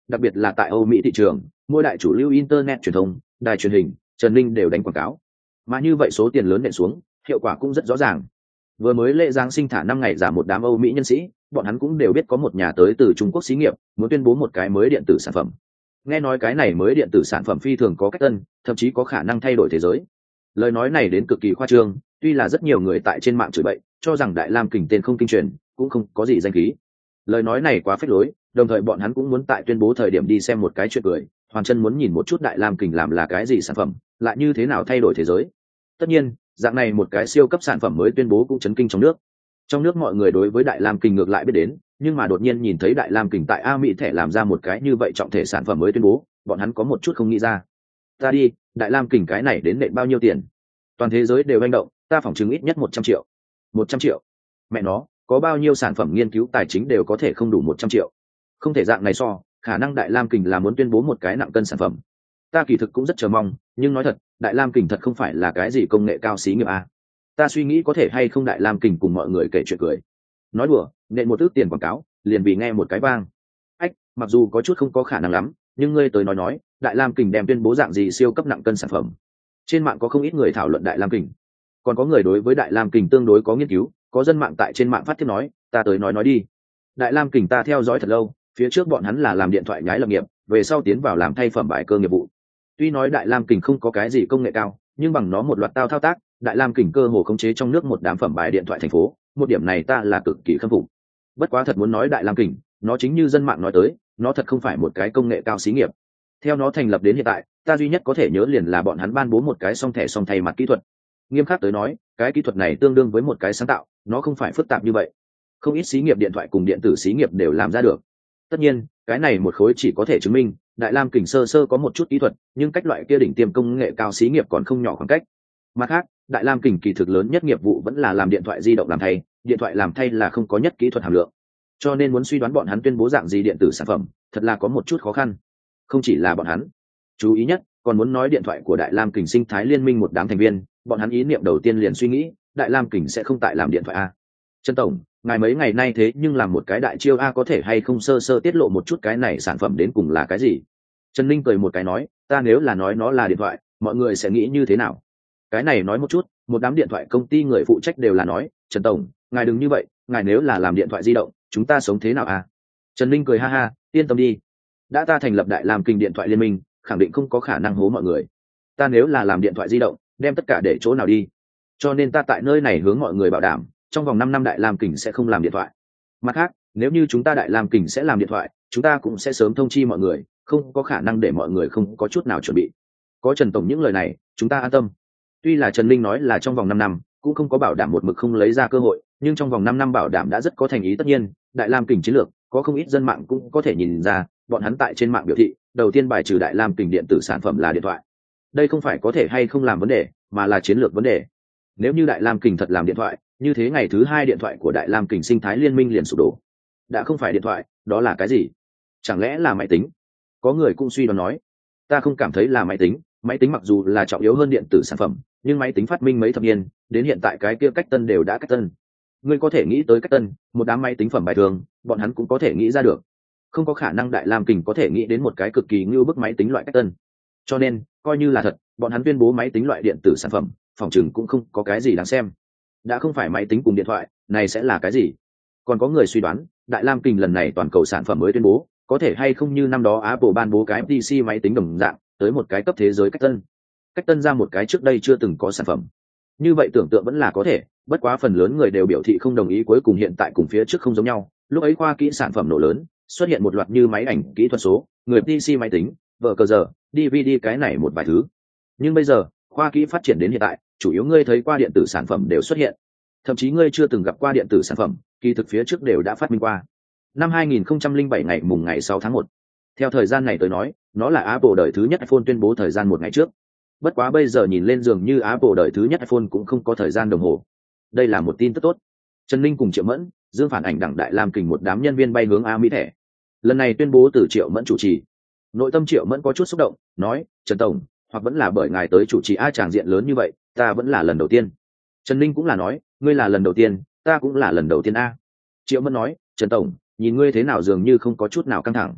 S1: đặc biệt là tại Âu Mỹ thị trường, mỗi đại chủ lưu internet truyền thông, đài truyền hình, Trần Ninh đều đánh quảng cáo. Mà như vậy số tiền lớn nện xuống, hiệu quả cũng rất rõ ràng. Vừa mới lễ Giáng sinh thả năm ngày giảm một đám Âu Mỹ nhân sĩ, bọn hắn cũng đều biết có một nhà tới từ Trung Quốc xí nghiệp muốn tuyên bố một cái mới điện tử sản phẩm. Nghe nói cái này mới điện tử sản phẩm phi thường có cách tân, thậm chí có khả năng thay đổi thế giới. Lời nói này đến cực kỳ khoa trương, tuy là rất nhiều người tại trên mạng chửi bậy, cho rằng Đại Lam Kình tên không kinh truyền, cũng không có gì danh khí. Lời nói này quá phách lối, đồng thời bọn hắn cũng muốn tại tuyên bố thời điểm đi xem một cái chuyện cười, hoàn chân muốn nhìn một chút Đại Lam Kình làm là cái gì sản phẩm, lại như thế nào thay đổi thế giới. Tất nhiên, dạng này một cái siêu cấp sản phẩm mới tuyên bố cũng chấn kinh trong nước. Trong nước mọi người đối với Đại Lam Kình ngược lại biết đến, nhưng mà đột nhiên nhìn thấy Đại Lam Kình tại A Mỹ thẻ làm ra một cái như vậy trọng thể sản phẩm mới tuyên bố, bọn hắn có một chút không nghĩ ra. Ta đi, Đại Lam Kình cái này đến nện bao nhiêu tiền? Toàn thế giới đều manh động, ta phỏng chứng ít nhất một trăm triệu. Một trăm triệu? Mẹ nó, có bao nhiêu sản phẩm nghiên cứu tài chính đều có thể không đủ một trăm triệu. Không thể dạng này so, khả năng Đại Lam Kình là muốn tuyên bố một cái nặng cân sản phẩm. Ta kỳ thực cũng rất chờ mong, nhưng nói thật, Đại Lam Kình thật không phải là cái gì công nghệ cao xí nghiệp a. Ta suy nghĩ có thể hay không Đại Lam Kình cùng mọi người kể chuyện cười. Nói đùa, nện một ước tiền quảng cáo, liền vì nghe một cái vang. Ách, mặc dù có chút không có khả năng lắm, nhưng ngươi tới nói nói, Đại Lam Kình đem tuyên bố dạng gì siêu cấp nặng cân sản phẩm. Trên mạng có không ít người thảo luận Đại Lam Kình, còn có người đối với Đại Lam Kình tương đối có nghiên cứu, có dân mạng tại trên mạng phát thiết nói, ta tới nói nói đi. Đại Lam Kình ta theo dõi thật lâu, phía trước bọn hắn là làm điện thoại nhái lập nghiệp, về sau tiến vào làm thay phẩm bài cơ nghiệp vụ. Tuy nói Đại Lam Kình không có cái gì công nghệ cao, nhưng bằng nó một loạt tao thao tác, Đại Lam Kình cơ hồ khống chế trong nước một đám phẩm bài điện thoại thành phố, một điểm này ta là cực kỳ khâm phục. Bất quá thật muốn nói Đại Lam Kình, nó chính như dân mạng nói tới, nó thật không phải một cái công nghệ cao xí nghiệp. Theo nó thành lập đến hiện tại, ta duy nhất có thể nhớ liền là bọn hắn ban bố một cái song thẻ song thay mặt kỹ thuật. Nghiêm khắc tới nói, cái kỹ thuật này tương đương với một cái sáng tạo, nó không phải phức tạp như vậy. Không ít xí nghiệp điện thoại cùng điện tử xí nghiệp đều làm ra được. Tất nhiên, cái này một khối chỉ có thể chứng minh Đại Lam Kình sơ sơ có một chút kỹ thuật, nhưng cách loại kia đỉnh tiêm công nghệ cao xí nghiệp còn không nhỏ khoảng cách. Mặt khác, Đại Lam Kình kỳ thực lớn nhất nghiệp vụ vẫn là làm điện thoại di động làm thay, điện thoại làm thay là không có nhất kỹ thuật hàm lượng. Cho nên muốn suy đoán bọn hắn tuyên bố dạng gì điện tử sản phẩm, thật là có một chút khó khăn. Không chỉ là bọn hắn, chú ý nhất, còn muốn nói điện thoại của Đại Lam Kình sinh thái liên minh một đám thành viên, bọn hắn ý niệm đầu tiên liền suy nghĩ, Đại Lam Kình sẽ không tại làm điện thoại a. Trần tổng, ngài mấy ngày nay thế nhưng làm một cái đại chiêu a, có thể hay không sơ sơ tiết lộ một chút cái này sản phẩm đến cùng là cái gì? Trần Ninh cười một cái nói, ta nếu là nói nó là điện thoại, mọi người sẽ nghĩ như thế nào? Cái này nói một chút, một đám điện thoại công ty người phụ trách đều là nói, Trần tổng, ngài đừng như vậy, ngài nếu là làm điện thoại di động, chúng ta sống thế nào a? Trần Ninh cười ha ha, yên tâm đi, đã ta thành lập Đại Lam Kình điện thoại liên minh, khẳng định không có khả năng hố mọi người. Ta nếu là làm điện thoại di động, đem tất cả để chỗ nào đi? Cho nên ta tại nơi này hướng mọi người bảo đảm, trong vòng năm năm Đại Lam Kình sẽ không làm điện thoại. Mặt khác, nếu như chúng ta Đại Lam Kình sẽ làm điện thoại, chúng ta cũng sẽ sớm thông chi mọi người, không có khả năng để mọi người không có chút nào chuẩn bị. Có Trần tổng những lời này, chúng ta an tâm. Tuy là Trần Linh nói là trong vòng năm năm, cũng không có bảo đảm một mực không lấy ra cơ hội, nhưng trong vòng năm năm bảo đảm đã rất có thành ý. Tất nhiên, Đại Lam Kình chiến lược, có không ít dân mạng cũng có thể nhìn ra, bọn hắn tại trên mạng biểu thị, đầu tiên bài trừ Đại Lam Kình điện tử sản phẩm là điện thoại. Đây không phải có thể hay không làm vấn đề, mà là chiến lược vấn đề. Nếu như Đại Lam Kình thật làm điện thoại, như thế ngày thứ hai điện thoại của Đại Lam Kình sinh thái liên minh liền sụp đổ. Đã không phải điện thoại, đó là cái gì? Chẳng lẽ là máy tính? Có người cũng suy đoán nói, ta không cảm thấy là máy tính. Máy tính mặc dù là trọng yếu hơn điện tử sản phẩm, nhưng máy tính phát minh mấy thập niên, đến hiện tại cái kia cách tân đều đã cách tân. Ngươi có thể nghĩ tới cách tân, một đám máy tính phẩm bài thường, bọn hắn cũng có thể nghĩ ra được. Không có khả năng Đại Lam Kình có thể nghĩ đến một cái cực kỳ ngưu bức máy tính loại cách tân. Cho nên, coi như là thật, bọn hắn tuyên bố máy tính loại điện tử sản phẩm, phòng chừng cũng không có cái gì đáng xem. Đã không phải máy tính cùng điện thoại, này sẽ là cái gì? Còn có người suy đoán, Đại Lam Kình lần này toàn cầu sản phẩm mới tuyên bố, có thể hay không như năm đó Apple ban bố cái pê xê máy tính đồng dạng, tới một cái cấp thế giới cách tân. Cách tân ra một cái trước đây chưa từng có sản phẩm. Như vậy tưởng tượng vẫn là có thể, bất quá phần lớn người đều biểu thị không đồng ý, cuối cùng hiện tại cùng phía trước không giống nhau. Lúc ấy khoa kỹ sản phẩm nổ lớn, xuất hiện một loạt như máy ảnh kỹ thuật số, người pê xê máy tính, vờ cờ giờ, đê vê đê cái này một vài thứ. Nhưng bây giờ, khoa kỹ phát triển đến hiện tại, chủ yếu ngươi thấy qua điện tử sản phẩm đều xuất hiện. Thậm chí ngươi chưa từng gặp qua điện tử sản phẩm, kỳ thực phía trước đều đã phát minh qua. Năm hai nghìn không trăm lẻ bảy ngày mùng ngày sáu tháng một. Theo thời gian này tới nói, nó là Apple đời thứ nhất iPhone tuyên bố thời gian một ngày trước. Bất quá bây giờ nhìn lên dường như Apple đời thứ nhất iPhone cũng không có thời gian đồng hồ. Đây là một tin tức tốt. Trần Ninh cùng Triệu Mẫn, Dương Phản Ảnh đẳng Đại Lam Kình một đám nhân viên bay hướng A Mỹ thẻ. Lần này tuyên bố từ Triệu Mẫn chủ trì. Nội tâm Triệu Mẫn có chút xúc động, nói, Trần Tổng, hoặc vẫn là bởi ngài tới chủ trì A tràng diện lớn như vậy, ta vẫn là lần đầu tiên. Trần Ninh cũng là nói, ngươi là lần đầu tiên, ta cũng là lần đầu tiên A. Triệu Mẫn nói, Trần Tổng, nhìn ngươi thế nào dường như không có chút nào căng thẳng.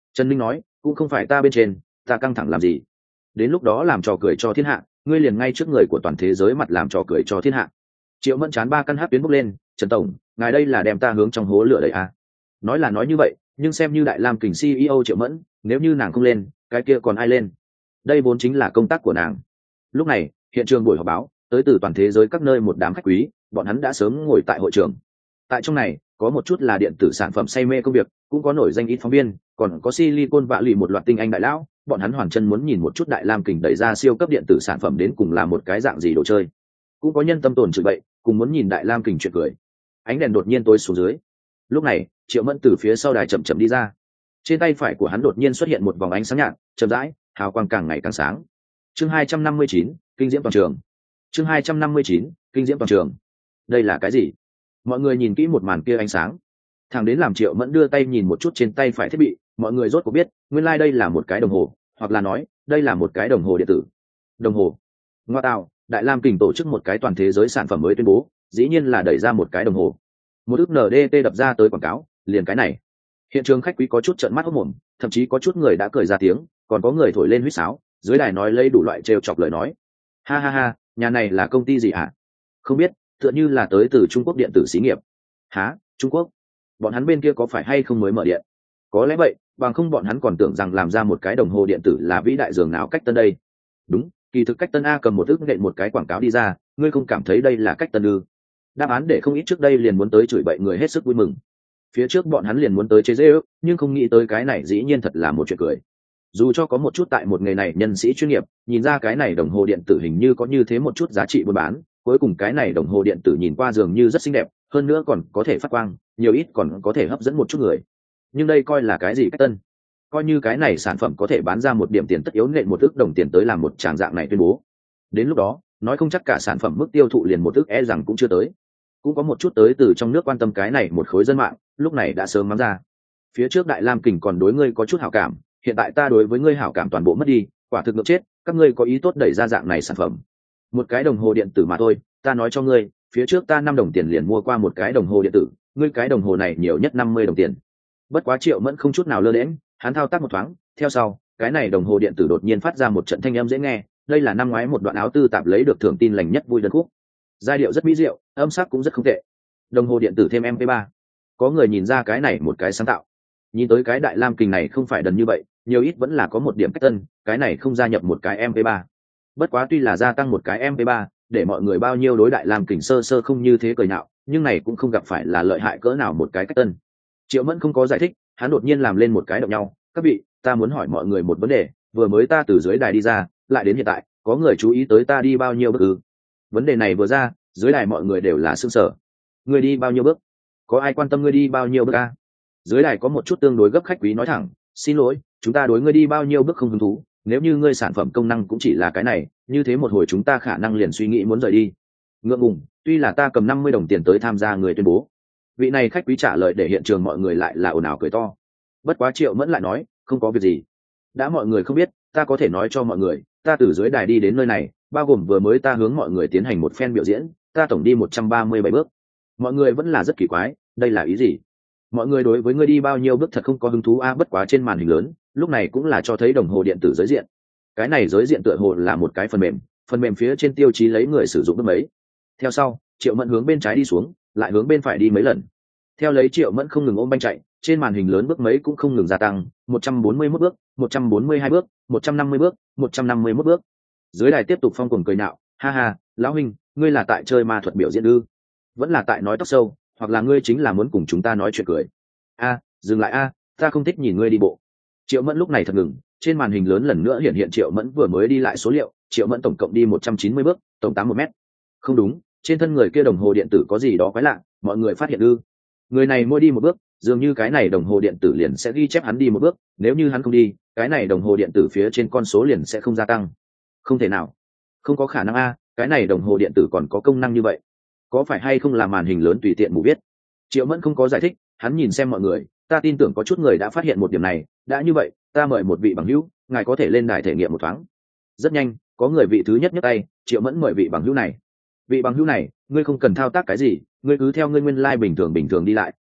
S1: Trần Minh nói, cũng không phải ta bên trên, ta căng thẳng làm gì? Đến lúc đó làm trò cười cho thiên hạ, ngươi liền ngay trước người của toàn thế giới mặt làm trò cười cho thiên hạ. Triệu Mẫn chán ba căn hát tuyến bốc lên, Trần tổng, ngài đây là đem ta hướng trong hố lửa đẩy à? Nói là nói như vậy, nhưng xem như Đại Lam Kình xê e ô Triệu Mẫn, nếu như nàng không lên, cái kia còn ai lên? Đây vốn chính là công tác của nàng. Lúc này, hiện trường buổi họp báo, tới từ toàn thế giới các nơi một đám khách quý, bọn hắn đã sớm ngồi tại hội trường. Tại trong này, có một chút là điện tử sản phẩm say mê công việc, cũng có nổi danh ít phóng viên, còn có Silicon Valley một loạt tinh anh đại lão, bọn hắn hoàn chân muốn nhìn một chút Đại Lam Kình đẩy ra siêu cấp điện tử sản phẩm đến cùng là một cái dạng gì đồ chơi. Cũng có nhân tâm tồn chửi bậy, cùng muốn nhìn Đại Lam Kình chuyện cười. Ánh đèn đột nhiên tối xuống dưới. Lúc này, Triệu Mẫn từ phía sau đài chậm chậm đi ra. Trên tay phải của hắn đột nhiên xuất hiện một vòng ánh sáng nhạt, chậm rãi, hào quang càng ngày càng sáng. Chương hai trăm năm mươi chín, kinh diễm toàn trường. Chương hai trăm năm mươi chín, kinh diễm toàn trường. Đây là cái gì? Mọi người nhìn kỹ một màn kia ánh sáng. Thằng đến làm Triệu Mẫn đưa tay nhìn một chút trên tay phải thiết bị, mọi người rốt cuộc biết, nguyên lai like đây là một cái đồng hồ, hoặc là nói, đây là một cái đồng hồ điện tử. Đồng hồ. Ngoa tạo, Đại Lam Kình tổ chức một cái toàn thế giới sản phẩm mới tuyên bố, dĩ nhiên là đẩy ra một cái đồng hồ. Một ức en đê tê đập ra tới quảng cáo, liền cái này. Hiện trường khách quý có chút trợn mắt hốt mồm, thậm chí có chút người đã cười ra tiếng, còn có người thổi lên huýt sáo, dưới đài nói lấy đủ loại trêu chọc lời nói. Ha ha ha, nhà này là công ty gì hả? Không biết, tựa như là tới từ Trung Quốc điện tử xí nghiệp. Hả, Trung Quốc? Bọn hắn bên kia có phải hay không mới mở điện? Có lẽ vậy, bằng không bọn hắn còn tưởng rằng làm ra một cái đồng hồ điện tử là vĩ đại dường nào cách tân đây. Đúng, kỳ thực cách tân A cầm một ức nện một cái quảng cáo đi ra, ngươi không cảm thấy đây là cách tân ư? Đáp án để không ít trước đây liền muốn tới chửi bậy người hết sức vui mừng. Phía trước bọn hắn liền muốn tới chế giễu, nhưng không nghĩ tới cái này dĩ nhiên thật là một chuyện cười. Dù cho có một chút tại một nghề này nhân sĩ chuyên nghiệp, nhìn ra cái này đồng hồ điện tử hình như có như thế một chút giá trị buôn bán, cuối cùng cái này đồng hồ điện tử nhìn qua dường như rất xinh đẹp, hơn nữa còn có thể phát quang, nhiều ít còn có thể hấp dẫn một chút người. Nhưng đây coi là cái gì cách tân? Coi như cái này sản phẩm có thể bán ra một điểm tiền tất yếu nện một ức đồng tiền tới làm một tràng dạng này tuyên bố. Đến lúc đó, nói không chắc cả sản phẩm mức tiêu thụ liền một ức e rằng cũng chưa tới. Cũng có một chút tới từ trong nước quan tâm cái này một khối dân mạng, lúc này đã sớm mắng ra. Phía trước Đại Lam Kình còn đối ngươi có chút hảo cảm, hiện tại ta đối với ngươi hảo cảm toàn bộ mất đi, quả thực ngược chết, các ngươi có ý tốt đẩy ra dạng này sản phẩm. Một cái đồng hồ điện tử mà thôi, ta nói cho ngươi, phía trước ta năm đồng tiền liền mua qua một cái đồng hồ điện tử, ngươi cái đồng hồ này nhiều nhất năm mươi đồng tiền. Bất quá Triệu Mẫn không chút nào lơ đễnh, hắn thao tác một thoáng, theo sau, cái này đồng hồ điện tử đột nhiên phát ra một trận thanh âm dễ nghe, đây là năm ngoái một đoạn áo tư tạp lấy được thưởng tin lành nhất vui đơn khúc. Giai điệu rất mỹ diệu, âm sắc cũng rất không tệ. Đồng hồ điện tử thêm em pê ba. Có người nhìn ra cái này một cái sáng tạo. Nhìn tới cái Đại Lam Kình này không phải đần như vậy, nhiều ít vẫn là có một điểm cách tân, cái này không gia nhập một cái em pê ba. Bất quá tuy là gia tăng một cái em pê ba, để mọi người bao nhiêu đối Đại Lam Kình sơ sơ không như thế cười nhạo, nhưng này cũng không gặp phải là lợi hại cỡ nào một cái cách tân. Triệu Mẫn không có giải thích, hắn đột nhiên làm lên một cái động nhau, các vị, ta muốn hỏi mọi người một vấn đề, vừa mới ta từ dưới đài đi ra, lại đến hiện tại, có người chú ý tới ta đi bao nhiêu bước ư? Vấn đề này vừa ra, dưới đài mọi người đều là sững sờ. Ngươi đi bao nhiêu bước? Có ai quan tâm ngươi đi bao nhiêu bước a? Dưới đài có một chút tương đối gấp khách quý nói thẳng, xin lỗi, chúng ta đối ngươi đi bao nhiêu bước không hứng thú, nếu như ngươi sản phẩm công năng cũng chỉ là cái này, như thế một hồi chúng ta khả năng liền suy nghĩ muốn rời đi. Ngượng ngùng, tuy là ta cầm năm mươi đồng tiền tới tham gia người tuyên bố. Vị này khách quý trả lời để hiện trường mọi người lại là ồn ào cười to. Bất quá Triệu Mẫn lại nói, không có việc gì. Đã mọi người không biết, ta có thể nói cho mọi người, ta từ dưới đài đi đến nơi này, bao gồm vừa mới ta hướng mọi người tiến hành một phen biểu diễn, ta tổng đi một trăm ba mươi bảy bước. Mọi người vẫn là rất kỳ quái, đây là ý gì? Mọi người đối với ngươi đi bao nhiêu bước thật không có hứng thú a, bất quá trên màn hình lớn, lúc này cũng là cho thấy đồng hồ điện tử giới diện. Cái này giới diện tựa hồ là một cái phần mềm, phần mềm phía trên tiêu chí lấy người sử dụng bước mấy. Theo sau, Triệu Mẫn hướng bên trái đi xuống, lại hướng bên phải đi mấy lần. Theo lấy Triệu Mẫn không ngừng ôm banh chạy, trên màn hình lớn bước mấy cũng không ngừng gia tăng, một trăm bốn mươi mốt bước, một trăm bốn mươi hai bước, một trăm năm mươi bước, một trăm năm mươi mốt bước. Dưới đài tiếp tục phong cuồng cười nhạo, ha ha, lão huynh, ngươi là tại chơi ma thuật biểu diễn ư? Vẫn là tại nói tóc sâu, hoặc là ngươi chính là muốn cùng chúng ta nói chuyện cười? A, dừng lại a, ta không thích nhìn ngươi đi bộ. Triệu Mẫn lúc này thật ngừng, trên màn hình lớn lần nữa hiện hiện Triệu Mẫn vừa mới đi lại số liệu, Triệu Mẫn tổng cộng đi một trăm chín mươi bước, tổng tám một mét. Không đúng, trên thân người kia đồng hồ điện tử có gì đó quái lạ, mọi người phát hiện ư? Người này mỗi đi một bước, dường như cái này đồng hồ điện tử liền sẽ ghi chép hắn đi một bước, nếu như hắn không đi, cái này đồng hồ điện tử phía trên con số liền sẽ không gia tăng. Không thể nào, không có khả năng a, cái này đồng hồ điện tử còn có công năng như vậy, có phải hay không là màn hình lớn tùy tiện mù viết? Triệu Mẫn không có giải thích, hắn nhìn xem mọi người, ta tin tưởng có chút người đã phát hiện một điểm này, đã như vậy, ta mời một vị bằng hữu, ngài có thể lên đài thể nghiệm một thoáng. Rất nhanh, có người vị thứ nhất nhấc tay, Triệu Mẫn mời vị bằng hữu này. Vị bằng hữu này, ngươi không cần thao tác cái gì, ngươi cứ theo ngươi nguyên lai bình thường bình thường đi lại,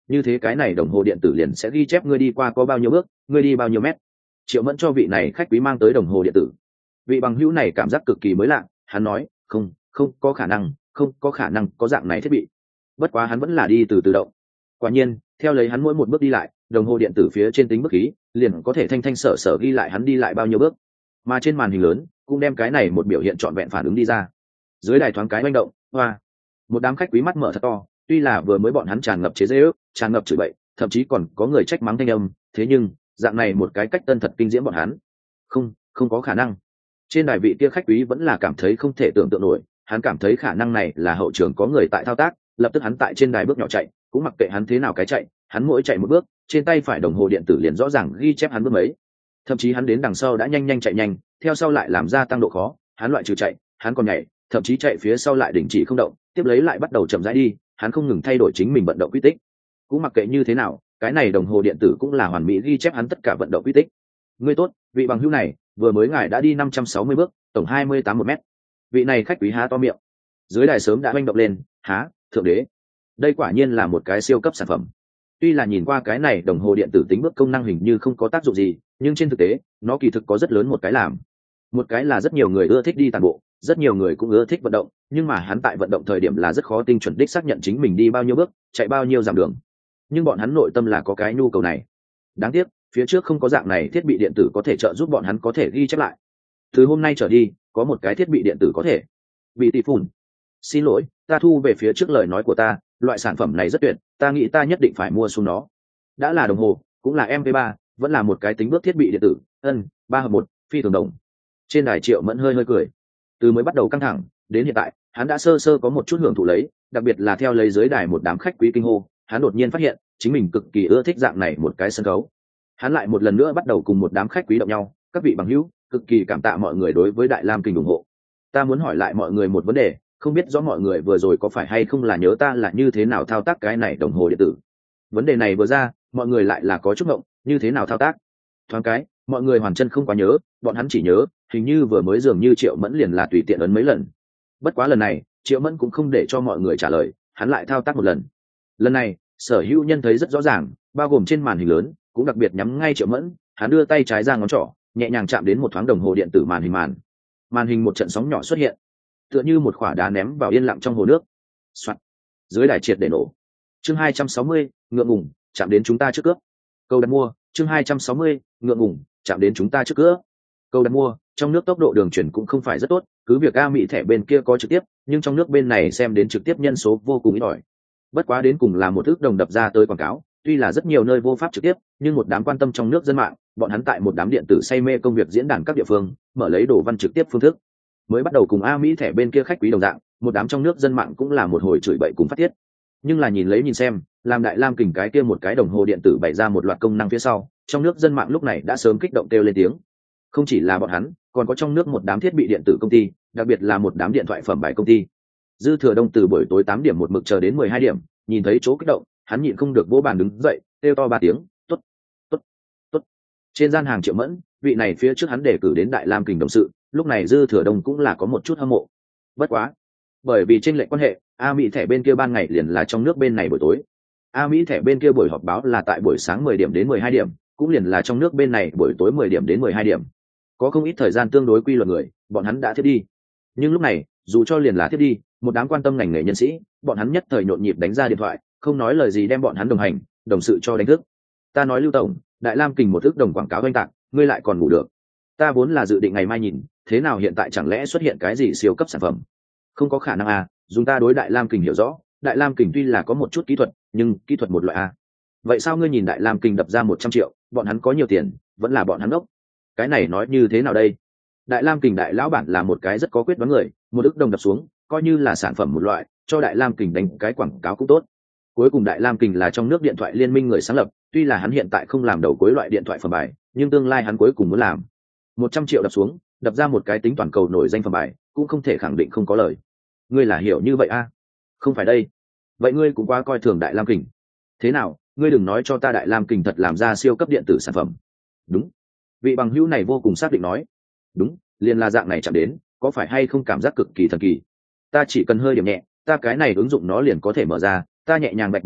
S1: như thế cái này đồng hồ điện tử liền sẽ ghi chép ngươi đi qua có bao nhiêu bước, ngươi đi bao nhiêu mét. Triệu Mẫn cho vị này khách quý mang tới đồng hồ điện tử. Vị bằng hữu này cảm giác cực kỳ mới lạ, hắn nói không không có khả năng, không có khả năng có dạng này thiết bị. Bất quá hắn vẫn là đi từ tự động. Quả nhiên theo lấy hắn mỗi một bước đi lại, đồng hồ điện tử phía trên tính bước khí liền có thể thanh thanh sở sở ghi lại hắn đi lại bao nhiêu bước, mà trên màn hình lớn cũng đem cái này một biểu hiện trọn vẹn phản ứng đi ra. Dưới đài thoáng cái manh động, hoa, một đám khách quý mắt mở thật to. Tuy là vừa mới bọn hắn tràn ngập chế giễu, tràn ngập chửi bậy, thậm chí còn có người trách mắng thanh âm, thế nhưng dạng này một cái cách tân thật kinh diễm bọn hắn, không không có khả năng. Trên đài vị kia khách quý vẫn là cảm thấy không thể tưởng tượng nổi, hắn cảm thấy khả năng này là hậu trường có người tại thao tác. Lập tức hắn tại trên đài bước nhỏ chạy, cũng mặc kệ hắn thế nào cái chạy, hắn mỗi chạy một bước, trên tay phải đồng hồ điện tử liền rõ ràng ghi chép hắn bước mấy. Thậm chí hắn đến đằng sau đã nhanh nhanh chạy nhanh, theo sau lại làm ra tăng độ khó, hắn loại trừ chạy, hắn còn nhảy, thậm chí chạy phía sau lại đình chỉ không động, tiếp lấy lại bắt đầu chậm rãi đi, hắn không ngừng thay đổi chính mình vận động quy tích. Cũng mặc kệ như thế nào, cái này đồng hồ điện tử cũng là hoàn mỹ ghi chép hắn tất cả vận động quy tích. Ngươi tốt, vị bằng hữu này, vừa mới ngài đã đi năm trăm sáu mươi bước, tổng hai mươi tám một mét. Vị này khách quý há to miệng. Dưới đài sớm đã oanh động lên, há, thượng đế. Đây quả nhiên là một cái siêu cấp sản phẩm. Tuy là nhìn qua cái này đồng hồ điện tử tính bước công năng hình như không có tác dụng gì, nhưng trên thực tế, nó kỳ thực có rất lớn một cái làm. Một cái là rất nhiều người ưa thích đi tàn bộ, rất nhiều người cũng ưa thích vận động, nhưng mà hắn tại vận động thời điểm là rất khó tinh chuẩn đích xác nhận chính mình đi bao nhiêu bước, chạy bao nhiêu dặm đường. Nhưng bọn hắn nội tâm là có cái nhu cầu này. Đáng tiếc, phía trước không có dạng này thiết bị điện tử có thể trợ giúp bọn hắn có thể ghi chép lại. Từ hôm nay trở đi, có một cái thiết bị điện tử có thể. Bị tỷ phủn. Xin lỗi, ta thu về phía trước lời nói của ta, loại sản phẩm này rất tuyệt, ta nghĩ ta nhất định phải mua xuống nó. Đã là đồng hồ, cũng là em pê ba, vẫn là một cái tính bước thiết bị điện tử, ân, ba hợp một, phi thường đồng. Trên đài Triệu Mẫn hơi hơi cười. Từ mới bắt đầu căng thẳng đến hiện tại, hắn đã sơ sơ có một chút hưởng thụ lấy, đặc biệt là theo lấy dưới đài một đám khách quý kinh hô, hắn đột nhiên phát hiện chính mình cực kỳ ưa thích dạng này một cái sân khấu. Hắn lại một lần nữa bắt đầu cùng một đám khách quý động nhau, các vị bằng hữu, cực kỳ cảm tạ mọi người đối với Đại Lam Kình ủng hộ. Ta muốn hỏi lại mọi người một vấn đề, không biết rõ mọi người vừa rồi có phải hay không là nhớ ta là như thế nào thao tác cái này đồng hồ điện tử. Vấn đề này vừa ra, mọi người lại là có chút ngộng, như thế nào thao tác. Thoáng cái, mọi người hoàn chân không quá nhớ, bọn hắn chỉ nhớ hình như vừa mới dường như Triệu Mẫn liền là tùy tiện ấn mấy lần. Bất quá lần này Triệu Mẫn cũng không để cho mọi người trả lời, hắn lại thao tác một lần. Lần này sở hữu nhân thấy rất rõ ràng, bao gồm trên màn hình lớn cũng đặc biệt nhắm ngay Triệu Mẫn, hắn đưa tay trái ra ngón trỏ nhẹ nhàng chạm đến một thoáng đồng hồ điện tử màn hình màn màn hình một trận sóng nhỏ xuất hiện, tựa như một quả đá ném vào yên lặng trong hồ nước. Soạn. Dưới đài triệt để nổ. Chương hai trăm sáu mươi, ngượng ngùng, chạm đến chúng ta trước cướp. Câu đặt mua. Chương hai trăm sáu mươi, ngượng ngùng, chạm đến chúng ta trước cướp. Câu đặt mua. Trong nước tốc độ đường truyền cũng không phải rất tốt, cứ việc A Mỹ thẻ bên kia có trực tiếp, nhưng trong nước bên này xem đến trực tiếp nhân số vô cùng ít ỏi. Bất quá đến cùng là một ước đồng đập ra tới quảng cáo, tuy là rất nhiều nơi vô pháp trực tiếp, nhưng một đám quan tâm trong nước dân mạng, bọn hắn tại một đám điện tử say mê công việc diễn đàn các địa phương, mở lấy đồ văn trực tiếp phương thức. Mới bắt đầu cùng A Mỹ thẻ bên kia khách quý đồng dạng, một đám trong nước dân mạng cũng là một hồi chửi bậy cùng phát tiết. Nhưng là nhìn lấy nhìn xem, làm Đại Lam Kình cái kia một cái đồng hồ điện tử bày ra một loạt công năng phía sau, trong nước dân mạng lúc này đã sớm kích động kêu lên tiếng. Không chỉ là bọn hắn, còn có trong nước một đám thiết bị điện tử công ty, đặc biệt là một đám điện thoại phẩm bài công ty. Dư Thừa Đông từ buổi tối tám điểm một mực chờ đến mười hai điểm, nhìn thấy chỗ kích động, hắn nhịn không được vỗ bàn đứng dậy, kêu to ba tiếng, "Tốt, tốt, tốt." Trên gian hàng Triệu Mẫn, vị này phía trước hắn đề cử đến Đại Lam Kình đồng sự, lúc này Dư Thừa Đông cũng là có một chút hâm mộ. Bất quá, bởi vì chênh lệch quan hệ, A Mỹ thẻ bên kia ban ngày liền là trong nước bên này buổi tối. A Mỹ thẻ bên kia buổi họp báo là tại buổi sáng mười điểm đến mười hai điểm, cũng liền là trong nước bên này buổi tối mười điểm đến mười hai điểm. Có không ít thời gian tương đối quy luật người, bọn hắn đã thiết đi. Nhưng lúc này, dù cho liền là thiết đi, một đám quan tâm ngành nghề nhân sĩ, bọn hắn nhất thời nhộn nhịp đánh ra điện thoại, không nói lời gì đem bọn hắn đồng hành, đồng sự cho đánh thức. Ta nói Lưu tổng, Đại Lam Kình một ước đồng quảng cáo oanh tạc, ngươi lại còn ngủ được. Ta vốn là dự định ngày mai nhìn, thế nào hiện tại chẳng lẽ xuất hiện cái gì siêu cấp sản phẩm? Không có khả năng à, dùng ta đối Đại Lam Kình hiểu rõ, Đại Lam Kình tuy là có một chút kỹ thuật, nhưng kỹ thuật một loại a. Vậy sao ngươi nhìn Đại Lam Kình đập ra một trăm triệu, bọn hắn có nhiều tiền, vẫn là bọn hắn ốc. Cái này nói như thế nào đây? Đại Lam Kình đại lão bản là một cái rất có quyết đoán người, một ức đồng đập xuống, coi như là sản phẩm một loại, cho Đại Lam Kình đánh cái quảng cáo cũng tốt. Cuối cùng Đại Lam Kình là trong nước điện thoại liên minh người sáng lập, tuy là hắn hiện tại không làm đầu cuối loại điện thoại phẩm bài, nhưng tương lai hắn cuối cùng muốn làm. Một trăm triệu đập xuống, đập ra một cái tính toàn cầu nổi danh phẩm bài, cũng không thể khẳng định không có lời. Ngươi là hiểu như vậy a? À? Không phải đây. Vậy ngươi cũng quá coi thường Đại Lam Kình. Thế nào, ngươi đừng nói cho ta Đại Lam Kình thật làm ra siêu cấp điện tử sản phẩm. Đúng. Vị bằng hữu này vô cùng xác định nói. Đúng, liền là dạng này chạm đến, có phải hay không cảm giác cực kỳ thần kỳ. Ta chỉ cần hơi điểm nhẹ, ta cái này ứng dụng nó liền có thể mở ra, ta nhẹ nhàng bạch một cái,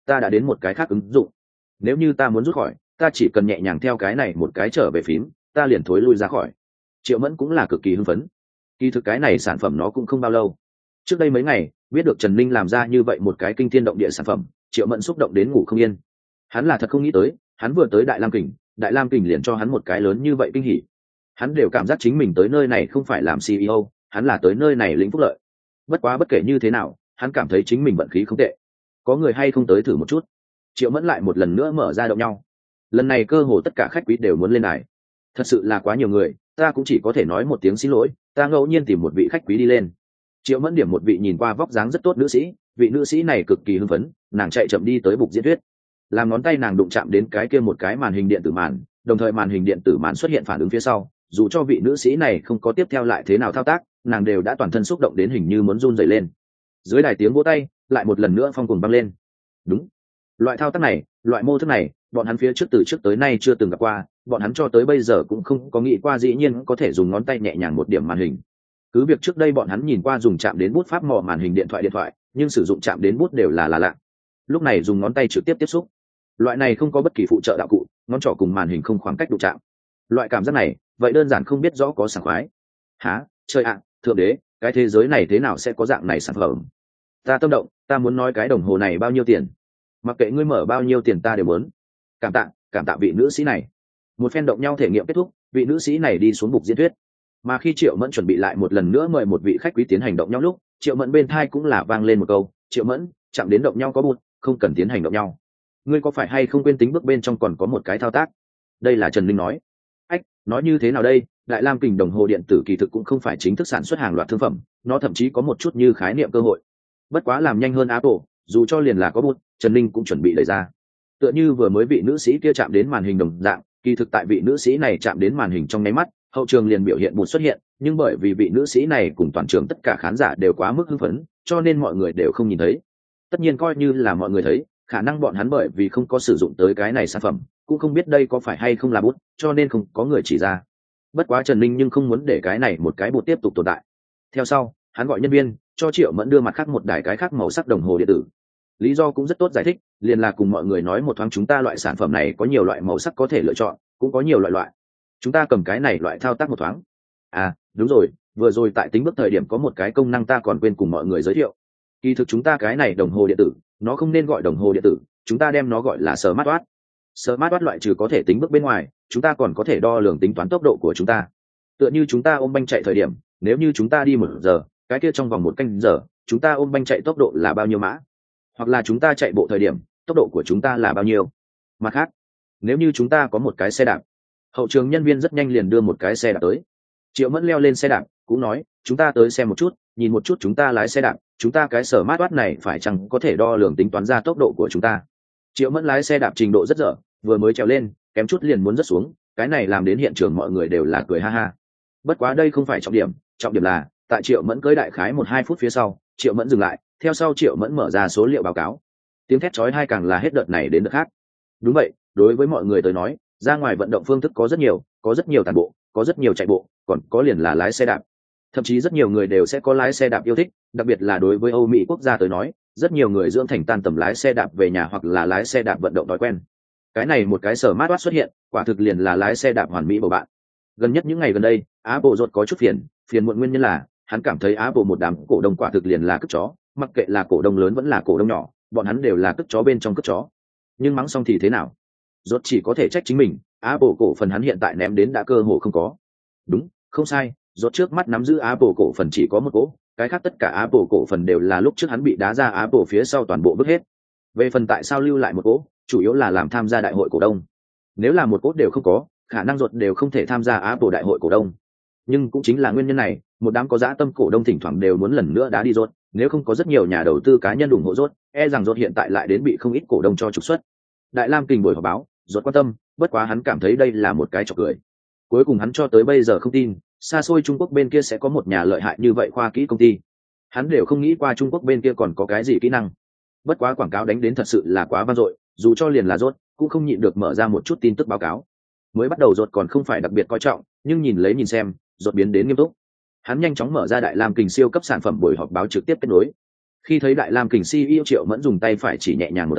S1: ta đã đến một cái khác ứng dụng. Nếu như ta muốn rút khỏi, ta chỉ cần nhẹ nhàng theo cái này một cái trở về phím, ta liền thối lui ra khỏi. Triệu Mẫn cũng là cực kỳ hưng phấn. Kỳ thực cái này sản phẩm nó cũng không bao lâu. Trước đây mấy ngày, biết được Trần Ninh làm ra như vậy một cái kinh thiên động địa sản phẩm, Triệu Mẫn xúc động đến ngủ không yên. Hắn là thật không nghĩ tới, hắn vừa tới Đại Lam Kình, Đại Lam Kình liền cho hắn một cái lớn như vậy kinh hỉ. Hắn đều cảm giác chính mình tới nơi này không phải làm xê e ô, hắn là tới nơi này lĩnh phúc lợi. Bất quá bất kể như thế nào, hắn cảm thấy chính mình vận khí không tệ. Có người hay không tới thử một chút? Triệu Mẫn lại một lần nữa mở ra động nhau. Lần này cơ hồ tất cả khách quý đều muốn lên đài. Thật sự là quá nhiều người, ta cũng chỉ có thể nói một tiếng xin lỗi, ta ngẫu nhiên tìm một vị khách quý đi lên. Triệu Mẫn điểm một vị nhìn qua vóc dáng rất tốt nữ sĩ, vị nữ sĩ này cực kỳ hưng phấn, nàng chạy chậm đi tới bục diễn thuyết. Làm ngón tay nàng đụng chạm đến cái kia một cái màn hình điện tử màn, đồng thời màn hình điện tử màn xuất hiện phản ứng phía sau, dù cho vị nữ sĩ này không có tiếp theo lại thế nào thao tác, nàng đều đã toàn thân xúc động đến hình như muốn run rẩy lên. Dưới đài tiếng vỗ tay lại một lần nữa phong cuồng vang lên. Đúng, loại thao tác này, loại mô thức này, bọn hắn phía trước từ trước tới nay chưa từng gặp qua, bọn hắn cho tới bây giờ cũng không có nghĩ qua dĩ nhiên có thể dùng ngón tay nhẹ nhàng một điểm màn hình. Cứ việc trước đây bọn hắn nhìn qua dùng chạm đến bút pháp mò màn hình điện thoại điện thoại, nhưng sử dụng chạm đến bút đều là là lạ. Lúc này dùng ngón tay trực tiếp tiếp xúc, loại này không có bất kỳ phụ trợ đạo cụ, ngón trỏ cùng màn hình không khoảng cách đụng chạm. Loại cảm giác này, vậy đơn giản không biết rõ có sảng khoái. Hả, trời ạ, thượng đế, cái thế giới này thế nào sẽ có dạng này sản phẩm? Ta tâm động, ta muốn nói cái đồng hồ này bao nhiêu tiền? Mặc kệ ngươi mở bao nhiêu tiền ta đều muốn. Cảm tạ, cảm tạ vị nữ sĩ này. Một phen động nhau thể nghiệm kết thúc, vị nữ sĩ này đi xuống bục diễn thuyết. Mà khi Triệu Mẫn chuẩn bị lại một lần nữa mời một vị khách quý tiến hành động nhau lúc, Triệu Mẫn bên thai cũng là vang lên một câu, Triệu Mẫn, chạm đến động nhau có bụt, không cần tiến hành động nhau. Ngươi có phải hay không quên tính bước bên trong còn có một cái thao tác? Đây là Trần Linh nói. Ách, nói như thế nào đây? Đại Lam Kình đồng hồ điện tử kỳ thực cũng không phải chính thức sản xuất hàng loạt thương phẩm, nó thậm chí có một chút như khái niệm cơ hội. Bất quá làm nhanh hơn Apple, dù cho liền là có bút, Trần Linh cũng chuẩn bị đẩy ra. Tựa như vừa mới vị nữ sĩ kia chạm đến màn hình đồng dạng, kỳ thực tại vị nữ sĩ này chạm đến màn hình trong nháy mắt, hậu trường liền biểu hiện bút xuất hiện, nhưng bởi vì vị nữ sĩ này cùng toàn trường tất cả khán giả đều quá mức hưng phấn, cho nên mọi người đều không nhìn thấy. Tất nhiên coi như là mọi người thấy, khả năng bọn hắn bởi vì không có sử dụng tới cái này sản phẩm, cũng không biết đây có phải hay không là bút, cho nên không có người chỉ ra. Bất quá Trần Linh nhưng không muốn để cái này một cái bút tiếp tục tồn tại. Theo sau, hắn gọi nhân viên cho Triệu Mẫn đưa mặt khác một đài cái khác màu sắc đồng hồ điện tử. Lý do cũng rất tốt giải thích, liền là cùng mọi người nói một thoáng chúng ta loại sản phẩm này có nhiều loại màu sắc có thể lựa chọn, cũng có nhiều loại loại. Chúng ta cầm cái này loại thao tác một thoáng. À, đúng rồi, vừa rồi tại tính bước thời điểm có một cái công năng ta còn quên cùng mọi người giới thiệu. Kỳ thực chúng ta cái này đồng hồ điện tử, nó không nên gọi đồng hồ điện tử, chúng ta đem nó gọi là smartwatch. Smartwatch loại trừ có thể tính bước bên ngoài, chúng ta còn có thể đo lường tính toán tốc độ của chúng ta. Tựa như chúng ta ôm banh chạy thời điểm, nếu như chúng ta đi một giờ, cái kia trong vòng một canh giờ, chúng ta ôm banh chạy tốc độ là bao nhiêu mã? Hoặc là chúng ta chạy bộ thời điểm, tốc độ của chúng ta là bao nhiêu? Mặt khác, nếu như chúng ta có một cái xe đạp, hậu trường nhân viên rất nhanh liền đưa một cái xe đạp tới. Triệu Mẫn leo lên xe đạp, cũng nói, chúng ta tới xem một chút, nhìn một chút chúng ta lái xe đạp, chúng ta cái smartwatch này phải chăng có thể đo lường tính toán ra tốc độ của chúng ta. Triệu Mẫn lái xe đạp trình độ rất dở, vừa mới trèo lên, kém chút liền muốn rớt xuống, cái này làm đến hiện trường mọi người đều là cười ha ha. Bất quá đây không phải trọng điểm, trọng điểm là, tại Triệu Mẫn cưỡi đại khái một hai phút phía sau, Triệu Mẫn dừng lại, theo sau Triệu Mẫn mở ra số liệu báo cáo. Tiếng thét chói tai càng là hết đợt này đến đợt khác. Đúng vậy, đối với mọi người tới nói, ra ngoài vận động phương thức có rất nhiều, có rất nhiều tản bộ, có rất nhiều chạy bộ, còn có liền là lái xe đạp. Thậm chí rất nhiều người đều sẽ có lái xe đạp yêu thích, đặc biệt là đối với Âu Mỹ quốc gia tới nói, rất nhiều người dưỡng thành tan tầm lái xe đạp về nhà hoặc là lái xe đạp vận động thói quen. Cái này một cái smartwatch xuất hiện, quả thực liền là lái xe đạp hoàn mỹ bầu bạn. Gần nhất những ngày gần đây, Apple rốt có chút phiền, phiền muộn nguyên nhân là hắn cảm thấy Apple một đám cổ đông quả thực liền là cất chó, mặc kệ là cổ đông lớn vẫn là cổ đông nhỏ, bọn hắn đều là cất chó bên trong cất chó. Nhưng mắng xong thì thế nào? Rốt chỉ có thể trách chính mình, Apple cổ phần hắn hiện tại ném đến đã cơ hồ không có. Đúng, không sai, rốt trước mắt nắm giữ Apple cổ phần chỉ có một cổ, cái khác tất cả Apple cổ phần đều là lúc trước hắn bị đá ra Apple phía sau toàn bộ vứt hết. Về phần tại sao lưu lại một cổ, chủ yếu là làm tham gia đại hội cổ đông. Nếu là một cổ đều không có, khả năng rốt đều không thể tham gia Apple đại hội cổ đông. Nhưng cũng chính là nguyên nhân này, một đám có dã tâm cổ đông thỉnh thoảng đều muốn lần nữa đá đi rốt, nếu không có rất nhiều nhà đầu tư cá nhân ủng hộ rốt, e rằng rốt hiện tại lại đến bị không ít cổ đông cho trục xuất. Đại Lam Kình buổi họp báo, rốt quan tâm, bất quá hắn cảm thấy đây là một cái trò cười. Cuối cùng hắn cho tới bây giờ không tin, xa xôi Trung Quốc bên kia sẽ có một nhà lợi hại như vậy khoa kỹ công ty. Hắn đều không nghĩ qua Trung Quốc bên kia còn có cái gì kỹ năng. Bất quá quảng cáo đánh đến thật sự là quá vang dội, dù cho liền là rốt, cũng không nhịn được mở ra một chút tin tức báo cáo. Mới bắt đầu rốt còn không phải đặc biệt coi trọng, nhưng nhìn lấy nhìn xem, rốt biến đến nghiêm túc. Hắn nhanh chóng mở ra Đại Lam Kình siêu cấp sản phẩm buổi họp báo trực tiếp kết nối. Khi thấy Đại Lam Kình xê e ô Triệu Mẫn dùng tay phải chỉ nhẹ nhàng một ấn,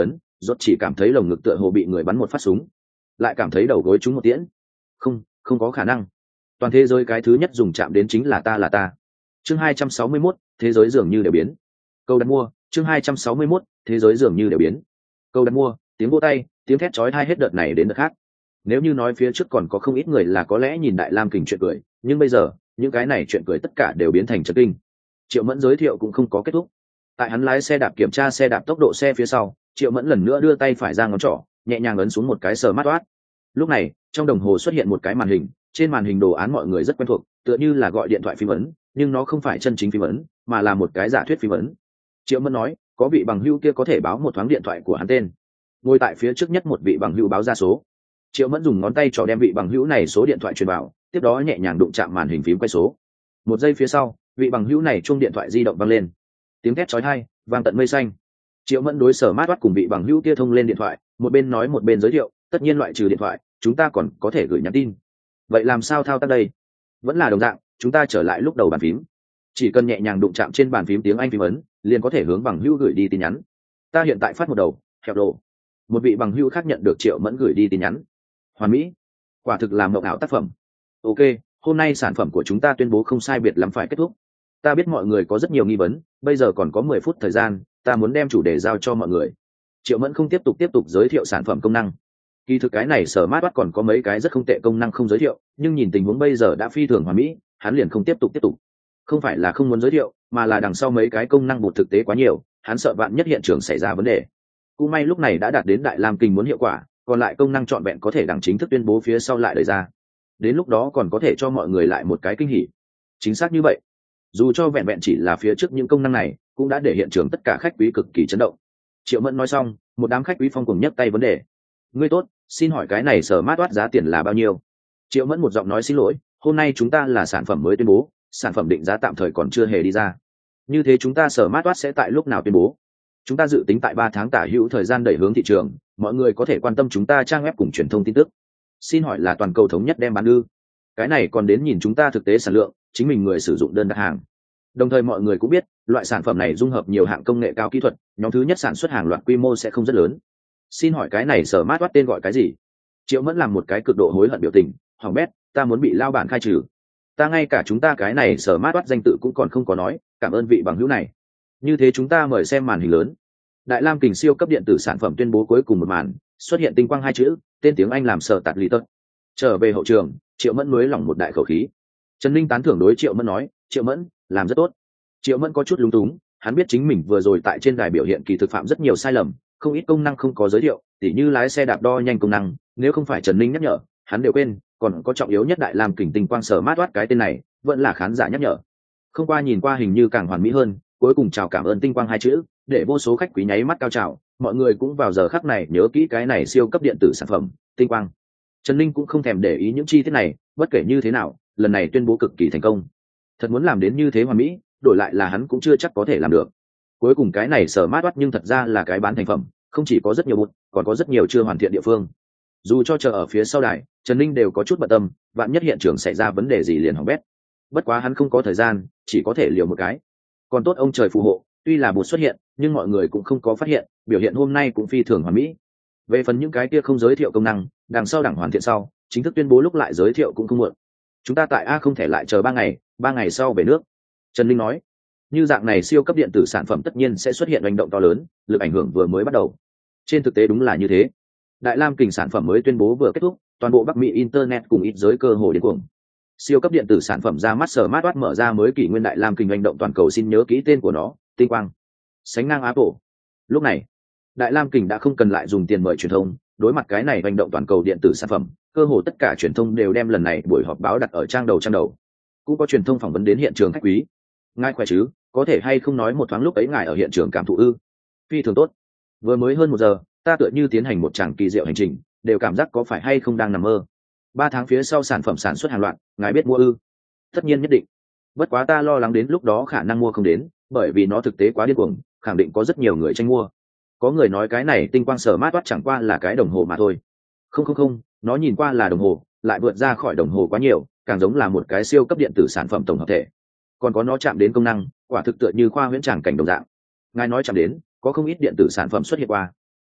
S1: rốt chỉ cảm thấy lồng ngực tựa hồ bị người bắn một phát súng, lại cảm thấy đầu gối trúng một tiễn. Không, không có khả năng. Toàn thế giới cái thứ nhất dùng chạm đến chính là ta là ta. Chương hai trăm sáu mươi mốt, thế giới dường như đều biến. Câu đặt mua, chương hai trăm sáu mươi mốt, thế giới dường như đều biến. Câu đặt mua, tiếng vỗ tay, tiếng thét chói tai hết đợt này đến đợt khác. Nếu như nói phía trước còn có không ít người là có lẽ nhìn Đại Lam Kình chuyện cười, nhưng bây giờ, những cái này chuyện cười tất cả đều biến thành chấn kinh. Triệu Mẫn giới thiệu cũng không có kết thúc. Tại hắn lái xe đạp kiểm tra xe đạp tốc độ xe phía sau, Triệu Mẫn lần nữa đưa tay phải ra ngón trỏ, nhẹ nhàng ấn xuống một cái smartwatch. Lúc này, trong đồng hồ xuất hiện một cái màn hình, trên màn hình đồ án mọi người rất quen thuộc, tựa như là gọi điện thoại phím ấn, nhưng nó không phải chân chính phím ấn, mà là một cái giả thuyết phím ấn. Triệu Mẫn nói, có vị bằng hữu kia có thể báo một thoáng điện thoại của hắn tên. Ngồi tại phía trước nhất một vị bằng hữu báo ra số. Triệu Mẫn dùng ngón tay trỏ đem vị bằng hữu này số điện thoại truyền vào, tiếp đó nhẹ nhàng đụng chạm màn hình phím quay số. Một giây phía sau, vị bằng hữu này chuông điện thoại di động vang lên, tiếng thét chói tai vang tận mây xanh. Triệu Mẫn đối sở mát bắt cùng vị bằng hữu kia thông lên điện thoại, một bên nói một bên giới thiệu, tất nhiên loại trừ điện thoại, chúng ta còn có thể gửi nhắn tin. Vậy làm sao thao tác đây? Vẫn là đồng dạng, chúng ta trở lại lúc đầu bàn phím, chỉ cần nhẹ nhàng đụng chạm trên bàn phím tiếng Anh phím ấn, liền có thể hướng bằng hữu gửi đi tin nhắn. Ta hiện tại phát một đầu, hẹp đồ. Một vị bằng hữu khác nhận được Triệu Mẫn gửi đi tin nhắn. Hoàn mỹ, quả thực là mộng ảo tác phẩm. Ok, hôm nay sản phẩm của chúng ta tuyên bố không sai biệt lắm phải kết thúc. Ta biết mọi người có rất nhiều nghi vấn, bây giờ còn có mười phút thời gian, ta muốn đem chủ đề giao cho mọi người. Triệu Mẫn không tiếp tục tiếp tục giới thiệu sản phẩm công năng. Kỳ thực cái này sở mát bắt còn có mấy cái rất không tệ công năng không giới thiệu, nhưng nhìn tình huống bây giờ đã phi thường hoàn mỹ, hắn liền không tiếp tục tiếp tục. Không phải là không muốn giới thiệu, mà là đằng sau mấy cái công năng bột thực tế quá nhiều, hắn sợ vạn nhất hiện trường xảy ra vấn đề. Cũng may lúc này đã đạt đến Đại Lam Kình muốn hiệu quả, còn lại công năng trọn vẹn có thể đằng chính thức tuyên bố phía sau lại đời ra. Đến lúc đó còn có thể cho mọi người lại một cái kinh hỉ. Chính xác như vậy. Dù cho vẹn vẹn chỉ là phía trước những công năng này, cũng đã để hiện trường tất cả khách quý cực kỳ chấn động. Triệu Mẫn nói xong, một đám khách quý phong cùng nhấc tay vấn đề. Ngươi tốt, xin hỏi cái này sở mát toát giá tiền là bao nhiêu? Triệu Mẫn một giọng nói xin lỗi, hôm nay chúng ta là sản phẩm mới tuyên bố, sản phẩm định giá tạm thời còn chưa hề đi ra. Như thế chúng ta sở mát toát sẽ tại lúc nào tuyên bố? Chúng ta dự tính tại ba tháng tả hữu thời gian đẩy hướng thị trường, mọi người có thể quan tâm chúng ta trang web cùng truyền thông tin tức. Xin hỏi là toàn cầu thống nhất đem bán ư? Cái này còn đến nhìn chúng ta thực tế sản lượng, chính mình người sử dụng đơn đặt hàng. Đồng thời mọi người cũng biết, loại sản phẩm này dung hợp nhiều hạng công nghệ cao kỹ thuật, nhóm thứ nhất sản xuất hàng loạt quy mô sẽ không rất lớn. Xin hỏi cái này sở mát toát tên gọi cái gì? Triệu Mẫn làm một cái cực độ hối hận biểu tình, hỏng bét, ta muốn bị lao bản khai trừ. Ta ngay cả chúng ta cái này sở mát toát danh tự cũng còn không có nói, cảm ơn vị bằng hữu này. Như thế chúng ta mời xem màn hình lớn. Đại Lam Kình siêu cấp điện tử sản phẩm tuyên bố cuối cùng một màn, xuất hiện tinh quang hai chữ, tên tiếng Anh làm sở tạt lì tật. Trở về hậu trường, Triệu Mẫn mới lỏng một đại khẩu khí. Trần Linh tán thưởng đối Triệu Mẫn nói, Triệu Mẫn, làm rất tốt. Triệu Mẫn có chút lúng túng, hắn biết chính mình vừa rồi tại trên đài biểu hiện kỳ thực phạm rất nhiều sai lầm, không ít công năng không có giới thiệu, tỉ như lái xe đạp đo nhanh công năng, nếu không phải Trần Linh nhắc nhở, hắn đều quên, còn có trọng yếu nhất Đại Lam Kình tinh quang sở mát toát cái tên này, vẫn là khán giả nhắc nhở. Không qua nhìn qua hình như càng hoàn mỹ hơn, cuối cùng chào cảm ơn tinh quang hai chữ, để vô số khách quý nháy mắt cao trào, mọi người cũng vào giờ khắc này nhớ kỹ cái này siêu cấp điện tử sản phẩm, tinh quang. Trần Linh cũng không thèm để ý những chi tiết này, bất kể như thế nào, lần này tuyên bố cực kỳ thành công. Thật muốn làm đến như thế hoàn mỹ, đổi lại là hắn cũng chưa chắc có thể làm được. Cuối cùng cái này sở mát toát nhưng thật ra là cái bán thành phẩm, không chỉ có rất nhiều bút, còn có rất nhiều chưa hoàn thiện địa phương. Dù cho chờ ở phía sau đài, Trần Linh đều có chút bận tâm, vạn nhất hiện trường xảy ra vấn đề gì liền hỏng bét. Bất quá hắn không có thời gian, chỉ có thể liều một cái. Còn tốt ông trời phù hộ, tuy là bút xuất hiện, nhưng mọi người cũng không có phát hiện, biểu hiện hôm nay cũng phi thường hoàn mỹ. Về phần những cái kia không giới thiệu công năng, đằng sau đẳng hoàn thiện sau, chính thức tuyên bố lúc lại giới thiệu cũng không muộn. Chúng ta tại A không thể lại chờ ba ngày, ba ngày sau về nước. Trần Linh nói, như dạng này siêu cấp điện tử sản phẩm tất nhiên sẽ xuất hiện hành động to lớn, lực ảnh hưởng vừa mới bắt đầu. Trên thực tế đúng là như thế. Đại Lam Kình sản phẩm mới tuyên bố vừa kết thúc, toàn bộ Bắc Mỹ internet cùng ít giới cơ hồ điên cuồng. Siêu cấp điện tử sản phẩm ra mắt sở mát toát mở ra mới kỷ nguyên Đại Lam Kình hành động toàn cầu, xin nhớ kỹ tên của nó, tinh quang. Sánh ngang Apple. Lúc này, Đại Lam Kình đã không cần lại dùng tiền mời truyền thông, đối mặt cái này hành động toàn cầu điện tử sản phẩm, cơ hồ tất cả truyền thông đều đem lần này buổi họp báo đặt ở trang đầu trang đầu. Cũng có truyền thông phỏng vấn đến hiện trường khách quý. Ngài khỏe chứ, có thể hay không nói một thoáng lúc ấy ngài ở hiện trường cảm thụ ư? Phi thường tốt. Vừa mới hơn một giờ, ta tựa như tiến hành một tràng kỳ diệu hành trình, đều cảm giác có phải hay không đang nằm mơ. Ba tháng phía sau sản phẩm sản xuất hàng loạt, ngài biết mua ư? Tất nhiên nhất định. Bất quá ta lo lắng đến lúc đó khả năng mua không đến, bởi vì nó thực tế quá điên cuồng, khẳng định có rất nhiều người tranh mua. Có người nói cái này tinh quang sở mát toát chẳng qua là cái đồng hồ mà thôi. Không không không, nó nhìn qua là đồng hồ, lại vượt ra khỏi đồng hồ quá nhiều, càng giống là một cái siêu cấp điện tử sản phẩm tổng hợp thể. Còn có nó chạm đến công năng, quả thực tựa như khoa huyễn tràng cảnh đồng dạng. Ngài nói chạm đến, có không ít điện tử sản phẩm xuất hiện qua.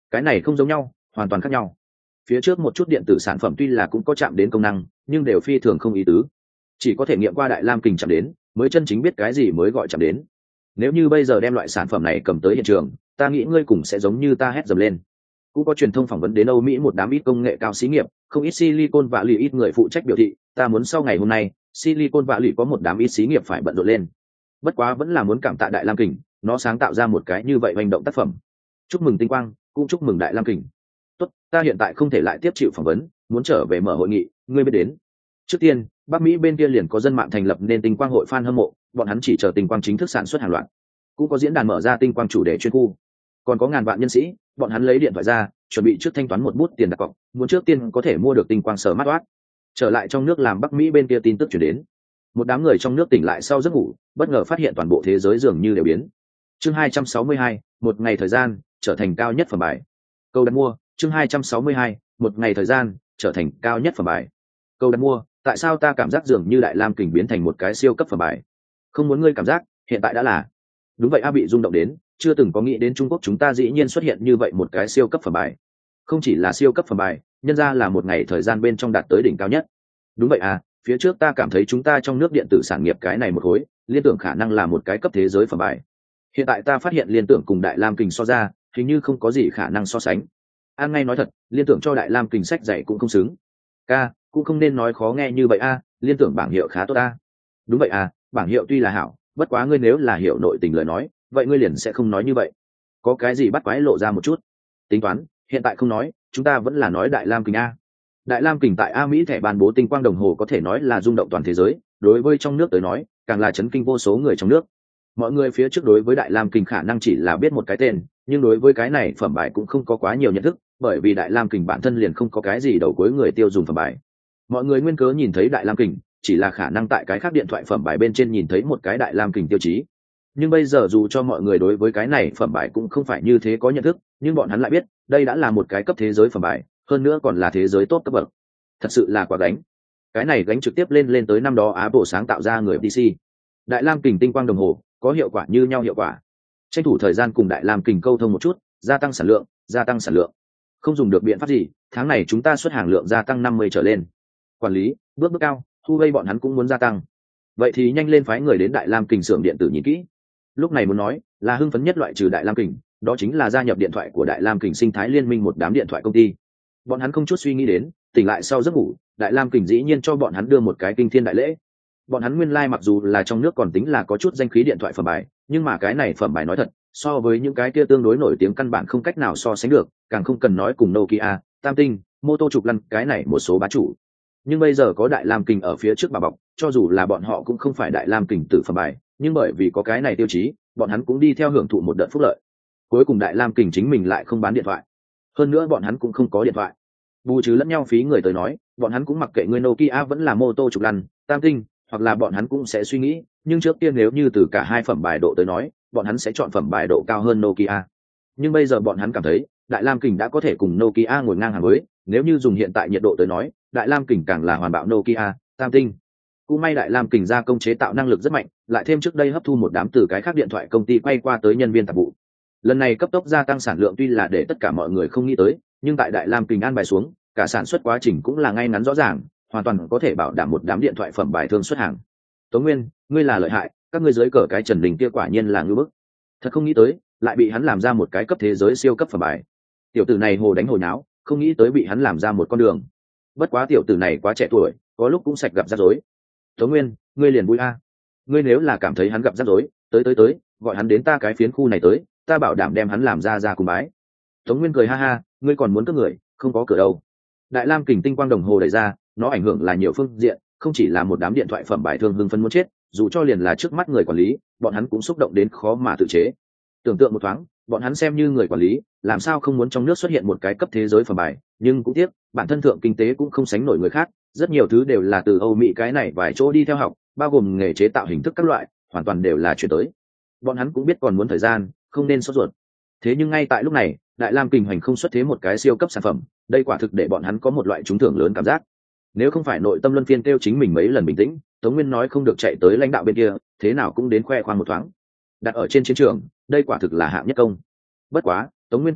S1: cái này không giống nhau, hoàn toàn khác nhau. Phía trước một chút điện tử sản phẩm tuy là cũng có chạm đến công năng, nhưng đều phi thường không ý tứ, chỉ có thể nghiệm qua đại lam kình chạm đến mới chân chính biết cái gì mới gọi chạm đến. Nếu như bây giờ đem loại sản phẩm này cầm tới hiện trường, ta nghĩ ngươi cũng sẽ giống như ta hét dầm lên. Cũng có truyền thông phỏng vấn đến Âu Mỹ một đám ít công nghệ cao xí nghiệp, không ít Silicon Valley ít người phụ trách biểu thị, ta muốn sau ngày hôm nay, Silicon Valley có một đám ít xí nghiệp phải bận rộn lên. Bất quá vẫn là muốn cảm tạ đại lam kình, nó sáng tạo ra một cái như vậy hành động tác phẩm. Chúc mừng tinh quang, cũng chúc mừng đại lam kình. Tốt, ta hiện tại không thể lại tiếp chịu phỏng vấn, muốn trở về mở hội nghị, ngươi biết đến. Trước tiên, Bắc Mỹ bên kia liền có dân mạng thành lập nên tinh quang hội fan hâm mộ, bọn hắn chỉ chờ tinh quang chính thức sản xuất hàng loạt. Cũng có diễn đàn mở ra tinh quang chủ đề chuyên khu, còn có ngàn vạn nhân sĩ, bọn hắn lấy điện thoại ra, chuẩn bị trước thanh toán một bút tiền đặt cọc, muốn trước tiên có thể mua được tinh quang sở mắt oát. Trở lại trong nước làm Bắc Mỹ bên kia tin tức chuyển đến, một đám người trong nước tỉnh lại sau giấc ngủ, bất ngờ phát hiện toàn bộ thế giới dường như đều biến. Chương hai trăm sáu mươi hai, một ngày thời gian trở thành cao nhất phẩm bài. Câu đặt mua. Chương hai trăm sáu mươi hai, một ngày thời gian trở thành cao nhất phẩm bài. Câu đặt mua. Tại sao ta cảm giác dường như đại lam kình biến thành một cái siêu cấp phẩm bài? Không muốn ngươi cảm giác, hiện tại đã là. Đúng vậy a, bị rung động đến, chưa từng có nghĩ đến Trung Quốc chúng ta dĩ nhiên xuất hiện như vậy một cái siêu cấp phẩm bài. Không chỉ là siêu cấp phẩm bài, nhân ra là một ngày thời gian bên trong đạt tới đỉnh cao nhất. Đúng vậy à, phía trước ta cảm thấy chúng ta trong nước điện tử sản nghiệp cái này một khối, liên tưởng khả năng là một cái cấp thế giới phẩm bài. Hiện tại ta phát hiện liên tưởng cùng đại lam kình so ra, hình như không có gì khả năng so sánh. An ngay nói thật, liên tưởng cho đại lam kình sách dạy cũng không xứng. Ca, cũng không nên nói khó nghe như vậy a, liên tưởng bảng hiệu khá tốt a. Đúng vậy à, bảng hiệu tuy là hảo, bất quá ngươi nếu là hiểu nội tình lời nói, vậy ngươi liền sẽ không nói như vậy. Có cái gì bắt quái lộ ra một chút. Tính toán, hiện tại không nói, chúng ta vẫn là nói đại lam kình a. Đại lam kình tại A Mỹ thẻ ban bố tinh quang đồng hồ có thể nói là rung động toàn thế giới, đối với trong nước tới nói, càng là chấn kinh vô số người trong nước. Mọi người phía trước đối với đại lam kình khả năng chỉ là biết một cái tên, nhưng đối với cái này phẩm bài cũng không có quá nhiều nhận thức, bởi vì đại lam kình bản thân liền không có cái gì đầu cuối người tiêu dùng phẩm bài. Mọi người nguyên cớ nhìn thấy đại lam kình, chỉ là khả năng tại cái khác điện thoại phẩm bài bên trên nhìn thấy một cái đại lam kình tiêu chí. Nhưng bây giờ dù cho mọi người đối với cái này phẩm bài cũng không phải như thế có nhận thức, nhưng bọn hắn lại biết, đây đã là một cái cấp thế giới phẩm bài, hơn nữa còn là thế giới tốt cấp bậc. Thật sự là quá gánh. Cái này gánh trực tiếp lên lên tới năm đó Apple sáng tạo ra người đê xê. Đại lam kình tinh quang đồng hồ có hiệu quả như nhau hiệu quả. Tranh thủ thời gian cùng đại lam kình câu thông một chút, gia tăng sản lượng, gia tăng sản lượng. Không dùng được biện pháp gì, tháng này chúng ta xuất hàng lượng gia tăng năm mươi trở lên. Quản lý, bước bước cao, Huawei bọn hắn cũng muốn gia tăng. Vậy thì nhanh lên phái người đến đại lam kình xưởng điện tử nhìn kỹ. Lúc này muốn nói, là hưng phấn nhất loại trừ đại lam kình, đó chính là gia nhập điện thoại của đại lam kình sinh thái liên minh một đám điện thoại công ty. Bọn hắn không chút suy nghĩ đến, tỉnh lại sau giấc ngủ, đại lam kình dĩ nhiên cho bọn hắn đưa một cái kinh thiên đại lễ. Bọn hắn nguyên lai mặc dù là trong nước còn tính là có chút danh khí điện thoại phẩm bài, nhưng mà cái này phẩm bài nói thật, so với những cái kia tương đối nổi tiếng căn bản không cách nào so sánh được, càng không cần nói cùng Nokia, Tam Tinh, Moto trục lăn cái này một số bá chủ. Nhưng bây giờ có đại lam kình ở phía trước bà bọc, cho dù là bọn họ cũng không phải đại lam kình tử phẩm bài, nhưng bởi vì có cái này tiêu chí, bọn hắn cũng đi theo hưởng thụ một đợt phúc lợi. Cuối cùng đại lam kình chính mình lại không bán điện thoại, hơn nữa bọn hắn cũng không có điện thoại, bù trừ lẫn nhau phí người tới nói, bọn hắn cũng mặc kệ người Nokia vẫn là Moto trục lăn, Tam Tinh, hoặc là bọn hắn cũng sẽ suy nghĩ, nhưng trước tiên nếu như từ cả hai phẩm bài độ tới nói, bọn hắn sẽ chọn phẩm bài độ cao hơn Nokia. Nhưng bây giờ bọn hắn cảm thấy, đại lam kình đã có thể cùng Nokia ngồi ngang hàng với, nếu như dùng hiện tại nhiệt độ tới nói, đại lam kình càng là hoàn bạo Nokia, Tam Tinh. Cũng may đại lam kình gia công chế tạo năng lực rất mạnh, lại thêm trước đây hấp thu một đám từ cái khác điện thoại công ty quay qua tới nhân viên tạp vụ. Lần này cấp tốc gia tăng sản lượng tuy là để tất cả mọi người không nghĩ tới, nhưng tại đại lam kình an bài xuống, cả sản xuất quá trình cũng là ngay ngắn rõ ràng, hoàn toàn có thể bảo đảm một đám điện thoại phẩm bài thương xuất hàng. Tống Nguyên, ngươi là lợi hại, các ngươi dưới cờ cái Trần Đình kia quả nhiên là ngưu bức. Thật không nghĩ tới, lại bị hắn làm ra một cái cấp thế giới siêu cấp phẩm bài. Tiểu tử này hồ đánh hồ nháo, không nghĩ tới bị hắn làm ra một con đường. Bất quá tiểu tử này quá trẻ tuổi, có lúc cũng sạch gặp rắc rối. Tống Nguyên, ngươi liền vui a. Ngươi nếu là cảm thấy hắn gặp rắc rối, tới tới tới, gọi hắn đến ta cái phiến khu này tới, ta bảo đảm đem hắn làm ra ra cùng bái. Tống Nguyên cười ha ha, ngươi còn muốn cướp người, không có cửa đâu. Đại lam kình tinh quang đồng hồ đẩy ra, nó ảnh hưởng là nhiều phương diện, không chỉ là một đám điện thoại phẩm bài thương hưng phấn muốn chết, dù cho liền là trước mắt người quản lý, bọn hắn cũng xúc động đến khó mà tự chế. Tưởng tượng một thoáng, bọn hắn xem như người quản lý, làm sao không muốn trong nước xuất hiện một cái cấp thế giới phẩm bài, nhưng cũng tiếc, bản thân thượng kinh tế cũng không sánh nổi người khác, rất nhiều thứ đều là từ Âu Mỹ cái này vài chỗ đi theo học, bao gồm nghề chế tạo hình thức các loại, hoàn toàn đều là chuyển tới. Bọn hắn cũng biết còn muốn thời gian, không nên sốt ruột. Thế nhưng ngay tại lúc này, đại lam kình hoành không xuất thế một cái siêu cấp sản phẩm, đây quả thực để bọn hắn có một loại trúng thưởng lớn cảm giác. Nếu không phải nội tâm luân phiên kêu chính mình mấy lần bình tĩnh, Tống Nguyên nói không được chạy tới lãnh đạo bên kia, thế nào cũng đến khoe khoang một thoáng. Đặt ở trên chiến trường, đây quả thực là hạng nhất công. Bất quá, Tống Nguyên cũng biết,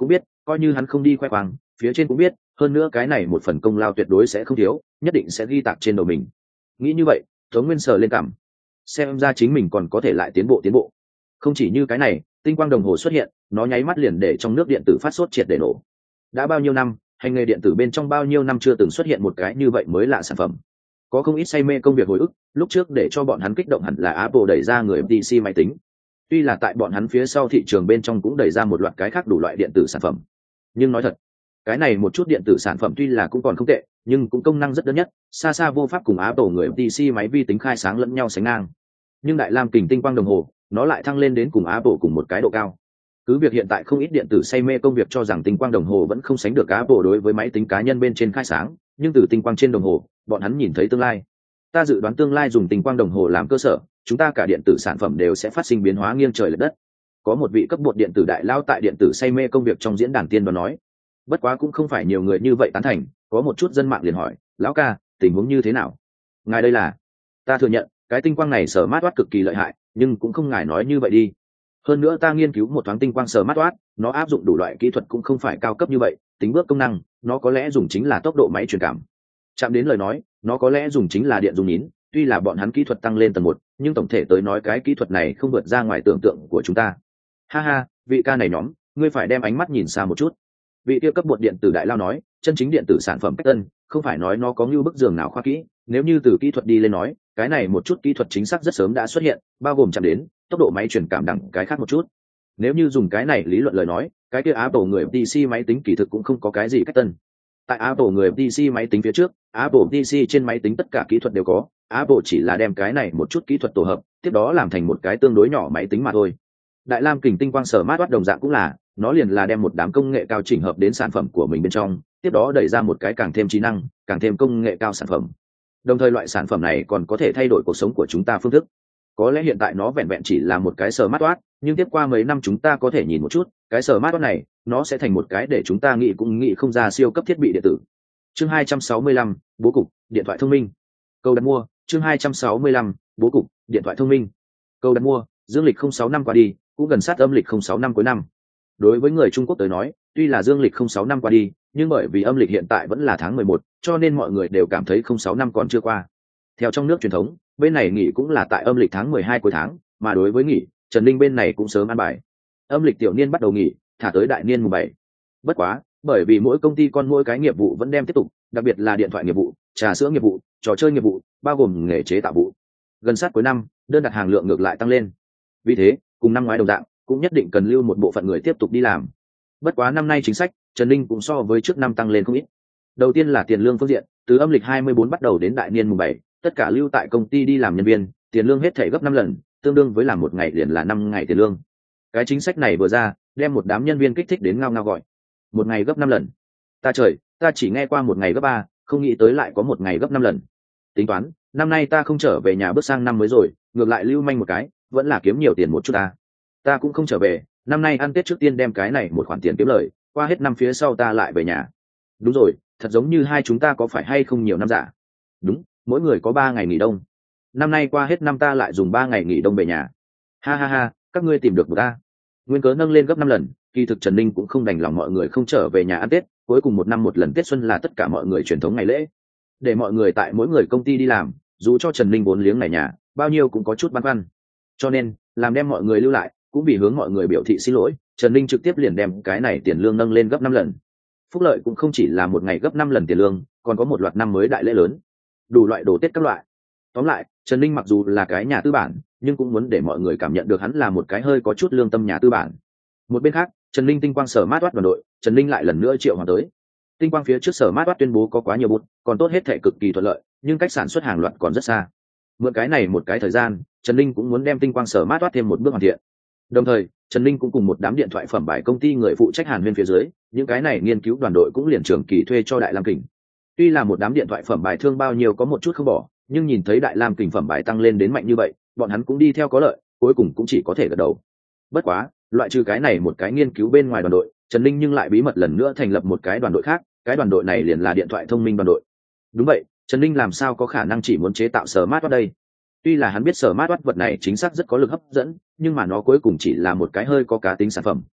S1: coi như hắn không đi khoe khoang, phía trên cũng biết, hơn nữa cái này một phần công lao tuyệt đối sẽ không thiếu, nhất định sẽ ghi tạc trên đầu mình. Nghĩ như vậy, Tống Nguyên sờ lên cảm, xem ra chính mình còn có thể lại tiến bộ tiến bộ. Không chỉ như cái này, tinh quang đồng hồ xuất hiện, nó nháy mắt liền để trong nước điện tử phát sốt triệt để nổ. Đã bao nhiêu năm, hành nghề điện tử bên trong bao nhiêu năm chưa từng xuất hiện một cái như vậy mới lạ sản phẩm. Có không ít say mê công việc hồi ức, lúc trước để cho bọn hắn kích động hẳn là Apple đẩy ra người pê xê máy tính. Tuy là tại bọn hắn phía sau thị trường bên trong cũng đẩy ra một loạt cái khác đủ loại điện tử sản phẩm. Nhưng nói thật, cái này một chút điện tử sản phẩm tuy là cũng còn không tệ, nhưng cũng công năng rất đơn nhất, xa xa vô pháp cùng Apple người pê xê máy vi tính khai sáng lẫn nhau sánh ngang. Nhưng đại lam kình tinh quang đồng hồ, nó lại thăng lên đến cùng Apple cùng một cái độ cao. Cứ việc hiện tại không ít điện tử say mê công việc cho rằng tinh quang đồng hồ vẫn không sánh được Apple đối với máy tính cá nhân bên trên khai sáng, nhưng từ tinh quang trên đồng hồ, bọn hắn nhìn thấy tương lai. Ta dự đoán tương lai dùng tinh quang đồng hồ làm cơ sở, chúng ta cả điện tử sản phẩm đều sẽ phát sinh biến hóa nghiêng trời lệch đất. Có một vị cấp bột điện tử đại lao tại điện tử say mê công việc trong diễn đàn tiên đoán nói. Bất quá cũng không phải nhiều người như vậy tán thành, có một chút dân mạng liền hỏi, lão ca, tình huống như thế nào? Ngài đây là? Ta thừa nhận, cái tinh quang này sở mát cực kỳ lợi hại, nhưng cũng không ngài nói như vậy đi. Hơn nữa ta nghiên cứu một thoáng tinh quang sở mát nó áp dụng đủ loại kỹ thuật cũng không phải cao cấp như vậy, tính bước công năng, nó có lẽ dùng chính là tốc độ máy truyền cảm. Chạm đến lời nói, nó có lẽ dùng chính là điện dung nhín, tuy là bọn hắn kỹ thuật tăng lên tầng một, nhưng tổng thể tới nói cái kỹ thuật này không vượt ra ngoài tưởng tượng của chúng ta. Ha ha, vị ca này nhóm, ngươi phải đem ánh mắt nhìn xa một chút. Vị tiêu cấp bột điện tử đại lao nói, chân chính điện tử sản phẩm cách tân, không phải nói nó có như bức giường nào khoa kỹ, nếu như từ kỹ thuật đi lên nói, cái này một chút kỹ thuật chính xác rất sớm đã xuất hiện, bao gồm chạm đến tốc độ máy truyền cảm đẳng cái khác một chút. Nếu như dùng cái này lý luận lời nói, cái kia Apple người pê xê máy tính kỳ thực cũng không có cái gì cách tân. Tại Apple người pê xê máy tính phía trước, Apple pê xê trên máy tính tất cả kỹ thuật đều có, Apple chỉ là đem cái này một chút kỹ thuật tổ hợp, tiếp đó làm thành một cái tương đối nhỏ máy tính mà thôi. Đại lam kình tinh quang sở mát bắt đồng dạng cũng là, nó liền là đem một đám công nghệ cao chỉnh hợp đến sản phẩm của mình bên trong, tiếp đó đẩy ra một cái càng thêm trí năng, càng thêm công nghệ cao sản phẩm. Đồng thời loại sản phẩm này còn có thể thay đổi cuộc sống của chúng ta phương thức. Có lẽ hiện tại nó vẹn vẹn chỉ là một cái smartwatch, nhưng tiếp qua mấy năm chúng ta có thể nhìn một chút, cái smartwatch này, nó sẽ thành một cái để chúng ta nghĩ cũng nghĩ không ra siêu cấp thiết bị điện tử. Chương hai trăm sáu mươi lăm, bố cục, điện thoại thông minh. Câu đặt mua, chương hai trăm sáu mươi lăm, bố cục, điện thoại thông minh. Câu đặt mua, dương lịch không sáu năm qua đi, cũng gần sát âm lịch không sáu năm cuối năm. Đối với người Trung Quốc tới nói, tuy là dương lịch không sáu năm qua đi, nhưng bởi vì âm lịch hiện tại vẫn là tháng mười một, cho nên mọi người đều cảm thấy không sáu năm còn chưa qua. Theo trong nước truyền thống, bên này nghỉ cũng là tại âm lịch tháng mười hai cuối tháng, mà đối với nghỉ, Trần Linh bên này cũng sớm ăn bài. Âm lịch tiểu niên bắt đầu nghỉ, thả tới đại niên mùng bảy. Bất quá, bởi vì mỗi công ty con mỗi cái nghiệp vụ vẫn đem tiếp tục, đặc biệt là điện thoại nghiệp vụ, trà sữa nghiệp vụ, trò chơi nghiệp vụ, bao gồm nghề chế tạo vụ. Gần sát cuối năm, đơn đặt hàng lượng ngược lại tăng lên. Vì thế, cùng năm ngoái đồng dạng, cũng nhất định cần lưu một bộ phận người tiếp tục đi làm. Bất quá năm nay chính sách, Trần Linh cũng so với trước năm tăng lên không ít. Đầu tiên là tiền lương phương diện, từ âm lịch hai mươi bốn bắt đầu đến đại niên mùng bảy, tất cả lưu tại công ty đi làm nhân viên, tiền lương hết thảy gấp năm lần, tương đương với làm một ngày liền là năm ngày tiền lương. Cái chính sách này vừa ra, đem một đám nhân viên kích thích đến ngao ngao gọi. Một ngày gấp năm lần. Ta trời, ta chỉ nghe qua một ngày gấp ba, không nghĩ tới lại có một ngày gấp năm lần. Tính toán, năm nay ta không trở về nhà bước sang năm mới rồi, ngược lại lưu manh một cái, vẫn là kiếm nhiều tiền một chút ta. Ta cũng không trở về, năm nay ăn Tết trước tiên đem cái này một khoản tiền kiếm lời, qua hết năm phía sau ta lại về nhà. Đúng rồi, thật giống như hai chúng ta có phải hay không nhiều năm giả? Đúng, mỗi người có ba ngày nghỉ đông. Năm nay qua hết năm ta lại dùng ba ngày nghỉ đông về nhà. Ha ha ha, các ngươi tìm được một ta. Nguyên cớ nâng lên gấp năm lần, kỳ thực Trần Ninh cũng không đành lòng mọi người không trở về nhà ăn Tết, cuối cùng một năm một lần Tết xuân là tất cả mọi người truyền thống ngày lễ. Để mọi người tại mỗi người công ty đi làm, dù cho Trần Ninh vốn liếng này nhà, bao nhiêu cũng có chút băn khoăn. Cho nên, làm đem mọi người lưu lại, cũng vì hướng mọi người biểu thị xin lỗi, Trần Ninh trực tiếp liền đem cái này tiền lương nâng lên gấp năm lần. Phúc lợi cũng không chỉ là một ngày gấp năm lần tiền lương, còn có một loạt năm mới đại lễ lớn, đủ loại đồ Tết các loại. Tóm lại, Trần Ninh mặc dù là cái nhà tư bản, nhưng cũng muốn để mọi người cảm nhận được hắn là một cái hơi có chút lương tâm nhà tư bản. Một bên khác, Trần Ninh tinh quang sở mát đoàn đội, Trần Ninh lại lần nữa triệu hoàn tới. Tinh quang phía trước sở mát tuyên bố có quá nhiều bút, còn tốt hết thể cực kỳ thuận lợi, nhưng cách sản xuất hàng loạt còn rất xa. Mượn cái này một cái thời gian, Trần Ninh cũng muốn đem tinh quang sở mát thêm một bước hoàn thiện. Đồng thời, Trần Ninh cũng cùng một đám điện thoại phẩm bài công ty người phụ trách Hàn Huyên phía dưới, những cái này nghiên cứu đoàn đội cũng liền trường kỳ thuê cho Đại Lam Kình. Tuy là một đám điện thoại phẩm bài thương bao nhiêu có một chút không bỏ, nhưng nhìn thấy Đại Lam Kình phẩm bài tăng lên đến mạnh như vậy, bọn hắn cũng đi theo có lợi, cuối cùng cũng chỉ có thể gật đầu. Bất quá, loại trừ cái này một cái nghiên cứu bên ngoài đoàn đội, Trần Ninh nhưng lại bí mật lần nữa thành lập một cái đoàn đội khác, cái đoàn đội này liền là điện thoại thông minh đoàn đội. Đúng vậy, Trần Ninh làm sao có khả năng chỉ muốn chế tạo smartwatch đây? Tuy là hắn biết smartwatch vật này chính xác rất có lực hấp dẫn, nhưng mà nó cuối cùng chỉ là một cái hơi có cá tính sản phẩm,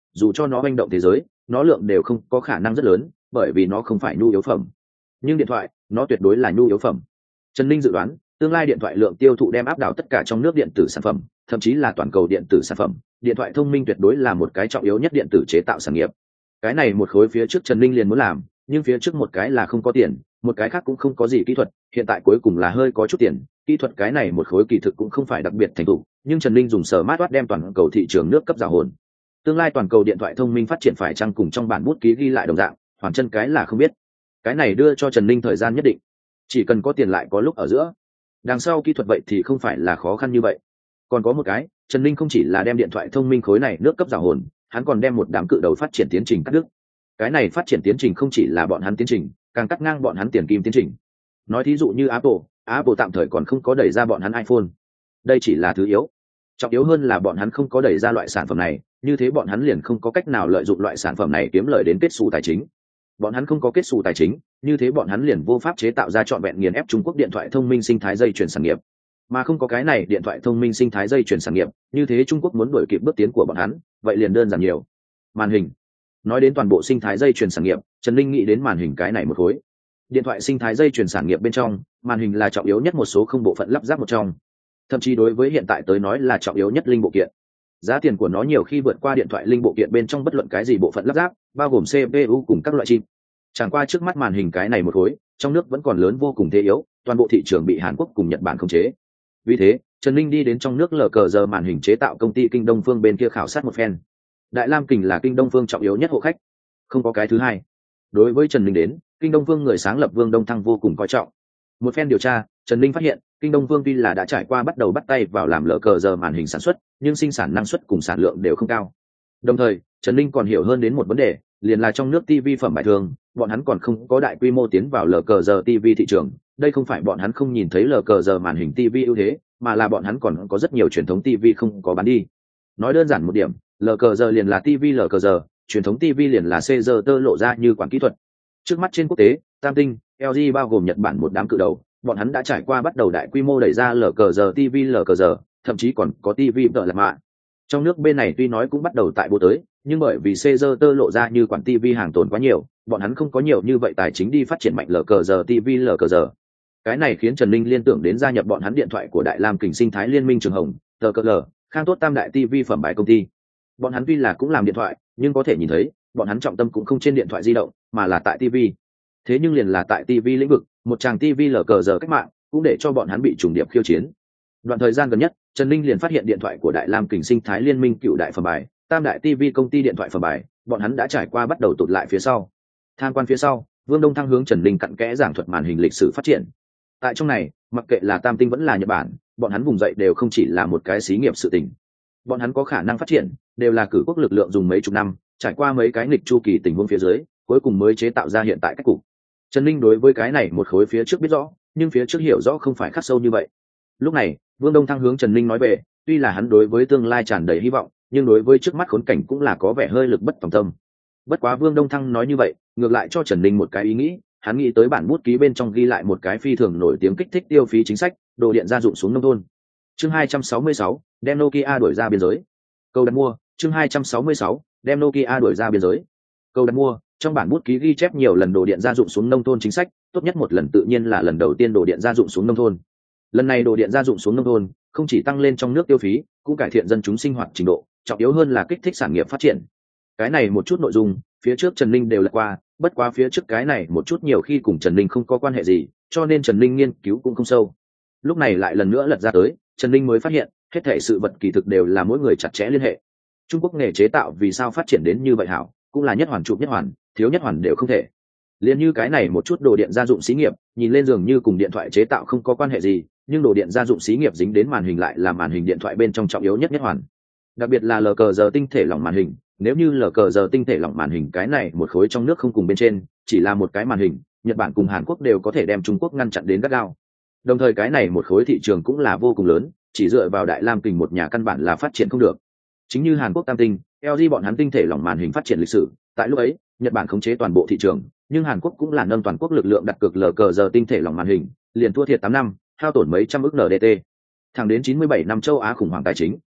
S1: dù cho nó manh động thế giới, nó lượng đều không có khả năng rất lớn, bởi vì nó không phải nhu yếu phẩm. Nhưng điện thoại, nó tuyệt đối là nhu yếu phẩm. Trần Linh dự đoán, tương lai điện thoại lượng tiêu thụ đem áp đảo tất cả trong nước điện tử sản phẩm, thậm chí là toàn cầu điện tử sản phẩm. Điện thoại thông minh tuyệt đối là một cái trọng yếu nhất điện tử chế tạo sản nghiệp. Cái này một khối phía trước Trần Linh liền muốn làm, nhưng phía trước một cái là không có tiền, một cái khác cũng không có gì kỹ thuật, hiện tại cuối cùng là hơi có chút tiền. Kỹ thuật cái này một khối kỳ thực cũng không phải đặc biệt thành thục, nhưng Trần Linh dùng Smartwatch đem toàn cầu thị trường nước cấp giả hồn. Tương lai toàn cầu điện thoại thông minh phát triển phải chăng cùng trong bản bút ký ghi lại đồng dạng, hoàn chân cái là không biết. Cái này đưa cho Trần Linh thời gian nhất định, chỉ cần có tiền lại có lúc ở giữa. Đằng sau kỹ thuật vậy thì không phải là khó khăn như vậy. Còn có một cái, Trần Linh không chỉ là đem điện thoại thông minh khối này nước cấp giả hồn, hắn còn đem một đám cự đầu phát triển tiến trình cắt đứt. Cái này phát triển tiến trình không chỉ là bọn hắn tiến trình, càng cắt ngang bọn hắn tiền kim tiến trình. Nói thí dụ như Apple, Apple tạm thời còn không có đẩy ra bọn hắn iPhone. Đây chỉ là thứ yếu. Trọng yếu hơn là bọn hắn không có đẩy ra loại sản phẩm này, như thế bọn hắn liền không có cách nào lợi dụng loại sản phẩm này kiếm lợi đến kết xù tài chính. Bọn hắn không có kết xù tài chính, như thế bọn hắn liền vô pháp chế tạo ra trọn vẹn nghiền ép Trung Quốc điện thoại thông minh sinh thái dây chuyền sản nghiệp. Mà không có cái này điện thoại thông minh sinh thái dây chuyền sản nghiệp, như thế Trung Quốc muốn đuổi kịp bước tiến của bọn hắn, vậy liền đơn giản nhiều. Màn hình. Nói đến toàn bộ sinh thái dây chuyền sản nghiệp, Trần Linh nghĩ đến màn hình cái này một khối. Điện thoại sinh thái dây chuyền sản nghiệp bên trong, màn hình là trọng yếu nhất một số không bộ phận lắp ráp một trong. Thậm chí đối với hiện tại tới nói là trọng yếu nhất linh bộ kiện. Giá tiền của nó nhiều khi vượt qua điện thoại linh bộ kiện bên trong bất luận cái gì bộ phận lắp ráp, bao gồm xê pê u cùng các loại chip. Chẳng qua trước mắt màn hình cái này một khối, trong nước vẫn còn lớn vô cùng thế yếu, toàn bộ thị trường bị Hàn Quốc cùng Nhật Bản khống chế. Vì thế, Trần Linh đi đến trong nước lờ cờ giờ màn hình chế tạo công ty Kinh Đông Phương bên kia khảo sát một phen. Đại Lam Kình là Kinh Đông Phương trọng yếu nhất hộ khách, không có cái thứ hai. Đối với Trần Linh đến, Kinh Đông Phương người sáng lập Vương Đông Thăng vô cùng coi trọng. Một phen điều tra, Trần Linh phát hiện, Kinh Đông Phương tuy là đã trải qua bắt đầu bắt tay vào làm lờ cờ giờ màn hình sản xuất, nhưng sinh sản năng suất cùng sản lượng đều không cao. Đồng thời, Trần Linh còn hiểu hơn đến một vấn đề, liền là trong nước ti vi phẩm bài thường, bọn hắn còn không có đại quy mô tiến vào lờ cờ giờ ti vi thị trường. Đây không phải bọn hắn không nhìn thấy lờ cờ giờ màn hình ti vi ưu thế, mà là bọn hắn còn có rất nhiều truyền thống ti vi không có bán đi. Nói đơn giản một điểm, lờ cờ giờ liền là ti vi lờ cờ giờ, truyền thống ti vi liền là xê giê tơ lộ ra như quản kỹ thuật. Trước mắt trên quốc tế, Tam Tinh, lờ giê bao gồm Nhật Bản một đám cự đầu, bọn hắn đã trải qua bắt đầu đại quy mô đẩy ra lờ cờ giờ ti vi lờ cờ giờ, thậm chí còn có ti vi tợ lạc mạ. Trong nước bên này tuy nói cũng bắt đầu tại bộ tới, nhưng bởi vì xê giê tơ lộ ra như quản ti vi hàng tồn quá nhiều, bọn hắn không có nhiều như vậy tài chính đi phát triển mạnh lờ cờ giờ ti vi lờ cờ giờ. Cái này khiến Trần Linh liên tưởng đến gia nhập bọn hắn điện thoại của Đại Lam Kình sinh thái liên minh Trường Hồng, tờ cờ lờ, Khang Tốt tam đại ti vi phẩm bài công ty. Bọn hắn tuy là cũng làm điện thoại, nhưng có thể nhìn thấy, bọn hắn trọng tâm cũng không trên điện thoại di động, mà là tại ti vi. Thế nhưng liền là tại ti vi lĩnh vực, một tràng ti vi lờ cờ giờ cách mạng, cũng để cho bọn hắn bị trùng điệp khiêu chiến. Đoạn thời gian gần nhất, Trần Linh liền phát hiện điện thoại của Đại Lam Kình sinh thái liên minh cựu đại phẩm bài, tam đại ti vi công ty điện thoại phẩm bài, bọn hắn đã trải qua bắt đầu tụt lại phía sau. Tham quan phía sau, Vương Đông Thăng hướng Trần Linh cặn kẽ giảng thuật màn hình lịch sử phát triển. Tại trong này, mặc kệ là Tam Tinh vẫn là Nhật Bản, bọn hắn vùng dậy đều không chỉ là một cái xí nghiệp sự tình. Bọn hắn có khả năng phát triển, đều là cử quốc lực lượng dùng mấy chục năm, trải qua mấy cái nghịch chu kỳ tình huống phía dưới, cuối cùng mới chế tạo ra hiện tại cách cục. Trần Linh đối với cái này một khối phía trước biết rõ, nhưng phía trước hiểu rõ không phải khắc sâu như vậy. Lúc này, Vương Đông Thăng hướng Trần Linh nói về, tuy là hắn đối với tương lai tràn đầy hy vọng, nhưng đối với trước mắt khốn cảnh cũng là có vẻ hơi lực bất tòng tâm. Bất quá Vương Đông Thăng nói như vậy, ngược lại cho Trần Linh một cái ý nghĩ, hắn nghĩ tới bản bút ký bên trong ghi lại một cái phi thường nổi tiếng kích thích tiêu phí chính sách, đồ điện gia dụng xuống nông thôn. Chương hai trăm sáu mươi sáu, đem Nokia đuổi ra biên giới. Câu đặt mua, chương hai trăm sáu mươi sáu, đem Nokia đuổi ra biên giới. Câu đặt mua, trong bản bút ký ghi chép nhiều lần đồ điện gia dụng xuống nông thôn chính sách, tốt nhất một lần tự nhiên là lần đầu tiên đồ điện gia dụng xuống nông thôn. Lần này đồ điện gia dụng xuống nông thôn, không chỉ tăng lên trong nước tiêu phí, cũng cải thiện dân chúng sinh hoạt trình độ, trọng yếu hơn là kích thích sản nghiệp phát triển. Cái này một chút nội dung, phía trước Trần Linh đều lật qua, bất quá phía trước cái này một chút nhiều khi cùng Trần Linh không có quan hệ gì, cho nên Trần Linh nghiên cứu cũng không sâu. Lúc này lại lần nữa lật ra tới, Trần Linh mới phát hiện, hết thảy sự vật kỳ thực đều là mỗi người chặt chẽ liên hệ. Trung Quốc nghề chế tạo vì sao phát triển đến như vậy hảo, cũng là nhất hoàn chụp nhất hoàn, thiếu nhất hoàn đều không thể. Liên như cái này một chút đồ điện gia dụng xí nghiệp, nhìn lên dường như cùng điện thoại chế tạo không có quan hệ gì, nhưng đồ điện gia dụng xí nghiệp dính đến màn hình lại là màn hình điện thoại bên trong trọng yếu nhất nhất hoàn. Đặc biệt là lờ cờ giờ tinh thể lỏng màn hình, nếu như lờ cờ giờ tinh thể lỏng màn hình cái này một khối trong nước không cùng bên trên, chỉ là một cái màn hình, Nhật Bản cùng Hàn Quốc đều có thể đem Trung Quốc ngăn chặn đến gắt gao. Đồng thời cái này một khối thị trường cũng là vô cùng lớn, chỉ dựa vào Đại Lam Kình một nhà căn bản là phát triển không được. Chính như Hàn Quốc Tam Tinh, lờ giê bọn hắn tinh thể lỏng màn hình phát triển lịch sử, tại lúc ấy, Nhật Bản khống chế toàn bộ thị trường, nhưng Hàn Quốc cũng là nâng toàn quốc lực lượng đặt cược lờ cờ giờ tinh thể lỏng màn hình, liền thua thiệt tám năm, hao tổn mấy trăm ức en đê tê. Thẳng đến chín mươi bảy năm châu Á khủng hoảng tài chính,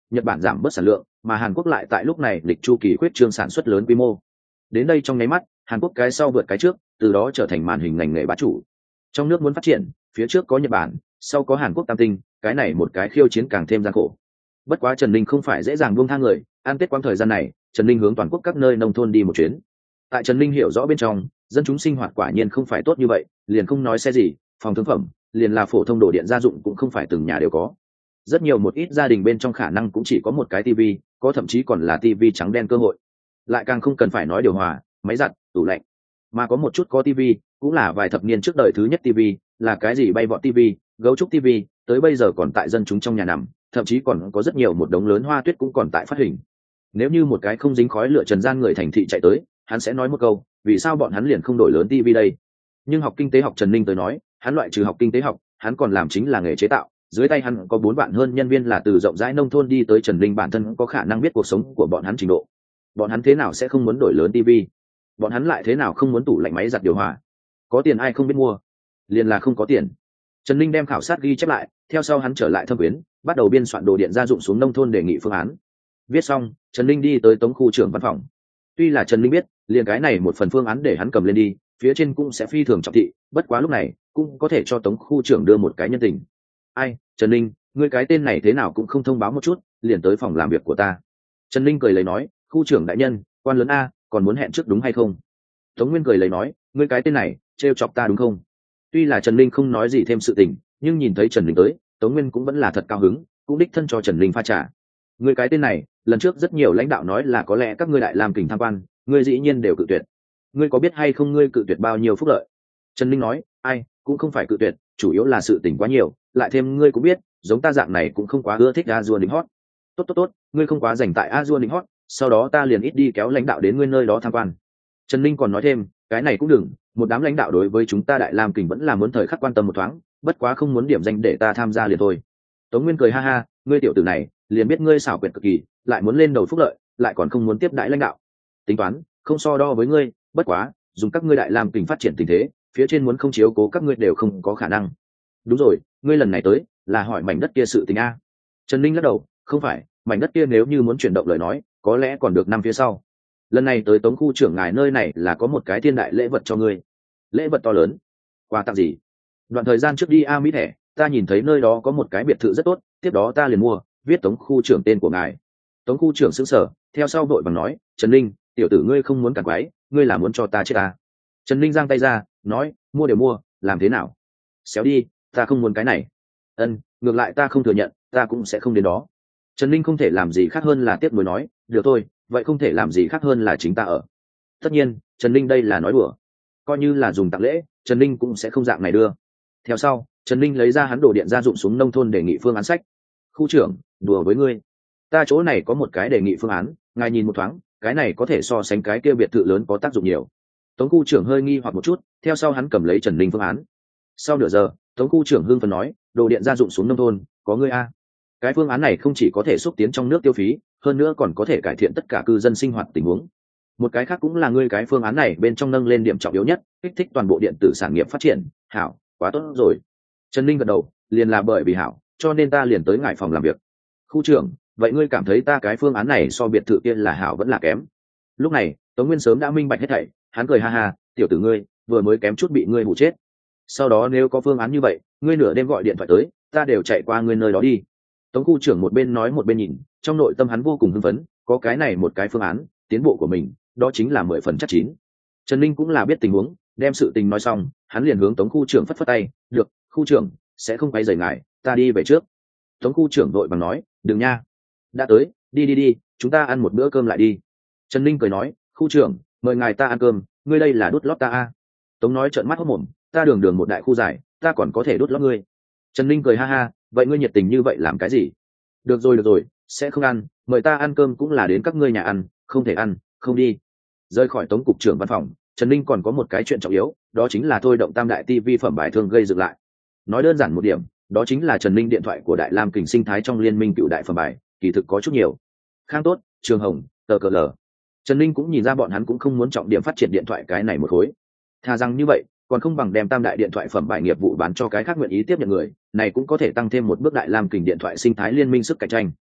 S1: Nhật Bản giảm bớt sản lượng, mà Hàn Quốc lại tại lúc này lịch chu kỳ khuyết trương sản xuất lớn quy mô. Đến đây trong nháy mắt, Hàn Quốc cái sau vượt cái trước, từ đó trở thành màn hình ngành nghề bá chủ. Trong nước muốn phát triển, phía trước có Nhật Bản, sau có Hàn Quốc tam tinh, cái này một cái khiêu chiến càng thêm gian khổ. Bất quá Trần Linh không phải dễ dàng buông tha người, ăn Tết quãng thời gian này, Trần Linh hướng toàn quốc các nơi nông thôn đi một chuyến. Tại Trần Linh hiểu rõ bên trong, dân chúng sinh hoạt quả nhiên không phải tốt như vậy, liền không nói xe gì, phòng thương phẩm, liền là phổ thông đồ điện gia dụng cũng không phải từng nhà đều có. Rất nhiều một ít gia đình bên trong khả năng cũng chỉ có một cái tivi, có thậm chí còn là tivi trắng đen cơ hội. Lại càng không cần phải nói điều hòa, máy giặt, tủ lạnh. Mà có một chút có tivi, cũng là vài thập niên trước đời thứ nhất tivi, là cái gì bay vọt tivi, gấu trúc tivi, tới bây giờ còn tại dân chúng trong nhà nằm, thậm chí còn có rất nhiều một đống lớn hoa tuyết cũng còn tại phát hình. Nếu như một cái không dính khói lửa trần gian người thành thị chạy tới, hắn sẽ nói một câu, vì sao bọn hắn liền không đổi lớn tivi đây? Nhưng học kinh tế học Trần Ninh tới nói, hắn loại trừ học kinh tế học, hắn còn làm chính là nghề chế tạo. Dưới tay hắn có bốn bạn hơn nhân viên là từ rộng rãi nông thôn đi tới Trần Ninh, bản thân có khả năng biết cuộc sống của bọn hắn trình độ. Bọn hắn thế nào sẽ không muốn đổi lớn tivi? Bọn hắn lại thế nào không muốn tủ lạnh máy giặt điều hòa? Có tiền ai không biết mua, liền là không có tiền. Trần Ninh đem khảo sát ghi chép lại, theo sau hắn trở lại Thâm Quyến, bắt đầu biên soạn đồ điện gia dụng xuống nông thôn đề nghị phương án. Viết xong, Trần Ninh đi tới Tống khu trưởng văn phòng. Tuy là Trần Ninh biết, liền cái này một phần phương án để hắn cầm lên đi, phía trên cũng sẽ phi thường trọng thị, bất quá lúc này cũng có thể cho Tống khu trưởng đưa một cái nhân tình. Ai, Trần Ninh, ngươi cái tên này thế nào cũng không thông báo một chút, liền tới phòng làm việc của ta. Trần Ninh cười lấy nói, khu trưởng đại nhân, quan lớn a, còn muốn hẹn trước đúng hay không? Tống Nguyên cười lấy nói, ngươi cái tên này trêu chọc ta đúng không? Tuy là Trần Ninh không nói gì thêm sự tình, nhưng nhìn thấy Trần Ninh tới, Tống Nguyên cũng vẫn là thật cao hứng, cũng đích thân cho Trần Ninh pha trà. Ngươi cái tên này, lần trước rất nhiều lãnh đạo nói là có lẽ các ngươi đại làm kình tham quan, ngươi dĩ nhiên đều cự tuyệt. Ngươi có biết hay không ngươi cự tuyệt bao nhiêu phúc lợi? Trần Ninh nói, ai, cũng không phải cự tuyệt, chủ yếu là sự tình quá nhiều, lại thêm ngươi cũng biết, giống ta dạng này cũng không quá ưa thích Azure đính hot. Tốt tốt tốt, ngươi không quá dành tại Azure đính hot, sau đó ta liền ít đi kéo lãnh đạo đến ngươi nơi đó tham quan. Trần Ninh còn nói thêm, cái này cũng đừng, một đám lãnh đạo đối với chúng ta đại lam kình vẫn là muốn thời khắc quan tâm một thoáng, bất quá không muốn điểm danh để ta tham gia liền thôi. Tống Nguyên cười ha ha, ngươi tiểu tử này liền biết ngươi xảo quyệt cực kỳ, lại muốn lên đầu phúc lợi, lại còn không muốn tiếp đãi lãnh đạo. Tính toán không so đo với ngươi, bất quá dùng các ngươi đại lam kình phát triển tình thế, phía trên muốn không chiếu cố các ngươi đều không có khả năng. Đúng rồi, ngươi lần này tới là hỏi mảnh đất kia sự tình a? Trần Ninh lắc đầu, không phải, mảnh đất kia nếu như muốn chuyển động lời nói, có lẽ còn được năm phía sau. Lần này tới Tống khu trưởng ngài nơi này là có một cái thiên đại lễ vật cho ngươi. Lễ vật to lớn? Quà tặng gì? Đoạn thời gian trước đi A Mỹ thẻ, ta nhìn thấy nơi đó có một cái biệt thự rất tốt, tiếp đó ta liền mua, viết Tống khu trưởng tên của ngài. Tống khu trưởng sững sờ, theo sau vội vàng nói, Trần Ninh, tiểu tử ngươi không muốn cản quái, ngươi là muốn cho ta chết ta? Trần Ninh giang tay ra, nói, mua đều mua, làm thế nào? Xéo đi, ta không muốn cái này. Ân, ngược lại ta không thừa nhận, ta cũng sẽ không đến đó. Trần Ninh không thể làm gì khác hơn là tiếc nuối nói, được thôi, vậy không thể làm gì khác hơn là chính ta ở. Tất nhiên, Trần Ninh đây là nói đùa, coi như là dùng tặng lễ, Trần Ninh cũng sẽ không dạng này đưa. Theo sau, Trần Ninh lấy ra hắn đồ điện gia dụng xuống nông thôn đề nghị phương án sách. Khu trưởng, đùa với ngươi, ta chỗ này có một cái đề nghị phương án, ngài nhìn một thoáng, cái này có thể so sánh cái kia biệt thự lớn có tác dụng nhiều. Tống khu trưởng hơi nghi hoặc một chút, theo sau hắn cầm lấy Trần Ninh phương án. Sau nửa giờ, Tống khu trưởng hưng phấn nói, đồ điện gia dụng xuống nông thôn, có ngươi a. Cái phương án này không chỉ có thể xúc tiến trong nước tiêu phí, hơn nữa còn có thể cải thiện tất cả cư dân sinh hoạt tình huống. Một cái khác cũng là ngươi cái phương án này bên trong nâng lên điểm trọng yếu nhất, kích thích toàn bộ điện tử sản nghiệp phát triển. Hảo, quá tốt rồi. Trần Ninh gật đầu, liền là bởi vì hảo, cho nên ta liền tới ngài phòng làm việc. Khu trưởng, vậy ngươi cảm thấy ta cái phương án này so biệt thự kia là hảo vẫn là kém? Lúc này, Tống Nguyên sớm đã minh bạch hết thảy, hắn cười ha ha, tiểu tử ngươi, vừa mới kém chút bị ngươi hù chết. Sau đó nếu có phương án như vậy, ngươi nửa đêm gọi điện thoại tới, ta đều chạy qua ngươi nơi đó đi. Tống khu trưởng một bên nói một bên nhìn, trong nội tâm hắn vô cùng hưng phấn, có cái này một cái phương án, tiến bộ của mình, đó chính là mười phần chắc chín. Trần Ninh cũng là biết tình huống, đem sự tình nói xong, hắn liền hướng Tống khu trưởng phất phất tay, được, khu trưởng, sẽ không quay rời ngài, ta đi về trước. Tống khu trưởng đội bằng nói, đừng nha. Đã tới, đi đi đi, chúng ta ăn một bữa cơm lại đi. Trần Ninh cười nói, khu trưởng, mời ngài ta ăn cơm, ngươi đây là đút lót ta a. Tống nói trợn mắt hốt mồm, ta đường đường một đại khu giải, ta còn có thể đút lót ngươi. Trần Ninh cười ha ha, vậy ngươi nhiệt tình như vậy làm cái gì? Được rồi được rồi, sẽ không ăn, mời ta ăn cơm cũng là đến các ngươi nhà ăn, không thể ăn, không đi. Rời khỏi Tống cục trưởng văn phòng, Trần Ninh còn có một cái chuyện trọng yếu, đó chính là thôi động tam đại ti vi phẩm bài thương gây dựng lại. Nói đơn giản một điểm, đó chính là Trần Ninh điện thoại của Đại Lam kình sinh thái trong liên minh cựu đại phẩm bài, kỳ thực có chút nhiều. Khang Tốt, Trường Hồng, Tờ Cờ Lờ. Trần Ninh cũng nhìn ra bọn hắn cũng không muốn trọng điểm phát triển điện thoại cái này một khối. Thà rằng như vậy, còn không bằng đem tam đại điện thoại phẩm bài nghiệp vụ bán cho cái khác nguyện ý tiếp nhận người, này cũng có thể tăng thêm một bước Đại Lam kình điện thoại sinh thái liên minh sức cạnh tranh.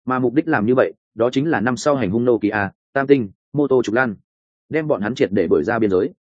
S1: mà mục đích làm như vậy đó chính là năm sau hành hung Nokia tam tinh mô tô trục lan, đem bọn hắn triệt để bởi ra biên giới.